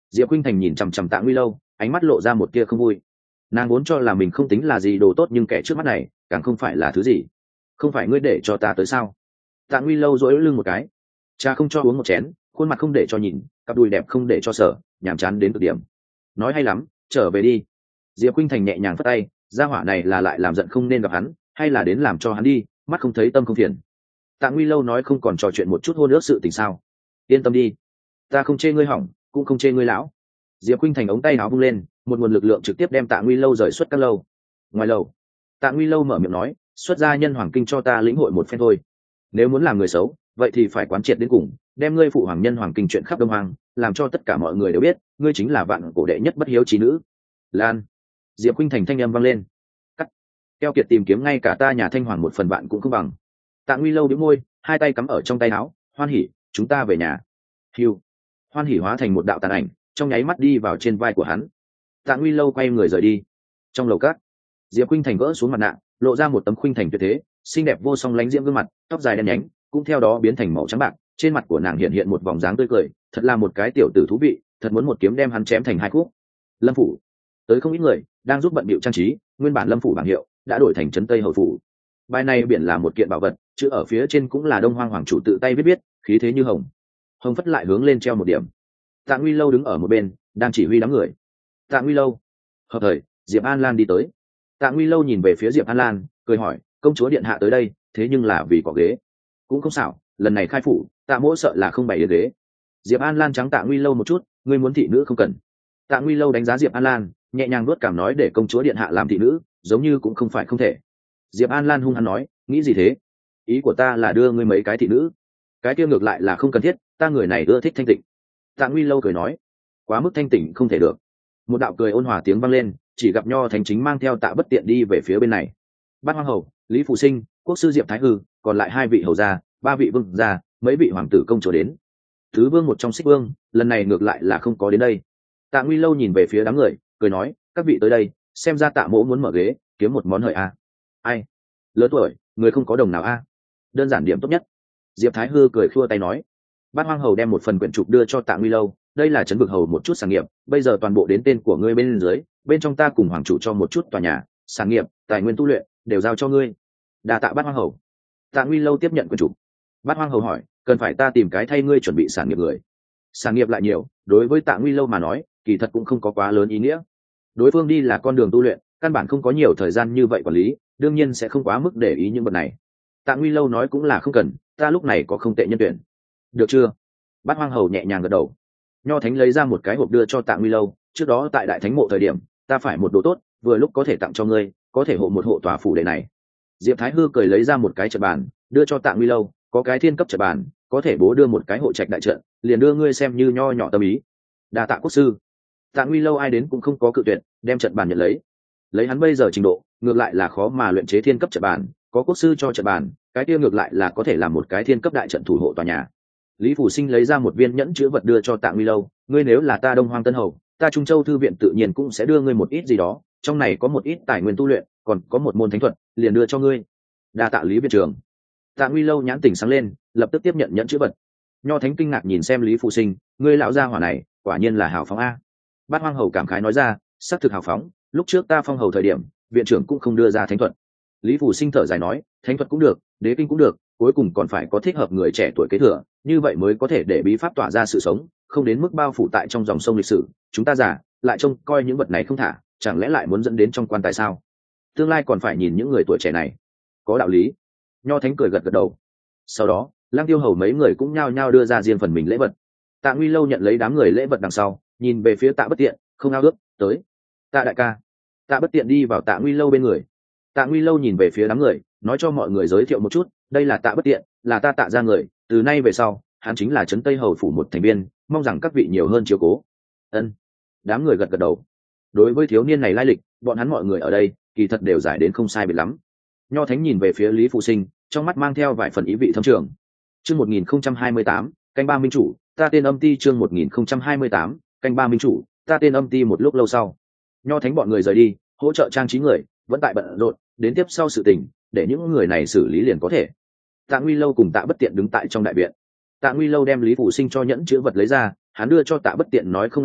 Diệp Khuynh Thành nhìn chằm chằm Tạ Nguy Lâu, ánh mắt lộ ra một tia không vui. Nàng vốn cho là mình không tính là gì đồ tốt, nhưng kẻ trước mắt này càng không phải là thứ gì. Không phải ngươi để cho ta tới sao? Tạ Nguy Lâu duỗi lưng một cái, cha không cho uống một chén, khuôn mặt không để cho nhìn, cặp đùi đẹp không để cho sở, nhàm chán đến cực điểm. Nói hay lắm, trở về đi. Diệp Khuynh Thành nhẹ nhàng phất tay, gia hỏa này là lại làm giận không nên gặp hắn, hay là đến làm cho hắn đi, mắt không thấy tâm không phiền. Tạ Nguy Lâu nói không còn trò chuyện một chút hôn ước sự tình sao? Yên tâm đi, ta không chê ngươi hỏng, cũng không chê ngươi lão. Diệp Khuynh Thành ống tay áo vung lên, một nguồn lực lượng trực tiếp đem Tạ Nguy Lâu rời xuất các lâu. Ngoài lầu, Tạ Nguy Lâu mở miệng nói, xuất ra nhân hoàng kinh cho ta lĩnh hội một phen thôi. Nếu muốn làm người xấu, vậy thì phải quán triệt đến cùng, đem ngươi phụ hoàng nhân hoàng kinh chuyện khắp đông hoàng, làm cho tất cả mọi người đều biết, ngươi chính là vạn cổ đệ nhất bất hiếu trí nữ. Lan. Diệp Khuynh Thành thanh âm vang lên. Cắt. Keo kiệt tìm kiếm ngay cả ta nhà Thanh Hoàng một phần vạn cũng không bằng. Tạ Nguy Lâu bĩu môi, hai tay cắm ở trong tay áo, hoan hỉ, chúng ta về nhà. Hiu. Hoan hỉ hóa thành một đạo tàn ảnh, trong nháy mắt đi vào trên vai của hắn. Tạ Nguy Lâu quay người rời đi. Trong lầu cát, Diệp Khuynh Thành gỡ xuống mặt nạ, lộ ra một tấm khuynh thành tuyệt thế, xinh đẹp vô song lánh diễm gương mặt, tóc dài đen nhánh, cũng theo đó biến thành màu trắng bạc, trên mặt của nàng hiện hiện một vòng dáng tươi cười, thật là một cái tiểu tử thú vị, thật muốn một kiếm đem hắn chém thành hai khúc. Lâm phủ, tới không ít người, đang giúp bận bịu trang trí, nguyên bản Lâm phủ bảng hiệu đã đổi thành trấn Tây Hầu phủ. Bài này biển là một kiện bảo vật, chữ ở phía trên cũng là Đông Hoang hoàng chủ tự tay viết viết, khí thế như hồng. Hồng phất lại hướng lên treo một điểm. Tạ Nguy Lâu đứng ở một bên, đang chỉ huy đám người. Tạ Nguy Lâu. Hợp thời, Diệp An Lan đi tới. Tạ Nguy Lâu nhìn về phía Diệp An Lan, cười hỏi, công chúa điện hạ tới đây, thế nhưng là vì có ghế. Cũng không xảo, lần này khai phủ, Tạ mỗ sợ là không bày được ghế. Diệp An Lan trắng Tạ Nguy Lâu một chút, ngươi muốn thị nữ không cần. Tạ Nguy Lâu đánh giá Diệp An Lan, nhẹ nhàng nuốt cảm nói để công chúa điện hạ làm thị nữ, giống như cũng không phải không thể. Diệp An Lan hung hăng nói, nghĩ gì thế? Ý của ta là đưa ngươi mấy cái thị nữ. Cái kia ngược lại là không cần thiết, ta người này ưa thích thanh tịnh. Tạ Nguy Lâu cười nói, quá mức thanh tịnh không thể được. Một đạo cười ôn hòa tiếng vang lên, chỉ gặp Nho Thánh chính mang theo Tạ Bất Tiện đi về phía bên này. Bát Hoang Hầu, Lý Phụ Sinh, quốc sư Diệp Thái Hư, còn lại hai vị hầu gia, ba vị vương gia, mấy vị hoàng tử công chúa đến. Thứ vương một trong Xích Vương, lần này ngược lại là không có đến đây. Tạ Nguy Lâu nhìn về phía đám người, cười nói, các vị tới đây, xem ra Tạ mỗ muốn mở ghế, kiếm một món hời a. Ai? Lớn tuổi, người không có đồng nào a. Đơn giản điểm tốt nhất. Diệp Thái Hư cười khua tay nói. Bát Hoang Hầu đem một phần quyển trục đưa cho Tạ Nguy Lâu, đây là trấn vực hầu một chút sản nghiệp, bây giờ toàn bộ đến tên của ngươi bên dưới, bên trong ta cùng hoàng chủ cho một chút tòa nhà, sản nghiệp, tài nguyên tu luyện đều giao cho ngươi. Đa tạ Bát Hoang Hầu. Tạ Nguy Lâu tiếp nhận quyển trục. Bát Hoang Hầu hỏi, cần phải ta tìm cái thay ngươi chuẩn bị sản nghiệp người? Sản nghiệp lại nhiều, đối với Tạ Nguy Lâu mà nói, kỳ thật cũng không có quá lớn ý nghĩa. Đối phương đi là con đường tu luyện, căn bản không có nhiều thời gian như vậy quản lý, đương nhiên sẽ không quá mức để ý những vật này. Tạ Nguy Lâu nói cũng là không cần, ta lúc này có không tệ nhân tuyển. Được chưa? Bát Hoang Hầu nhẹ nhàng gật đầu. Nho Thánh lấy ra một cái hộp đưa cho Tạ Nguy Lâu, trước đó tại Đại Thánh mộ thời điểm, ta phải một đồ tốt, vừa lúc có thể tặng cho ngươi, có thể hộ một hộ tòa phủ đệ này. Diệp Thái Hư cười lấy ra một cái trận bàn, đưa cho Tạ Nguy Lâu, có cái thiên cấp trận bàn, có thể bố đưa một cái hộ trạch đại trận, liền đưa ngươi xem như nho nhỏ tâm ý. Đa tạ quốc sư. Tạ Nguy Lâu ai đến cũng không có cự tuyệt, đem trận bàn nhận lấy. Lấy hắn bây giờ trình độ, ngược lại là khó mà luyện chế thiên cấp trận bàn, có quốc sư cho trận bàn, cái kia ngược lại là có thể làm một cái thiên cấp đại trận thủ hộ tòa nhà. Lý Phủ Sinh lấy ra một viên nhẫn chữ vật đưa cho Tạ Nguy Lâu, ngươi nếu là ta Đông Hoang Tân Hầu, ta Trung Châu thư viện tự nhiên cũng sẽ đưa ngươi một ít gì đó, trong này có một ít tài nguyên tu luyện, còn có một môn thánh thuật, liền đưa cho ngươi. Đa tạ Lý viện trưởng. Tạ Nguy Lâu nhãn tỉnh sáng lên, lập tức tiếp nhận nhẫn chữ vật. Nho Thánh kinh ngạc nhìn xem Lý Phủ Sinh, ngươi lão gia hỏa này, quả nhiên là hào phóng a. Bát Hoang Hầu cảm khái nói ra, xác thực hào phóng, lúc trước ta phong hầu thời điểm, viện trưởng cũng không đưa ra thánh thuật. Lý Phủ Sinh thở dài nói, thánh thuật cũng được, đế kinh cũng được, cuối cùng còn phải có thích hợp người trẻ tuổi kế thừa, như vậy mới có thể để bí pháp tỏa ra sự sống, không đến mức bao phủ tại trong dòng sông lịch sử. Chúng ta giả lại trông coi những vật này không thả, chẳng lẽ lại muốn dẫn đến trong quan tài sao? Tương lai còn phải nhìn những người tuổi trẻ này. Có đạo lý. Nho Thánh cười gật gật đầu. Sau đó, Lang Tiêu Hầu mấy người cũng nhao nhao đưa ra riêng phần mình lễ vật. Tạ Nguy Lâu nhận lấy đám người lễ vật đằng sau, nhìn về phía Tạ Bất Tiện, không ao ước, tới. Tạ đại ca. Tạ Bất Tiện đi vào Tạ Nguy Lâu bên người. Tạ Nguy Lâu nhìn về phía đám người, nói cho mọi người giới thiệu một chút, đây là Tạ Bất Tiện, là ta Tạ gia người, từ nay về sau, hắn chính là trấn Tây Hầu phủ một thành viên, mong rằng các vị nhiều hơn chiếu cố. Ân. Đám người gật gật đầu. Đối với thiếu niên này lai lịch, bọn hắn mọi người ở đây, kỳ thật đều giải đến không sai biệt lắm. Nho Thánh nhìn về phía Lý Phụ Sinh, trong mắt mang theo vài phần ý vị thâm trường. Chương một nghìn không trăm hai mươi tám, canh ba minh chủ, ta tên Âm Ti. Chương một nghìn không trăm hai mươi tám, canh ba minh chủ, ta tên Âm Ti. Một lúc lâu sau, Nho Thánh bọn người rời đi, hỗ trợ trang trí người, vẫn tại bận rộn, đến tiếp sau sự tình, để những người này xử lý liền có thể. Tạ Nguy Lâu cùng Tạ Bất Tiện đứng tại trong đại viện. Tạ Nguy Lâu đem Lý Phủ Sinh cho nhẫn chữ vật lấy ra, hắn đưa cho Tạ Bất Tiện nói không ao ước,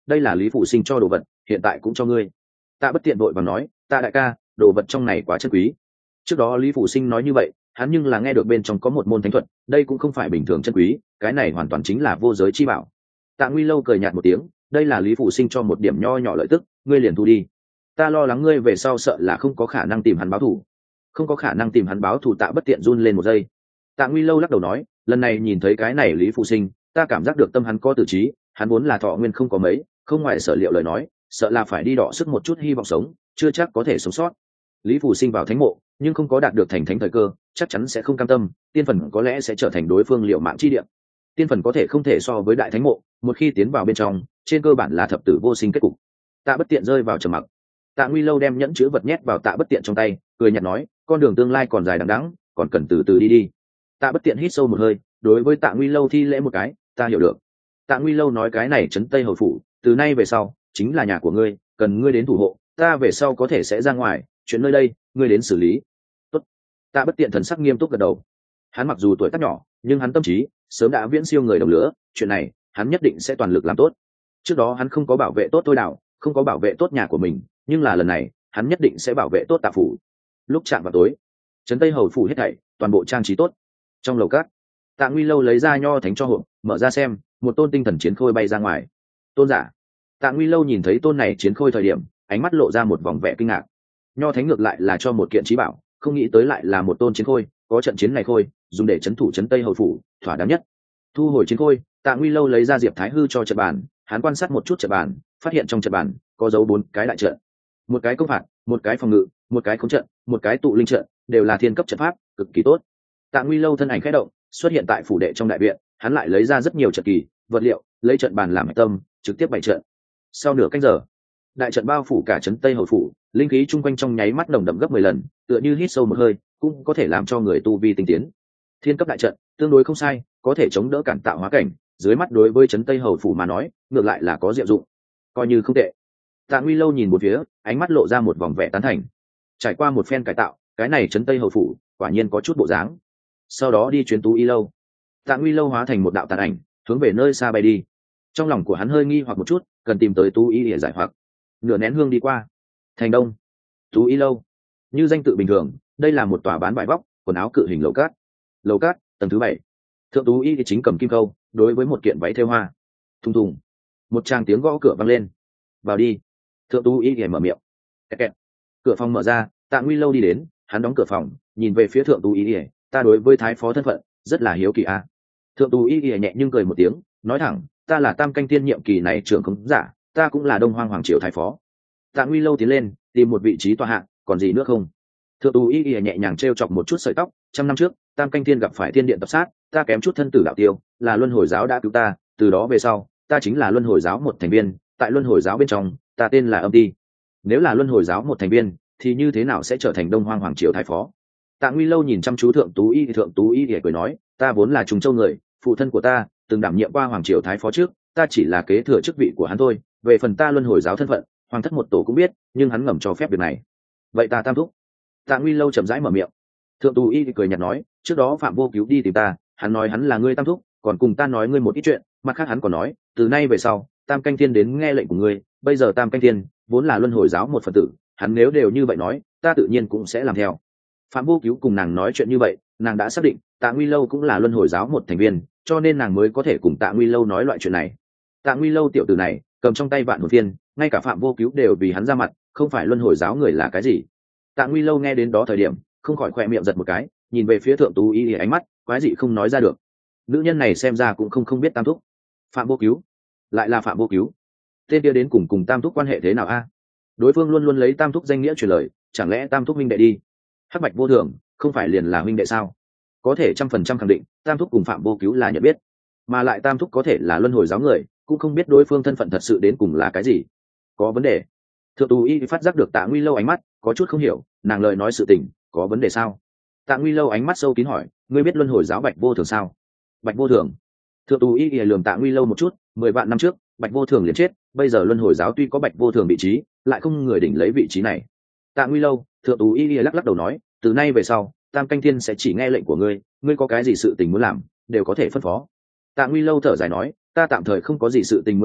đây là Lý Phủ Sinh cho đồ vật, hiện tại cũng cho ngươi. Tạ Bất Tiện vội vàng nói, Tạ đại ca, đồ vật trong này quá chân quý. Trước đó Lý Phủ Sinh nói như vậy, hắn nhưng là nghe được bên trong có một môn thánh thuật, đây cũng không phải bình thường chân quý, cái này hoàn toàn chính là vô giới chi bảo. Tạ Nguy Lâu cười nhạt một tiếng, đây là Lý Phủ Sinh cho một điểm nho nhỏ lợi tức, ngươi liền thu đi. Ta lo lắng ngươi về sau sợ là không có khả năng tìm hắn báo thù. Không có khả năng tìm hắn báo thù. Tạ Bất Tiện run lên một giây. Tạ Nguy Lâu lắc đầu nói, lần này nhìn thấy cái này Lý Phủ Sinh, ta cảm giác được tâm hắn có tử trí, hắn vốn là thọ nguyên không có mấy, không ngoài sở liệu lời nói, sợ là phải đi đọ sức một chút hy vọng sống, chưa chắc có thể sống sót. Lý Phủ Sinh vào thánh mộ, nhưng không có đạt được thành thánh thời cơ, chắc chắn sẽ không cam tâm, tiên phần có lẽ sẽ trở thành đối phương liệu mạng chi địa. Tiên phần có thể không thể so với đại thánh mộ, một khi tiến vào bên trong, trên cơ bản là thập tử vô sinh kết cục. Tạ Bất Tiện rơi vào trầm mặc. Tạ Nguy Lâu đem nhẫn chứa vật nhét vào Tạ Bất Tiện trong tay, cười nhạt nói, con đường tương lai còn dài đằng đẵng, còn cần từ từ đi đi. Tạ Bất Tiện hít sâu một hơi, đối với Tạ Nguy Lâu thi lễ một cái, ta hiểu được. Tạ Nguy Lâu nói, cái này trấn Tây Hầu phủ, từ nay về sau chính là nhà của ngươi, cần ngươi đến thủ hộ, ta về sau có thể sẽ ra ngoài, chuyện nơi đây ngươi đến xử lý. Tốt. Tạ Bất Tiện thần sắc nghiêm túc gật đầu. Hắn mặc dù tuổi tác nhỏ, nhưng hắn tâm trí sớm đã viễn siêu người đồng lứa, chuyện này hắn nhất định sẽ toàn lực làm tốt. Trước đó hắn không có bảo vệ tốt Thôi Đảo, không có bảo vệ tốt nhà của mình, nhưng là lần này hắn nhất định sẽ bảo vệ tốt Tạ phủ. Lúc chạm vào tối, trấn Tây Hầu phủ hết thảy toàn bộ trang trí tốt. Trong lầu cát, Tạ Nguy Lâu lấy ra nho thánh cho hộp, mở ra xem, một tôn tinh thần chiến khôi bay ra ngoài. Tôn giả. Tạ Nguy Lâu nhìn thấy tôn này chiến khôi thời điểm, ánh mắt lộ ra một vòng vẻ kinh ngạc. Nho thánh ngược lại là cho một kiện trí bảo, không nghĩ tới lại là một tôn chiến khôi, có trận chiến này khôi dùng để trấn thủ trấn Tây Hầu phủ, thỏa đáng nhất. Thu hồi chiến khôi, Tạ Nguy Lâu lấy ra Diệp Thái Hư cho trận bàn, hắn quan sát một chút trận bàn, phát hiện trong trận bàn có dấu bốn cái đại trận, một cái công phạt, một cái phòng ngự, một cái khống trận, một cái tụ linh trận, đều là thiên cấp trận pháp, cực kỳ tốt. Tạ Nguy Lâu thân ảnh khẽ động, xuất hiện tại phủ đệ trong đại viện, hắn lại lấy ra rất nhiều trận kỳ, vật liệu, lấy trận bàn làm tâm, trực tiếp bày trận. Sau nửa canh giờ, đại trận bao phủ cả trấn Tây Hầu phủ, linh khí chung quanh trong nháy mắt nồng đậm gấp mười lần, tựa như hít sâu một hơi cũng có thể làm cho người tu vi tinh tiến. Thiên cấp đại trận tương đối không sai, có thể chống đỡ cản tạo hóa cảnh, dưới mắt đối với trấn Tây Hầu phủ mà nói, ngược lại là có diệu dụng, coi như không tệ. Tạ Nguy Lâu nhìn một phía, ánh mắt lộ ra một vòng vẻ tán thành. Trải qua một phen cải tạo, cái này trấn Tây Hầu phủ quả nhiên có chút bộ dáng. Sau đó đi chuyến Tú Y lâu. Tạ Nguy Lâu hóa thành một đạo tàn ảnh, hướng về nơi xa bay đi. Trong lòng của hắn hơi nghi hoặc một chút, cần tìm tới Tú Y để giải hoặc. Nửa nén hương đi qua, thành đông. Tú Y lâu, như danh tự bình thường, đây là một tòa bán vải vóc, quần áo cự hình lầu cát. Lầu cát tầng thứ bảy. Thượng Tú Y chính cầm kim câu, đối với một kiện váy thêu hoa. Thùng thùng, một tràng tiếng gõ cửa vang lên. Vào đi. Thượng Tú Y để mở miệng. Kẹt kẹt. Cửa phòng mở ra, Tạ Nguy Lâu đi đến, hắn đóng cửa phòng, nhìn về phía Thượng Tú Y để, ta đối với thái phó thân phận rất là hiếu kỳ a. À. Thượng Tú Y để nhẹ nhưng cười một tiếng, nói thẳng, ta là tam canh tiên nhiệm kỳ này trưởng không giả, ta cũng là Đông Hoang hoàng triều thái phó. Tạ Nguy Lâu tiến lên, tìm một vị trí tọa hạ, còn gì nữa không? Thượng Tú Y Y nhẹ nhàng trêu chọc một chút sợi tóc, trăm năm trước, Tam Canh Thiên gặp phải thiên điện tập sát, ta kém chút thân tử đạo tiêu, là Luân Hồi giáo đã cứu ta, từ đó về sau, ta chính là Luân Hồi giáo một thành viên, tại Luân Hồi giáo bên trong, ta tên là Âm Ti. Nếu là Luân Hồi giáo một thành viên, thì như thế nào sẽ trở thành Đông Hoang hoàng triều thái phó? Tạ Nguy Lâu nhìn chăm chú Thượng Tú Y, Thượng Tú Y Y cười nói, ta vốn là Trùng Châu người, phụ thân của ta từng đảm nhiệm qua hoàng triều thái phó trước, ta chỉ là kế thừa chức vị của hắn thôi, về phần ta Luân Hồi giáo thân phận, hoàng thất một tổ cũng biết, nhưng hắn ngầm cho phép việc này. Vậy ta tam thúc. Tạ Nguy Lâu chậm rãi mở miệng. Thượng Tú Y cười nhạt nói, trước đó Phạm Vô Cứu đi tìm ta, hắn nói hắn là ngươi tam thúc, còn cùng ta nói ngươi một ít chuyện, mặt khác hắn còn nói, từ nay về sau, Tam Canh Thiên đến nghe lệnh của ngươi, bây giờ Tam Canh Thiên vốn là Luân Hồi giáo một phần tử, hắn nếu đều như vậy nói, ta tự nhiên cũng sẽ làm theo. Phạm Vô Cứu cùng nàng nói chuyện như vậy, nàng đã xác định, Tạ Nguy Lâu cũng là Luân Hồi giáo một thành viên, cho nên nàng mới có thể cùng Tạ Nguy Lâu nói loại chuyện này. Tạ Nguy Lâu tiểu tử này, cầm trong tay Vạn Hồn Phiên, ngay cả Phạm Vô Cứu đều vì hắn ra mặt, không phải Luân Hồi giáo người là cái gì? Tạ Nguy Lâu nghe đến đó thời điểm, không khỏi khoe miệng giật một cái, nhìn về phía Thượng Tú Y ánh mắt quái dị không nói ra được. Nữ nhân này xem ra cũng không không biết tam thúc. Phạm Vô Cứu, lại là Phạm Vô Cứu. Tên kia đến cùng cùng tam thúc quan hệ thế nào a? Đối phương luôn luôn lấy tam thúc danh nghĩa truyền lời, chẳng lẽ tam thúc huynh đệ đi? Hắc Bạch Vô Thường không phải liền là huynh đệ sao? Có thể trăm phần trăm khẳng định, tam thúc cùng Phạm Vô Cứu là nhận biết, mà lại tam thúc có thể là Luân Hồi giáo người, cũng không biết đối phương thân phận thật sự đến cùng là cái gì. Có vấn đề. Thượng Tú Y phát giác được Tạ Nguy Lâu ánh mắt có chút không hiểu, nàng lời nói sự tình có vấn đề sao? Tạ Nguy Lâu ánh mắt sâu kín hỏi, ngươi biết Luân Hồi giáo Bạch Vô Thường sao? Bạch Vô Thường. Thượng Tú Y lườm Tạ Nguy Lâu một chút, mười vạn năm trước Bạch Vô Thường liền chết, bây giờ Luân Hồi giáo tuy có Bạch Vô Thường vị trí, lại không người đỉnh lấy vị trí này. Tạ Nguy Lâu, Thượng Tú Y lắc lắc đầu nói, từ nay về sau, Tam Canh Thiên sẽ chỉ nghe lệnh của ngươi, ngươi có cái gì sự tình muốn làm, đều có thể phân phó. Tạ Nguy Lâu thở dài nói, ta tạm thời không có gì sự tình muốn làm,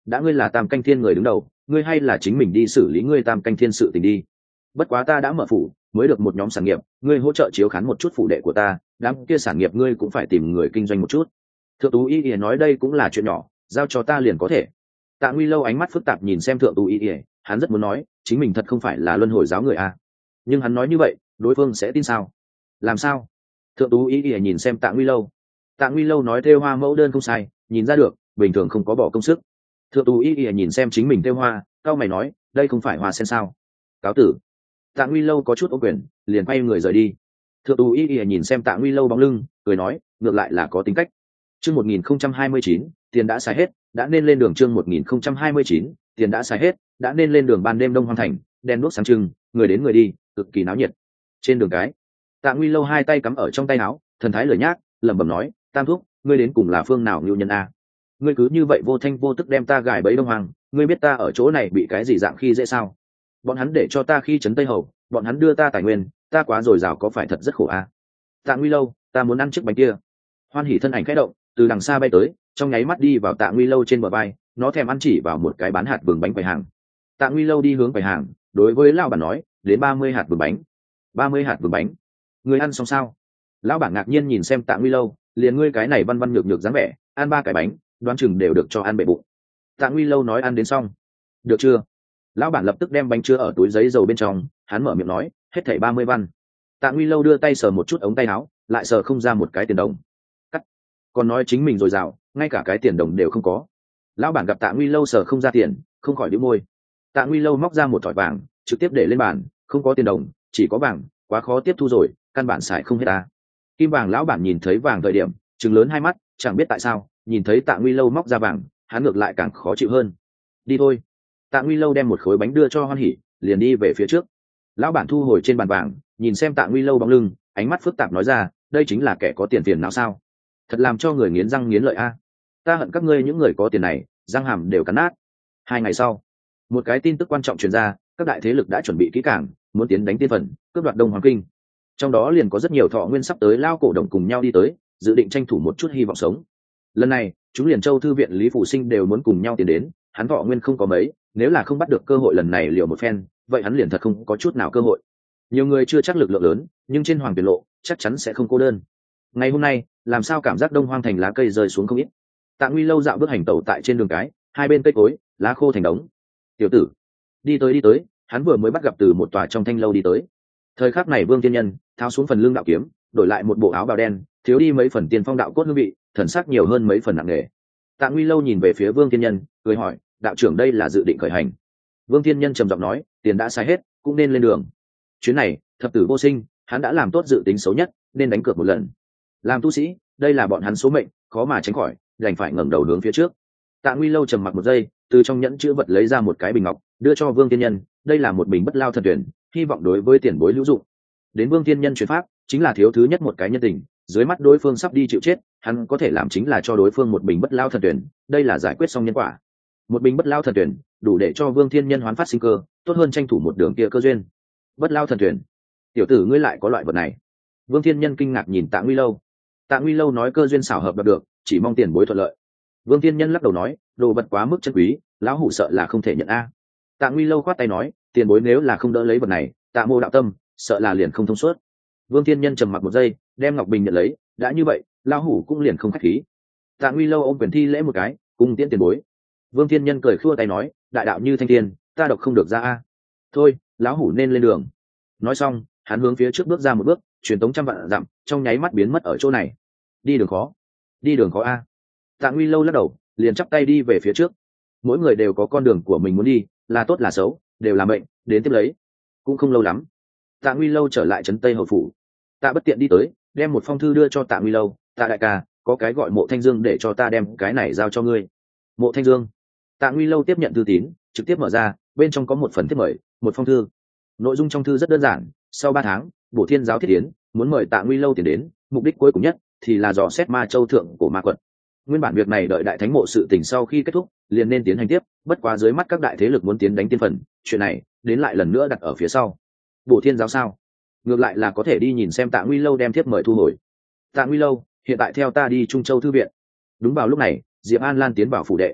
đã ngươi là tam canh thiên người đứng đầu, ngươi hay là chính mình đi xử lý ngươi tam canh thiên sự tình đi. Bất quá ta đã mở phủ mới được một nhóm sản nghiệp, ngươi hỗ trợ chiếu khán một chút phụ đệ của ta, đám kia sản nghiệp ngươi cũng phải tìm người kinh doanh một chút. Thượng tú y ỉa nói đây cũng là chuyện nhỏ, giao cho ta liền có thể. Tạ Nguy Lâu ánh mắt phức tạp nhìn xem thượng tú y ỉa, hắn rất muốn nói chính mình thật không phải là luân hồi giáo người a, nhưng hắn nói như vậy đối phương sẽ tin sao? Làm sao? Thượng tú y ỉa nhìn xem Tạ Nguy Lâu. Tạ Nguy Lâu nói thêu hoa mẫu đơn không sai, nhìn ra được bình thường không có bỏ công sức. Thượng tú y ỉa nhìn xem chính mình thêu hoa, cao mày nói đây không phải hoa sen sao? Cáo tử. Tạ Nguy Lâu có chút ô quyền, liền quay người rời đi. Thượng tú y ỉa nhìn xem Tạ Nguy Lâu bóng lưng, cười nói ngược lại là có tính cách. Chương một nghìn không trăm hai mươi chín, tiền đã xài hết, đã nên lên đường. Chương một nghìn không trăm hai mươi chín, tiền đã xài hết, đã nên lên đường. Ban đêm Đông Hoang thành, đèn đuốc sáng trưng, người đến người đi, cực kỳ náo nhiệt. Trên đường cái, Tạ Nguy Lâu hai tay cắm ở trong tay áo, thần thái lười nhác, lẩm bẩm nói, "Tam thúc, ngươi đến cùng là phương nào ngưu nhân a? Ngươi cứ như vậy vô thanh vô tức đem ta gài bẫy Đông Hoang, ngươi biết ta ở chỗ này bị cái gì dạng khi dễ sao? Bọn hắn để cho ta khi trấn Tây Hầu, bọn hắn đưa ta tài nguyên, ta quá dồi dào có phải thật rất khổ a?" Tạ Nguy Lâu, ta muốn ăn chiếc bánh kia. Hoan Hỉ thân ảnh khẽ động, từ đằng xa bay tới, trong nháy mắt đi vào Tạ Nguy Lâu trên bờ vai, nó thèm ăn chỉ vào một cái bán hạt vừng bánh quầy hàng. Tạ Nguy Lâu đi hướng quầy hàng, đối với lão bản nói, đến ba mươi hạt vừng bánh. ba mươi hạt vừng bánh. Người ăn xong sao? Lão bản ngạc nhiên nhìn xem Tạ Nguy Lâu, liền ngươi cái này văn văn nhược nhược dáng vẻ, ăn ba cái bánh, đoán chừng đều được cho ăn bể bụng. Tạ Nguy Lâu nói ăn đến xong. Được chưa? Lão bản lập tức đem bánh chứa ở túi giấy dầu bên trong, hắn mở miệng nói, hết thảy ba mươi văn. Tạ Nguy Lâu đưa tay sờ một chút ống tay áo, lại sờ không ra một cái tiền đồng. Cắt. Còn nói chính mình dồi dào, ngay cả cái tiền đồng đều không có. Lão bản gặp Tạ Nguy Lâu sờ không ra tiền, không khỏi đĩu môi. Tạ Nguy Lâu móc ra một thỏi vàng, trực tiếp để lên bàn, không có tiền đồng, chỉ có vàng, quá khó tiếp thu rồi, căn bản xài không hết ta. Kim vàng lão bản nhìn thấy vàng thời điểm, trừng lớn hai mắt, chẳng biết tại sao, nhìn thấy Tạ Nguy Lâu móc ra vàng, hắn ngược lại càng khó chịu hơn. Đi thôi. Tạ Nguy Lâu đem một khối bánh đưa cho Hoan Hỉ, liền đi về phía trước. Lão bản thu hồi trên bàn vàng, nhìn xem Tạ Nguy Lâu bóng lưng, ánh mắt phức tạp nói ra, đây chính là kẻ có tiền tiền não sao? Thật làm cho người nghiến răng nghiến lợi a. Ta hận các ngươi những người có tiền này, răng hàm đều cắn nát. Hai ngày sau, một cái tin tức quan trọng truyền ra, các đại thế lực đã chuẩn bị kỹ càng, muốn tiến đánh tiên phần, cướp đoạt Đông Hoàng Kinh. Trong đó liền có rất nhiều thọ nguyên sắp tới lao cổ đồng cùng nhau đi tới, dự định tranh thủ một chút hy vọng sống. Lần này, chúng liền Châu thư viện Lý Phủ Sinh đều muốn cùng nhau tiến đến, hắn thọ nguyên không có mấy, nếu là không bắt được cơ hội lần này liều một phen, vậy hắn liền thật không có chút nào cơ hội. Nhiều người chưa chắc lực lượng lớn, nhưng trên Hoàng Tiền Lộ chắc chắn sẽ không cô đơn. Ngày hôm nay, làm sao cảm giác Đông Hoang thành lá cây rơi xuống không ít. Tạ Nguy Lâu dạo bước hành tẩu tại trên đường cái, hai bên cây cối, lá khô thành đống. Tiểu tử, đi tới đi tới, hắn vừa mới bắt gặp từ một tòa trong thanh lâu đi tới. Thời khắc này Vương Tiên Nhân tháo xuống phần lưng đạo kiếm, đổi lại một bộ áo bào đen, thiếu đi mấy phần tiên phong đạo cốt hương vị, thần sắc nhiều hơn mấy phần nặng nề. Tạ Nguy Lâu nhìn về phía Vương Tiên Nhân, cười hỏi, đạo trưởng đây là dự định khởi hành? Vương Tiên Nhân trầm giọng nói, tiền đã xài hết, cũng nên lên đường. Chuyến này thập tử vô sinh, hắn đã làm tốt dự tính xấu nhất, nên đánh cược một lần. Làm tu sĩ, đây là bọn hắn số mệnh, khó mà tránh khỏi, đành phải ngẩng đầu hướng phía trước. Tạ Nguy Lâu trầm mặc một giây, từ trong nhẫn chữ vật lấy ra một cái bình ngọc, đưa cho Vương Tiên Nhân, đây là một bình bất lao thần tuyển, hy vọng đối với tiền bối hữu dụng. Đến Vương Tiên Nhân truyền pháp, chính là thiếu thứ nhất một cái nhân tình, dưới mắt đối phương sắp đi chịu chết, hắn có thể làm chính là cho đối phương một bình bất lao thần tuyển, đây là giải quyết xong nhân quả. Một bình bất lao thần tuyển, đủ để cho Vương Thiên Nhân hoán phát sinh cơ, tốt hơn tranh thủ một đường kia cơ duyên. Bất lao thần tuyển, tiểu tử ngươi lại có loại vật này? Vương Thiên Nhân kinh ngạc nhìn Tạ Nguy Lâu. Tạ Nguy Lâu nói cơ duyên xảo hợp đạt được, chỉ mong tiền bối thuận lợi. Vương Thiên Nhân lắc đầu nói, đồ vật quá mức chân quý, lão hủ sợ là không thể nhận a. Tạ Nguy Lâu khoát tay nói, tiền bối nếu là không đỡ lấy vật này, Tạ mô đạo tâm sợ là liền không thông suốt. Vương Thiên Nhân trầm mặc một giây, đem ngọc bình nhận lấy, đã như vậy, lão hủ cũng liền không khách khí. Tạ Nguy Lâu ôm quyền thi lễ một cái, cùng tiễn tiền bối. Vương Thiên Nhân cười khua tay nói, đại đạo như thanh thiên, ta độc không được ra a. Thôi, lão hủ nên lên đường. Nói xong, hắn hướng phía trước bước ra một bước, truyền tống trăm vạn dặm, trong nháy mắt biến mất ở chỗ này. Đi đường khó, đi đường khó a. Tạ Nguy Lâu lắc đầu, liền chắp tay đi về phía trước. Mỗi người đều có con đường của mình muốn đi, là tốt là xấu, đều là mệnh, đến tiếp lấy. Cũng không lâu lắm, Tạ Nguy Lâu trở lại trấn Tây Hầu phủ. Tạ Bất Tiện đi tới, đem một phong thư đưa cho Tạ Nguy Lâu, Tạ đại ca, có cái gọi Mộ Thanh Dương để cho ta đem cái này giao cho ngươi. Mộ Thanh Dương. Tạ Nguy Lâu tiếp nhận thư tín, trực tiếp mở ra, bên trong có một phần thiếp mời, một phong thư. Nội dung trong thư rất đơn giản, sau ba tháng, Bổ Thiên giáo thiết tiến, muốn mời Tạ Nguy Lâu tiền đến, mục đích cuối cùng nhất thì là dò xét Ma Châu thượng của Ma quận. Nguyên bản việc này đợi đại thánh mộ sự tình sau khi kết thúc, liền nên tiến hành tiếp, bất quá dưới mắt các đại thế lực muốn tiến đánh tiên phần, chuyện này đến lại lần nữa đặt ở phía sau. Bổ Thiên giáo sao? Ngược lại là có thể đi nhìn xem Tạ Nguy Lâu đem thiếp mời thu hồi. Tạ Nguy Lâu, hiện tại theo ta đi Trung Châu thư viện. Đúng vào lúc này, Diệp An Lan tiến vào phủ đệ.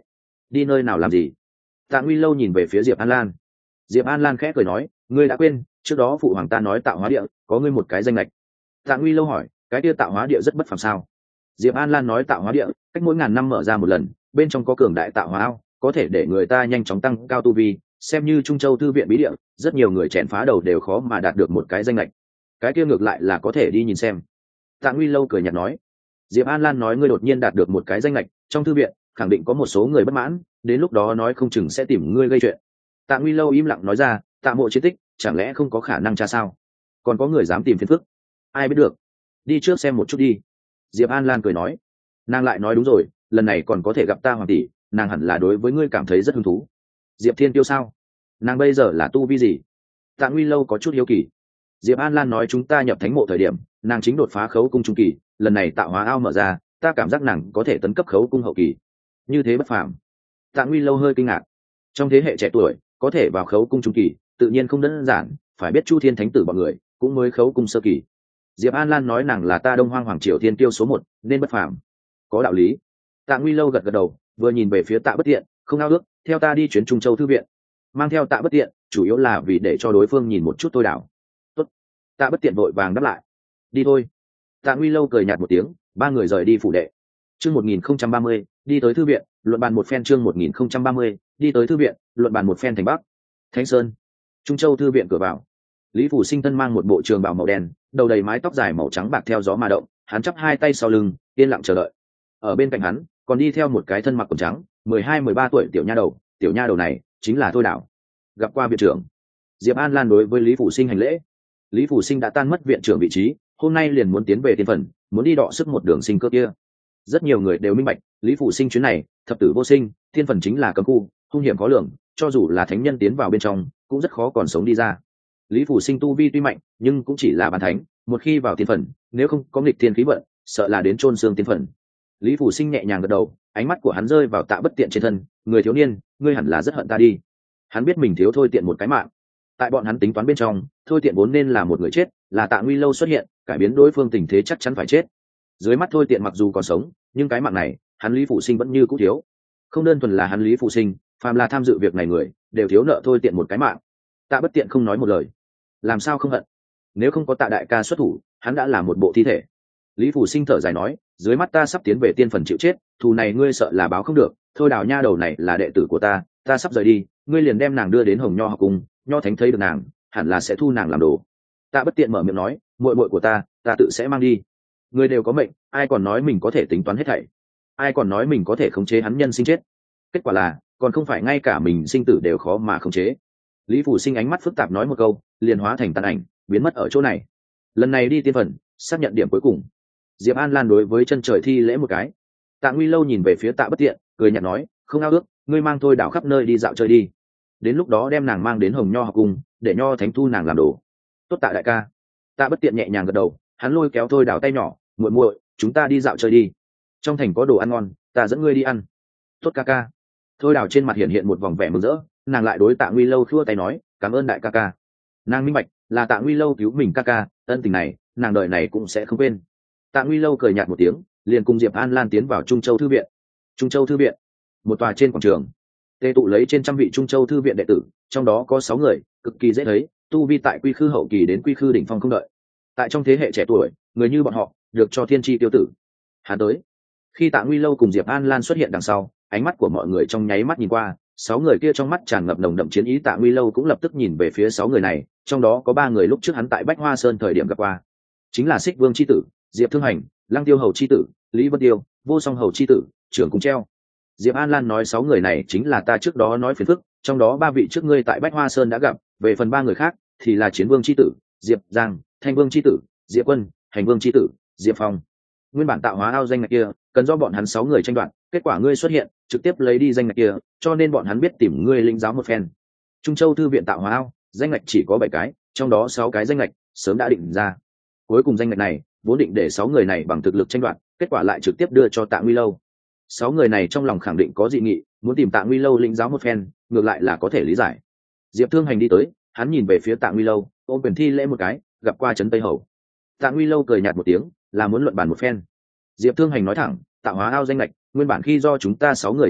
đi nơi nào làm gì? Tạ Nguy Lâu nhìn về phía Diệp An Lan. Diệp An Lan khẽ cười nói, ngươi đã quên trước đó phụ hoàng ta nói tạo hóa địa có ngươi một cái danh lệch. Tạ Nguy Lâu hỏi, cái kia tạo hóa địa rất bất phàm sao? Diệp An Lan nói tạo hóa địa cách mỗi ngàn năm mở ra một lần, bên trong có cường đại tạo hóa ao, có thể để người ta nhanh chóng tăng cao tu vi, xem như Trung Châu thư viện bí địa, rất nhiều người chèn phá đầu đều khó mà đạt được một cái danh lệch. Cái kia ngược lại là có thể đi nhìn xem. Tạ Nguy Lâu cười nhạt nói. Diệp An Lan nói, ngươi đột nhiên đạt được một cái danh lệch trong thư viện, khẳng định có một số người bất mãn, đến lúc đó nói không chừng sẽ tìm ngươi gây chuyện. Tạ Nguy Lâu im lặng nói ra, Tạ Mộ chiến tích chẳng lẽ không có khả năng tra sao? Còn có người dám tìm phiền phức? Ai biết được, đi trước xem một chút đi. Diệp An Lan cười nói. Nàng lại nói, đúng rồi, lần này còn có thể gặp ta hoàng tỷ, nàng hẳn là đối với ngươi cảm thấy rất hứng thú. Diệp Thiên Tiêu sao? Nàng bây giờ là tu vi gì? Tạ Nguy Lâu có chút hiếu kỳ. Diệp An Lan nói, chúng ta nhập thánh mộ thời điểm nàng chính đột phá khấu cung trung kỳ, lần này tạo hóa ao mở ra, ta cảm giác nàng có thể tấn cấp khấu cung hậu kỳ, như thế bất phàm. Tạ Nguy Lâu hơi kinh ngạc. Trong thế hệ trẻ tuổi có thể vào khấu cung trung kỳ tự nhiên không đơn giản, phải biết Chu Thiên Thánh Tử bọn người cũng mới khấu cung sơ kỳ. Diệp An Lan nói, nàng là ta Đông Hoang Hoàng Triều Thiên Tiêu số một, nên bất phàm. Có đạo lý. Tạ Nguy Lâu gật gật đầu, vừa nhìn về phía Tạ Bất Tiện, không ao ước, theo ta đi chuyến Trung Châu thư viện. Mang theo Tạ Bất Tiện chủ yếu là vì để cho đối phương nhìn một chút tôi đảo. Tốt. Tạ Bất Tiện vội vàng đáp lại. Đi thôi. Tạ Nguy Lâu cười nhạt một tiếng, ba người rời đi phủ đệ. Chương một nghìn không trăm ba mươi, đi tới thư viện, luận bàn một phen. Chương một nghìn không trăm ba mươi, đi tới thư viện, luận bàn một phen. Thành Bắc, Thánh Sơn, Trung Châu thư viện cửa vào. Lý Phủ Sinh thân mang một bộ trường bào màu đen, đầu đầy mái tóc dài màu trắng bạc theo gió mà động, hắn chắp hai tay sau lưng, yên lặng chờ đợi. Ở bên cạnh hắn còn đi theo một cái thân mặc quần trắng, mười hai mười ba tuổi tiểu nha đầu, tiểu nha đầu này chính là Thôi Đảo. Gặp qua viện trưởng. Diệp An Lan đối với Lý Phủ Sinh hành lễ. Lý Phủ Sinh đã tan mất viện trưởng vị trí, hôm nay liền muốn tiến về tiên phần, muốn đi đọ sức một đường sinh cơ kia. Rất nhiều người đều minh bạch, Lý Phủ Sinh chuyến này thập tử vô sinh, thiên phần chính là cấm khu, hung hiểm khó lường, cho dù là thánh nhân tiến vào bên trong cũng rất khó còn sống đi ra. Lý Phủ Sinh tu vi tuy mạnh nhưng cũng chỉ là bàn thánh, một khi vào tiên phần nếu không có nghịch thiên khí vận sợ là đến chôn xương tiên phần. Lý Phủ Sinh nhẹ nhàng gật đầu, ánh mắt của hắn rơi vào Tạ Bất Tiện trên thân, người thiếu niên, ngươi hẳn là rất hận ta đi. Hắn biết mình thiếu Thôi Tiện một cái mạng. Tại bọn hắn tính toán bên trong, Thôi Tiện vốn nên là một người chết, là Tạ Nguy Lâu xuất hiện cải biến đối phương tình thế chắc chắn phải chết. Dưới mắt Thôi Tiện mặc dù còn sống nhưng cái mạng này hắn Lý Phủ Sinh vẫn như cũ thiếu. Không đơn thuần là hắn Lý Phủ Sinh, phàm là tham dự việc này người đều thiếu nợ Thôi Tiện một cái mạng. Tạ Bất Tiện không nói một lời. Làm sao không hận? Nếu không có Tạ đại ca xuất thủ hắn đã là một bộ thi thể. Lý Phủ Sinh thở dài nói, dưới mắt ta sắp tiến về tiên phần chịu chết, thù này ngươi sợ là báo không được. Thôi Đào nha đầu này là đệ tử của ta, ta sắp rời đi, ngươi liền đem nàng đưa đến Hồng Nho học cung, Nho Thánh thấy được nàng hẳn là sẽ thu nàng làm đồ. Tạ Bất Tiện mở miệng nói, muội muội của ta ta tự sẽ mang đi. Người đều có mệnh, ai còn nói mình có thể tính toán hết thảy, ai còn nói mình có thể khống chế hắn nhân sinh chết. Kết quả là còn không phải ngay cả mình sinh tử đều khó mà khống chế. Lý Phủ Sinh ánh mắt phức tạp nói một câu, liền hóa thành tàn ảnh biến mất ở chỗ này. Lần này đi tiên phần xác nhận điểm cuối cùng. Diệp An Lan đối với chân trời thi lễ một cái. Tạ Nguy Lâu nhìn về phía Tạ Bất Tiện, cười nhạt nói, không ao ước, ngươi mang Thôi Đảo khắp nơi đi dạo chơi đi, đến lúc đó đem nàng mang đến Hồng Nho học cung, để Nho Thánh thu nàng làm đồ. Tốt Tạ đại ca. Tạ Bất Tiện nhẹ nhàng gật đầu, hắn lôi kéo Thôi Đảo tay nhỏ, muội muội, chúng ta đi dạo chơi đi, trong thành có đồ ăn ngon, ta dẫn ngươi đi ăn. Tốt ca ca. Thôi Đảo trên mặt hiện hiện một vòng vẻ mừng rỡ, nàng lại đối Tạ Nguy Lâu khua tay nói, cảm ơn đại ca ca. Nàng minh bạch là Tạ Nguy Lâu cứu mình ca ca, ân tình này nàng đời này cũng sẽ không quên. Tạ Nguy Lâu cười nhạt một tiếng, liền cùng Diệp An Lan tiến vào Trung Châu thư viện. Trung Châu thư viện, một tòa trên quảng trường, tề tụ lấy trên trăm vị Trung Châu thư viện đệ tử, trong đó có sáu người cực kỳ dễ thấy, tu vi tại quy khư hậu kỳ đến quy khư đỉnh phong không đợi. Tại trong thế hệ trẻ tuổi, người như bọn họ được cho thiên tri tiêu tử. Hắn tới. Khi Tạ Nguy Lâu cùng Diệp An Lan xuất hiện đằng sau, ánh mắt của mọi người trong nháy mắt nhìn qua, sáu người kia trong mắt tràn ngập nồng đậm chiến ý. Tạ Nguy Lâu cũng lập tức nhìn về phía sáu người này, trong đó có ba người lúc trước hắn tại Bách Hoa Sơn thời điểm gặp qua, chính là Xích Vương chi tử Diệp Thương Hành, Lăng Tiêu Hầu chi tử Lý Vân Tiêu, Vô Song Hầu chi tử Trưởng Cung Treo. Diệp An Lan nói sáu người này chính là ta trước đó nói phiền phức, trong đó ba vị trước ngươi tại Bách Hoa Sơn đã gặp, về phần ba người khác thì là Chiến Vương chi tử Diệp Giang, Thanh Vương chi tử Diệp Quân, Hành Vương chi tử Diệp Phong. Nguyên bản tạo hóa ao danh ngạch kia cần do bọn hắn sáu người tranh đoạt, kết quả ngươi xuất hiện trực tiếp lấy đi danh ngạch kia, cho nên bọn hắn biết tìm ngươi lĩnh giáo một phen. Trung Châu thư viện tạo hóa ao danh ngạch chỉ có bảy cái, trong đó sáu cái danh ngạch sớm đã định ra, cuối cùng danh ngạch này vốn định để sáu người này bằng thực lực tranh đoạt, kết quả lại trực tiếp đưa cho Tạ Nguy Lâu. Sáu người này trong lòng khẳng định có dị nghị, muốn tìm Tạ Nguy Lâu lĩnh giáo một phen, ngược lại là có thể lý giải. Diệp Thương Hành đi tới, hắn nhìn về phía Tạ Nguy Lâu, ôm quyền thi lễ một cái, gặp qua trấn Tây Hầu. Tạ Nguy Lâu cười nhạt một tiếng, là muốn luận bàn một phen. Diệp Thương Hành nói thẳng, tạo hóa ao danh lệch nguyên bản khi do chúng ta sáu người tranh đoạt,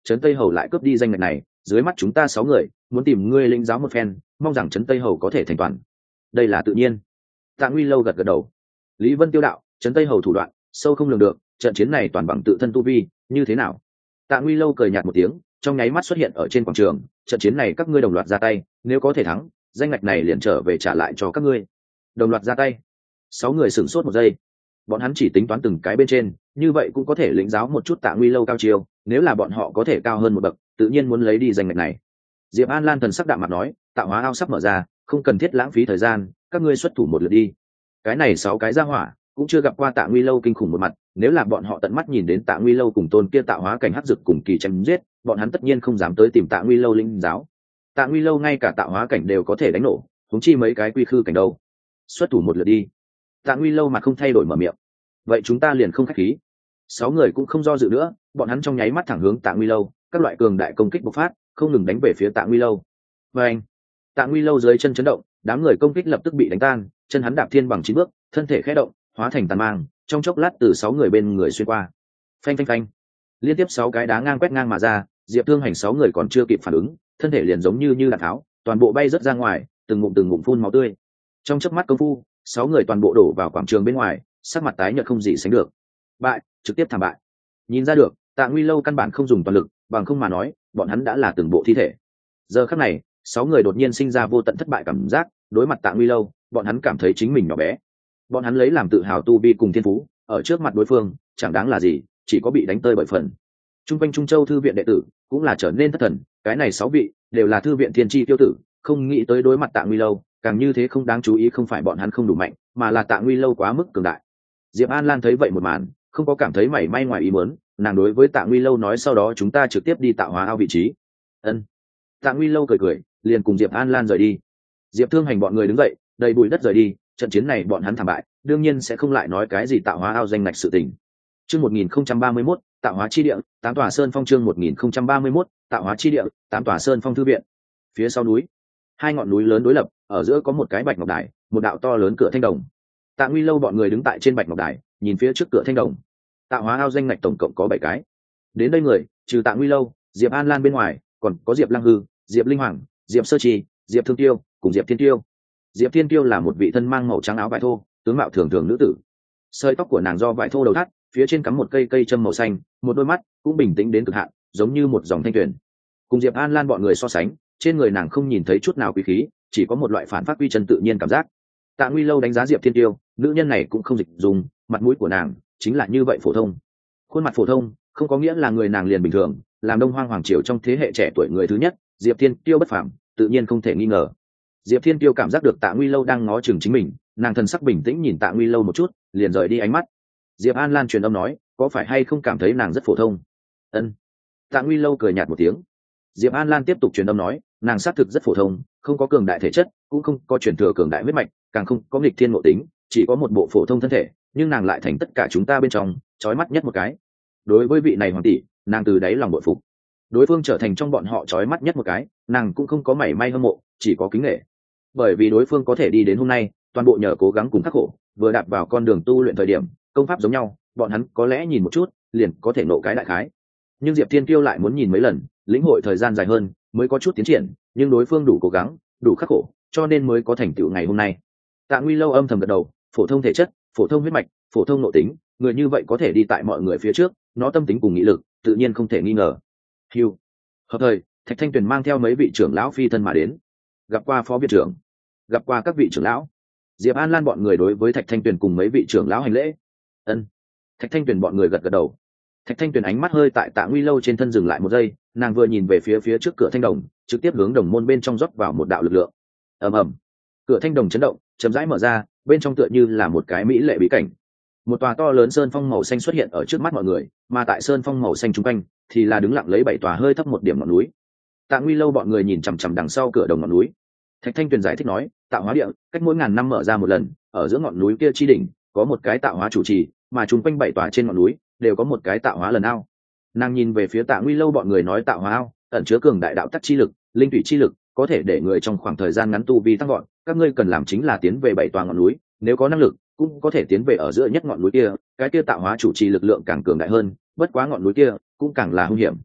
trấn Tây Hầu lại cướp đi danh ngạch này, dưới mắt chúng ta sáu người muốn tìm ngươi lĩnh giáo một phen, mong rằng trấn Tây Hầu có thể thành toàn. Đây là tự nhiên. Tạ Nguy Lâu gật gật đầu. Lý Vân tiêu đạo, trấn Tây Hầu thủ đoạn sâu không lường được, trận chiến này toàn bằng tự thân tu vi, như thế nào? Tạ Nguy Lâu cười nhạt một tiếng, trong nháy mắt xuất hiện ở trên quảng trường. Trận chiến này các ngươi đồng loạt ra tay, nếu có thể thắng, danh ngạch này liền trở về trả lại cho các ngươi. Đồng loạt ra tay. Sáu người sửng sốt một giây, bọn hắn chỉ tính toán từng cái bên trên, như vậy cũng có thể lĩnh giáo một chút Tạ Nguy Lâu cao chiêu, nếu là bọn họ có thể cao hơn một bậc, tự nhiên muốn lấy đi danh ngạch này. Diệp An Lan thần sắc đạm mặt nói, tạo hóa ao sắp mở ra, không cần thiết lãng phí thời gian, các ngươi xuất thủ một lượt đi. Cái này sáu cái ra hỏa cũng chưa gặp qua Tạ Nguy Lâu kinh khủng một mặt, nếu là bọn họ tận mắt nhìn đến Tạ Nguy Lâu cùng tôn kia tạo hóa cảnh hắc dực cùng kỳ chém giết, bọn hắn tất nhiên không dám tới tìm Tạ Nguy Lâu linh giáo. Tạ Nguy Lâu ngay cả tạo hóa cảnh đều có thể đánh nổ, huống chi mấy cái quy khư cảnh đâu. Xuất thủ một lượt đi. Tạ Nguy Lâu mặt không thay đổi mở miệng. Vậy chúng ta liền không khách khí. Sáu người cũng không do dự nữa, bọn hắn trong nháy mắt thẳng hướng Tạ Nguy Lâu, các loại cường đại công kích bộc phát, không ngừng đánh về phía Tạ Nguy Lâu. Và anh, Tạ Nguy Lâu dưới chân chấn động, đám người công kích lập tức bị đánh tan, chân hắn đạp thiên bằng chín bước, thân thể khẽ động, hóa thành tàn mang, trong chốc lát từ sáu người bên người xuyên qua. Phanh phanh phanh, liên tiếp sáu cái đá ngang quét ngang mà ra, Diệp Thương Hành sáu người còn chưa kịp phản ứng, thân thể liền giống như như đạn tháo, toàn bộ bay rớt ra ngoài, từng ngụm từng ngụm phun máu tươi. Trong chớp mắt công phu, sáu người toàn bộ đổ vào quảng trường bên ngoài, sắc mặt tái nhợt không gì sánh được. Bại, trực tiếp thảm bại. Nhìn ra được, Tạ Nguy Lâu căn bản không dùng toàn lực, bằng không mà nói, bọn hắn đã là từng bộ thi thể. Giờ khắc này, sáu người đột nhiên sinh ra vô tận thất bại cảm giác, đối mặt Tạ Nguy Lâu, bọn hắn cảm thấy chính mình nhỏ bé. Bọn hắn lấy làm tự hào tu vi cùng thiên phú, ở trước mặt đối phương, chẳng đáng là gì, chỉ có bị đánh tơi bởi phần. Trung quanh Trung Châu thư viện đệ tử, cũng là trở nên thất thần, cái này sáu vị đều là thư viện thiên chi tiêu tử, không nghĩ tới đối mặt Tạ Nguy Lâu, càng như thế không đáng chú ý không phải bọn hắn không đủ mạnh, mà là Tạ Nguy Lâu quá mức cường đại. Diệp An Lan thấy vậy một màn, không có cảm thấy mảy may ngoài ý muốn, nàng đối với Tạ Nguy Lâu nói sau đó chúng ta trực tiếp đi tạo hóa ao vị trí. Ân. Tạ Nguy Lâu cười cười, liền cùng Diệp An Lan rời đi. Diệp Thương Hành bọn người đứng dậy, đầy bụi đất rời đi, trận chiến này bọn hắn thảm bại, đương nhiên sẽ không lại nói cái gì tạo hóa ao danh ngạch sự tình. Chương một nghìn không trăm ba mươi mốt, tạo hóa chi địa, tám tòa sơn phong chương một nghìn không trăm ba mươi mốt, tạo hóa chi địa, tám tòa sơn phong thư viện. Phía sau núi, hai ngọn núi lớn đối lập, ở giữa có một cái bạch ngọc đài, một đạo to lớn cửa thanh đồng. Tạ Nguy Lâu bọn người đứng tại trên bạch ngọc đài, nhìn phía trước cửa thanh đồng. Tạo hóa ao danh ngạch tổng cộng có bảy cái. Đến đây người, trừ Tạ Nguy Lâu, Diệp An Lan bên ngoài, còn có Diệp Lăng Hư, Diệp Linh Hoàng, Diệp Sơ Trì, Diệp Thương Tiêu, cùng Diệp Thiên Tiêu. Diệp Thiên Tiêu là một vị thân mang màu trắng áo vải thô, tướng mạo thường thường nữ tử. Sợi tóc của nàng do vải thô đầu thắt, phía trên cắm một cây cây châm màu xanh, một đôi mắt cũng bình tĩnh đến cực hạn, giống như một dòng thanh tuyền. Cùng Diệp An Lan bọn người so sánh, trên người nàng không nhìn thấy chút nào quý khí, chỉ có một loại phản phát quy chân tự nhiên cảm giác. Tạ Nguy Lâu đánh giá Diệp Thiên Tiêu, nữ nhân này cũng không dịch dùng, mặt mũi của nàng chính là như vậy phổ thông. Khuôn mặt phổ thông không có nghĩa là người nàng liền bình thường, làm Đông Hoang hoàng triều trong thế hệ trẻ tuổi người thứ nhất, Diệp Thiên Tiêu bất phàm, tự nhiên không thể nghi ngờ. Diệp Thiên Tiêu cảm giác được Tạ Nguy Lâu đang ngó chừng chính mình, nàng thần sắc bình tĩnh nhìn Tạ Nguy Lâu một chút, liền rời đi ánh mắt. Diệp An Lan truyền âm nói, có phải hay không cảm thấy nàng rất phổ thông? Ân. Tạ Nguy Lâu cười nhạt một tiếng. Diệp An Lan tiếp tục truyền âm nói, nàng xác thực rất phổ thông, không có cường đại thể chất, cũng không có truyền thừa cường đại huyết mạch, càng không có nghịch thiên ngộ tính, chỉ có một bộ phổ thông thân thể, nhưng nàng lại thành tất cả chúng ta bên trong chói mắt nhất một cái. Đối với vị này hoàng tỷ, nàng từ đáy lòng bội phục. Đối phương trở thành trong bọn họ chói mắt nhất một cái, nàng cũng không có mảy may hâm mộ, chỉ có kính nể. Bởi vì đối phương có thể đi đến hôm nay, toàn bộ nhờ cố gắng cùng khắc khổ, vừa đạp vào con đường tu luyện thời điểm, công pháp giống nhau, bọn hắn có lẽ nhìn một chút, liền có thể nộ cái đại khái. Nhưng Diệp Thiên Kiêu lại muốn nhìn mấy lần, lĩnh hội thời gian dài hơn, mới có chút tiến triển, nhưng đối phương đủ cố gắng, đủ khắc khổ, cho nên mới có thành tựu ngày hôm nay. Tạ Nguy Lâu âm thầm gật đầu, phổ thông thể chất, phổ thông huyết mạch, phổ thông nội tính, người như vậy có thể đi tại mọi người phía trước, nó tâm tính cùng nghị lực, tự nhiên không thể nghi ngờ. Hưu. Hợp thời, Thạch Thanh Tuyền mang theo mấy vị trưởng lão phi thân mà đến, gặp qua phó viện trưởng, gặp qua các vị trưởng lão. Diệp An Lan bọn người đối với Thạch Thanh Tuyền cùng mấy vị trưởng lão hành lễ. Ân. Thạch Thanh Tuyền bọn người gật gật đầu. Thạch Thanh Tuyền ánh mắt hơi tại Tạ Nguy Lâu trên thân dừng lại một giây, nàng vừa nhìn về phía phía trước cửa thanh đồng, trực tiếp hướng đồng môn bên trong rót vào một đạo lực lượng. Ầm ầm. Cửa thanh đồng chấn động, chậm rãi mở ra, bên trong tựa như là một cái mỹ lệ bí cảnh. Một tòa to lớn sơn phong màu xanh xuất hiện ở trước mắt mọi người, mà tại sơn phong màu xanh trung quanh thì là đứng lặng lấy bảy tòa hơi thấp một điểm ngọn núi. Tạ Nguy Lâu bọn người nhìn chằm chằm đằng sau cửa đồng ngọn núi. Thạch Thanh Tuyền giải thích nói, tạo hóa địa cách mỗi ngàn năm mở ra một lần, ở giữa ngọn núi kia chi đỉnh có một cái tạo hóa chủ trì, mà chung quanh bảy tòa trên ngọn núi đều có một cái tạo hóa lần ao. Nàng nhìn về phía Tạ Nguy Lâu bọn người nói tạo hóa ao ẩn chứa cường đại đạo tắc chi lực, linh thủy chi lực, có thể để người trong khoảng thời gian ngắn tu vi tăng vọt. Các ngươi cần làm chính là tiến về bảy tòa ngọn núi, nếu có năng lực cũng có thể tiến về ở giữa nhất ngọn núi kia, cái kia tạo hóa chủ trì lực lượng càng cường đại hơn, bất quá ngọn núi kia cũng càng là hung hiểm.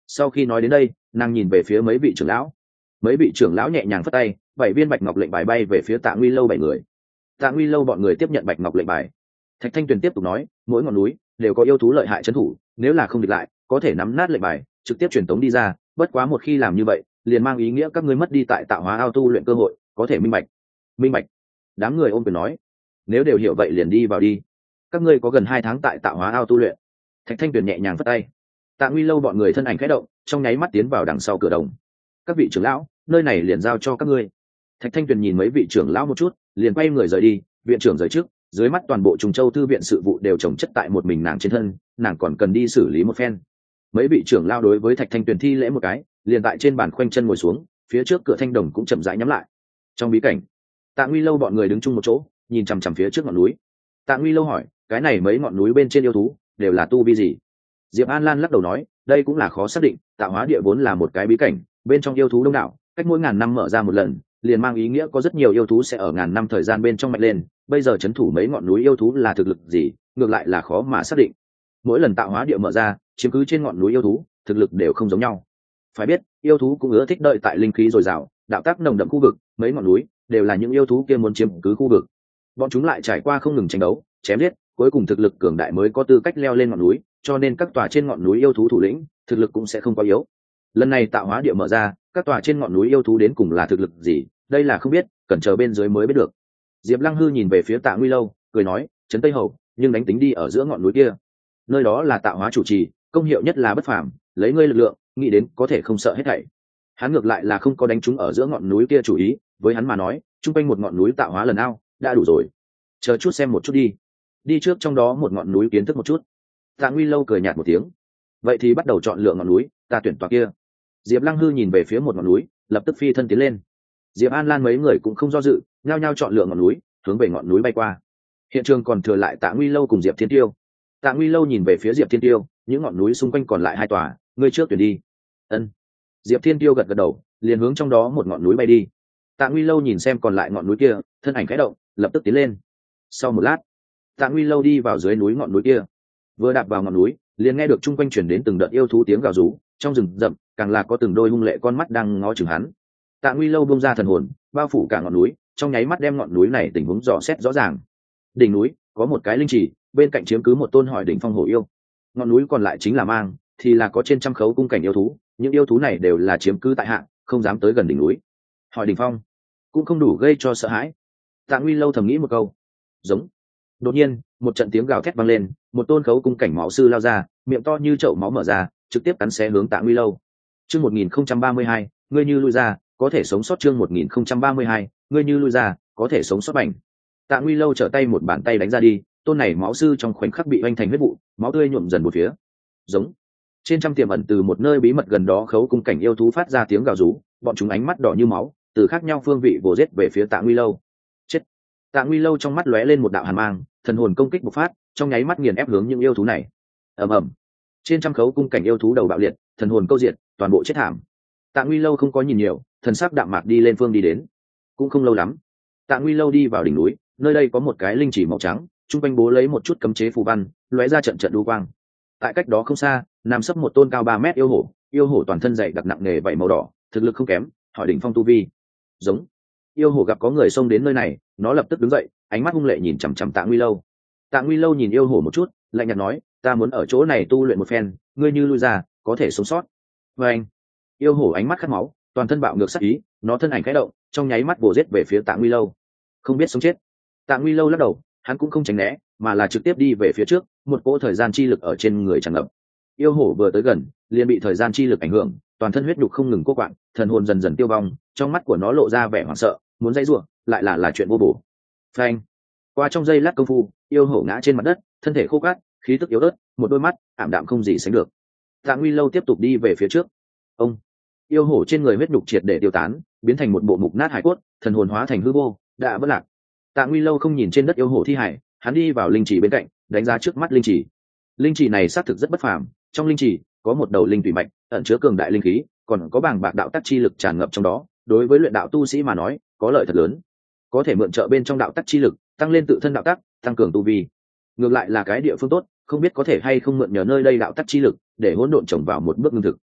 Sau khi nói đến đây, nàng nhìn về phía mấy vị trưởng lão. Mấy vị trưởng lão nhẹ nhàng phất tay, bảy viên bạch ngọc lệnh bài bay về phía Tạ Nguy Lâu bảy người. Tạ Nguy Lâu bọn người tiếp nhận bạch ngọc lệnh bài. Thạch Thanh Tuyền tiếp tục nói, mỗi ngọn núi đều có yêu thú lợi hại trấn thủ, nếu là không địch lại, có thể nắm nát lệnh bài, trực tiếp truyền tống đi ra, bất quá một khi làm như vậy, liền mang ý nghĩa các ngươi mất đi tại Tạo Hóa ao tu luyện cơ hội, có thể minh bạch. Minh bạch. Đám người ôm quyền nói, nếu đều hiểu vậy liền đi vào đi. Các ngươi có gần hai tháng tại Tạo Hóa ao tu luyện. Thạch Thanh Tuyền nhẹ nhàng phất tay. Tạ Nguy Lâu bọn người thân ảnh khẽ động, trong nháy mắt tiến vào đằng sau cửa đồng. Các vị trưởng lão, nơi này liền giao cho các ngươi. Thạch Thanh Tuyền nhìn mấy vị trưởng lão một chút, liền quay người rời đi. Viện trưởng rời trước, dưới mắt toàn bộ Trùng Châu thư viện sự vụ đều chồng chất tại một mình nàng trên thân, nàng còn cần đi xử lý một phen. Mấy vị trưởng lão đối với Thạch Thanh Tuyền thi lễ một cái, liền tại trên bàn khoanh chân ngồi xuống, phía trước cửa thanh đồng cũng chậm rãi nhắm lại. Trong bí cảnh, Tạ Nguy Lâu bọn người đứng chung một chỗ, nhìn chằm chằm phía trước ngọn núi. Tạ Nguy Lâu hỏi, cái này mấy ngọn núi bên trên yêu thú đều là tu vi gì? Diệp An Lan lắc đầu nói, đây cũng là khó xác định, Tạo Hóa địa vốn là một cái bí cảnh, bên trong yêu thú đông đảo, cách mỗi ngàn năm mở ra một lần, liền mang ý nghĩa có rất nhiều yêu thú sẽ ở ngàn năm thời gian bên trong mạnh lên, bây giờ trấn thủ mấy ngọn núi yêu thú là thực lực gì, ngược lại là khó mà xác định. Mỗi lần Tạo Hóa địa mở ra, chiếm cứ trên ngọn núi yêu thú, thực lực đều không giống nhau. Phải biết, yêu thú cũng ưa thích đợi tại linh khí dồi dào, đạo tác nồng đậm khu vực, mấy ngọn núi đều là những yêu thú kia muốn chiếm cứ khu vực. Bọn chúng lại trải qua không ngừng tranh đấu, chém giết, cuối cùng thực lực cường đại mới có tư cách leo lên ngọn núi, cho nên các tòa trên ngọn núi yêu thú thủ lĩnh thực lực cũng sẽ không quá yếu. Lần này Tạo Hóa địa mở ra, các tòa trên ngọn núi yêu thú đến cùng là thực lực gì, đây là không biết, cần chờ bên dưới mới biết được. Diệp Lăng Hư nhìn về phía Tạ Nguy Lâu, cười nói, trấn Tây Hầu, nhưng đánh tính đi ở giữa ngọn núi kia, nơi đó là Tạo Hóa chủ trì, công hiệu nhất là bất phàm, lấy ngươi lực lượng, nghĩ đến có thể không sợ hết thảy. Hắn ngược lại là không có đánh trúng ở giữa ngọn núi kia chủ ý, với hắn mà nói, trung quanh một ngọn núi Tạo Hóa lần ao đã đủ rồi. Chờ chút xem một chút đi, đi trước trong đó một ngọn núi kiến thức một chút. Tạ Nguy Lâu cười nhạt một tiếng, vậy thì bắt đầu chọn lựa ngọn núi, ta tuyển tòa kia. Diệp Lăng Hư nhìn về phía một ngọn núi, lập tức phi thân tiến lên. Diệp An Lan mấy người cũng không do dự, nhao nhao chọn lựa ngọn núi, hướng về ngọn núi bay qua. Hiện trường còn thừa lại Tạ Nguy Lâu cùng Diệp Thiên Tiêu. Tạ Nguy Lâu nhìn về phía Diệp Thiên Tiêu, những ngọn núi xung quanh còn lại hai tòa, ngươi trước tuyển đi. Ân. Diệp Thiên Tiêu gật gật đầu, liền hướng trong đó một ngọn núi bay đi. Tạ Nguy Lâu nhìn xem còn lại ngọn núi kia, thân ảnh khẽ động, lập tức tiến lên. Sau một lát, Tạ Nguy Lâu đi vào dưới núi ngọn núi kia. Vừa đạp vào ngọn núi, liền nghe được chung quanh truyền đến từng đợt yêu thú tiếng gào rú, trong rừng rậm càng là có từng đôi hung lệ con mắt đang ngó chừng hắn. Tạ Nguy Lâu bung ra thần hồn, bao phủ cả ngọn núi, trong nháy mắt đem ngọn núi này tình huống dò xét rõ ràng. Đỉnh núi có một cái linh trì, bên cạnh chiếm cứ một tôn hỏi đỉnh phong hổ yêu. Ngọn núi còn lại chính là mang, thì là có trên trăm khấu cung cảnh yêu thú, những yêu thú này đều là chiếm cứ tại hạng, không dám tới gần đỉnh núi. Hỏi đỉnh phong cũng không đủ gây cho sợ hãi. Tạ Nguy Lâu thầm nghĩ một câu. Giống. Đột nhiên, một trận tiếng gào thét vang lên, một tôn khấu cung cảnh máu sư lao ra, miệng to như chậu máu mở ra, trực tiếp cắn xé hướng Tạ Nguy Lâu. Chương một nghìn không trăm ba mươi hai, ngươi như lui ra, có thể sống sót. Chương một nghìn không trăm ba mươi hai, ngươi như lui ra, có thể sống sót bảnh. Tạ Nguy Lâu trở tay một bàn tay đánh ra đi, tôn này máu sư trong khoảnh khắc bị oanh thành huyết vụ, máu tươi nhuộm dần một phía. Giống. Trên trăm tiềm ẩn từ một nơi bí mật gần đó khấu cung cảnh yêu thú phát ra tiếng gào rú, bọn chúng ánh mắt đỏ như máu, từ khác nhau phương vị vồ giết về phía Tạ Nguy Lâu. Chết. Tạ Nguy Lâu trong mắt lóe lên một đạo hàn mang, thần hồn công kích bộc phát, trong nháy mắt nghiền ép hướng những yêu thú này. Ầm ầm. Trên trăm khấu cung cảnh yêu thú đầu bạo liệt, thần hồn câu diệt, toàn bộ chết thảm. Tạ Nguy Lâu không có nhìn nhiều, thần sắc đạm mạc đi lên phương đi đến. Cũng không lâu lắm, Tạ Nguy Lâu đi vào đỉnh núi, nơi đây có một cái linh chỉ màu trắng, trung quanh bố lấy một chút cấm chế phù văn, lóe ra trận trận đu quang. Tại cách đó không xa, nằm sấp một tôn cao ba mét yêu hổ, yêu hổ toàn thân dày đặc nặng nề vảy màu đỏ, thực lực không kém, hỏi đỉnh phong tu vi. Giống. Yêu hổ gặp có người xông đến nơi này, nó lập tức đứng dậy, ánh mắt hung lệ nhìn chằm chằm Tạ Nguy Lâu. Tạ Nguy Lâu nhìn yêu hổ một chút, lạnh nhạt nói, ta muốn ở chỗ này tu luyện một phen, ngươi như lui ra, có thể sống sót. Và anh. Yêu hổ ánh mắt khát máu, toàn thân bạo ngược sát ý, nó thân ảnh khẽ động, trong nháy mắt vồ giết về phía Tạ Nguy Lâu. Không biết sống chết. Tạ Nguy Lâu lắc đầu, hắn cũng không tránh né, mà là trực tiếp đi về phía trước, một cỗ thời gian chi lực ở trên người tràn ngập. Yêu hổ vừa tới gần, liền bị thời gian chi lực ảnh hưởng, toàn thân huyết nhục không ngừng cô quạng, thần hồn dần dần tiêu vong, trong mắt của nó lộ ra vẻ hoảng sợ, muốn dây rủa, lại là là chuyện vô bổ. Phanh. Qua trong giây lát công phu, yêu hổ ngã trên mặt đất, thân thể khô cát, khí tức yếu ớt, một đôi mắt ảm đạm không gì sánh được. Tạ Nguy Lâu tiếp tục đi về phía trước. Ông. Yêu hổ trên người huyết nhục triệt để tiêu tán, biến thành một bộ mục nát hải cốt, thần hồn hóa thành hư vô, đã vỡ lạc. Tạ Nguy Lâu không nhìn trên đất yêu hổ thi hải, hắn đi vào linh chỉ bên cạnh, đánh giá trước mắt linh chỉ. Linh chỉ này xác thực rất bất phàm, trong linh chỉ có một đầu linh thủy mạch, ẩn chứa cường đại linh khí, còn có bàng bạc đạo tắc chi lực tràn ngập trong đó, đối với luyện đạo tu sĩ mà nói, có lợi thật lớn. Có thể mượn trợ bên trong đạo tắc chi lực, tăng lên tự thân đạo tắc, tăng cường tu vi. Ngược lại là cái địa phương tốt, không biết có thể hay không mượn nhờ nơi đây đạo tắc chi lực, để hỗn độn trồng vào một bước ngưng thực.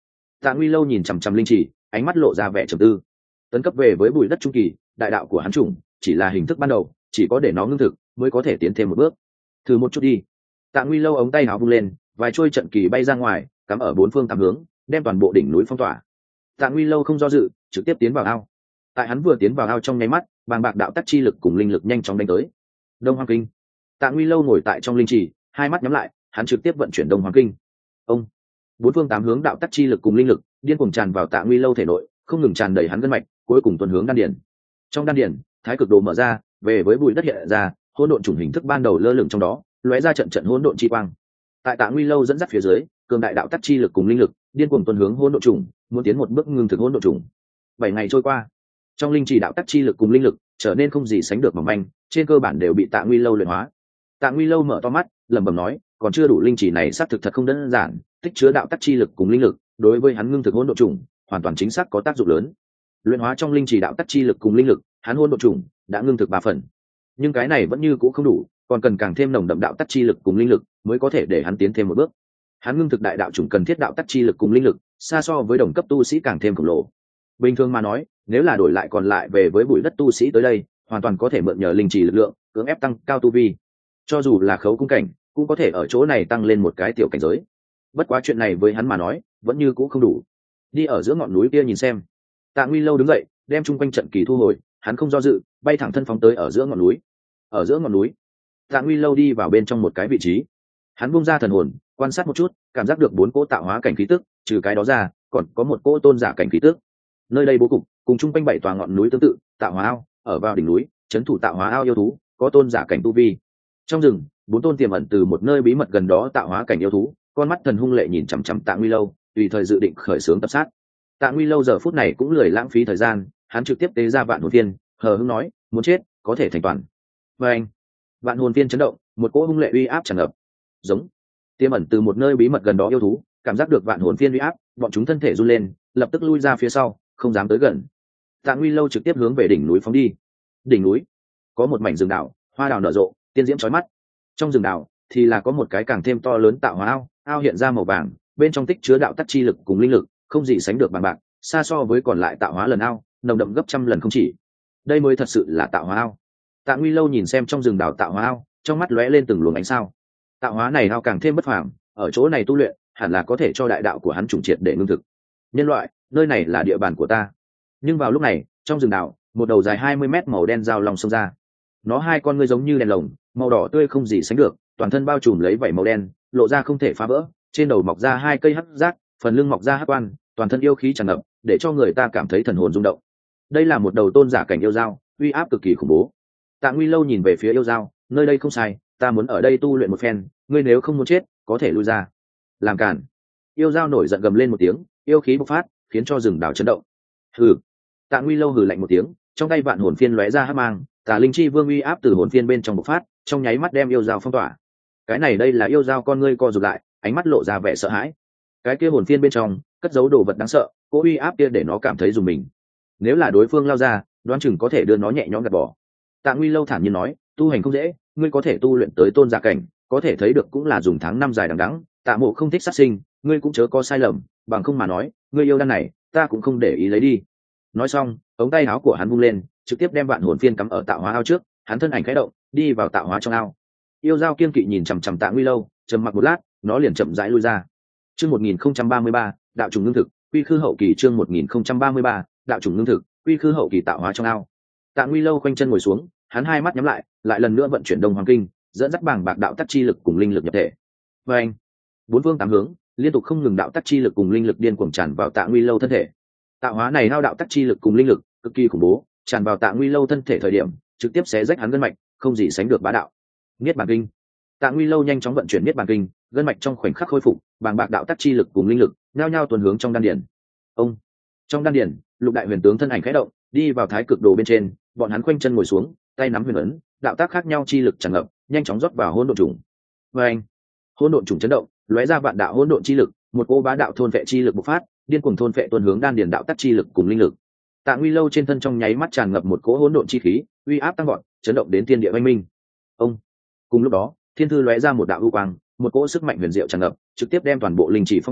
Tạ Nguy Lâu nhìn chằm chằm linh chỉ, ánh mắt lộ ra vẻ trầm tư. Tấn cấp về với bụi đất trung kỳ, đại đạo của hắn chủng chỉ là hình thức ban đầu, chỉ có để nó ngưng thực mới có thể tiến thêm một bước. Thử một chút đi. Tạ Nguy Lâu ống tay áo vung lên, vài chuôi trận kỳ bay ra ngoài, cắm ở bốn phương tám hướng, đem toàn bộ đỉnh núi phong tỏa. Tạ Nguy Lâu không do dự, trực tiếp tiến vào ao. Tại hắn vừa tiến vào ao trong nháy mắt, bàng bạc đạo tắc chi lực cùng linh lực nhanh chóng đánh tới. Đông Hoàng Kinh. Tạ Nguy Lâu ngồi tại trong linh trì, hai mắt nhắm lại, hắn trực tiếp vận chuyển Đông Hoàng Kinh. Ông. Bốn phương tám hướng đạo tắc chi lực cùng linh lực điên cuồng tràn vào Tạ Nguy Lâu thể nội, không ngừng tràn đầy hắn gân mạch, cuối cùng tuần hướng đan điền. Trong đan điền, thái cực đồ mở ra, về với bụi đất hiện ra, hỗn độn chủng hình thức ban đầu lơ lửng trong đó, lóe ra trận trận hỗn độn chi quang. Tại Tạ Nguy Lâu dẫn dắt phía dưới, cường đại đạo tắc chi lực cùng linh lực điên cuồng tuần hướng hỗn độn chủng, muốn tiến một bước ngưng thực hỗn độn chủng. Bảy ngày trôi qua, trong linh trì đạo tắc chi lực cùng linh lực trở nên không gì sánh được mỏng manh, trên cơ bản đều bị Tạ Nguy Lâu luyện hóa. Tạ Nguy Lâu mở to mắt, lẩm bẩm nói, còn chưa đủ, linh trì này xác thực thật không đơn giản, tích chứa đạo tắc chi lực cùng linh lực, đối với hắn ngưng thực hỗn độn chủng, hoàn toàn chính xác có tác dụng lớn. Luyện hóa trong linh trì đạo tắc chi lực cùng linh lực, hắn hỗn độn chủng đã ngưng thực ba phần. Nhưng cái này vẫn như cũ không đủ, còn cần càng thêm nồng đậm đạo tắc chi lực cùng linh lực mới có thể để hắn tiến thêm một bước. Hắn ngưng thực đại đạo chủng cần thiết đạo tắc chi lực cùng linh lực, xa so với đồng cấp tu sĩ càng thêm khổng lồ. Bình thường mà nói, nếu là đổi lại còn lại về với bụi đất tu sĩ tới đây, hoàn toàn có thể mượn nhờ linh trì lực lượng, cưỡng ép tăng cao tu vi. Cho dù là khấu cung cảnh, cũng có thể ở chỗ này tăng lên một cái tiểu cảnh giới. Bất quá chuyện này với hắn mà nói, vẫn như cũ không đủ. Đi ở giữa ngọn núi kia nhìn xem. Tạ Nguy Lâu đứng dậy, đem chung quanh trận kỳ thu hồi, hắn không do dự, bay thẳng thân phóng tới ở giữa ngọn núi. Ở giữa ngọn núi, Tạ Nguy Lâu đi vào bên trong một cái vị trí. Hắn buông ra thần hồn, quan sát một chút, cảm giác được bốn cỗ tạo hóa cảnh khí tức, trừ cái đó ra, còn có một cỗ tôn giả cảnh khí tức. Nơi đây bố cục cùng chung quanh bảy tòa ngọn núi tương tự, tạo hóa ao ở vào đỉnh núi, trấn thủ tạo hóa ao yêu thú, có tôn giả cảnh tu vi. Trong rừng, bốn tôn tiềm ẩn từ một nơi bí mật gần đó tạo hóa cảnh yêu thú, con mắt thần hung lệ nhìn chằm chằm Tạ Nguy Lâu, tùy thời dự định khởi xướng tập sát. Tạ Nguy Lâu giờ phút này cũng lười lãng phí thời gian, hắn trực tiếp tế ra vạn hồn viên, hờ hững nói, muốn chết có thể thành toàn. Và anh, vạn hồn viên chấn động, một cỗ hung lệ uy áp tràn ngập. Giống. Tiềm ẩn từ một nơi bí mật gần đó yêu thú, cảm giác được vạn hồn viên uy áp, bọn chúng thân thể run lên, lập tức lui ra phía sau, không dám tới gần. Tạ Nguy Lâu trực tiếp hướng về đỉnh núi phóng đi. Đỉnh núi có một mảnh rừng đào, hoa đào nở rộ, tiên diễm chói mắt. Trong rừng đào thì là có một cái càng thêm to lớn tạo hóa ao, ao hiện ra màu vàng, bên trong tích chứa đạo tắc chi lực cùng linh lực, không gì sánh được bằng bạc, xa so với còn lại tạo hóa lần ao, nồng đậm gấp trăm lần không chỉ. Đây mới thật sự là tạo hóa ao. Tạ Nguy Lâu nhìn xem trong rừng đào tạo hóa ao, trong mắt lóe lên từng luồng ánh sao. Tạo hóa này ao càng thêm bất phàm, ở chỗ này tu luyện, hẳn là có thể cho đại đạo của hắn trùng triệt để ngưng thực. Nhân loại, nơi này là địa bàn của ta. Nhưng vào lúc này, trong rừng đào, một đầu dài hai mươi mét màu đen dao long xông ra. Nó hai con ngươi giống như đèn lồng, màu đỏ tươi không gì sánh được, toàn thân bao trùm lấy vảy màu đen, lộ ra không thể phá vỡ, trên đầu mọc ra hai cây hắc giác, phần lưng mọc ra hắc quan, toàn thân yêu khí tràn ngập, để cho người ta cảm thấy thần hồn rung động. Đây là một đầu tôn giả cảnh yêu dao, uy áp cực kỳ khủng bố. Tạ Nguy Lâu nhìn về phía yêu dao, nơi đây không sai, ta muốn ở đây tu luyện một phen, ngươi nếu không muốn chết, có thể lui ra. Làm cản. Yêu dao nổi giận gầm lên một tiếng, yêu khí bộc phát, khiến cho rừng đảo chấn động. Hừ. Tạ Nguy Lâu hừ lạnh một tiếng, trong tay vạn hồn phiên lóe ra hắc mang, Tà Linh Chi Vương uy áp từ hồn phiên bên trong bộc phát, trong nháy mắt đem yêu dao phong tỏa. Cái này đây là yêu dao con ngươi co rụt lại, ánh mắt lộ ra vẻ sợ hãi. Cái kia hồn phiên bên trong cất giấu đồ vật đáng sợ, cố uy áp kia để nó cảm thấy dùng mình. Nếu là đối phương lao ra, đoán chừng có thể đưa nó nhẹ nhõm gạt bỏ. Tạ Nguy Lâu thản nhiên nói, tu hành không dễ, ngươi có thể tu luyện tới tôn giả cảnh, có thể thấy được cũng là dùng tháng năm dài đằng đẵng. Tạ Mộ không thích sát sinh, ngươi cũng chớ có sai lầm, bằng không mà nói, ngươi yêu đan này, ta cũng không để ý lấy đi. Nói xong, ống tay áo của hắn vung lên, trực tiếp đem vạn hồn phiên cắm ở tạo hóa ao trước, hắn thân ảnh khẽ động, đi vào tạo hóa trong ao. Yêu dao kiên kỵ nhìn chằm chằm Tạ Nguy Lâu, trầm mặc một lát, nó liền chậm rãi lui ra. Chương một nghìn không trăm ba mươi ba, đạo trùng ngưng thực, quy khư hậu kỳ. Chương một nghìn không trăm ba mươi ba, đạo trùng ngưng thực, quy khư hậu kỳ. Tạo hóa trong ao. Tạ Nguy Lâu quanh chân ngồi xuống, hắn hai mắt nhắm lại, lại lần nữa vận chuyển Đông Hoàng Kinh, dẫn dắt bảng bạc đạo tắc chi lực cùng linh lực nhập thể. Và anh, bốn phương tám hướng, liên tục không ngừng đạo tắc chi lực cùng linh lực điên cuồng tràn vào Tạ Nguy Lâu thân thể. Tạo hóa này hao đạo tắc chi lực cùng linh lực cực kỳ khủng bố, tràn vào Tạ Nguy Lâu thân thể thời điểm, trực tiếp xé rách hắn gân mạch, không gì sánh được bá đạo. Niết Bàn Kinh. Tạ Nguy Lâu nhanh chóng vận chuyển Niết Bàn Kinh, gân mạch trong khoảnh khắc khôi phục, bàng bạc đạo tắc chi lực cùng linh lực nhao nhao tuần hướng trong đan điền. Ông. Trong đan điền, Lục Đại Huyền Tướng thân ảnh khẽ động, đi vào thái cực đồ bên trên, bọn hắn khoanh chân ngồi xuống, tay nắm huyền ấn, đạo tác khác nhau chi lực tràn ngập, nhanh chóng rót vào hỗn độn trùng. Và anh, hỗn độn trùng chấn động, lóe ra vạn đạo hỗn độn chi lực, một cỗ bá đạo thôn vệ chi lực bộc phát, điên cuồng thôn vệ tuần hướng đan điền đạo tác chi lực cùng linh lực. Tạ Nguy Lâu trên thân trong nháy mắt tràn ngập một cỗ hỗn độn chi khí, uy áp tăng vọt, chấn động đến thiên địa oanh minh. Ông. Cùng lúc đó, thiên thư lóe ra một đạo u quang, một cỗ sức mạnh huyền diệu tràn ngập, trực tiếp đem toàn bộ linh chỉ phong tỏa,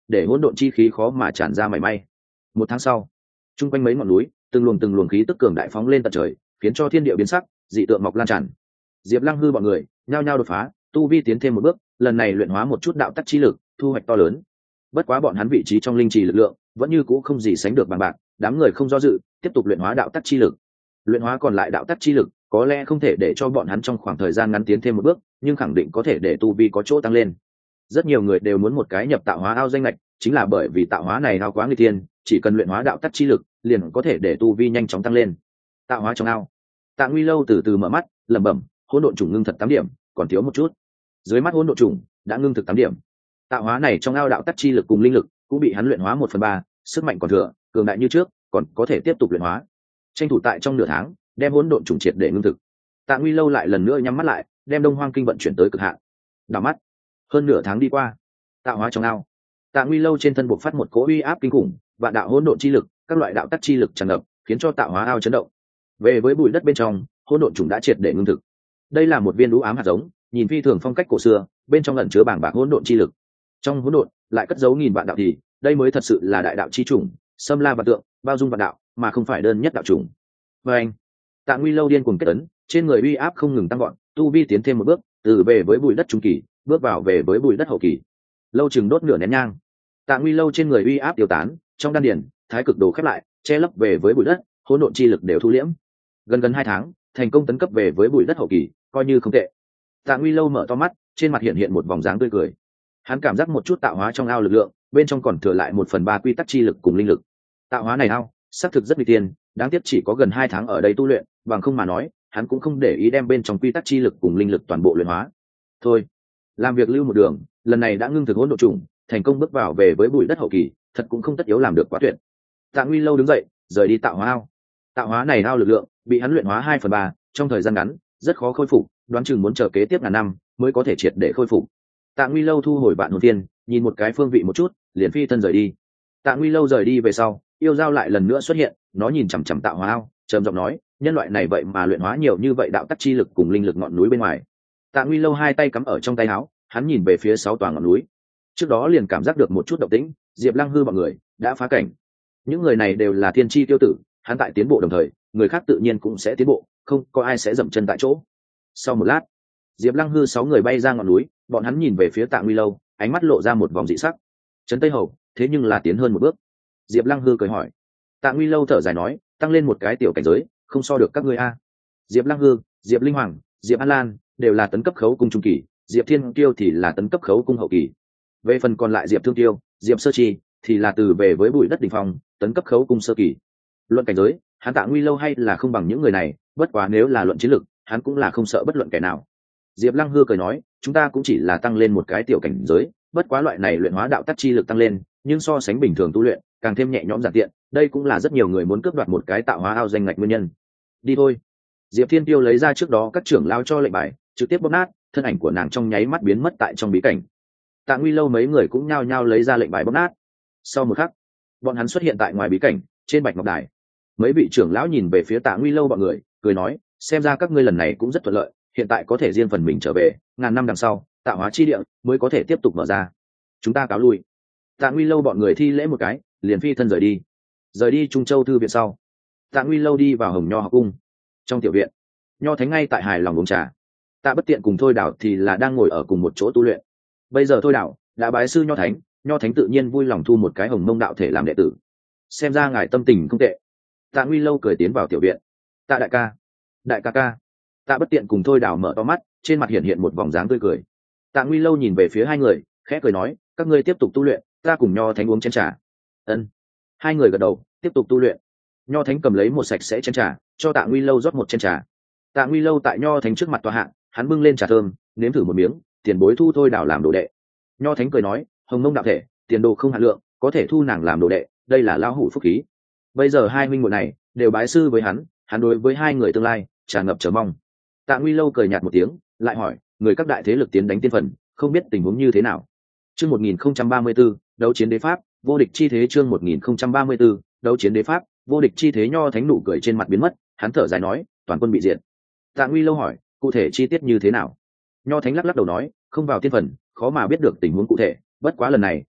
để hỗn độn chi khí khó mà tràn ra mảy may. Một tháng sau, chung quanh mấy ngọn núi từng luồng từng luồng khí tức cường đại phóng lên tận trời, khiến cho thiên địa biến sắc, dị tượng mọc lan tràn. Diệp Lăng Hư bọn người nhao nhao đột phá, tu vi tiến thêm một bước, lần này luyện hóa một chút đạo tắc chi lực, thu hoạch to lớn. Bất quá bọn hắn vị trí trong linh trì lực lượng vẫn như cũ không gì sánh được bằng bạc, đám người không do dự, tiếp tục luyện hóa đạo tắc chi lực. Luyện hóa còn lại đạo tắc chi lực, có lẽ không thể để cho bọn hắn trong khoảng thời gian ngắn tiến thêm một bước, nhưng khẳng định có thể để tu vi có chỗ tăng lên. Rất nhiều người đều muốn một cái nhập tạo hóa ao danh lệch, chính là bởi vì tạo hóa này ao quá nguy tiên, chỉ cần luyện hóa đạo tắc chi lực, liền có thể để tu vi nhanh chóng tăng lên. Tạo hóa trong ao. Tạ Nguy Lâu từ từ mở mắt, lẩm bẩm, hỗn độn trùng ngưng thật tám điểm, còn thiếu một chút. Dưới mắt hỗn độn trùng đã ngưng thực tám điểm. Tạo hóa này trong ao đạo tắc chi lực cùng linh lực cũng bị hắn luyện hóa một phần ba, sức mạnh còn thừa, cường đại như trước, còn có thể tiếp tục luyện hóa. Tranh thủ tại trong nửa tháng, đem hỗn độn trùng triệt để ngưng thực. Tạ Nguy Lâu lại lần nữa nhắm mắt lại, đem Đông Hoang Kinh vận chuyển tới cực hạn. Đảo mắt, hơn nửa tháng đi qua, tạo hóa trong ao, Tạ Nguy Lâu trên thân bộc phát một cỗ uy áp kinh khủng, vạn đạo hỗn độn chi lực, các loại đạo tắc chi lực tràn ngập, khiến cho tạo hóa ao chấn động. Về với bụi đất bên trong, hỗn độn trùng đã triệt để ngưng thực. Đây là một viên đũ ám hạt giống, nhìn phi thường phong cách cổ xưa, bên trong ẩn chứa bảng bạc hỗn độn chi lực. Trong hỗn độn lại cất giấu nghìn vạn đạo thì, đây mới thật sự là đại đạo chi chủng, xâm la vạn tượng, bao dung vạn đạo, mà không phải đơn nhất đạo chủng. Và anh, Tạ Nguy Lâu điên cuồng kết ấn, trên người uy áp không ngừng tăng gọn, tu vi tiến thêm một bước, từ về với bụi đất trung kỳ, bước vào về với bụi đất hậu kỳ. Lâu chừng đốt nửa nén nhang, Tạ Nguy Lâu trên người uy áp tiêu tán, trong đan điền, thái cực đồ khép lại, che lấp về với bụi đất, hỗn độn chi lực đều thu liễm. Gần gần hai tháng, thành công tấn cấp về với bụi đất hậu kỳ, coi như không tệ. Tạ Nguy Lâu mở to mắt, trên mặt hiện hiện một vòng dáng tươi cười. Hắn cảm giác một chút tạo hóa trong ao lực lượng, bên trong còn thừa lại một phần ba quy tắc chi lực cùng linh lực. Tạo hóa này ao, xác thực rất nguy tiên, đáng tiếc chỉ có gần hai tháng ở đây tu luyện, bằng không mà nói, hắn cũng không để ý đem bên trong quy tắc chi lực cùng linh lực toàn bộ luyện hóa. Thôi, làm việc lưu một đường, lần này đã ngưng thực hỗn độn trùng, thành công bước vào về với bụi đất hậu kỳ, thật cũng không tất yếu làm được quá tuyệt. Tạ Nguy Lâu đứng dậy, rời đi tạo hóa ao. Tạo hóa này ao lực lượng bị hắn luyện hóa hai phần ba, trong thời gian ngắn rất khó khôi phục, đoán chừng muốn chờ kế tiếp ngàn năm mới có thể triệt để khôi phục. Tạ Nguy Lâu thu hồi vạn hồn tiên, nhìn một cái phương vị một chút, liền phi thân rời đi. Tạ Nguy Lâu rời đi về sau, yêu dao lại lần nữa xuất hiện, nó nhìn chằm chằm tạo hóa ao, trầm giọng nói, nhân loại này vậy mà luyện hóa nhiều như vậy đạo tắc chi lực cùng linh lực ngọn núi bên ngoài. Tạ Nguy Lâu hai tay cắm ở trong tay áo, hắn nhìn về phía sáu tòa ngọn núi. Trước đó liền cảm giác được một chút động tĩnh, Diệp Lăng Hư bọn người đã phá cảnh. Những người này đều là thiên chi tiêu tử, hắn tại tiến bộ đồng thời, người khác tự nhiên cũng sẽ tiến bộ, không có ai sẽ dậm chân tại chỗ. Sau một lát, Diệp Lăng Hư sáu người bay ra ngọn núi, bọn hắn nhìn về phía Tạ Nguy Lâu, ánh mắt lộ ra một vòng dị sắc. Trấn Tây Hầu, thế nhưng là tiến hơn một bước. Diệp Lăng Hư cười hỏi. Tạ Nguy Lâu thở dài nói, tăng lên một cái tiểu cảnh giới, không so được các ngươi a. Diệp Lăng Hư, Diệp Linh Hoàng, Diệp An Lan đều là tấn cấp khấu cung trung kỳ, Diệp Thiên Tiêu thì là tấn cấp khấu cung hậu kỳ. Về phần còn lại Diệp Thương Tiêu, Diệp Sơ Chi thì là từ về với bụi đất đỉnh phong, tấn cấp khấu cung sơ kỳ. Luận cảnh giới, hắn Tạ Nguy Lâu hay là không bằng những người này, bất quá nếu là luận chiến lực, hắn cũng là không sợ bất luận kẻ nào. Diệp Lăng Hư cười nói, chúng ta cũng chỉ là tăng lên một cái tiểu cảnh giới, bất quá loại này luyện hóa đạo tắc chi lực tăng lên, nhưng so sánh bình thường tu luyện, càng thêm nhẹ nhõm giản tiện, đây cũng là rất nhiều người muốn cướp đoạt một cái tạo hóa ao danh ngạch nguyên nhân. Đi thôi. Diệp Thiên Tiêu lấy ra trước đó các trưởng lao cho lệnh bài, trực tiếp bóp nát, thân ảnh của nàng trong nháy mắt biến mất tại trong bí cảnh. Tạ Nguy Lâu mấy người cũng nhao nhao lấy ra lệnh bài bóp nát. Sau một khắc, bọn hắn xuất hiện tại ngoài bí cảnh, trên bạch ngọc đài. Mấy vị trưởng lão nhìn về phía Tạ Nguy Lâu bọn người, cười nói, xem ra các ngươi lần này cũng rất thuận lợi, hiện tại có thể riêng phần mình trở về, ngàn năm đằng sau, tạo hóa chi địa mới có thể tiếp tục mở ra. Chúng ta cáo lui. Tạ Nguy Lâu bọn người thi lễ một cái, liền phi thân rời đi. Rời đi Trung Châu thư viện sau, Tạ Nguy Lâu đi vào Hồng Nho học cung. Trong tiểu viện, Nho Thánh ngay tại hài lòng uống trà. Tạ Bất Tiện cùng Thôi Đảo thì là đang ngồi ở cùng một chỗ tu luyện. Bây giờ Thôi Đảo đã bái sư Nho Thánh, Nho Thánh tự nhiên vui lòng thu một cái Hồng Mông đạo thể làm đệ tử. Xem ra ngài tâm tình không tệ. Tạ Nguy Lâu cười tiến vào tiểu viện. Tạ đại ca, đại ca ca. Tạ Bất Tiện cùng Thôi Đảo mở to mắt, trên mặt hiện hiện một vòng dáng tươi cười. Tạ Nguy Lâu nhìn về phía hai người, khẽ cười nói, các ngươi tiếp tục tu luyện, ta cùng Nho Thánh uống chén trà. Ân. Hai người gật đầu, tiếp tục tu luyện. Nho Thánh cầm lấy một sạch sẽ chén trà, cho Tạ Nguy Lâu rót một chén trà. Tạ Nguy Lâu tại Nho Thánh trước mặt tòa hạ, hắn bưng lên trà thơm, nếm thử một miếng, tiền bối thu Thôi Đảo làm đồ đệ. Nho Thánh cười nói, Hồng Mông đạo thể, tiền đồ không hạn lượng, có thể thu nàng làm đồ đệ, đây là lão hủ phúc khí. Bây giờ hai huynh muội này đều bái sư với hắn, hắn đối với hai người tương lai tràn ngập chờ mong. Tạ Nguy Lâu cười nhạt một tiếng, lại hỏi, người các đại thế lực tiến đánh tiên phần, không biết tình huống như thế nào. Chương một nghìn không trăm ba mươi tư, đấu chiến đế pháp, vô địch chi thế. Chương một nghìn không trăm ba mươi tư, đấu chiến đế pháp, vô địch chi thế. Nho Thánh nụ cười trên mặt biến mất, hắn thở dài nói, toàn quân bị diệt. Tạ Nguy Lâu hỏi, cụ thể chi tiết như thế nào? Nho Thánh lắc lắc đầu nói, không vào tiên phần, khó mà biết được tình huống cụ thể, bất quá lần này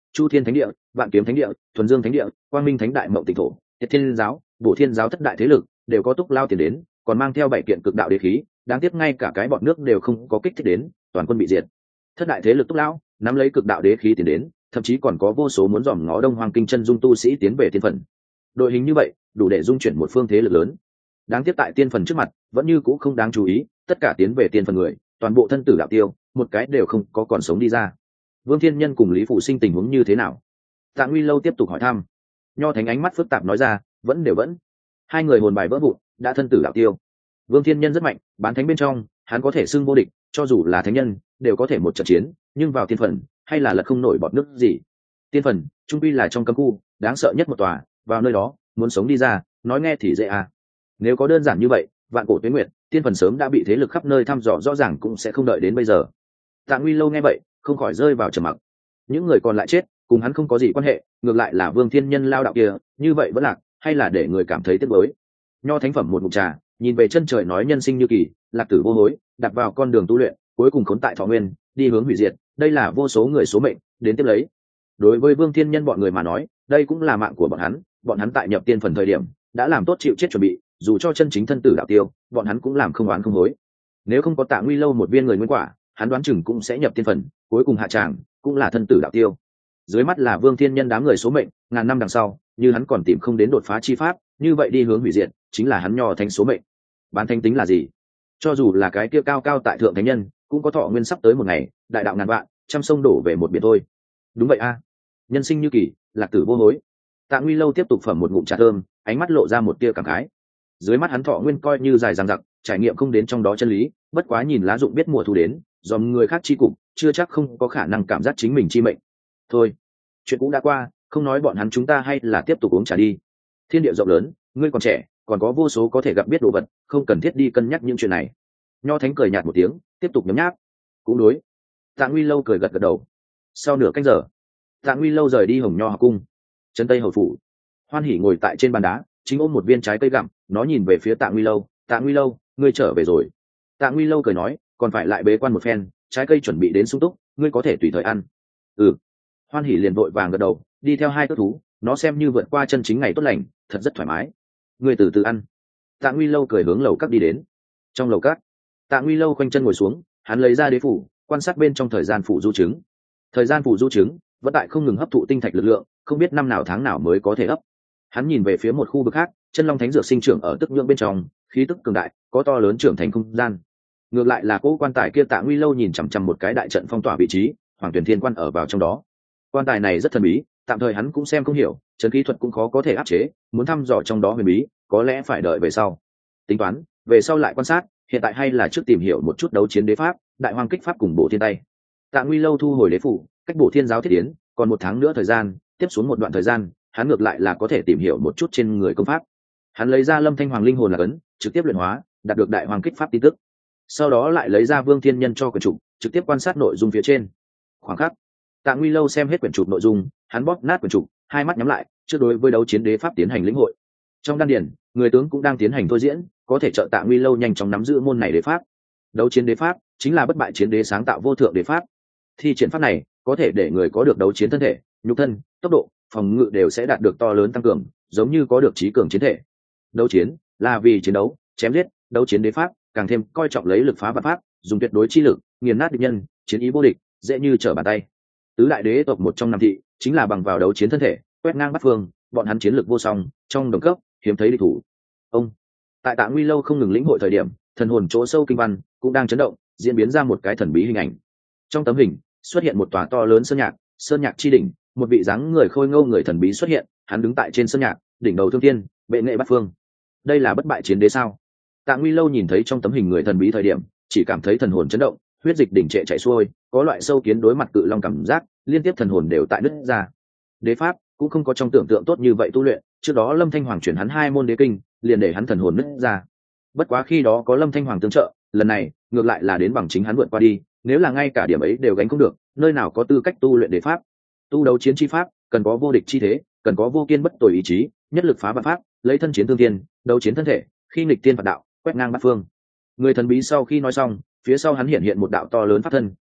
Chu Thiên Thánh Địa, Vạn Kiếm Thánh Địa, Thuần Dương Thánh Địa, Quang Minh Thánh Đại Mộng Tịnh Thổ, Tiệt Thiên Giáo, Bổ Thiên Giáo thất đại thế lực đều có túc lao tiền đến, còn mang theo bảy kiện cực đạo đế khí, đáng tiếc ngay cả cái bọn nước đều không có kích thích đến, toàn quân bị diệt. Thất đại thế lực túc lão nắm lấy cực đạo đế khí tiền đến, thậm chí còn có vô số muốn dòm ngó Đông Hoàng Kinh chân dung tu sĩ tiến về tiên phần. Đội hình như vậy, đủ để dung chuyển một phương thế lực lớn. Đáng tiếc tại tiên phần trước mặt, vẫn như cũ không đáng chú ý, tất cả tiến về tiên phần người, toàn bộ thân tử đạo tiêu, một cái đều không có còn sống đi ra. Vương Thiên Nhân cùng Lý Phụ Sinh tình huống như thế nào? Tạ Nguy Lâu tiếp tục hỏi thăm. Nho Thánh ánh mắt phức tạp nói ra, vẫn đều vẫn. Hai người hồn bài vỡ vụn, đã thân tử đạo tiêu. Vương Thiên Nhân rất mạnh, bán thánh bên trong, hắn có thể xưng vô địch, cho dù là thánh nhân, đều có thể một trận chiến, nhưng vào tiên phần, hay là lật không nổi bọt nước gì. Tiên phần, trung quy là trong cấm khu, đáng sợ nhất một tòa, vào nơi đó, muốn sống đi ra, nói nghe thì dễ à. Nếu có đơn giản như vậy, vạn cổ tuyết nguyệt, tiên phần sớm đã bị thế lực khắp nơi thăm dò rõ ràng cũng sẽ không đợi đến bây giờ. Tạ Nguy Lâu nghe vậy, không khỏi rơi vào trầm mặc. Những người còn lại chết, cùng hắn không có gì quan hệ, ngược lại là Vương Thiên Nhân lao đạo kia, như vậy vẫn lạc, hay là để người cảm thấy tiếc nuối. Nho Thánh phẩm một ngụm trà, nhìn về chân trời nói nhân sinh như kỳ, lạc tử vô hối, đặt vào con đường tu luyện, cuối cùng khốn tại thọ nguyên, đi hướng hủy diệt, đây là vô số người số mệnh đến tiếp lấy. Đối với Vương Thiên Nhân bọn người mà nói, đây cũng là mạng của bọn hắn, bọn hắn tại nhập tiên phần thời điểm, đã làm tốt chịu chết chuẩn bị, dù cho chân chính thân tử đạo tiêu, bọn hắn cũng làm không oán không hối. Nếu không có Tạ Nguy Lâu một viên người nguyên quả, hắn đoán chừng cũng sẽ nhập tiên phần, cuối cùng hạ tràng cũng là thân tử đạo tiêu. Dưới mắt là Vương Thiên Nhân đám người số mệnh, ngàn năm đằng sau, như hắn còn tìm không đến đột phá chi pháp, như vậy đi hướng hủy diệt, chính là hắn Nho Thánh số mệnh. Bán thánh tính là gì? Cho dù là cái kia cao cao tại thượng thánh nhân, cũng có thọ nguyên sắp tới một ngày, đại đạo ngàn vạn, trăm sông đổ về một biển thôi. Đúng vậy a, nhân sinh như kỳ, lạc tử vô hối. Tạ Nguy Lâu tiếp tục phẩm một ngụm trà thơm, ánh mắt lộ ra một tia cảm khái. Dưới mắt hắn thọ nguyên coi như dài dằng dặc, trải nghiệm không đến trong đó chân lý, bất quá nhìn lá dụng biết mùa thu đến, dòm người khác chi cục, chưa chắc không có khả năng cảm giác chính mình chi mệnh. Thôi, chuyện cũng đã qua, không nói bọn hắn chúng ta hay là tiếp tục uống trà đi. Thiên địa rộng lớn, ngươi còn trẻ, còn có vô số có thể gặp biết đồ vật, không cần thiết đi cân nhắc những chuyện này. Nho Thánh cười nhạt một tiếng, tiếp tục nhấm nháp. Cũng đối. Tạ Nguy Lâu cười gật gật đầu. Sau nửa canh giờ, Tạ Nguy Lâu rời đi Hồng Nho học cung. Trấn Tây hầu phủ, Hoan Hỉ ngồi tại trên bàn đá, chính ôm một viên trái cây gặm, nó nhìn về phía Tạ Nguy Lâu. Tạ Nguy Lâu, ngươi trở về rồi. Tạ Nguy Lâu cười nói, còn phải lại bế quan một phen, trái cây chuẩn bị đến sung túc, ngươi có thể tùy thời ăn. Ừ. Hoan Hỉ liền vội vàng gật đầu, đi theo hai cước thú, nó xem như vượt qua chân chính ngày tốt lành, thật rất thoải mái. Ngươi từ từ ăn. Tạ Nguy Lâu cười hướng lầu các đi đến. Trong lầu các, Tạ Nguy Lâu khoanh chân ngồi xuống, hắn lấy ra đế phủ, quan sát bên trong thời gian phủ du trứng. Thời gian phủ du trứng vẫn tại không ngừng hấp thụ tinh thạch lực lượng, không biết năm nào tháng nào mới có thể hấp. Hắn nhìn về phía một khu vực khác, chân long thánh dược sinh trưởng ở tức nhưỡng bên trong, khí tức cường đại, có to lớn trưởng thành không gian. Ngược lại là cố quan tài kia Tạ Nguy Lâu nhìn chằm chằm một cái đại trận phong tỏa vị trí, Hoàng Tuyển Thiên Quan ở vào trong đó. Quan tài này rất thần bí, tạm thời hắn cũng xem không hiểu, trấn kỹ thuật cũng khó có thể áp chế, muốn thăm dò trong đó huyền bí, có lẽ phải đợi về sau. Tính toán, về sau lại quan sát, hiện tại hay là trước tìm hiểu một chút đấu chiến đế pháp, đại hoang kích pháp cùng Bổ Thiên tay. Tạ Nguy Lâu thu hồi đế phủ, cách Bổ Thiên giáo thiết tiến, còn một tháng nữa thời gian, tiếp xuống một đoạn thời gian, hắn ngược lại là có thể tìm hiểu một chút trên người công pháp. Hắn lấy ra Lâm Thanh Hoàng linh hồn là ấn, trực tiếp luyện hóa, đạt được đại hoang kích pháp tin tức. Sau đó lại lấy ra Vương Thiên Nhân cho quyển trục, trực tiếp quan sát nội dung phía trên. Khoảng khắc, Tạ Nguy Lâu xem hết quyển trục nội dung, hắn bóp nát quyển trục, hai mắt nhắm lại, trước đối với đấu chiến đế pháp tiến hành lĩnh hội. Trong đan điển, người tướng cũng đang tiến hành thôi diễn, có thể trợ Tạ Nguy Lâu nhanh chóng nắm giữ môn này đế pháp. Đấu chiến đế pháp chính là bất bại chiến đế sáng tạo vô thượng đế pháp. Thi triển pháp này có thể để người có được đấu chiến thân thể, nhục thân, tốc độ, phòng ngự đều sẽ đạt được to lớn tăng cường, giống như có được trí cường chiến thể. Đấu chiến là vì chiến đấu, chém giết, đấu chiến đế pháp càng thêm coi trọng lấy lực phá vạn pháp, dùng tuyệt đối chi lực nghiền nát địch nhân, chiến ý vô địch, dễ như trở bàn tay. Tứ đại đế tộc một trong năm thị chính là bằng vào đấu chiến thân thể quét ngang bắt phương, bọn hắn chiến lược vô song, trong đồng cấp hiếm thấy địch thủ. Ông tại Tạ Nguy Lâu không ngừng lĩnh hội thời điểm, thần hồn chỗ sâu kinh văn cũng đang chấn động, diễn biến ra một cái thần bí hình ảnh. Trong tấm hình xuất hiện một tòa to lớn sơn nhạc, sơn nhạc chi đỉnh, một vị dáng người khôi ngô người thần bí xuất hiện, hắn đứng tại trên sơn nhạc, đỉnh đầu thương thiên, bệ nghệ bát phương. Đây là bất bại chiến đế sao? Tạ Nguy Lâu nhìn thấy trong tấm hình người thần bí thời điểm, chỉ cảm thấy thần hồn chấn động, huyết dịch đỉnh trệ chảy xuôi, có loại sâu kiến đối mặt cự long cảm giác, liên tiếp thần hồn đều tại nứt ra. Đế pháp cũng không có trong tưởng tượng tốt như vậy tu luyện, trước đó Lâm Thanh Hoàng chuyển hắn hai môn đế kinh, liền để hắn thần hồn nứt ra. Bất quá khi đó có Lâm Thanh Hoàng tương trợ, lần này ngược lại là đến bằng chính hắn vượt qua đi, nếu là ngay cả điểm ấy đều gánh không được, nơi nào có tư cách tu luyện đế pháp. Tu đấu chiến chi pháp, cần có vô địch chi thế, cần có vô kiên bất tồi ý chí, nhất lực phá vạn pháp, lấy thân chiến thương thiên, đấu chiến thân thể, khi nghịch tiên phạt đạo, quét ngang bát phương. Người thần bí sau khi nói xong, phía sau hắn hiện hiện một đạo to lớn pháp thân,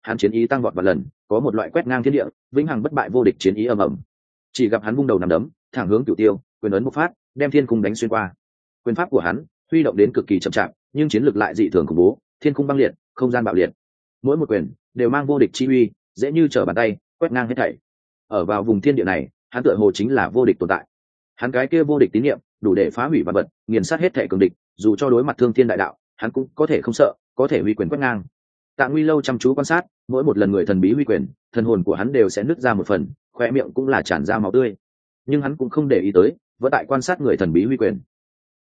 hắn chiến ý tăng vọt và lần có một loại quét ngang thiên địa vĩnh hằng bất bại vô địch chiến ý ầm ầm. Chỉ gặp hắn vung đầu nằm đấm thẳng hướng cửu tiêu, quyền ấn một phát đem thiên cung đánh xuyên qua. Quyền pháp của hắn huy động đến cực kỳ chậm chạp nhưng chiến lược lại dị thường khủng bố, thiên cung băng liệt, không gian bạo liệt, mỗi một quyền đều mang vô địch chi uy, dễ như trở bàn tay quét ngang hết thảy. Ở vào vùng thiên địa này, hắn tựa hồ chính là vô địch tồn tại. Hắn cái kia vô địch tín niệm đủ để phá hủy vạn vật, nghiền sát hết thảy cường địch, dù cho đối mặt thương thiên đại đạo, hắn cũng có thể không sợ, có thể huy quyền quét ngang. Tạ Nguy Lâu chăm chú quan sát, mỗi một lần người thần bí huy quyền, thần hồn của hắn đều sẽ nứt ra một phần, khoe miệng cũng là tràn ra máu tươi. Nhưng hắn cũng không để ý tới, vẫn tại quan sát người thần bí huy quyền.